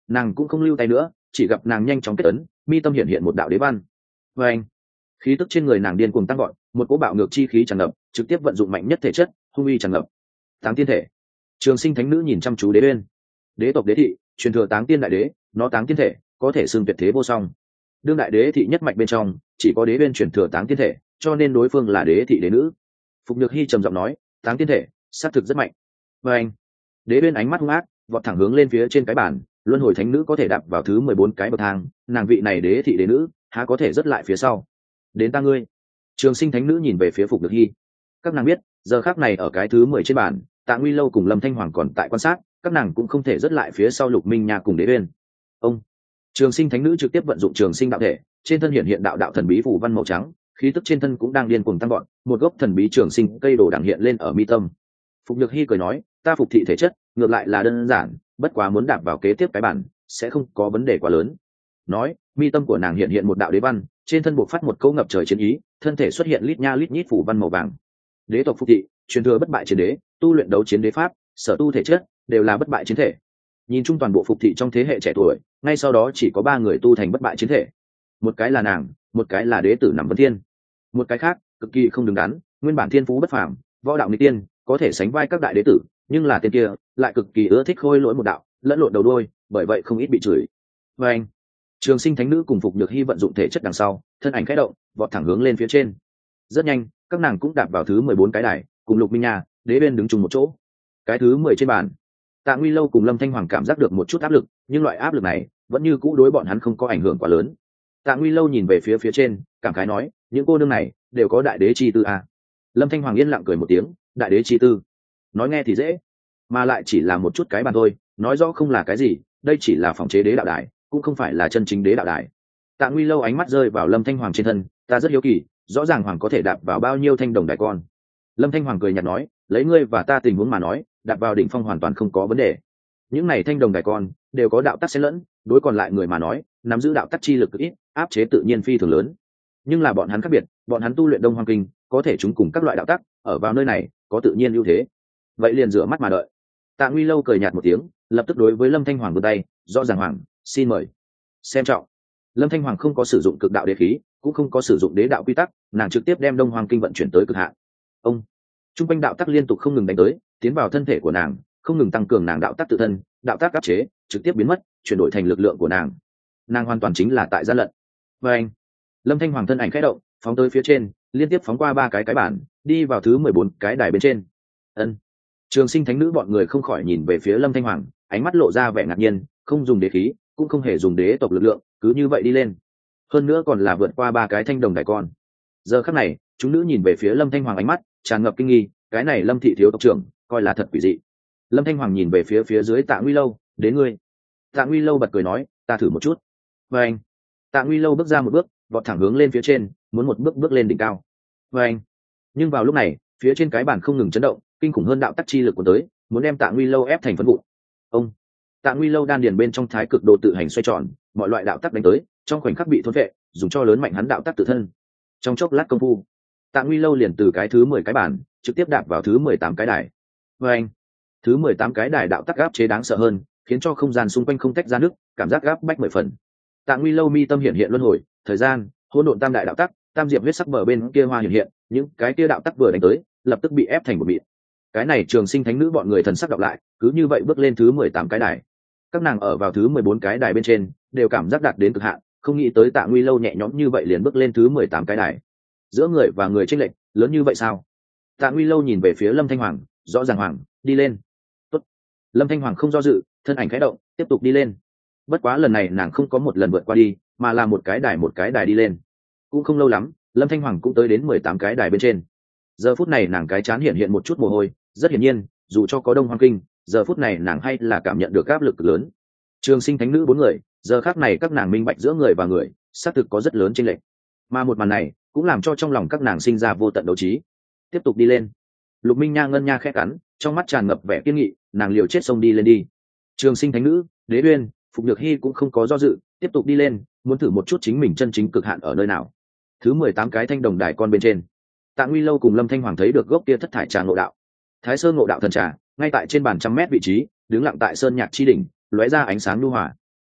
nàng cũng không lưu tay nữa, chỉ gặp nàng nhanh chóng kết ấn, mi tâm hiện hiện một đạo đế văn. Và anh, khí tức trên người nàng điên cuồng tăng gọn, một cỗ bạo ngược chi khí tràn ngập, trực tiếp vận dụng mạnh nhất thể chất, hung uy tràn ngập. Táng tiên thể. Trường Sinh thánh nữ nhìn chăm chú Đế Uyên. Đế tộc đế thị, truyền thừa táng tiên đại đế, nó táng tiên thể, có thể xưng tuyệt thế vô song. Đương đại đế thị nhất mạch bên trong, chỉ có Đế Uyên truyền thừa táng tiên thể, cho nên đối phương là đế thị đế nữ. Phục Nhược Hi trầm giọng nói, táng tiên thể, xác thực rất mạnh. Và anh, Đế Uyên ánh mắt hung ác, vọt thẳng hướng lên phía trên cái bàn, luân hồi thánh nữ có thể đạp vào thứ mười bốn cái bậc thang, nàng vị này đế thị đế nữ, há có thể rất lại phía sau. Đến ta ngươi. Trường Sinh thánh nữ nhìn về phía Phục Nhược Hi. Các nàng biết, giờ khắc này ở cái thứ mười trên bàn, Tạ Nguy Lâu cùng Lâm Thanh Hoàng còn tại quan sát, các nàng cũng không thể rất lại phía sau Lục Minh Nha cùng Đế Uyên. Ông. Trường Sinh thánh nữ trực tiếp vận dụng Trường Sinh đạo thể, trên thân hiện hiện đạo đạo thần bí phù văn màu trắng, khí tức trên thân cũng đang điên cuồng tăng gọn, một gốc thần bí trường sinh cây đồ đằng hiện lên ở mi tâm. Phục Nhược Hi cười nói, ta phục thị thể chất, ngược lại là đơn giản, bất quá muốn đạp vào kế tiếp cái bản, sẽ không có vấn đề quá lớn. Nói, mi tâm của nàng hiện hiện một đạo đế văn, trên thân buộc phát một câu ngập trời chiến ý, thân thể xuất hiện lít nha lít nhít phủ văn màu vàng. Đế tộc phục thị, truyền thừa bất bại chiến đế, tu luyện đấu chiến đế pháp, sở tu thể chất đều là bất bại chiến thể. Nhìn chung toàn bộ phục thị trong thế hệ trẻ tuổi, ngay sau đó chỉ có ba người tu thành bất bại chiến thể. Một cái là nàng, một cái là đế tử Nằm Vân Thiên, một cái khác cực kỳ không đứng đắn, nguyên bản thiên phú bất phàm, võ đạo nghịch tiên, có thể sánh vai các đại đế tử, nhưng là tên kia lại cực kỳ ưa thích khôi lỗi một đạo, lẫn lộn đầu đuôi, bởi vậy không ít bị chửi. Và anh, Trường Sinh thánh nữ cùng Phục Nhược Hi vận dụng thể chất đằng sau, thân ảnh khẽ động, vọt thẳng hướng lên phía trên. Rất nhanh, các nàng cũng đạp vào thứ mười bốn cái đài, cùng Lục Minh Nha, Đế Uyên đứng chung một chỗ. Cái thứ mười trên bàn, Tạ Nguy Lâu cùng Lâm Thanh Hoàng cảm giác được một chút áp lực, nhưng loại áp lực này vẫn như cũ đối bọn hắn không có ảnh hưởng quá lớn. Tạ Nguy Lâu nhìn về phía phía trên, cảm khái nói, những cô nương này đều có đại đế chi tư à. Lâm Thanh Hoàng yên lặng cười một tiếng, đại đế chi tư, nói nghe thì dễ, mà lại chỉ là một chút cái bàn thôi, nói rõ không là cái gì, đây chỉ là phòng chế đế đạo đài, cũng không phải là chân chính đế đạo đài. Tạ Nguy Lâu ánh mắt rơi vào Lâm Thanh Hoàng trên thân, ta rất hiếu kỳ, rõ ràng hoàng có thể đạp vào bao nhiêu thanh đồng đài con. Lâm Thanh Hoàng cười nhạt nói, lấy ngươi và ta tình huống mà nói, đạp vào đỉnh phong hoàn toàn không có vấn đề. Những này thanh đồng đài con đều có đạo tắc xen lẫn, đối còn lại người mà nói, nắm giữ đạo tắc chi lực cực ít, áp chế tự nhiên phi thường lớn. Nhưng là bọn hắn khác biệt, bọn hắn tu luyện Đông Hoang Kinh, có thể chúng cùng các loại đạo tắc, ở vào nơi này có tự nhiên ưu thế. Vậy liền rửa mắt mà đợi. Tạ Nguy Lâu cười nhạt một tiếng, lập tức đối với Lâm Thanh Hoàng vươn tay, rõ ràng hoàng, xin mời. Xem trọng. Lâm Thanh Hoàng không có sử dụng cực đạo đế khí, cũng không có sử dụng đế đạo quy tắc, nàng trực tiếp đem Đông Hoang Kinh vận chuyển tới cực hạn. Ông. Trung quanh đạo tắc liên tục không ngừng đánh tới, tiến vào thân thể của nàng, không ngừng tăng cường nàng đạo tắc tự thân, đạo tắc áp chế, trực tiếp biến mất, chuyển đổi thành lực lượng của nàng. Nàng hoàn toàn chính là tại gian lận. Và anh. Lâm Thanh Hoàng thân ảnh khẽ động, phóng tới phía trên, liên tiếp phóng qua ba cái cái bản, đi vào thứ mười bốn cái đài bên trên. Ân. Trường Sinh thánh nữ bọn người không khỏi nhìn về phía Lâm Thanh Hoàng, ánh mắt lộ ra vẻ ngạc nhiên, không dùng đế khí, cũng không hề dùng đế tộc lực lượng, cứ như vậy đi lên. Hơn nữa còn là vượt qua ba cái thanh đồng đài con. Giờ khắc này, chúng nữ nhìn về phía Lâm Thanh Hoàng ánh mắt tràn ngập kinh nghi, cái này Lâm thị thiếu tộc trưởng, coi là thật quỷ dị. Lâm Thanh Hoàng nhìn về phía phía dưới Tạ Nguy Lâu, đến ngươi. Tạ Nguy Lâu bật cười nói, ta thử một chút. Và anh. Tạ Nguy Lâu bước ra một bước, vọt thẳng hướng lên phía trên, muốn một bước bước lên đỉnh cao. Và anh. Nhưng vào lúc này, phía trên cái bàn không ngừng chấn động, kinh khủng hơn đạo tắc chi lực của tới, muốn đem Tạ Nguy Lâu ép thành phấn vụn. Ông. Tạ Nguy Lâu đan điền bên trong thái cực đồ tự hành xoay tròn, mọi loại đạo tắc đánh tới, trong khoảnh khắc bị thôn vệ, dùng cho lớn mạnh hắn đạo tắc tự thân. Trong chốc lát công phu, Tạ Nguy Lâu liền từ cái thứ mười cái bàn, trực tiếp đạp vào thứ mười tám cái đài. Và anh. Thứ mười tám cái đài đạo tắc áp chế đáng sợ hơn, khiến cho không gian xung quanh không tách ra nước, cảm giác áp bách mười phần. Tạ Nguy Lâu mi tâm hiện hiện luân hồi, thời gian, hỗn độn tam đại đạo tắc, tam diệp huyết sắc bờ bên kia hoa hiện hiện, những cái kia đạo tắc vừa đánh tới, lập tức bị ép thành một mịn. Cái này Trường Sinh thánh nữ bọn người thần sắc đọc lại, cứ như vậy bước lên thứ mười tám cái đài. Các nàng ở vào thứ mười bốn cái đài bên trên, đều cảm giác đạt đến cực hạn, không nghĩ tới Tạ Nguy Lâu nhẹ nhõm như vậy liền bước lên thứ mười tám cái đài. Giữa người và người chênh lệch lớn như vậy sao? Tạ Nguy Lâu nhìn về phía Lâm Thanh Hoàng, rõ ràng hoàng, đi lên. Tốt. Lâm Thanh Hoàng không do dự, thân ảnh khẽ động, tiếp tục đi lên. Bất quá lần này nàng không có một lần vượt qua đi, mà là một cái đài một cái đài đi lên. Cũng không lâu lắm, Lâm Thanh Hoàng cũng tới đến mười tám cái đài bên trên. Giờ phút này nàng cái chán hiện hiện một chút mồ hôi, rất hiển nhiên, dù cho có Đông Hoang Kinh, giờ phút này nàng hay là cảm nhận được áp lực lớn. Trường Sinh thánh nữ bốn người, giờ khắc này các nàng minh bạch giữa người và người, xác thực có rất lớn chênh lệch. Mà một màn này cũng làm cho trong lòng các nàng sinh ra vô tận đấu trí. Tiếp tục đi lên. Lục Minh Nha ngân nha khẽ cắn, trong mắt tràn ngập vẻ kiên nghị, nàng liều chết xông đi lên đi. Trường Sinh thánh nữ, Đế Uyên, Phục Nhược Hi cũng không có do dự, tiếp tục đi lên, muốn thử một chút chính mình chân chính cực hạn ở nơi nào. Thứ mười tám cái thanh đồng đài con bên trên, Tạ Nguy Lâu cùng Lâm Thanh Hoàng thấy được gốc kia thất thải trà ngộ đạo. Thái Sơn ngộ đạo thần trà, ngay tại trên bàn trăm mét vị trí, đứng lặng tại sơn nhạc chi đỉnh, lóe ra ánh sáng nhu hòa.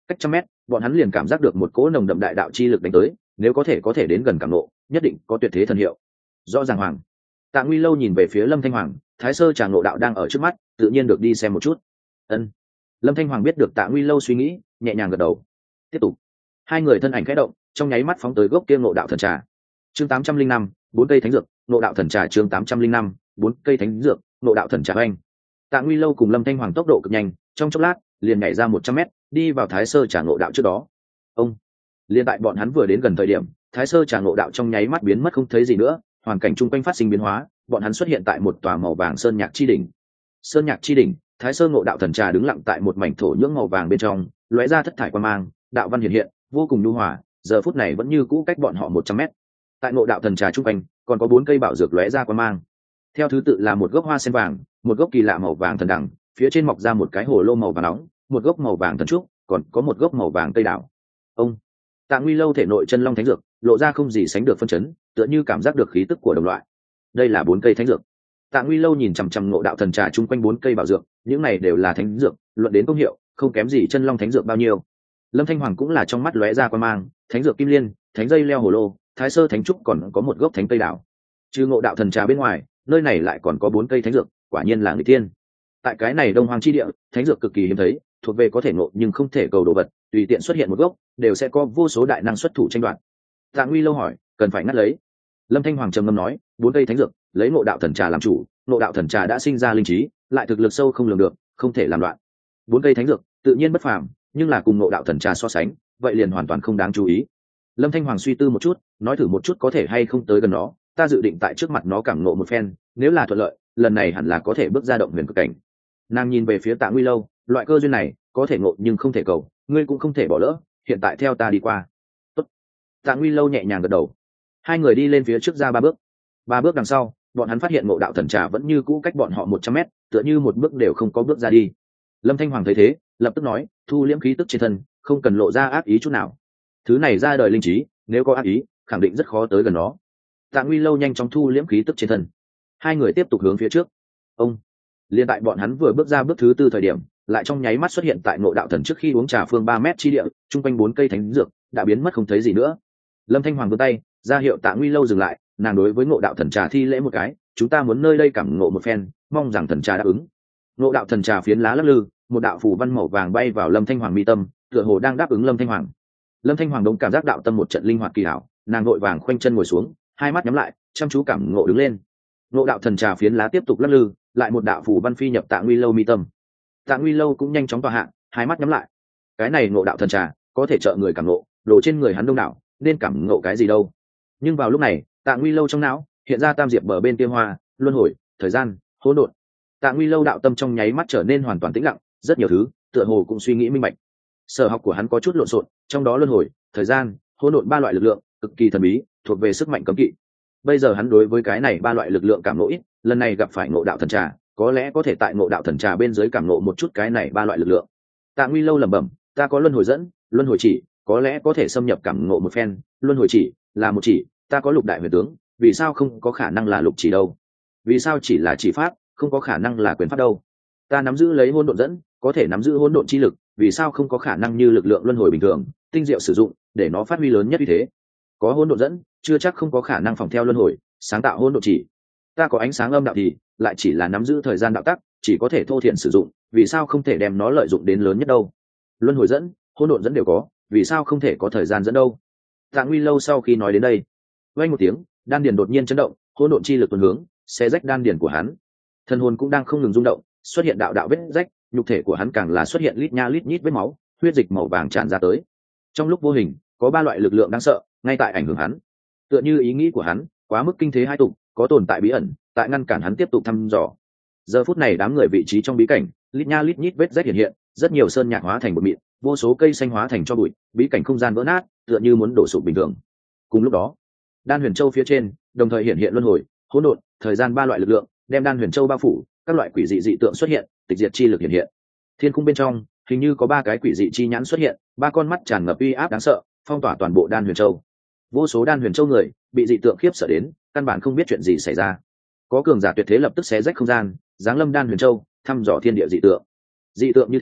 Cách trăm mét, bọn hắn liền cảm giác được một cỗ nồng đậm đại đạo chi lực đánh tới, nếu có thể có thể đến gần cảm nộ, nhất định có tuyệt thế thần hiệu. Rõ ràng hoàng. Tạ Nguy Lâu nhìn về phía Lâm Thanh Hoàng, Thái Sơ Trà Ngộ Đạo đang ở trước mắt, tự nhiên được đi xem một chút. Ân. Lâm Thanh Hoàng biết được Tạ Nguy Lâu suy nghĩ, nhẹ nhàng gật đầu. Tiếp tục. Hai người thân ảnh khẽ động, trong nháy mắt phóng tới gốc kia Ngộ Đạo thần trà. Chương tám trăm linh năm, bốn cây thánh dược, Ngộ Đạo thần trà chương tám trăm linh năm, bốn cây thánh dược, Ngộ Đạo thần trà oanh. Tạ Nguy Lâu cùng Lâm Thanh Hoàng tốc độ cực nhanh, trong chốc lát, liền nhảy ra một trăm mét, đi vào Thái Sơ Trà Ngộ Đạo trước đó. Ông. Liên tại bọn hắn vừa đến gần thời điểm, Thái Sơ Trà Ngộ Đạo trong nháy mắt biến mất không thấy gì nữa, hoàn cảnh chung quanh phát sinh biến hóa, bọn hắn xuất hiện tại một tòa màu vàng sơn nhạc chi đỉnh. Sơn nhạc chi đỉnh, Thái Sơ Ngộ Đạo thần trà đứng lặng tại một mảnh thổ nhưỡng màu vàng bên trong, lóe ra thất thải quang mang, đạo văn hiện hiện, vô cùng nhu hòa, giờ phút này vẫn như cũ cách bọn họ một trăm mét. Tại Ngộ Đạo thần trà chung quanh, còn có bốn cây bảo dược lóe ra quang mang. Theo thứ tự là một gốc hoa sen vàng, một gốc kỳ lạ màu vàng thần đằng, phía trên mọc ra một cái hồ lô màu vàng nóng, một gốc màu vàng thần trúc, còn có một gốc màu vàng cây đào. Ông. Tạ Nguy Lâu thể nội chân long thánh dược, lộ ra không gì sánh được phân chấn, tựa như cảm giác được khí tức của đồng loại. Đây là bốn cây thánh dược. Tạ Nguy Lâu nhìn chằm chằm Ngộ Đạo thần trà chung quanh bốn cây bảo dược, những này đều là thánh dược, luận đến công hiệu, không kém gì chân long thánh dược bao nhiêu. Lâm Thanh Hoàng cũng là trong mắt lóe ra quan mang, thánh dược kim liên, thánh dây leo hồ lô, thái sơ thánh trúc, còn có một gốc thánh cây đào. Trừ Ngộ Đạo thần trà bên ngoài, nơi này lại còn có bốn cây thánh dược, quả nhiên là người tiên. Tại cái này Đông Hoang chi địa, thánh dược cực kỳ hiếm thấy, thuộc về có thể ngộ nhưng không thể cầu đồ vật, tùy tiện xuất hiện một gốc, đều sẽ có vô số đại năng xuất thủ tranh đoạt. Tạ Nguy Lâu hỏi, cần phải ngắt lấy. Lâm Thanh Hoàng trầm ngâm nói, bốn cây thánh dược, lấy Ngộ Đạo thần trà làm chủ, Ngộ Đạo thần trà đã sinh ra linh trí, lại thực lực sâu không lường được, không thể làm loạn. Bốn cây thánh dược, tự nhiên bất phàm, nhưng là cùng Ngộ Đạo thần trà so sánh, vậy liền hoàn toàn không đáng chú ý. Lâm Thanh Hoàng suy tư một chút, nói thử một chút có thể hay không tới gần nó, ta dự định tại trước mặt nó cảm ngộ một phen, nếu là thuận lợi, lần này hẳn là có thể bước ra động huyền cực cảnh. Nàng nhìn về phía Tạ Nguy Lâu, loại cơ duyên này, có thể ngộ nhưng không thể cầu, ngươi cũng không thể bỏ lỡ, hiện tại theo ta đi qua. Tốt. Tạ Nguy Lâu nhẹ nhàng gật đầu. Hai người đi lên phía trước ra ba bước. Ba bước đằng sau, bọn hắn phát hiện Ngộ Đạo thần trà vẫn như cũ cách bọn họ một trăm mét, tựa như một bước đều không có bước ra đi. Lâm Thanh Hoàng thấy thế, lập tức nói, thu liễm khí tức trên thân, không cần lộ ra ác ý chút nào. Thứ này ra đời linh trí, nếu có ác ý, khẳng định rất khó tới gần nó. Tạ Nguy Lâu nhanh chóng thu liễm khí tức trên thân. Hai người tiếp tục hướng phía trước. Ông. Liên tại bọn hắn vừa bước ra bước thứ tư thời điểm, lại trong nháy mắt xuất hiện tại Ngộ Đạo thần trước khi uống trà phương ba mét chi địa, chung quanh bốn cây thánh dược đã biến mất không thấy gì nữa. Lâm Thanh Hoàng vươn tay ra hiệu Tạ Nguy Lâu dừng lại, nàng đối với Ngộ Đạo thần trà thi lễ một cái, chúng ta muốn nơi đây cảm ngộ một phen, mong rằng thần trà đáp ứng. Ngộ Đạo thần trà phiến lá lắc lư, một đạo phù văn màu vàng bay vào Lâm Thanh Hoàng mi tâm, tựa hồ đang đáp ứng Lâm Thanh Hoàng. Lâm Thanh Hoàng đông cảm giác đạo tâm một trận linh hoạt kỳ hảo, nàng vội vàng khoanh chân ngồi xuống, hai mắt nhắm lại, chăm chú cảm ngộ đứng lên. Ngộ Đạo thần trà phiến lá tiếp tục lắc lư, lại một đạo phù văn phi nhập Tạ Nguy Lâu mi tâm. Tạ Nguy Lâu cũng nhanh chóng tọa hạ, hai mắt nhắm lại. Cái này Ngộ Đạo thần trà có thể trợ người cảm ngộ, đồ trên người hắn đông đảo, nên cảm ngộ cái gì đâu. Nhưng vào lúc này, Tạ Nguy Lâu trong não hiện ra tam diệp bờ bên kia hoa, luân hồi, thời gian, hỗn độn. Tạ Nguy Lâu đạo tâm trong nháy mắt trở nên hoàn toàn tĩnh lặng, rất nhiều thứ, tựa hồ cũng suy nghĩ minh bạch. Sở học của hắn có chút lộn xộn, trong đó luân hồi, thời gian, hỗn độn ba loại lực lượng, cực kỳ thần bí, thuộc về sức mạnh cấm kỵ. Bây giờ hắn đối với cái này ba loại lực lượng cảm ngộ ít, lần này gặp phải Ngộ Đạo thần trà, có lẽ có thể tại Ngộ Đạo thần trà bên dưới cảm ngộ một chút cái này ba loại lực lượng. Tạ Nguy Lâu lẩm bẩm, ta có luân hồi dẫn, luân hồi chỉ, có lẽ có thể xâm nhập cảm ngộ một phen, luân hồi chỉ là một chỉ, ta có lục đại huyền tướng, vì sao không có khả năng là lục chỉ đâu? Vì sao chỉ là chỉ pháp, không có khả năng là quyền pháp đâu? Ta nắm giữ lấy hỗn độn dẫn, có thể nắm giữ hỗn độn chi lực, vì sao không có khả năng như lực lượng luân hồi bình thường, tinh diệu sử dụng, để nó phát huy lớn nhất uy thế? Có hỗn độn dẫn, chưa chắc không có khả năng phòng theo luân hồi, sáng tạo hỗn độn chỉ. Ta có ánh sáng âm đạo thì lại chỉ là nắm giữ thời gian đạo tắc, chỉ có thể thô thiện sử dụng, vì sao không thể đem nó lợi dụng đến lớn nhất đâu? Luân hồi dẫn, hỗn độn dẫn đều có, vì sao không thể có thời gian dẫn đâu? Tạ Nguy Lâu sau khi nói đến đây, vang một tiếng, đan điền đột nhiên chấn động, hỗn độn chi lực tuôn hướng, xé rách đan điền của hắn. Thân hồn cũng đang không ngừng rung động, xuất hiện đạo đạo vết rách, nhục thể của hắn càng là xuất hiện lít nha lít nhít vết máu, huyết dịch màu vàng tràn ra tới. Trong lúc vô hình, có ba loại lực lượng đáng sợ ngay tại ảnh hưởng hắn. Tựa như ý nghĩ của hắn quá mức kinh thế hai tục, có tồn tại bí ẩn tại ngăn cản hắn tiếp tục thăm dò. Giờ phút này đám người vị trí trong bí cảnh, lít nha lít nhít vết rách hiện hiện, rất nhiều sơn nhạc hóa thành bột mịn, vô số cây xanh hóa thành cho bụi, bí cảnh không gian vỡ nát, tựa như muốn đổ sụp bình thường. Cùng lúc đó, Đan Huyền Châu phía trên đồng thời hiện hiện luân hồi, hỗn độn, thời gian ba loại lực lượng, đem Đan Huyền Châu bao phủ, các loại quỷ dị dị tượng xuất hiện, tịch diệt chi lực hiện hiện. Thiên khung bên trong, hình như có ba cái quỷ dị chi nhãn xuất hiện, ba con mắt tràn ngập uy áp đáng sợ, phong tỏa toàn bộ Đan Huyền Châu. Vô số Đan Huyền Châu người bị dị tượng khiếp sợ đến, căn bản không biết chuyện gì xảy ra. Có cường giả tuyệt thế lập tức xé rách không gian, giáng lâm Đan Huyền Châu, thăm dò thiên địa dị tượng. Dị tượng như thế,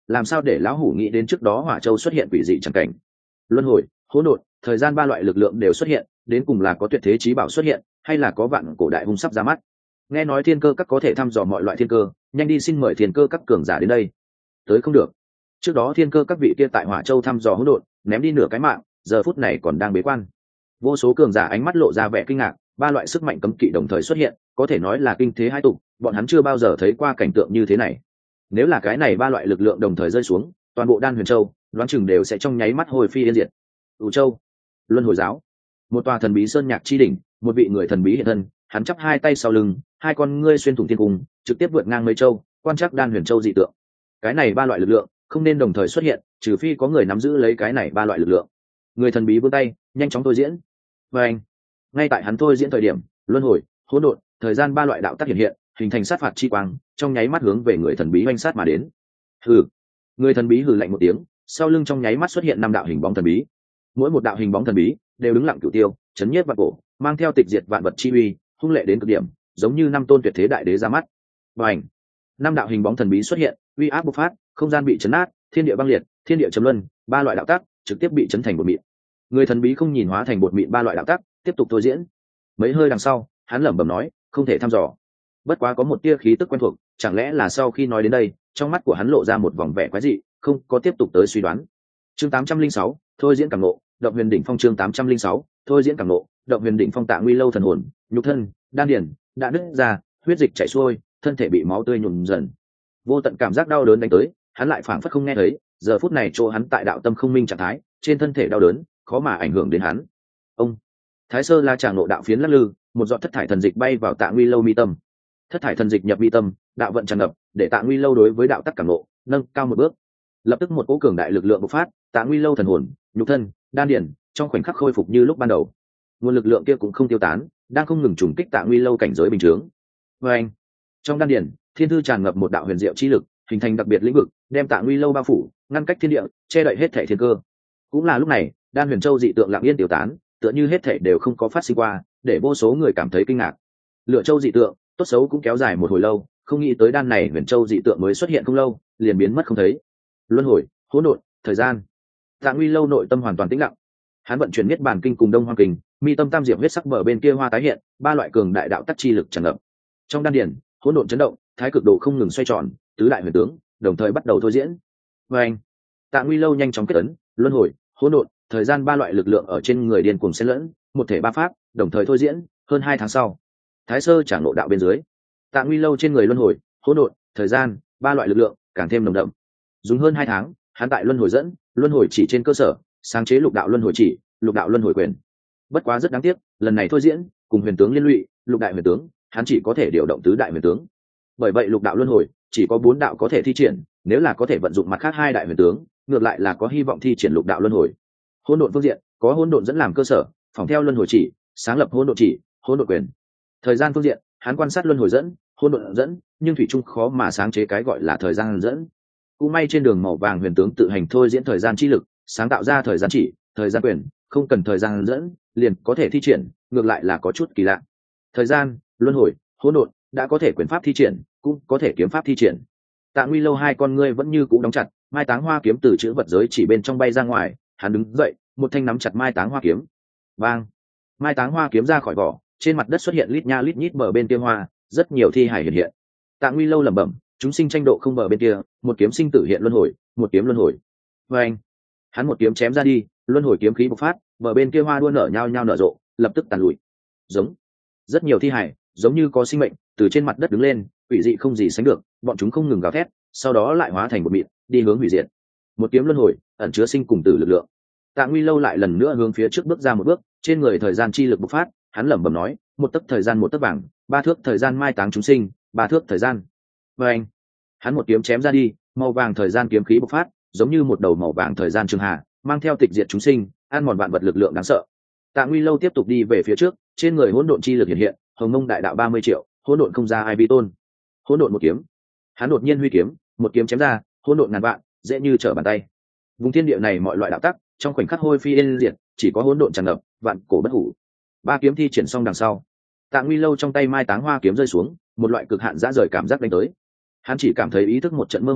làm sao để lão hủ nghĩ đến trước đó hỏa châu xuất hiện quỷ dị chẳng cảnh. Luân hồi, hỗn độn, thời gian ba loại lực lượng đều xuất hiện, đến cùng là có tuyệt thế chí bảo xuất hiện, hay là có vạn cổ đại hung sắp ra mắt. Nghe nói thiên cơ các có thể thăm dò mọi loại thiên cơ, nhanh đi xin mời thiên cơ các cường giả đến đây. Tới không được. Trước đó thiên cơ các vị kia tại hỏa châu thăm dò hỗn độn, ném đi nửa cái mạng, giờ phút này còn đang bế quan. Vô số cường giả ánh mắt lộ ra vẻ kinh ngạc, ba loại sức mạnh cấm kỵ đồng thời xuất hiện, có thể nói là kinh thế hai tục, bọn hắn chưa bao giờ thấy qua cảnh tượng như thế này. Nếu là cái này ba loại lực lượng đồng thời rơi xuống, toàn bộ Đan Huyền Châu, đoán chừng đều sẽ trong nháy mắt hồi phi yên diệt. Ủ Châu, Luân Hồi Giáo, một tòa thần bí sơn nhạc chi đỉnh, một vị người thần bí hiện thân, hắn chắp hai tay sau lưng, hai con ngươi xuyên thủng thiên cung, trực tiếp vượt ngang mấy châu, quan trắc Đan Huyền Châu dị tượng. Cái này ba loại lực lượng không nên đồng thời xuất hiện, trừ phi có người nắm giữ lấy cái này ba loại lực lượng. Người thần bí vươn tay, nhanh chóng thôi diễn. Và anh, ngay tại hắn thôi diễn thời điểm, luân hồi, hỗn độn, thời gian ba loại đạo tắc hiện hiện, hình thành sát phạt chi quang, trong nháy mắt hướng về người thần bí oanh sát mà đến. Hừ, người thần bí hừ lạnh một tiếng, sau lưng trong nháy mắt xuất hiện năm đạo hình bóng thần bí. Mỗi một đạo hình bóng thần bí đều đứng lặng cửu tiêu, chấn nhiếp vạn cổ, mang theo tịch diệt vạn vật chi uy, hung lệ đến cực điểm, giống như năm tôn tuyệt thế đại đế ra mắt. Bành, năm đạo hình bóng thần bí xuất hiện, uy áp bộc phát, không gian bị chấn nát, thiên địa băng liệt, thiên địa chấm luân, ba loại đạo tắc trực tiếp bị chấn thành bột mịn. Người thần bí không nhìn hóa thành bột mịn ba loại đạo tắc, tiếp tục thôi diễn. Mấy hơi đằng sau, hắn lẩm bẩm nói, không thể thăm dò. Bất quá có một tia khí tức quen thuộc, chẳng lẽ là sau khi nói đến đây, trong mắt của hắn lộ ra một vòng vẻ quái dị, không có tiếp tục tới suy đoán. Chương tám trăm linh sáu, thôi diễn cảm ngộ, động huyền đỉnh phong. Chương tám trăm linh sáu, thôi diễn cảm ngộ, động huyền đỉnh phong. Tạ Nguy Lâu thần hồn, nhục thân, đan điền đã nứt ra, huyết dịch chảy xuôi, thân thể bị máu tươi nhuộm dần. Vô tận cảm giác đau đớn đánh tới, hắn lại phảng phất không nghe thấy, giờ phút này chỗ hắn tại đạo tâm không minh trạng thái, trên thân thể đau đớn, khó mà ảnh hưởng đến hắn. Ông Thái Sơ La Tràng nộ đạo phiến lắc lư, một giọt thất thải thần dịch bay vào Tạ Nguy Lâu mi tâm. Thất thải thần dịch nhập mi tâm, đạo vận tràn ngập, để Tạ Nguy Lâu đối với đạo tắc cảm nộ nâng cao một bước. Lập tức một cỗ cường đại lực lượng bộc phát, Tạ Nguy Lâu thần hồn, nhục thân, đan điền trong khoảnh khắc khôi phục như lúc ban đầu. Nguồn lực lượng kia cũng không tiêu tán, đang không ngừng trùng kích Tạ Nguy Lâu cảnh giới bình thường. Và anh, trong đan điền, thiên thư tràn ngập một đạo huyền diệu chi lực, hình thành đặc biệt lĩnh vực, đem Tạ Nguy Lâu bao phủ, ngăn cách thiên địa, che đậy hết thảy thiên cơ. Cũng là lúc này, Đan Huyền Châu dị tượng lặng yên tiêu tán, tựa như hết thảy đều không có phát sinh qua, để vô số người cảm thấy kinh ngạc. Lựa Châu dị tượng, tốt xấu cũng kéo dài một hồi lâu, không nghĩ tới đan này Huyền Châu dị tượng mới xuất hiện không lâu, liền biến mất không thấy. Luân hồi, hỗn độn, thời gian. Tạ Nguy Lâu nội tâm hoàn toàn tĩnh lặng. Hắn vận chuyển Niết Bàn kinh cùng Đông Hoang kinh, mi tâm tam diệp huyết sắc bờ bên kia hoa tái hiện, ba loại cường đại đạo tắc chi lực tràn ngập. Trong đan điền, hỗn độn chấn động, thái cực độ không ngừng xoay tròn, tứ đại huyền tướng đồng thời bắt đầu thôi diễn. Và anh, Tạ Nguy Lâu nhanh chóng kết ấn, luân hồi, hỗn độn, thời gian ba loại lực lượng ở trên người điên cuồng xen lẫn, một thể ba pháp đồng thời thôi diễn. Hơn hai tháng sau, Thái Sơ Tràng Ngộ đạo bên dưới, Tạ Nguy Lâu trên người luân hồi, hỗn độn, thời gian ba loại lực lượng càng thêm nồng đậm. Dùng hơn hai tháng, hắn tại luân hồi dẫn, luân hồi chỉ trên cơ sở sáng chế lục đạo luân hồi chỉ, lục đạo luân hồi quyền. Bất quá rất đáng tiếc, lần này thôi diễn cùng huyền tướng liên lụy, lục đại huyền tướng, hắn chỉ có thể điều động tứ đại huyền tướng. Bởi vậy lục đạo luân hồi chỉ có bốn đạo có thể thi triển, nếu là có thể vận dụng mặt khác hai đại huyền tướng, ngược lại là có hy vọng thi triển lục đạo luân hồi. Hỗn độn phương diện, có hỗn độn dẫn làm cơ sở, phòng theo luân hồi chỉ, sáng lập hỗn độn chỉ, hỗn độn quyền. Thời gian phương diện, hắn quan sát luân hồi dẫn, hỗn độn dẫn, nhưng thủy chung khó mà sáng chế cái gọi là thời gian dẫn. Cũng may trên đường màu vàng huyền tướng tự hành thôi diễn thời gian chi lực, sáng tạo ra thời gian chỉ, thời gian quyền, không cần thời gian dẫn, liền có thể thi triển, ngược lại là có chút kỳ lạ. Thời gian, luân hồi, hỗn độn đã có thể quyền pháp thi triển, cũng có thể kiếm pháp thi triển. Tạ Nguy Lâu hai con ngươi vẫn như cũ đóng chặt, mai táng hoa kiếm từ chữ vật giới chỉ bên trong bay ra ngoài, hắn đứng dậy, một thanh nắm chặt mai táng hoa kiếm. Bang! Mai táng hoa kiếm ra khỏi vỏ, trên mặt đất xuất hiện lít nha lít nhít bờ bên kia hoa, rất nhiều thi hải hiện hiện. Tạ Nguy Lâu lẩm bẩm, chúng sinh tranh độ không bờ bên kia, một kiếm sinh tử hiện luân hồi, một kiếm luân hồi. Và anh, hắn một kiếm chém ra đi, luân hồi kiếm khí bộc phát, bờ bên kia hoa đua nở nhau nhau nở rộ, lập tức tàn lụi. Giống, rất nhiều thi hải, giống như có sinh mệnh, từ trên mặt đất đứng lên, quỷ dị không gì sánh được, bọn chúng không ngừng gào thét, sau đó lại hóa thành một mịn, đi hướng hủy diệt. Một kiếm luân hồi, ẩn chứa sinh cùng tử lực lượng. Tạ Nguy Lâu lại lần nữa hướng phía trước bước ra một bước, trên người thời gian chi lực bộc phát, hắn lẩm bẩm nói, một tấc thời gian một tấc vàng, ba thước thời gian mai táng chúng sinh, ba thước thời gian. Và anh, hắn một kiếm chém ra đi, màu vàng thời gian kiếm khí bộc phát, giống như một đầu màu vàng thời gian trường hà, mang theo tịch diệt chúng sinh, ăn mòn vạn vật lực lượng đáng sợ. Tạ Nguy Lâu tiếp tục đi về phía trước, trên người hỗn độn chi lực hiện hiện, hồng mông đại đạo ba mươi triệu, hỗn độn không ra ai vi tôn. Hỗn độn một kiếm, hắn đột nhiên huy kiếm, một kiếm chém ra, hỗn độn ngàn vạn, dễ như trở bàn tay. Vùng thiên địa này mọi loại đạo tắc, trong khoảnh khắc hôi phi yên diệt, chỉ có hỗn độn tràn ngập, vạn cổ bất hủ. Ba kiếm thi triển xong đằng sau, Tạ Nguy Lâu trong tay mai táng hoa kiếm rơi xuống, một loại cực hạn dã rời cảm giác đánh tới. Hắn chỉ cảm thấy ý thức một trận mơ hồ,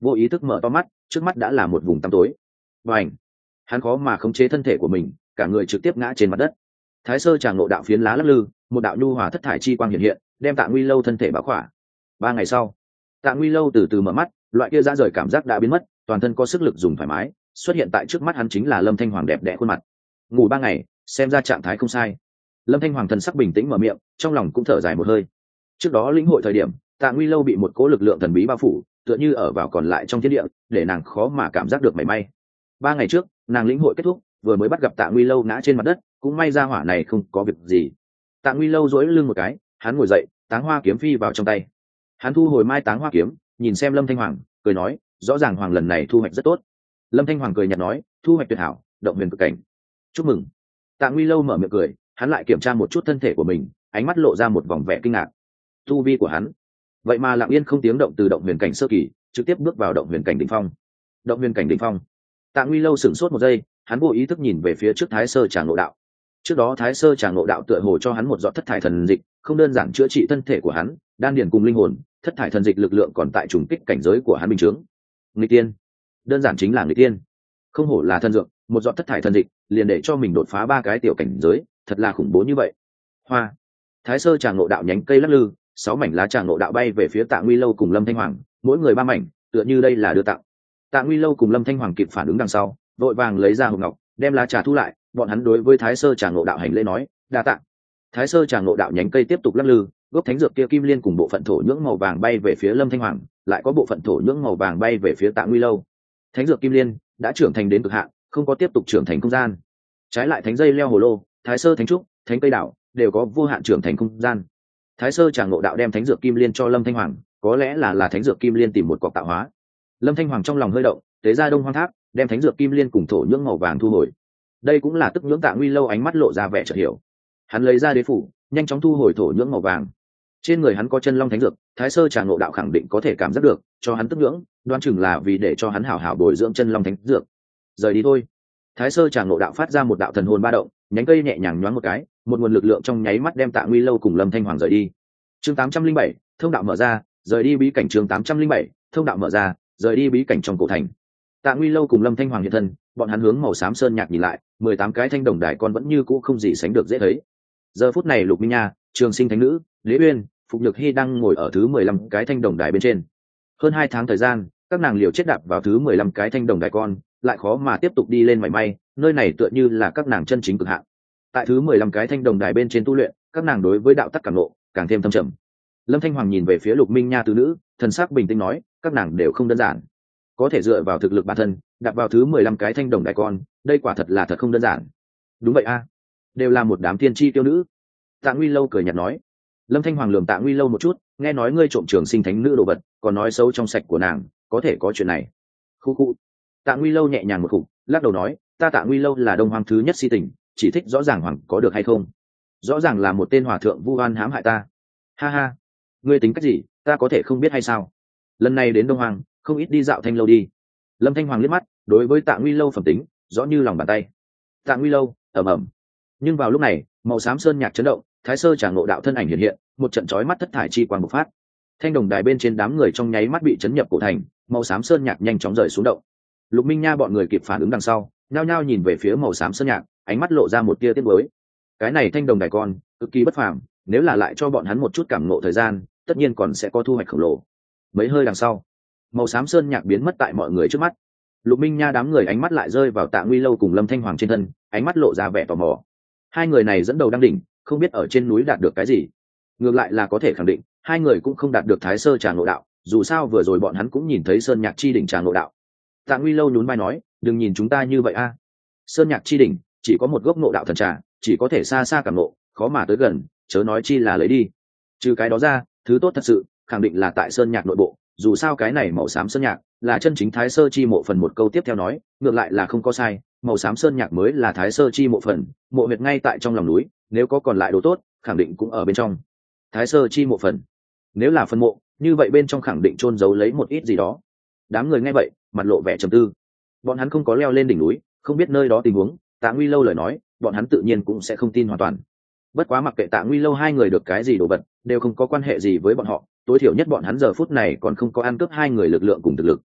vô ý thức mở to mắt, trước mắt đã là một vùng tăm tối. Và ảnh, hắn khó mà khống chế thân thể của mình, cả người trực tiếp ngã trên mặt đất. Thái sơ tràng ngộ đạo phiến lá lắc lư, một đạo nhu hòa thất thải chi quang hiện hiện, đem Tạ Nguy Lâu thân thể bao khỏa. Ba ngày sau, Tạ Nguy Lâu từ từ mở mắt, loại kia ra rời cảm giác đã biến mất, toàn thân có sức lực dùng thoải mái, xuất hiện tại trước mắt hắn chính là Lâm Thanh Hoàng đẹp đẽ khuôn mặt. Ngủ ba ngày, xem ra trạng thái không sai. Lâm Thanh Hoàng thần sắc bình tĩnh mở miệng, trong lòng cũng thở dài một hơi. Trước đó lĩnh hội thời điểm, Tạ Nguy Lâu bị một cỗ lực lượng thần bí bao phủ, tựa như ở vào còn lại trong thiên địa, để nàng khó mà cảm giác được mảy may. Ba ngày trước, nàng lĩnh hội kết thúc, vừa mới bắt gặp Tạ Nguy Lâu ngã trên mặt đất, cũng may ra hỏa này không có việc gì. Tạ Nguy Lâu duỗi lưng một cái, hắn ngồi dậy, táng hoa kiếm phi vào trong tay. Hắn thu hồi mai táng hoa kiếm, nhìn xem Lâm Thanh Hoàng, cười nói, rõ ràng hoàng lần này thu hoạch rất tốt. Lâm Thanh Hoàng cười nhạt nói, thu hoạch tuyệt hảo, động huyền cực cảnh. Chúc mừng. Tạ Nguy Lâu mở miệng cười, hắn lại kiểm tra một chút thân thể của mình, ánh mắt lộ ra một vòng vẻ kinh ngạc. Tu vi của hắn, vậy mà lặng yên không tiếng động từ động huyền cảnh sơ kỳ, trực tiếp bước vào động huyền cảnh đỉnh phong. Động huyền cảnh đỉnh phong. Tạ Nguy Lâu sửng sốt một giây, hắn vô ý thức nhìn về phía trước Thái Sơ Tràng Ngộ Đạo. Trước đó Thái Sơ Tràng Ngộ Đạo tựa hồ cho hắn một giọt thất thải thần dịch, không đơn giản chữa trị thân thể của hắn, đan điền cùng linh hồn, thất thải thần dịch lực lượng còn tại trùng kích cảnh giới của hắn bình chứng. Nghịch tiên, đơn giản chính là nghịch tiên. Không hổ là thân dược, một giọt thất thải thần dịch, liền để cho mình đột phá ba cái tiểu cảnh giới, thật là khủng bố như vậy. Hoa. Thái Sơ Tràng Ngộ Đạo nhánh cây lắc lư, sáu mảnh lá Tràng Ngộ Đạo bay về phía Tạ Nguy Lâu cùng Lâm Thanh Hoàng, mỗi người ba mảnh, tựa như đây là đưa tặng. Tạ Nguy Lâu cùng Lâm Thanh Hoàng kịp phản ứng đằng sau, vội vàng lấy ra hộp ngọc, đem lá trà thu lại, bọn hắn đối với Thái Sơ Tràng Ngộ Đạo hành lễ nói, đa tạ. Thái Sơ Tràng Ngộ Đạo nhánh cây tiếp tục lắc lư, gốc thánh dược kia kim liên cùng bộ phận thổ nhưỡng màu vàng bay về phía Lâm Thanh Hoàng, lại có bộ phận thổ nhưỡng màu vàng bay về phía Tạ Nguy Lâu. Thánh dược kim liên đã trưởng thành đến cực hạn, không có tiếp tục trưởng thành không gian. Trái lại thánh dây leo hồ lô, Thái Sơ thánh trúc, thánh cây đảo đều có vô hạn trưởng thành không gian. Thái Sơ Tràng Ngộ Đạo đem thánh dược kim liên cho Lâm Thanh Hoàng, có lẽ là là thánh dược kim liên tìm một cọc tạo hóa. Lâm Thanh Hoàng trong lòng hơi động, tế ra Đông Hoang Tháp, đem thánh dược kim liên cùng thổ nhưỡng màu vàng thu hồi. Đây cũng là tức nhưỡng Tạ Nguy Lâu ánh mắt lộ ra vẻ chợt hiểu. Hắn lấy ra đế phủ, nhanh chóng thu hồi thổ nhưỡng màu vàng. Trên người hắn có chân long thánh dược, Thái Sơ Tràng Ngộ Đạo khẳng định có thể cảm giác được, cho hắn tức nhưỡng, đoán chừng là vì để cho hắn hảo hảo bồi dưỡng chân long thánh dược. Rời đi thôi. Thái Sơ Tràng Ngộ Đạo phát ra một đạo thần hồn ba động, nhánh cây nhẹ nhàng nhoáng một cái, một nguồn lực lượng trong nháy mắt đem Tạ Nguy Lâu cùng Lâm Thanh Hoàng rời đi. Chương tám trăm linh bảy, thông đạo mở ra, rời đi bí cảnh. Chương tám trăm linh bảy, thông đạo mở ra, rời đi bí cảnh trong cổ thành. Tạ Nguy Lâu cùng Lâm Thanh Hoàng hiện thân, bọn hắn hướng màu xám sơn nhạc nhìn lại, mười tám cái thanh đồng đài con vẫn như cũ không gì sánh được dễ thấy. Giờ phút này Lục Minh Nha, Trường Sinh Thánh Nữ, Đế Uyên, Phục Nhược Hy đang ngồi ở thứ mười lăm cái thanh đồng đài bên trên. Hơn hai tháng thời gian, các nàng liều chết đạp vào thứ mười lăm cái thanh đồng đài con, lại khó mà tiếp tục đi lên mảy may, nơi này tựa như là các nàng chân chính cực hạn. Tại thứ mười lăm cái thanh đồng đài bên trên tu luyện, các nàng đối với đạo tắc cảm ngộ càng thêm thâm trầm. Lâm Thanh Hoàng nhìn về phía Lục Minh Nha tứ nữ, thần sắc bình tĩnh nói, các nàng đều không đơn giản. Có thể dựa vào thực lực bản thân, đạp vào thứ mười lăm cái thanh đồng đài con, đây quả thật là thật không đơn giản. Đúng vậy a, đều là một đám tiên tri tiêu nữ. Tạ Nguy Lâu cười nhạt nói. Lâm Thanh Hoàng lườm Tạ Nguy Lâu một chút, nghe nói ngươi trộm Trường Sinh Thánh Nữ đồ vật, còn nói xấu trong sạch của nàng, có thể có chuyện này. Khu khu. Tạ Nguy Lâu nhẹ nhàng một khục, lắc đầu nói, ta Tạ Nguy Lâu là Đông Hoang thứ nhất si tình, chỉ thích rõ ràng hoàng có được hay không. Rõ ràng là một tên hòa thượng vu oan hãm hại ta. Ha ha, ngươi tính cách gì, ta có thể không biết hay sao? Lần này đến Đông Hoang, không ít đi dạo Thanh Lâu đi. Lâm Thanh Hoàng liếc mắt, đối với Tạ Nguy Lâu phẩm tính rõ như lòng bàn tay. Tạ Nguy Lâu ầm ầm. Nhưng vào lúc này, màu xám sơn nhạc chấn động, Thái Sơ Tràng Ngộ Đạo thân ảnh hiện hiện, một trận chói mắt thất thải chi quang bộc phát. Thanh đồng đài bên trên đám người trong nháy mắt bị chấn nhập cổ thành, màu xám sơn nhạc nhanh chóng rời xuống động. Lục Minh Nha bọn người kịp phản ứng đằng sau, nhao nhao nhìn về phía màu xám sơn nhạc, ánh mắt lộ ra một tia tiếc nuối. Cái này thanh đồng đài con, cực kỳ bất phàm, nếu là lại cho bọn hắn một chút cảm ngộ thời gian, tất nhiên còn sẽ có thu hoạch khổng lồ. Mấy hơi đằng sau, màu xám sơn nhạc biến mất tại mọi người trước mắt. Lục Minh Nha đám người ánh mắt lại rơi vào Tạ Nguy Lâu cùng Lâm Thanh Hoàng trên thân, ánh mắt lộ ra vẻ tò mò. Hai người này dẫn đầu đang đỉnh, không biết ở trên núi đạt được cái gì. Ngược lại là có thể khẳng định, hai người cũng không đạt được Thái Sơ Tràng Ngộ Đạo, dù sao vừa rồi bọn hắn cũng nhìn thấy sơn nhạc chi đỉnh Tràng Ngộ Đạo. Tạ Nguy Lâu nhún vai nói, đừng nhìn chúng ta như vậy a. Sơn nhạc chi đỉnh chỉ có một gốc ngộ đạo thần trà, chỉ có thể xa xa cảm ngộ, khó mà tới gần, chớ nói chi là lấy đi. Trừ cái đó ra, thứ tốt thật sự, khẳng định là tại sơn nhạc nội bộ, dù sao cái này màu xám sơn nhạc là chân chính Thái Sơ chi mộ phần. Một câu tiếp theo nói, ngược lại là không có sai, màu xám sơn nhạc mới là Thái Sơ chi mộ phần, mộ huyệt ngay tại trong lòng núi, nếu có còn lại đồ tốt, khẳng định cũng ở bên trong. Thái Sơ chi mộ phần, nếu là phần mộ, như vậy bên trong khẳng định chôn giấu lấy một ít gì đó. Đám người nghe vậy, mặt lộ vẻ trầm tư. Bọn hắn không có leo lên đỉnh núi, không biết nơi đó tình huống, Tạ Nguy Lâu lời nói, bọn hắn tự nhiên cũng sẽ không tin hoàn toàn. Bất quá mặc kệ Tạ Nguy Lâu hai người được cái gì đồ vật, đều không có quan hệ gì với bọn họ, tối thiểu nhất bọn hắn giờ phút này còn không có ăn cướp hai người lực lượng cùng thực lực.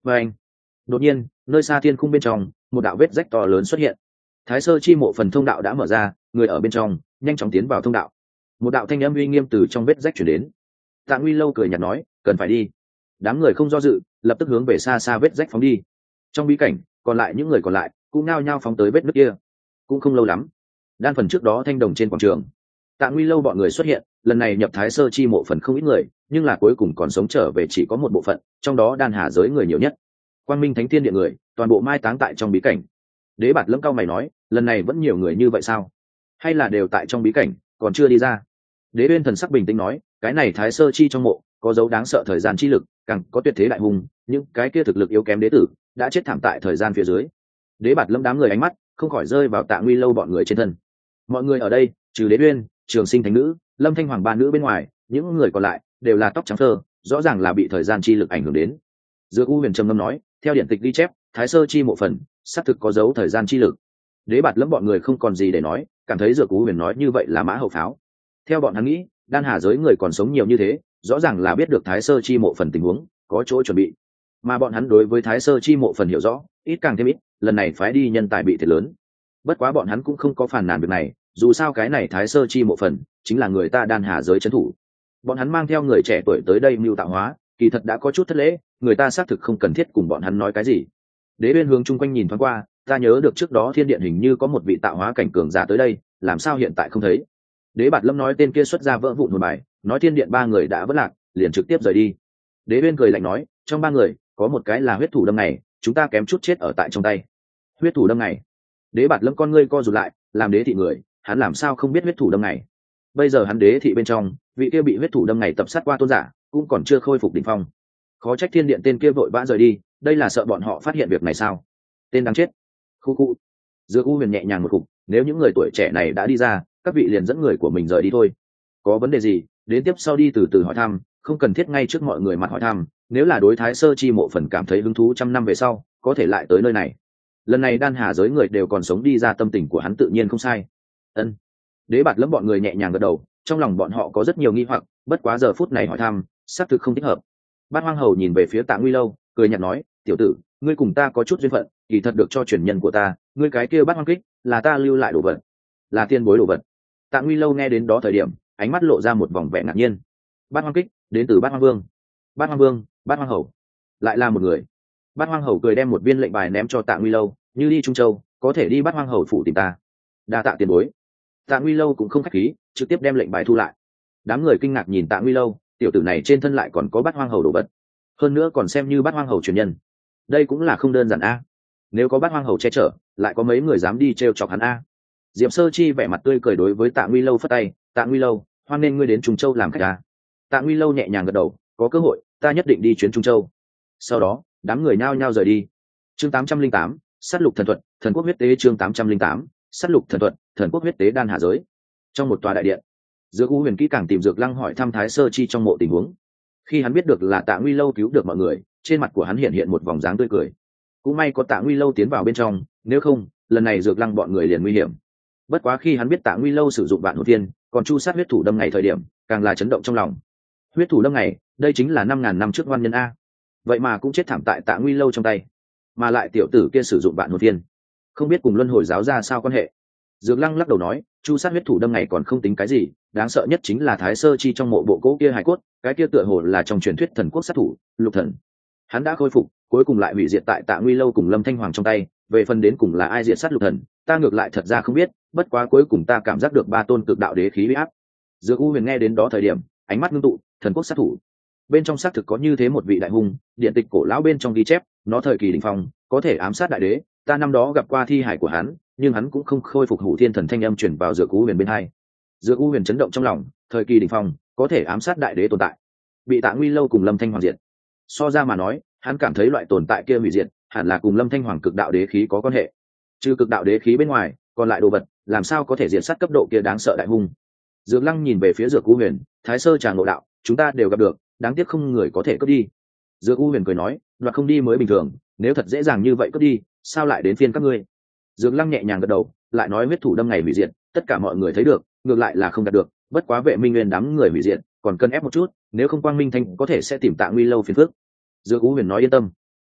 và anh đột nhiên nơi xa thiên khung bên trong một đạo vết rách to lớn xuất hiện. Thái sơ chi mộ phần thông đạo đã mở ra, người ở bên trong nhanh chóng tiến vào thông đạo. Một đạo thanh âm uy nghiêm từ trong vết rách chuyển đến. Tạ Nguy Lâu cười nhạt nói, cần phải đi. Đám người không do dự, lập tức hướng về xa xa vết rách phóng đi. Trong bí cảnh, còn lại những người còn lại cũng nao nhao phóng tới vết nứt kia. Cũng không lâu lắm, đan phần trước đó thanh đồng trên quảng trường, Tạ Nguy Lâu bọn người xuất hiện. Lần này nhập Thái sơ chi mộ phần không ít người, nhưng là cuối cùng còn sống trở về chỉ có một bộ phận, trong đó đan hà giới người nhiều nhất. Quang Minh Thánh Thiên Điện người toàn bộ mai táng tại trong bí cảnh. Đế Bạt Lâm cao mày nói, lần này vẫn nhiều người như vậy sao, hay là đều tại trong bí cảnh còn chưa đi ra? Đế Uyên thần sắc bình tĩnh nói, cái này Thái sơ chi trong mộ có dấu đáng sợ thời gian chi lực, càng có tuyệt thế đại hùng, những cái kia thực lực yếu kém đế tử đã chết thảm tại thời gian phía dưới. Đế Bạt Lâm đám người ánh mắt không khỏi rơi vào Tạ Nguy Lâu bọn người trên thân. Mọi người ở đây, trừ Đế Uyên, Trường Sinh Thánh Nữ, Lâm Thanh Hoàng ba nữ bên ngoài, những người còn lại đều là tóc trắng phơ, rõ ràng là bị thời gian chi lực ảnh hưởng đến. Dược U Huyền trầm ngâm nói, theo điện tịch ghi chép, Thái sơ chi mộ phần xác thực có dấu thời gian chi lực. Đế Bạt Lâm bọn người không còn gì để nói, cảm thấy Dược U Huyền nói như vậy là mã hậu pháo. Theo bọn hắn nghĩ, đan hà giới người còn sống nhiều như thế, rõ ràng là biết được Thái sơ chi mộ phần tình huống, có chỗ chuẩn bị. Mà bọn hắn đối với Thái sơ chi mộ phần hiểu rõ, ít càng thêm ít, lần này phái đi nhân tài bị thiệt lớn. Bất quá bọn hắn cũng không có phàn nàn việc này, dù sao cái này Thái sơ chi mộ phần chính là người ta đan hà giới trấn thủ. Bọn hắn mang theo người trẻ tuổi tới đây mưu tạo hóa, kỳ thật đã có chút thất lễ, người ta xác thực không cần thiết cùng bọn hắn nói cái gì. Đế Uyên hướng chung quanh nhìn thoáng qua, ta nhớ được trước đó thiên điện hình như có một vị tạo hóa cảnh cường giả tới đây, làm sao hiện tại không thấy? Đế Bạt Lâm nói tên kia xuất ra vỡ vụn một bài, nói thiên điện ba người đã vất lạc, liền trực tiếp rời đi. Đế Uyên cười lạnh nói, trong ba người có một cái là huyết thủ đâm này, chúng ta kém chút chết ở tại trong tay. Huyết thủ đâm này? Đế Bạt Lâm con ngươi co rụt lại, làm đế thị người, hắn làm sao không biết huyết thủ đâm này? Bây giờ hắn đế thị bên trong, vị kia bị huyết thủ đâm này tập sát qua tôn giả, cũng còn chưa khôi phục đỉnh phong. Khó trách thiên điện tên kia vội vã rời đi, đây là sợ bọn họ phát hiện việc này sao? Tên đáng chết. Khu khu. Dược U Huyền nhẹ nhàng một cục, nếu những người tuổi trẻ này đã đi ra, các vị liền dẫn người của mình rời đi thôi. Có vấn đề gì, đến tiếp sau đi từ từ hỏi thăm, không cần thiết ngay trước mọi người mặt hỏi thăm. Nếu là đối Thái sơ chi mộ phần cảm thấy hứng thú trăm năm về sau, có thể lại tới nơi này. Lần này đan hà giới người đều còn sống đi ra, tâm tình của hắn tự nhiên không sai. Ân. Đế Bạt Lâm bọn người nhẹ nhàng gật đầu, trong lòng bọn họ có rất nhiều nghi hoặc, bất quá giờ phút này hỏi thăm, xác thực không thích hợp. Bát Hoang Hầu nhìn về phía Tạ Nguy Lâu, cười nhạt nói, tiểu tử, ngươi cùng ta có chút duyên phận, kỳ thật được cho truyền nhân của ta, ngươi cái kia Bát Hoang Kích là ta lưu lại đồ vật, là tiên bối đồ vật. Tạ Nguy Lâu nghe đến đó thời điểm, ánh mắt lộ ra một vòng vẻ ngạc nhiên. Bát Hoang Kích đến từ Bát Hoang Vương. Bát Hoang Vương, Bát Hoang Hầu, lại là một người. Bát Hoang Hầu cười đem một viên lệnh bài ném cho Tạ Nguy Lâu, như đi Trung Châu, có thể đi Bát Hoang Hầu phủ tìm ta. Đa tạ tiền bối. Tạ Nguy Lâu cũng không khách khí, trực tiếp đem lệnh bài thu lại. Đám người kinh ngạc nhìn Tạ Nguy Lâu, tiểu tử này trên thân lại còn có Bát Hoang Hầu đồ vật, hơn nữa còn xem như Bát Hoang Hầu truyền nhân, đây cũng là không đơn giản a. Nếu có Bát Hoang Hầu che chở, lại có mấy người dám đi trêu chọc hắn a. Diệp Sơ Chi vẻ mặt tươi cười đối với Tạ Nguy Lâu phất tay, Tạ Nguy Lâu, hoan nên ngươi đến Trung Châu làm khách a. Tạ Nguy Lâu nhẹ nhàng gật đầu, có cơ hội ta nhất định đi chuyến Trung Châu. Sau đó đám người nhao nhao rời đi. Chương tám trăm linh tám, sát lục thần thuật, thần quốc huyết tế. Chương tám trăm linh tám, sát lục thần thuật, thần quốc huyết tế đan hạ giới. Trong một tòa đại điện, Dược U Huyền kỹ càng tìm Dược Lăng hỏi thăm Thái Sơ Chi trong mộ tình huống. Khi hắn biết được là Tạ Nguy Lâu cứu được mọi người, trên mặt của hắn hiện hiện một vòng dáng tươi cười. Cũng may có Tạ Nguy Lâu tiến vào bên trong, nếu không, lần này Dược Lăng bọn người liền nguy hiểm. Bất quá khi hắn biết Tạ Nguy Lâu sử dụng vạn hồn thiên, còn chu sát huyết thủ đâm ngày thời điểm, càng là chấn động trong lòng. Huyết thủ đâm ngày, đây chính là năm ngàn năm trước ngoan nhân a. Vậy mà cũng chết thảm tại Tạ Nguy Lâu trong tay, mà lại tiểu tử kia sử dụng vạn hồn thiên, không biết cùng luân hồi giáo ra sao quan hệ. Dược Lăng lắc đầu nói, chu sát huyết thủ đâm ngày còn không tính cái gì, đáng sợ nhất chính là Thái Sơ Chi trong mộ bộ cỗ kia hải cốt, cái kia tựa hồ là trong truyền thuyết thần quốc sát thủ, Lục Thần. Hắn đã khôi phục, cuối cùng lại hủy diệt tại Tạ Nguy Lâu cùng Lâm Thanh Hoàng trong tay, về phần đến cùng là ai diệt sát Lục Thần, ta ngược lại thật ra không biết, bất quá cuối cùng ta cảm giác được ba tôn cực đạo đế khí uy áp. Dược U Huyền nghe đến đó thời điểm, ánh mắt ngưng tụ, thần quốc sát thủ. Bên trong xác thực có như thế một vị đại hung, điện tịch cổ lão bên trong ghi chép, nó thời kỳ đỉnh phong, có thể ám sát đại đế, ta năm đó gặp qua thi hải của hắn, nhưng hắn cũng không khôi phục hủ thiên thần thanh âm truyền vào Dược U Huyền bên hai. Dược U Huyền chấn động trong lòng, thời kỳ đỉnh phong, có thể ám sát đại đế tồn tại, bị Tạ Nguy Lâu cùng Lâm Thanh Hoàng diệt. So ra mà nói, hắn cảm thấy loại tồn tại kia hủy diệt, hẳn là cùng Lâm Thanh Hoàng cực đạo đế khí có quan hệ. Trừ cực đạo đế khí bên ngoài, còn lại đồ vật, làm sao có thể diệt sát cấp độ kia đáng sợ đại hung. Dược Lăng nhìn về phía Dược U Huyền, Thái Sơ Trà Ngộ Đạo, chúng ta đều gặp được, đáng tiếc không người có thể cướp đi. Dược U Huyền cười nói, đoạt không đi mới bình thường, nếu thật dễ dàng như vậy cướp đi, sao lại đến phiên các ngươi? Dược Lăng nhẹ nhàng gật đầu, lại nói huyết thủ đâm ngày hủy diệt, tất cả mọi người thấy được, ngược lại là không đạt được, bất quá Vệ Minh Nguyên đám người hủy diệt, còn cần ép một chút, nếu không Quang Minh Thanh có thể sẽ tìm Tạ Nguy Lâu phiền phức. Dược U Huyền nói yên tâm.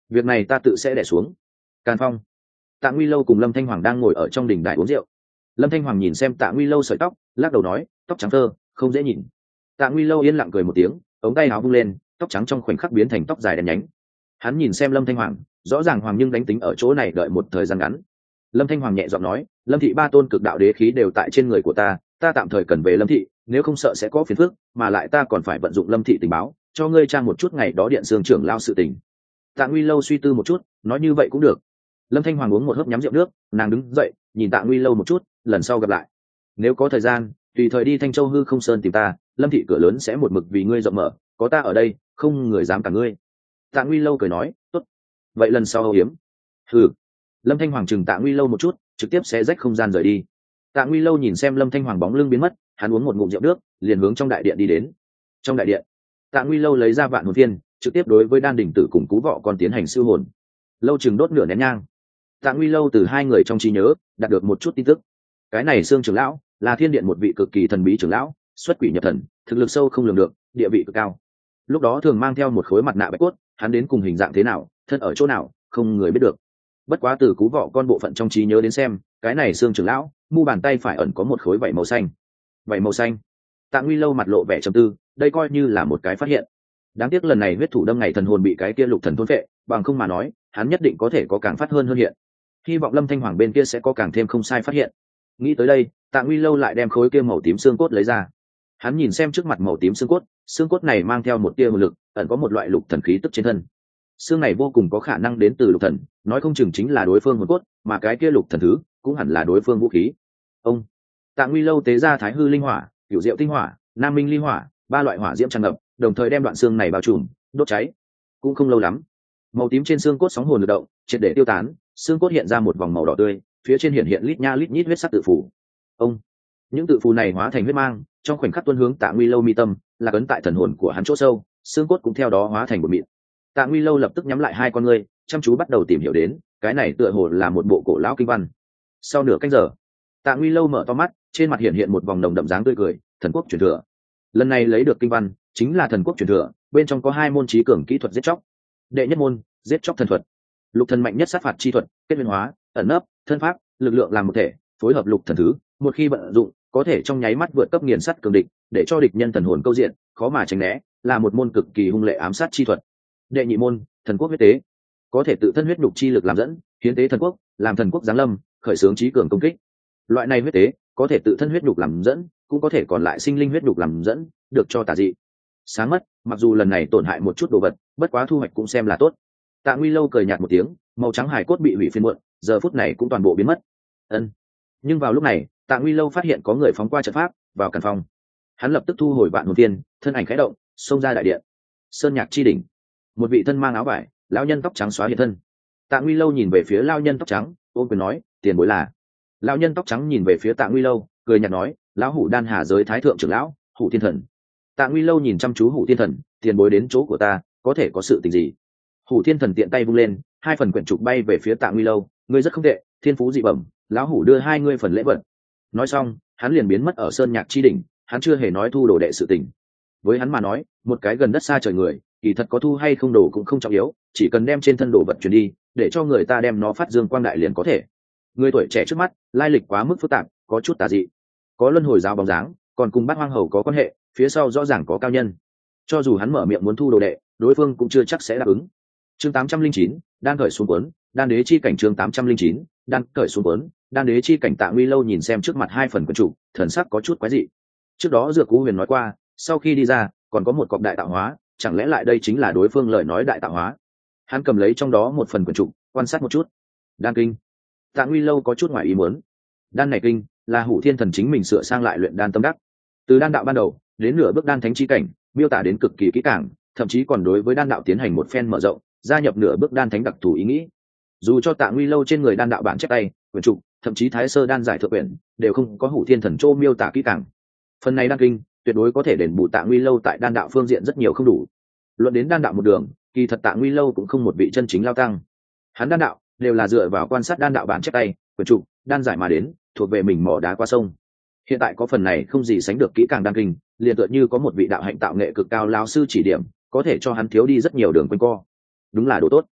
việc này ta tự sẽ đẻ xuống. Càn Phong. Tạ Nguy Lâu cùng Lâm Thanh Hoàng đang ngồi ở trong đình đài uống rượu. Lâm Thanh Hoàng nhìn xem Tạ Nguy Lâu sợi tóc, lắc đầu nói, tóc trắng thơ, không dễ nhìn. Tạ Nguy Lâu yên lặng cười một tiếng, ống tay áo vung lên, tóc trắng trong khoảnh khắc biến thành tóc dài đen nhánh. Hắn nhìn xem Lâm Thanh Hoàng, rõ ràng Hoàng nhưng đánh tính ở chỗ này đợi một thời gian ngắn. Lâm Thanh Hoàng nhẹ giọng nói, Lâm thị ba tôn cực đạo đế khí đều tại trên người của ta, ta tạm thời cần về Lâm thị, nếu không sợ sẽ có phiền phức, mà lại ta còn phải vận dụng Lâm thị tình báo, cho ngươi trang một chút ngày đó điện xương trưởng lao sự tình. Tạ Nguy Lâu suy tư một chút, nói như vậy cũng được. Lâm Thanh Hoàng uống một hớp nhắm rượu nước, nàng đứng dậy, nhìn Tạ Nguy Lâu một chút, lần sau gặp lại, nếu có thời gian, tùy thời đi Thanh Châu Hư Không Sơn tìm ta, Lâm thị cửa lớn sẽ một mực vì ngươi rộng mở, có ta ở đây, không người dám cả ngươi. Tạ Nguy Lâu cười nói, tốt, vậy lần sau hầu hiếm. Hừ. Lâm Thanh Hoàng chừng Tạ Nguy Lâu một chút, trực tiếp sẽ rách không gian rời đi. Tạ Nguy Lâu nhìn xem Lâm Thanh Hoàng bóng lưng biến mất, hắn uống một ngụm rượu nước, liền hướng trong đại điện đi đến. Trong đại điện, Tạ Nguy Lâu lấy ra vạn hồn phiên, trực tiếp đối với đan đỉnh tử cùng cú vọ còn tiến hành siêu hồn. Lâu chừng đốt nửa nén nhang. Tạ Nguy Lâu từ hai người trong trí nhớ đạt được một chút tin tức. Cái này Sương trưởng lão là thiên điện một vị cực kỳ thần bí trưởng lão, xuất quỷ nhập thần, thực lực sâu không lường được, địa vị cực cao. Lúc đó thường mang theo một khối mặt nạ bạch cốt, hắn đến cùng hình dạng thế nào, thân ở chỗ nào, không người biết được. Bất quá từ cú vọ con bộ phận trong trí nhớ đến xem, cái này Sương trưởng lão mu bàn tay phải ẩn có một khối vảy màu xanh. Vảy màu xanh. Tạ Nguy Lâu mặt lộ vẻ trầm tư, đây coi như là một cái phát hiện. Đáng tiếc lần này huyết thủ đâm ngày thần hồn bị cái kia lục thần thôn phệ, bằng không mà nói, hắn nhất định có thể có càng phát hơn hơn hiện. Hy vọng Lâm Thanh Hoàng bên kia sẽ có càng thêm không sai phát hiện. Nghĩ tới đây, Tạ Nguy Lâu lại đem khối kia màu tím xương cốt lấy ra. Hắn nhìn xem trước mặt màu tím xương cốt, xương cốt này mang theo một tia lực, ẩn có một loại lục thần khí tức trên thân. Xương này vô cùng có khả năng đến từ lục thần, nói không chừng chính là đối phương hồn cốt, mà cái kia lục thần thứ cũng hẳn là đối phương vũ khí. Ông Tạ Nguy Lâu tế ra Thái Hư linh hỏa, Cửu Diệu tinh hỏa, Nam Minh ly hỏa, ba loại hỏa diễm tràn ngập, đồng thời đem đoạn xương này bao trùm, đốt cháy. Cũng không lâu lắm, màu tím trên xương cốt sóng hồn lực động, triệt để tiêu tán, xương cốt hiện ra một vòng màu đỏ tươi, phía trên hiện hiện lít nha lít nhít huyết sắc tự phù. Ông những tự phù này hóa thành huyết mang, trong khoảnh khắc tuôn hướng Tạ Nguy Lâu mi tâm, là cấn tại thần hồn của hắn chỗ sâu, xương cốt cũng theo đó hóa thành một mịn. Tạ Nguy Lâu lập tức nhắm lại hai con ngươi, chăm chú bắt đầu tìm hiểu đến, cái này tựa hồ là một bộ cổ lão kinh văn. Sau nửa canh giờ, Tạ Nguy Lâu mở to mắt, trên mặt hiện hiện một vòng nồng đậm dáng tươi cười, thần quốc truyền thừa. Lần này lấy được kinh văn, chính là thần quốc truyền thừa, bên trong có hai môn trí cường kỹ thuật giết chóc. Đệ nhất môn, giết chóc thần thuật. Lục thần mạnh nhất sát phạt chi thuật, kết biến hóa, ẩn nấp, thân pháp, lực lượng làm một thể, phối hợp lục thần thứ, một khi vận dụng, có thể trong nháy mắt vượt cấp nghiền sát cường địch, để cho địch nhân thần hồn câu diện, khó mà tránh né, là một môn cực kỳ hung lệ ám sát chi thuật. Đệ nhị môn, thần quốc huyết tế, có thể tự thân huyết nhục chi lực làm dẫn, hiến tế thần quốc, làm thần quốc giáng lâm, khởi xướng trí cường công kích. Loại này huyết tế, có thể tự thân huyết nhục làm dẫn, cũng có thể còn lại sinh linh huyết nhục làm dẫn, được cho tà dị. Sáng mất, mặc dù lần này tổn hại một chút đồ vật, bất quá thu hoạch cũng xem là tốt. Tạ Nguy Lâu cười nhạt một tiếng, màu trắng hải cốt bị hủy phiên muộn, giờ phút này cũng toàn bộ biến mất. Ân. Nhưng vào lúc này, Tạ Nguy Lâu phát hiện có người phóng qua trận pháp vào Càn Phong. Hắn lập tức thu hồi vạn hồn tiên, thân ảnh khẽ động, xông ra đại điện. Sơn Nhạc chi đỉnh, một vị thân mang áo vải, lão nhân tóc trắng xóa hiện thân. Tạ Nguy Lâu nhìn về phía lão nhân tóc trắng, ôm quyền nói, tiền bối là. Lão nhân tóc trắng nhìn về phía Tạ Nguy Lâu, cười nhạt nói, lão Hủ Đan Hà giới thái thượng trưởng lão, Hủ Thiên Thần. Tạ Nguy Lâu nhìn chăm chú Hủ Thiên Thần, tiền bối đến chỗ của ta, có thể có sự tình gì? Hủ Thiên Thần tiện tay vung lên, hai phần quyển trục bay về phía Tạ Nguy Lâu, ngươi rất không tệ, thiên phú dị bẩm, lão hủ đưa hai ngươi phần lễ vật. Nói xong, hắn liền biến mất ở Sơn Nhạc chi đỉnh, hắn chưa hề nói thu đồ đệ sự tình. Với hắn mà nói, một cái gần đất xa trời người, kỳ thật có thu hay không đồ cũng không trọng yếu, chỉ cần đem trên thân đồ vật truyền đi, để cho người ta đem nó phát dương quang đại liền có thể. Người tuổi trẻ trước mắt, lai lịch quá mức phức tạp, có chút tà dị, có luân hồi giáo bóng dáng, còn cùng Bát Hoang Hầu có quan hệ, phía sau rõ ràng có cao nhân. Cho dù hắn mở miệng muốn thu đồ đệ, đối phương cũng chưa chắc sẽ đáp ứng. Chương tám trăm linh chín, đang cởi xuống cuốn, đan đế chi cảnh chương tám trăm linh chín, đang cởi xuống cuốn, đan đế chi cảnh. Tạ Nguy Lâu nhìn xem trước mặt hai phần quyển trục, thần sắc có chút quái dị. Trước đó Dược Cú Huyền nói qua, sau khi đi ra, còn có một cọc đại tạo hóa, chẳng lẽ lại đây chính là đối phương lời nói đại tạo hóa? Hắn cầm lấy trong đó một phần quyển trục, quan sát một chút. Đan kinh. Tạ Nguy Lâu có chút ngoài ý muốn. Đan này kinh là Hủ Thiên Thần chính mình sửa sang lại luyện đan tâm đắc. Từ đan đạo ban đầu đến nửa bước đan thánh chi cảnh, miêu tả đến cực kỳ kỹ càng, thậm chí còn đối với đan đạo tiến hành một phen mở rộng, gia nhập nửa bước đan thánh đặc thù ý nghĩ. Dù cho Tạ Nguy Lâu trên người đan đạo bản chép tay, quyển trục, thậm chí Thái Sơ đan giải thượng quyển, đều không có Hủ Thiên Thần Châu miêu tả kỹ càng. Phần này đan kinh tuyệt đối có thể đền bù Tạ Nguy Lâu tại đan đạo phương diện rất nhiều không đủ. Luận đến đan đạo một đường, kỳ thật Tạ Nguy Lâu cũng không một vị chân chính lao tăng. Hắn đan đạo đều là dựa vào quan sát đan đạo bản chép tay, quyển trục, đan giải mà đến, thuộc về mình mỏ đá qua sông. Hiện tại có phần này không gì sánh được kỹ càng đan kinh, liền tựa như có một vị đạo hạnh tạo nghệ cực cao lão sư chỉ điểm, có thể cho hắn thiếu đi rất nhiều đường quanh co. Đúng là đồ tốt.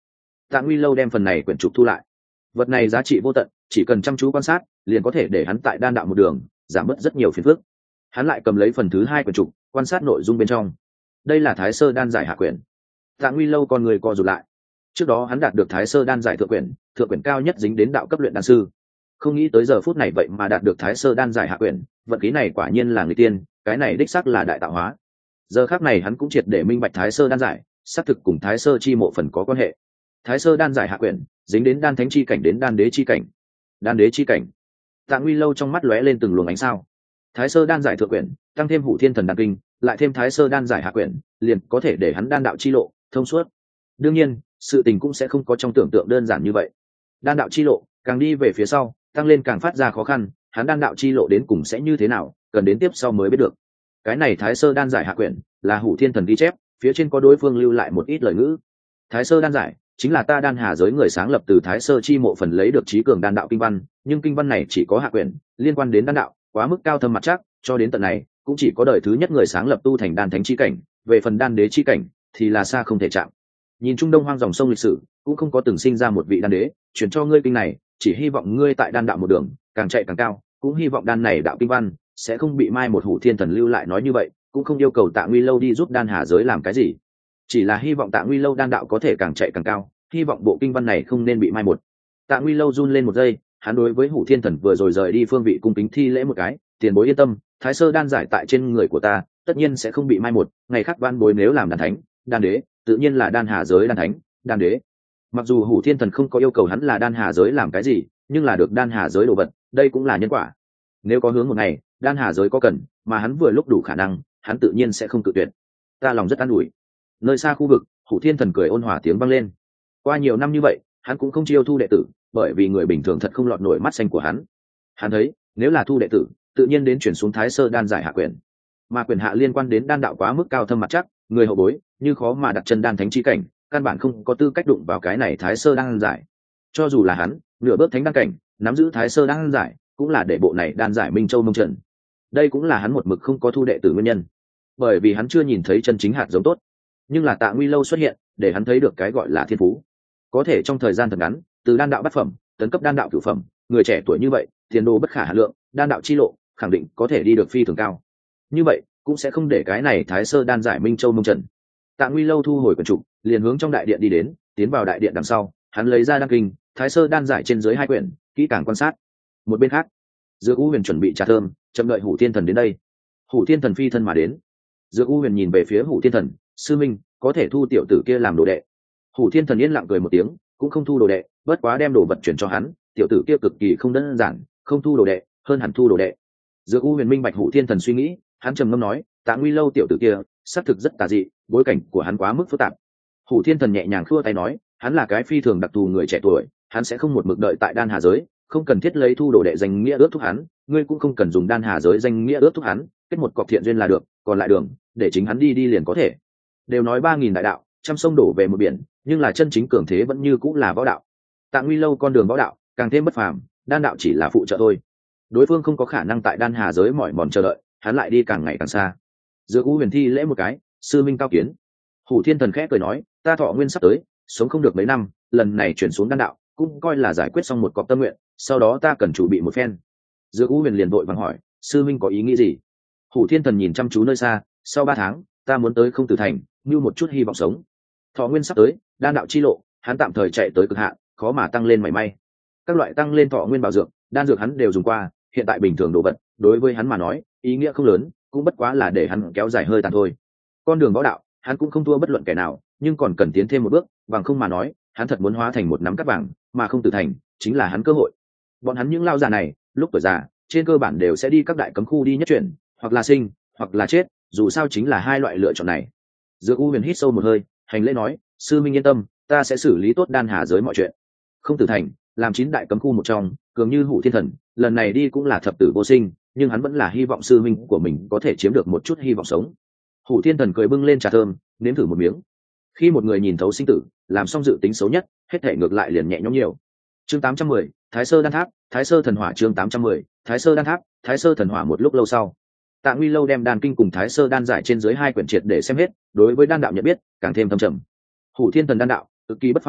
Tạ Nguy Lâu đem phần này quyển trục thu lại. Vật này giá trị vô tận, chỉ cần chăm chú quan sát liền có thể để hắn tại đan đạo một đường giảm bớt rất nhiều phiền phức. Hắn lại cầm lấy phần thứ hai quyển trục, quan sát nội dung bên trong. Đây là Thái Sơ đan giải hạ quyển. Tạ Nguy Lâu con người co rụt lại. Trước đó hắn đạt được Thái Sơ đan giải thượng quyển, thượng quyển cao nhất dính đến đạo cấp luyện đan sư. Không nghĩ tới giờ phút này vậy mà đạt được Thái Sơ đan giải hạ quyển, vận khí này quả nhiên là người tiên, cái này đích xác là đại tạo hóa. Giờ khắc này hắn cũng triệt để minh bạch Thái Sơ đan giải, xác thực cùng Thái Sơ chi mộ phần có quan hệ. Thái Sơ đan giải hạ quyển, dính đến đan thánh chi cảnh đến đan đế chi cảnh. Đan đế chi cảnh. Tạ Nguy Lâu trong mắt lóe lên từng luồng ánh sao. Thái Sơ đan giải thượng quyển, tăng thêm Hủ Thiên Thần đan kinh, lại thêm Thái Sơ đan giải hạ quyển, liền có thể để hắn đan đạo chi lộ thông suốt. Đương nhiên, sự tình cũng sẽ không có trong tưởng tượng đơn giản như vậy. Đan đạo chi lộ càng đi về phía sau, tăng lên càng phát ra khó khăn, hắn đan đạo chi lộ đến cùng sẽ như thế nào, cần đến tiếp sau mới biết được. Cái này Thái Sơ đan giải hạ quyển là Hủ Thiên Thần ghi chép, phía trên có đối phương lưu lại một ít lời ngữ. Thái Sơ đan giải chính là ta đan hà giới người sáng lập từ Thái Sơ chi mộ phần lấy được trí cường đan đạo kinh văn, nhưng kinh văn này chỉ có hạ quyển, liên quan đến đan đạo quá mức cao thâm mặt chắc, cho đến tận này cũng chỉ có đời thứ nhất người sáng lập tu thành đan thánh chi cảnh, về phần đan đế chi cảnh thì là xa không thể chạm. Nhìn Trung Đông hoang dòng sông lịch sử, cũng không có từng sinh ra một vị đan đế, chuyển cho ngươi kinh này, chỉ hy vọng ngươi tại đan đạo một đường càng chạy càng cao, cũng hy vọng đan này đạo kinh văn sẽ không bị mai một. Hủ Thiên Thần lưu lại nói như vậy, cũng không yêu cầu Tạ Nguy Lâu đi giúp đan hà giới làm cái gì, chỉ là hy vọng Tạ Nguy Lâu đan đạo có thể càng chạy càng cao, hy vọng bộ kinh văn này không nên bị mai một. Tạ Nguy Lâu run lên một giây, hắn đối với Hủ Thiên Thần vừa rồi rời đi phương vị cung kính thi lễ một cái, tiền bối yên tâm, Thái Sơ đan giải tại trên người của ta tất nhiên sẽ không bị mai một, ngày khác van bối nếu làm đan thánh, đan đế, tự nhiên là đan hà giới đan thánh, đan đế. Mặc dù Hủ Thiên Thần không có yêu cầu hắn là đan hà giới làm cái gì, nhưng là được đan hà giới đồ vật, đây cũng là nhân quả. Nếu có hướng một ngày đan hà giới có cần, mà hắn vừa lúc đủ khả năng, hắn tự nhiên sẽ không cự tuyệt. Ta lòng rất an ủi. Nơi xa khu vực, Hủ Thiên Thần cười ôn hòa tiếng vang lên. Qua nhiều năm như vậy, hắn cũng không chiêu thu đệ tử, bởi vì người bình thường thật không lọt nổi mắt xanh của hắn. Hắn thấy, nếu là thu đệ tử, tự nhiên đến chuyển xuống Thái Sơ đan giải hạ quyền, mà quyền hạ liên quan đến đan đạo quá mức cao thâm mặt chắc, người hậu bối như khó mà đặt chân đan thánh chi cảnh, căn bản không có tư cách đụng vào cái này Thái Sơ đan giải. Cho dù là hắn nửa bước thánh đan cảnh, nắm giữ Thái Sơ đan giải, cũng là để bộ này đan giải minh châu mông trần. Đây cũng là hắn một mực không có thu đệ tử nguyên nhân, bởi vì hắn chưa nhìn thấy chân chính hạt giống tốt. Nhưng là Tạ Nguy Lâu xuất hiện, để hắn thấy được cái gọi là thiên phú, có thể trong thời gian thật ngắn từ đan đạo bát phẩm tấn cấp đan đạo cửu phẩm. Người trẻ tuổi như vậy, tiền đồ bất khả hà lượng, đan đạo chi lộ khẳng định có thể đi được phi thường cao. Như vậy cũng sẽ không để cái này Thái Sơ đan giải minh châu mông trần. Tạ Nguy Lâu thu hồi quyển trục, liền hướng trong đại điện đi đến. Tiến vào đại điện đằng sau, hắn lấy ra đan kinh, Thái Sơ đan giải trên dưới hai quyển, kỹ càng quan sát. Một bên khác, Dược U Huyền chuẩn bị trà thơm, chậm đợi Hủ Thiên Thần đến đây. Hủ Thiên Thần phi thân mà đến. Dược U Huyền nhìn về phía Hủ Thiên Thần, sư minh, có thể thu tiểu tử kia làm đồ đệ. Hủ Thiên Thần yên lặng cười một tiếng, cũng không thu đồ đệ, bất quá đem đồ vật chuyển cho hắn. Tiểu tử kia cực kỳ không đơn giản, không thu đồ đệ hơn hẳn thu đồ đệ. Dược U Huyền minh bạch Hủ Thiên Thần suy nghĩ, hắn trầm ngâm nói, Tạ Nguy Lâu tiểu tử kia xác thực rất tà dị, bối cảnh của hắn quá mức phức tạp. Hủ Thiên Thần nhẹ nhàng khua tay nói, hắn là cái phi thường đặc thù người trẻ tuổi, hắn sẽ không một mực đợi tại đan hà giới, không cần thiết lấy thu đồ đệ danh nghĩa ước thúc hắn, ngươi cũng không cần dùng đan hà giới danh nghĩa ước thúc hắn, kết một cọc thiện duyên là được, còn lại đường để chính hắn đi đi liền có thể. Đều nói ba nghìn đại đạo, trăm sông đổ về một biển, nhưng là chân chính cường thế vẫn như cũng là võ đạo. Tạ Nguy Lâu con đường võ đạo càng thêm bất phàm, đan đạo chỉ là phụ trợ thôi. Đối phương không có khả năng tại đan hà giới mỏi mòn chờ đợi, hắn lại đi càng ngày càng xa. Dược U Huyền thi lễ một cái, sư minh cao kiến. Hủ Thiên Thần khẽ cười nói, ta thọ nguyên sắp tới, sống không được mấy năm, lần này chuyển xuống đan đạo cũng coi là giải quyết xong một cọc tâm nguyện, sau đó ta cần chuẩn bị một phen. Dược U Huyền liền vội vàng hỏi, sư minh có ý nghĩ gì? Hủ Thiên Thần nhìn chăm chú nơi xa, sau ba tháng ta muốn tới Không Tử Thành, như một chút hy vọng sống. Thọ nguyên sắp tới, đan đạo chi lộ hắn tạm thời chạy tới cực hạn, khó mà tăng lên mảy may. Các loại tăng lên thọ nguyên bảo dược, đan dược hắn đều dùng qua, hiện tại bình thường đồ vật đối với hắn mà nói ý nghĩa không lớn, cũng bất quá là để hắn kéo dài hơi tàn thôi. Con đường võ đạo hắn cũng không thua bất luận kẻ nào, nhưng còn cần tiến thêm một bước, bằng không mà nói hắn thật muốn hóa thành một nắm cát vàng, mà Không Tử Thành chính là hắn cơ hội. Bọn hắn những lao già này lúc tuổi già trên cơ bản đều sẽ đi các đại cấm khu đi nhất chuyển, hoặc là sinh hoặc là chết, dù sao chính là hai loại lựa chọn này. Dược U Huyền hít sâu một hơi, hành lễ nói, sư minh yên tâm, ta sẽ xử lý tốt đan hà giới mọi chuyện. Không Tử Thành làm chín đại cấm khu một trong, cường như Hủ Thiên Thần lần này đi cũng là thập tử vô sinh, nhưng hắn vẫn là hy vọng sư minh của mình có thể chiếm được một chút hy vọng sống. Hủ Thiên Thần cười bưng lên trà thơm, nếm thử một miếng. Khi một người nhìn thấu sinh tử, làm xong dự tính xấu nhất, hết thể ngược lại liền nhẹ nhõm nhiều. Chương tám trăm mười, Thái Sơ đan tháp, Thái Sơ thần hỏa. Chương tám trăm mười, Thái Sơ đan tháp, Thái Sơ thần hỏa. Một lúc lâu sau, Tạ Nguy Lâu đem đan kinh cùng Thái Sơ đan giải trên dưới hai quyển triệt để xem hết, đối với đan đạo nhận biết càng thêm thâm trầm. Hủ Thiên Thần đan đạo cực kỳ bất phàm,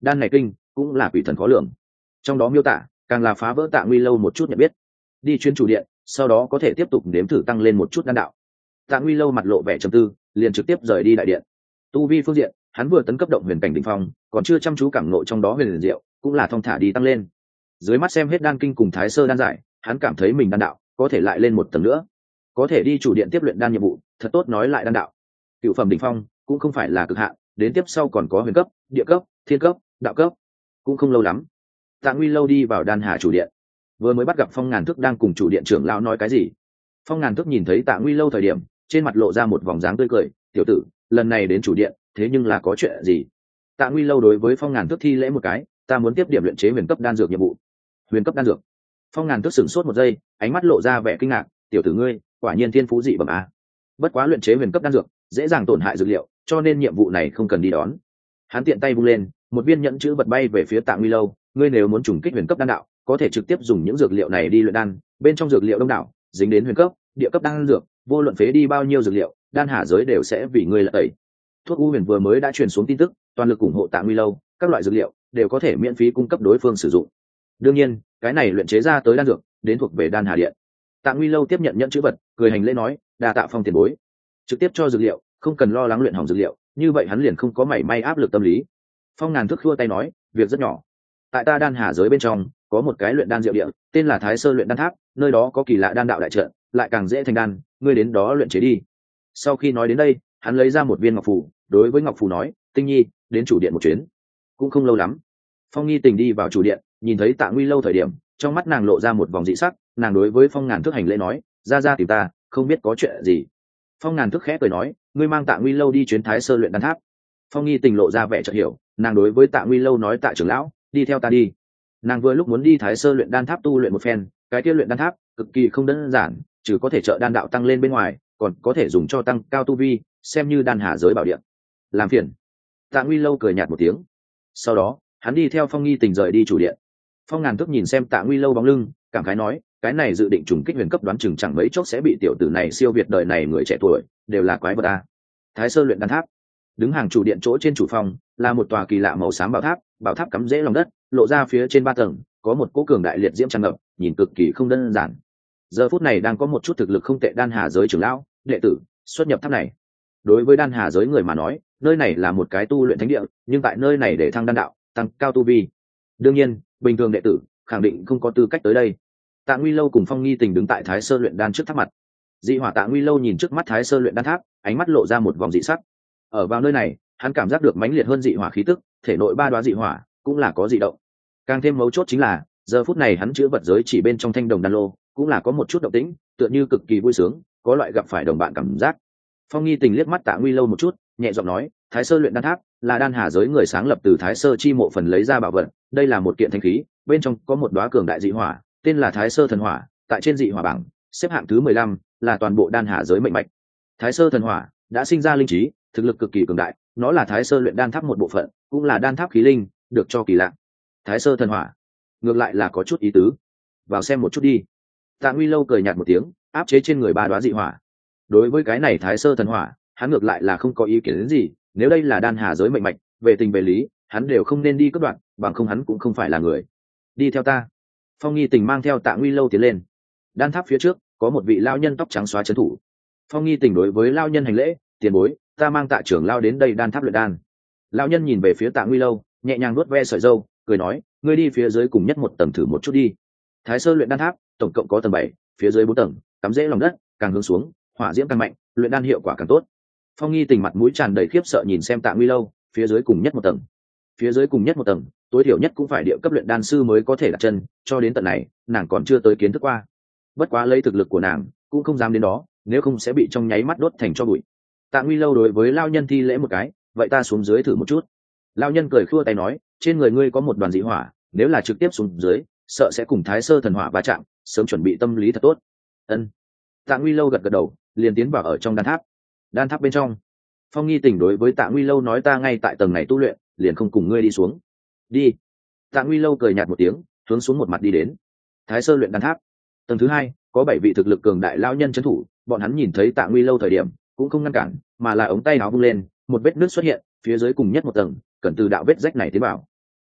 đan này kinh cũng là quỷ thần khó lường, trong đó miêu tả càng là phá vỡ Tạ Nguy Lâu một chút nhận biết. Đi chuyên chủ điện, sau đó có thể tiếp tục nếm thử tăng lên một chút đan đạo. Tạ Nguy Lâu mặt lộ vẻ trầm tư, liền trực tiếp rời đi đại điện. Tu vi phương diện, hắn vừa tấn cấp động huyền cảnh đỉnh phong, còn chưa chăm chú cảm ngộ trong đó huyền liền diệu, cũng là thong thả đi tăng lên. Dưới mắt xem hết đan kinh cùng thái sơ đan giải, hắn cảm thấy mình đan đạo có thể lại lên một tầng nữa, có thể đi chủ điện tiếp luyện đan nhiệm vụ, thật tốt nói lại đan đạo. Cựu phẩm đỉnh phong cũng không phải là cực hạn, đến tiếp sau còn có huyền cấp, địa cấp, thiên cấp, đạo cấp, cũng không lâu lắm. Tạ Nguy Lâu đi vào đan hà chủ điện, vừa mới bắt gặp Phong Ngàn Thức đang cùng chủ điện trưởng lão nói cái gì. Phong Ngàn Thức nhìn thấy Tạ Nguy Lâu thời điểm, trên mặt lộ ra một vòng dáng tươi cười, tiểu tử, lần này đến chủ điện, thế nhưng là có chuyện gì? Tạ Nguy Lâu đối với Phong Ngàn Thức thi lễ một cái, ta muốn tiếp điểm luyện chế huyền cấp đan dược nhiệm vụ. Huyền cấp đan dược? Phong Ngàn Thức sửng sốt một giây, ánh mắt lộ ra vẻ kinh ngạc, tiểu tử ngươi, quả nhiên thiên phú dị bẩm a. Bất quá luyện chế huyền cấp đan dược, dễ dàng tổn hại dược liệu, cho nên nhiệm vụ này không cần đi đón. Hắn tiện tay vung lên, một viên nhẫn chữ vật bay về phía Tạ Nguy Lâu, ngươi nếu muốn trùng kích huyền cấp đan đạo, có thể trực tiếp dùng những dược liệu này đi luyện đan, bên trong dược liệu đông đảo, dính đến huyền cấp, địa cấp đan dược, vô luận phế đi bao nhiêu dược liệu, đan hà giới đều sẽ vì ngươi là tẩy. Thuốc U Huyền vừa mới đã truyền xuống tin tức, toàn lực ủng hộ Tạ Nguy Lâu, các loại dược liệu đều có thể miễn phí cung cấp đối phương sử dụng. Đương nhiên, cái này luyện chế ra tới đan dược, đến thuộc về đan hà điện. Tạ Nguy Lâu tiếp nhận nhẫn chữ vật, cười hành lễ nói, đa tạ Phong tiền bối, trực tiếp cho dược liệu, không cần lo lắng luyện hỏng dược liệu, như vậy hắn liền không có mảy may áp lực tâm lý. Phong Ngàn Thức khua tay nói, việc rất nhỏ. Tại ta đan hà giới bên trong, có một cái luyện đan diệu địa, tên là Thái Sơ luyện đan tháp, nơi đó có kỳ lạ đan đạo đại trận, lại càng dễ thành đan, ngươi đến đó luyện chế đi. Sau khi nói đến đây, hắn lấy ra một viên ngọc phù, đối với ngọc phù nói, Tinh Nhi, đến chủ điện một chuyến. Cũng không lâu lắm, Phong Nghi Tình đi vào chủ điện, nhìn thấy Tạ Nguy Lâu thời điểm, trong mắt nàng lộ ra một vòng dị sắc, nàng đối với Phong Ngàn Thức hành lễ nói, ra ra tìm ta, không biết có chuyện gì. Phong Ngàn Thức khẽ cười nói, ngươi mang Tạ Nguy Lâu đi chuyến Thái Sơ luyện đan tháp. Phong Nghi Tình lộ ra vẻ chợt hiểu, nàng đối với Tạ Nguy Lâu nói, Tạ trưởng lão, đi theo ta đi. Nàng vừa lúc muốn đi Thái Sơ luyện đan tháp tu luyện một phen, cái kia luyện đan tháp cực kỳ không đơn giản, trừ có thể trợ đan đạo tăng lên bên ngoài, còn có thể dùng cho tăng cao tu vi, xem như đan hà giới bảo địa. Làm phiền. Tạ Nguy Lâu cười nhạt một tiếng. Sau đó, hắn đi theo Phong Nghi Tình rời đi chủ điện. Phong Ngàn Thức nhìn xem Tạ Nguy Lâu bóng lưng, cảm khái nói, cái này dự định trùng kích huyền cấp đoán chừng chẳng mấy chốc sẽ bị tiểu tử này siêu việt đời này người trẻ tuổi, đều là quái vật a. Thái Sơ luyện đan tháp. Đứng hàng chủ điện chỗ trên chủ phòng, là một tòa kỳ lạ màu xám bảo tháp, bảo tháp cắm rễ lòng đất, lộ ra phía trên ba tầng, có một cỗ cường đại liệt diễm tràn ngập, nhìn cực kỳ không đơn giản. Giờ phút này đang có một chút thực lực không tệ đan hà giới trưởng lão, đệ tử xuất nhập tháp này. Đối với đan hà giới người mà nói, nơi này là một cái tu luyện thánh địa, nhưng tại nơi này để thăng đan đạo, tăng cao tu vi. Đương nhiên, bình thường đệ tử khẳng định không có tư cách tới đây. Tạ Nguy Lâu cùng Phong Nghi Tình đứng tại Thái Sơ luyện đan trước tháp mặt. Dị hỏa Tạ Nguy Lâu nhìn trước mắt Thái Sơ luyện đan tháp, ánh mắt lộ ra một vòng dị sắc. Ở vào nơi này, hắn cảm giác được mãnh liệt hơn dị hỏa khí tức, thể nội ba đoá dị hỏa cũng là có dị động. Càng thêm mấu chốt chính là, giờ phút này hắn chữa vật giới chỉ bên trong thanh đồng đan lô, cũng là có một chút động tĩnh, tựa như cực kỳ vui sướng, có loại gặp phải đồng bạn cảm giác. Phong Nghi Tình liếc mắt Tạ Nguy Lâu một chút, nhẹ giọng nói, Thái Sơ luyện đan tháp là đan hà giới người sáng lập từ Thái Sơ chi mộ phần lấy ra bảo vật, đây là một kiện thanh khí, bên trong có một đóa cường đại dị hỏa, tên là Thái Sơ thần hỏa, tại trên dị hỏa bảng xếp hạng thứ mười lăm, là toàn bộ đan hà giới mệnh mạch. Thái Sơ thần hỏa đã sinh ra linh trí, thực lực cực kỳ cường đại, nó là Thái Sơ luyện đan tháp một bộ phận, cũng là đan tháp khí linh, được cho kỳ lạ. Thái Sơ thần hỏa, ngược lại là có chút ý tứ. Vào xem một chút đi. Tạ Nguy Lâu cười nhạt một tiếng, áp chế trên người ba đóa dị hỏa. Đối với cái này Thái Sơ thần hỏa, hắn ngược lại là không có ý kiến đến gì, nếu đây là đan hà giới mệnh mạch, về tình về lý, hắn đều không nên đi cướp đoạt, bằng không hắn cũng không phải là người. Đi theo ta. Phong Nghi Tình mang theo Tạ Nguy Lâu tiến lên. Đan tháp phía trước có một vị lão nhân tóc trắng xóa trấn thủ. Phong Nghi Tình đối với lão nhân hành lễ, tiền bối, ta mang Tạ trưởng lao đến đây đan tháp luyện đan. Lão nhân nhìn về phía Tạ Nguy Lâu, nhẹ nhàng vuốt ve sợi râu, cười nói, ngươi đi phía dưới cùng nhất một tầng thử một chút đi. Thái Sơ luyện đan tháp tổng cộng có tầng bảy, phía dưới bốn tầng, cắm rễ lòng đất, càng hướng xuống, hỏa diễm càng mạnh, luyện đan hiệu quả càng tốt. Phong Nghi Tình mặt mũi tràn đầy khiếp sợ nhìn xem Tạ Nguy Lâu, phía dưới cùng nhất một tầng. Phía dưới cùng nhất một tầng, tối thiểu nhất cũng phải địa cấp luyện đan sư mới có thể đặt chân, cho đến tận này, nàng còn chưa tới kiến thức qua. Bất quá lấy thực lực của nàng, cũng không dám đến đó, nếu không sẽ bị trong nháy mắt đốt thành tro bụi. Tạ Nguy Lâu đối với lão nhân thi lễ một cái, vậy ta xuống dưới thử một chút. Lão nhân cười khua tay nói, trên người ngươi có một đoàn dị hỏa, nếu là trực tiếp xuống dưới, sợ sẽ cùng Thái Sơ thần hỏa va chạm, sớm chuẩn bị tâm lý thật tốt. Ân. Tạ Nguy Lâu gật gật đầu, liền tiến vào ở trong đan tháp. Đan tháp bên trong, Phong Nghi Tình đối với Tạ Nguy Lâu nói, ta ngay tại tầng này tu luyện, liền không cùng ngươi đi xuống. Đi. Tạ Nguy Lâu cười nhạt một tiếng, hướng xuống một mặt đi đến. Thái Sơ luyện đan tháp tầng thứ hai, có bảy vị thực lực cường đại lão nhân trấn thủ, bọn hắn nhìn thấy Tạ Nguy Lâu thời điểm cũng không ngăn cản, mà là ống tay áo vung lên, một vết nứt xuất hiện, phía dưới cùng nhất một tầng, cần từ đạo vết rách này tiến vào.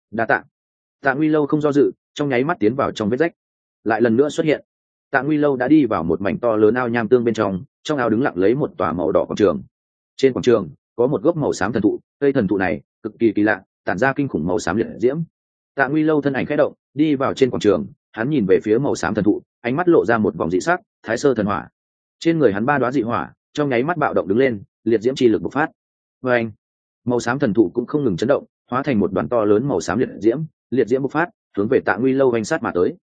đa tạ. Tạ Nguy Lâu không do dự, trong nháy mắt tiến vào trong vết rách. Lại lần nữa xuất hiện. Tạ Nguy Lâu đã đi vào một mảnh to lớn ao nham tương bên trong, trong ao đứng lặng lấy một tòa màu đỏ quảng trường. Trên quảng trường có một gốc màu xám thần thụ, cây thần thụ này cực kỳ kỳ lạ, tản ra kinh khủng màu xám liệt diễm. Tạ Nguy Lâu thân ảnh khẽ động, đi vào trên quảng trường, hắn nhìn về phía màu xám thần thụ, ánh mắt lộ ra một vòng dị sắc, Thái Sơ thần hỏa. Trên người hắn ba đóa dị hỏa, trong nháy mắt bạo động đứng lên, liệt diễm chi lực bộc phát. Và anh, màu xám thần thụ cũng không ngừng chấn động, hóa thành một đoàn to lớn màu xám liệt diễm, liệt diễm bộc phát, hướng về Tạ Nguy Lâu vành sát mà tới.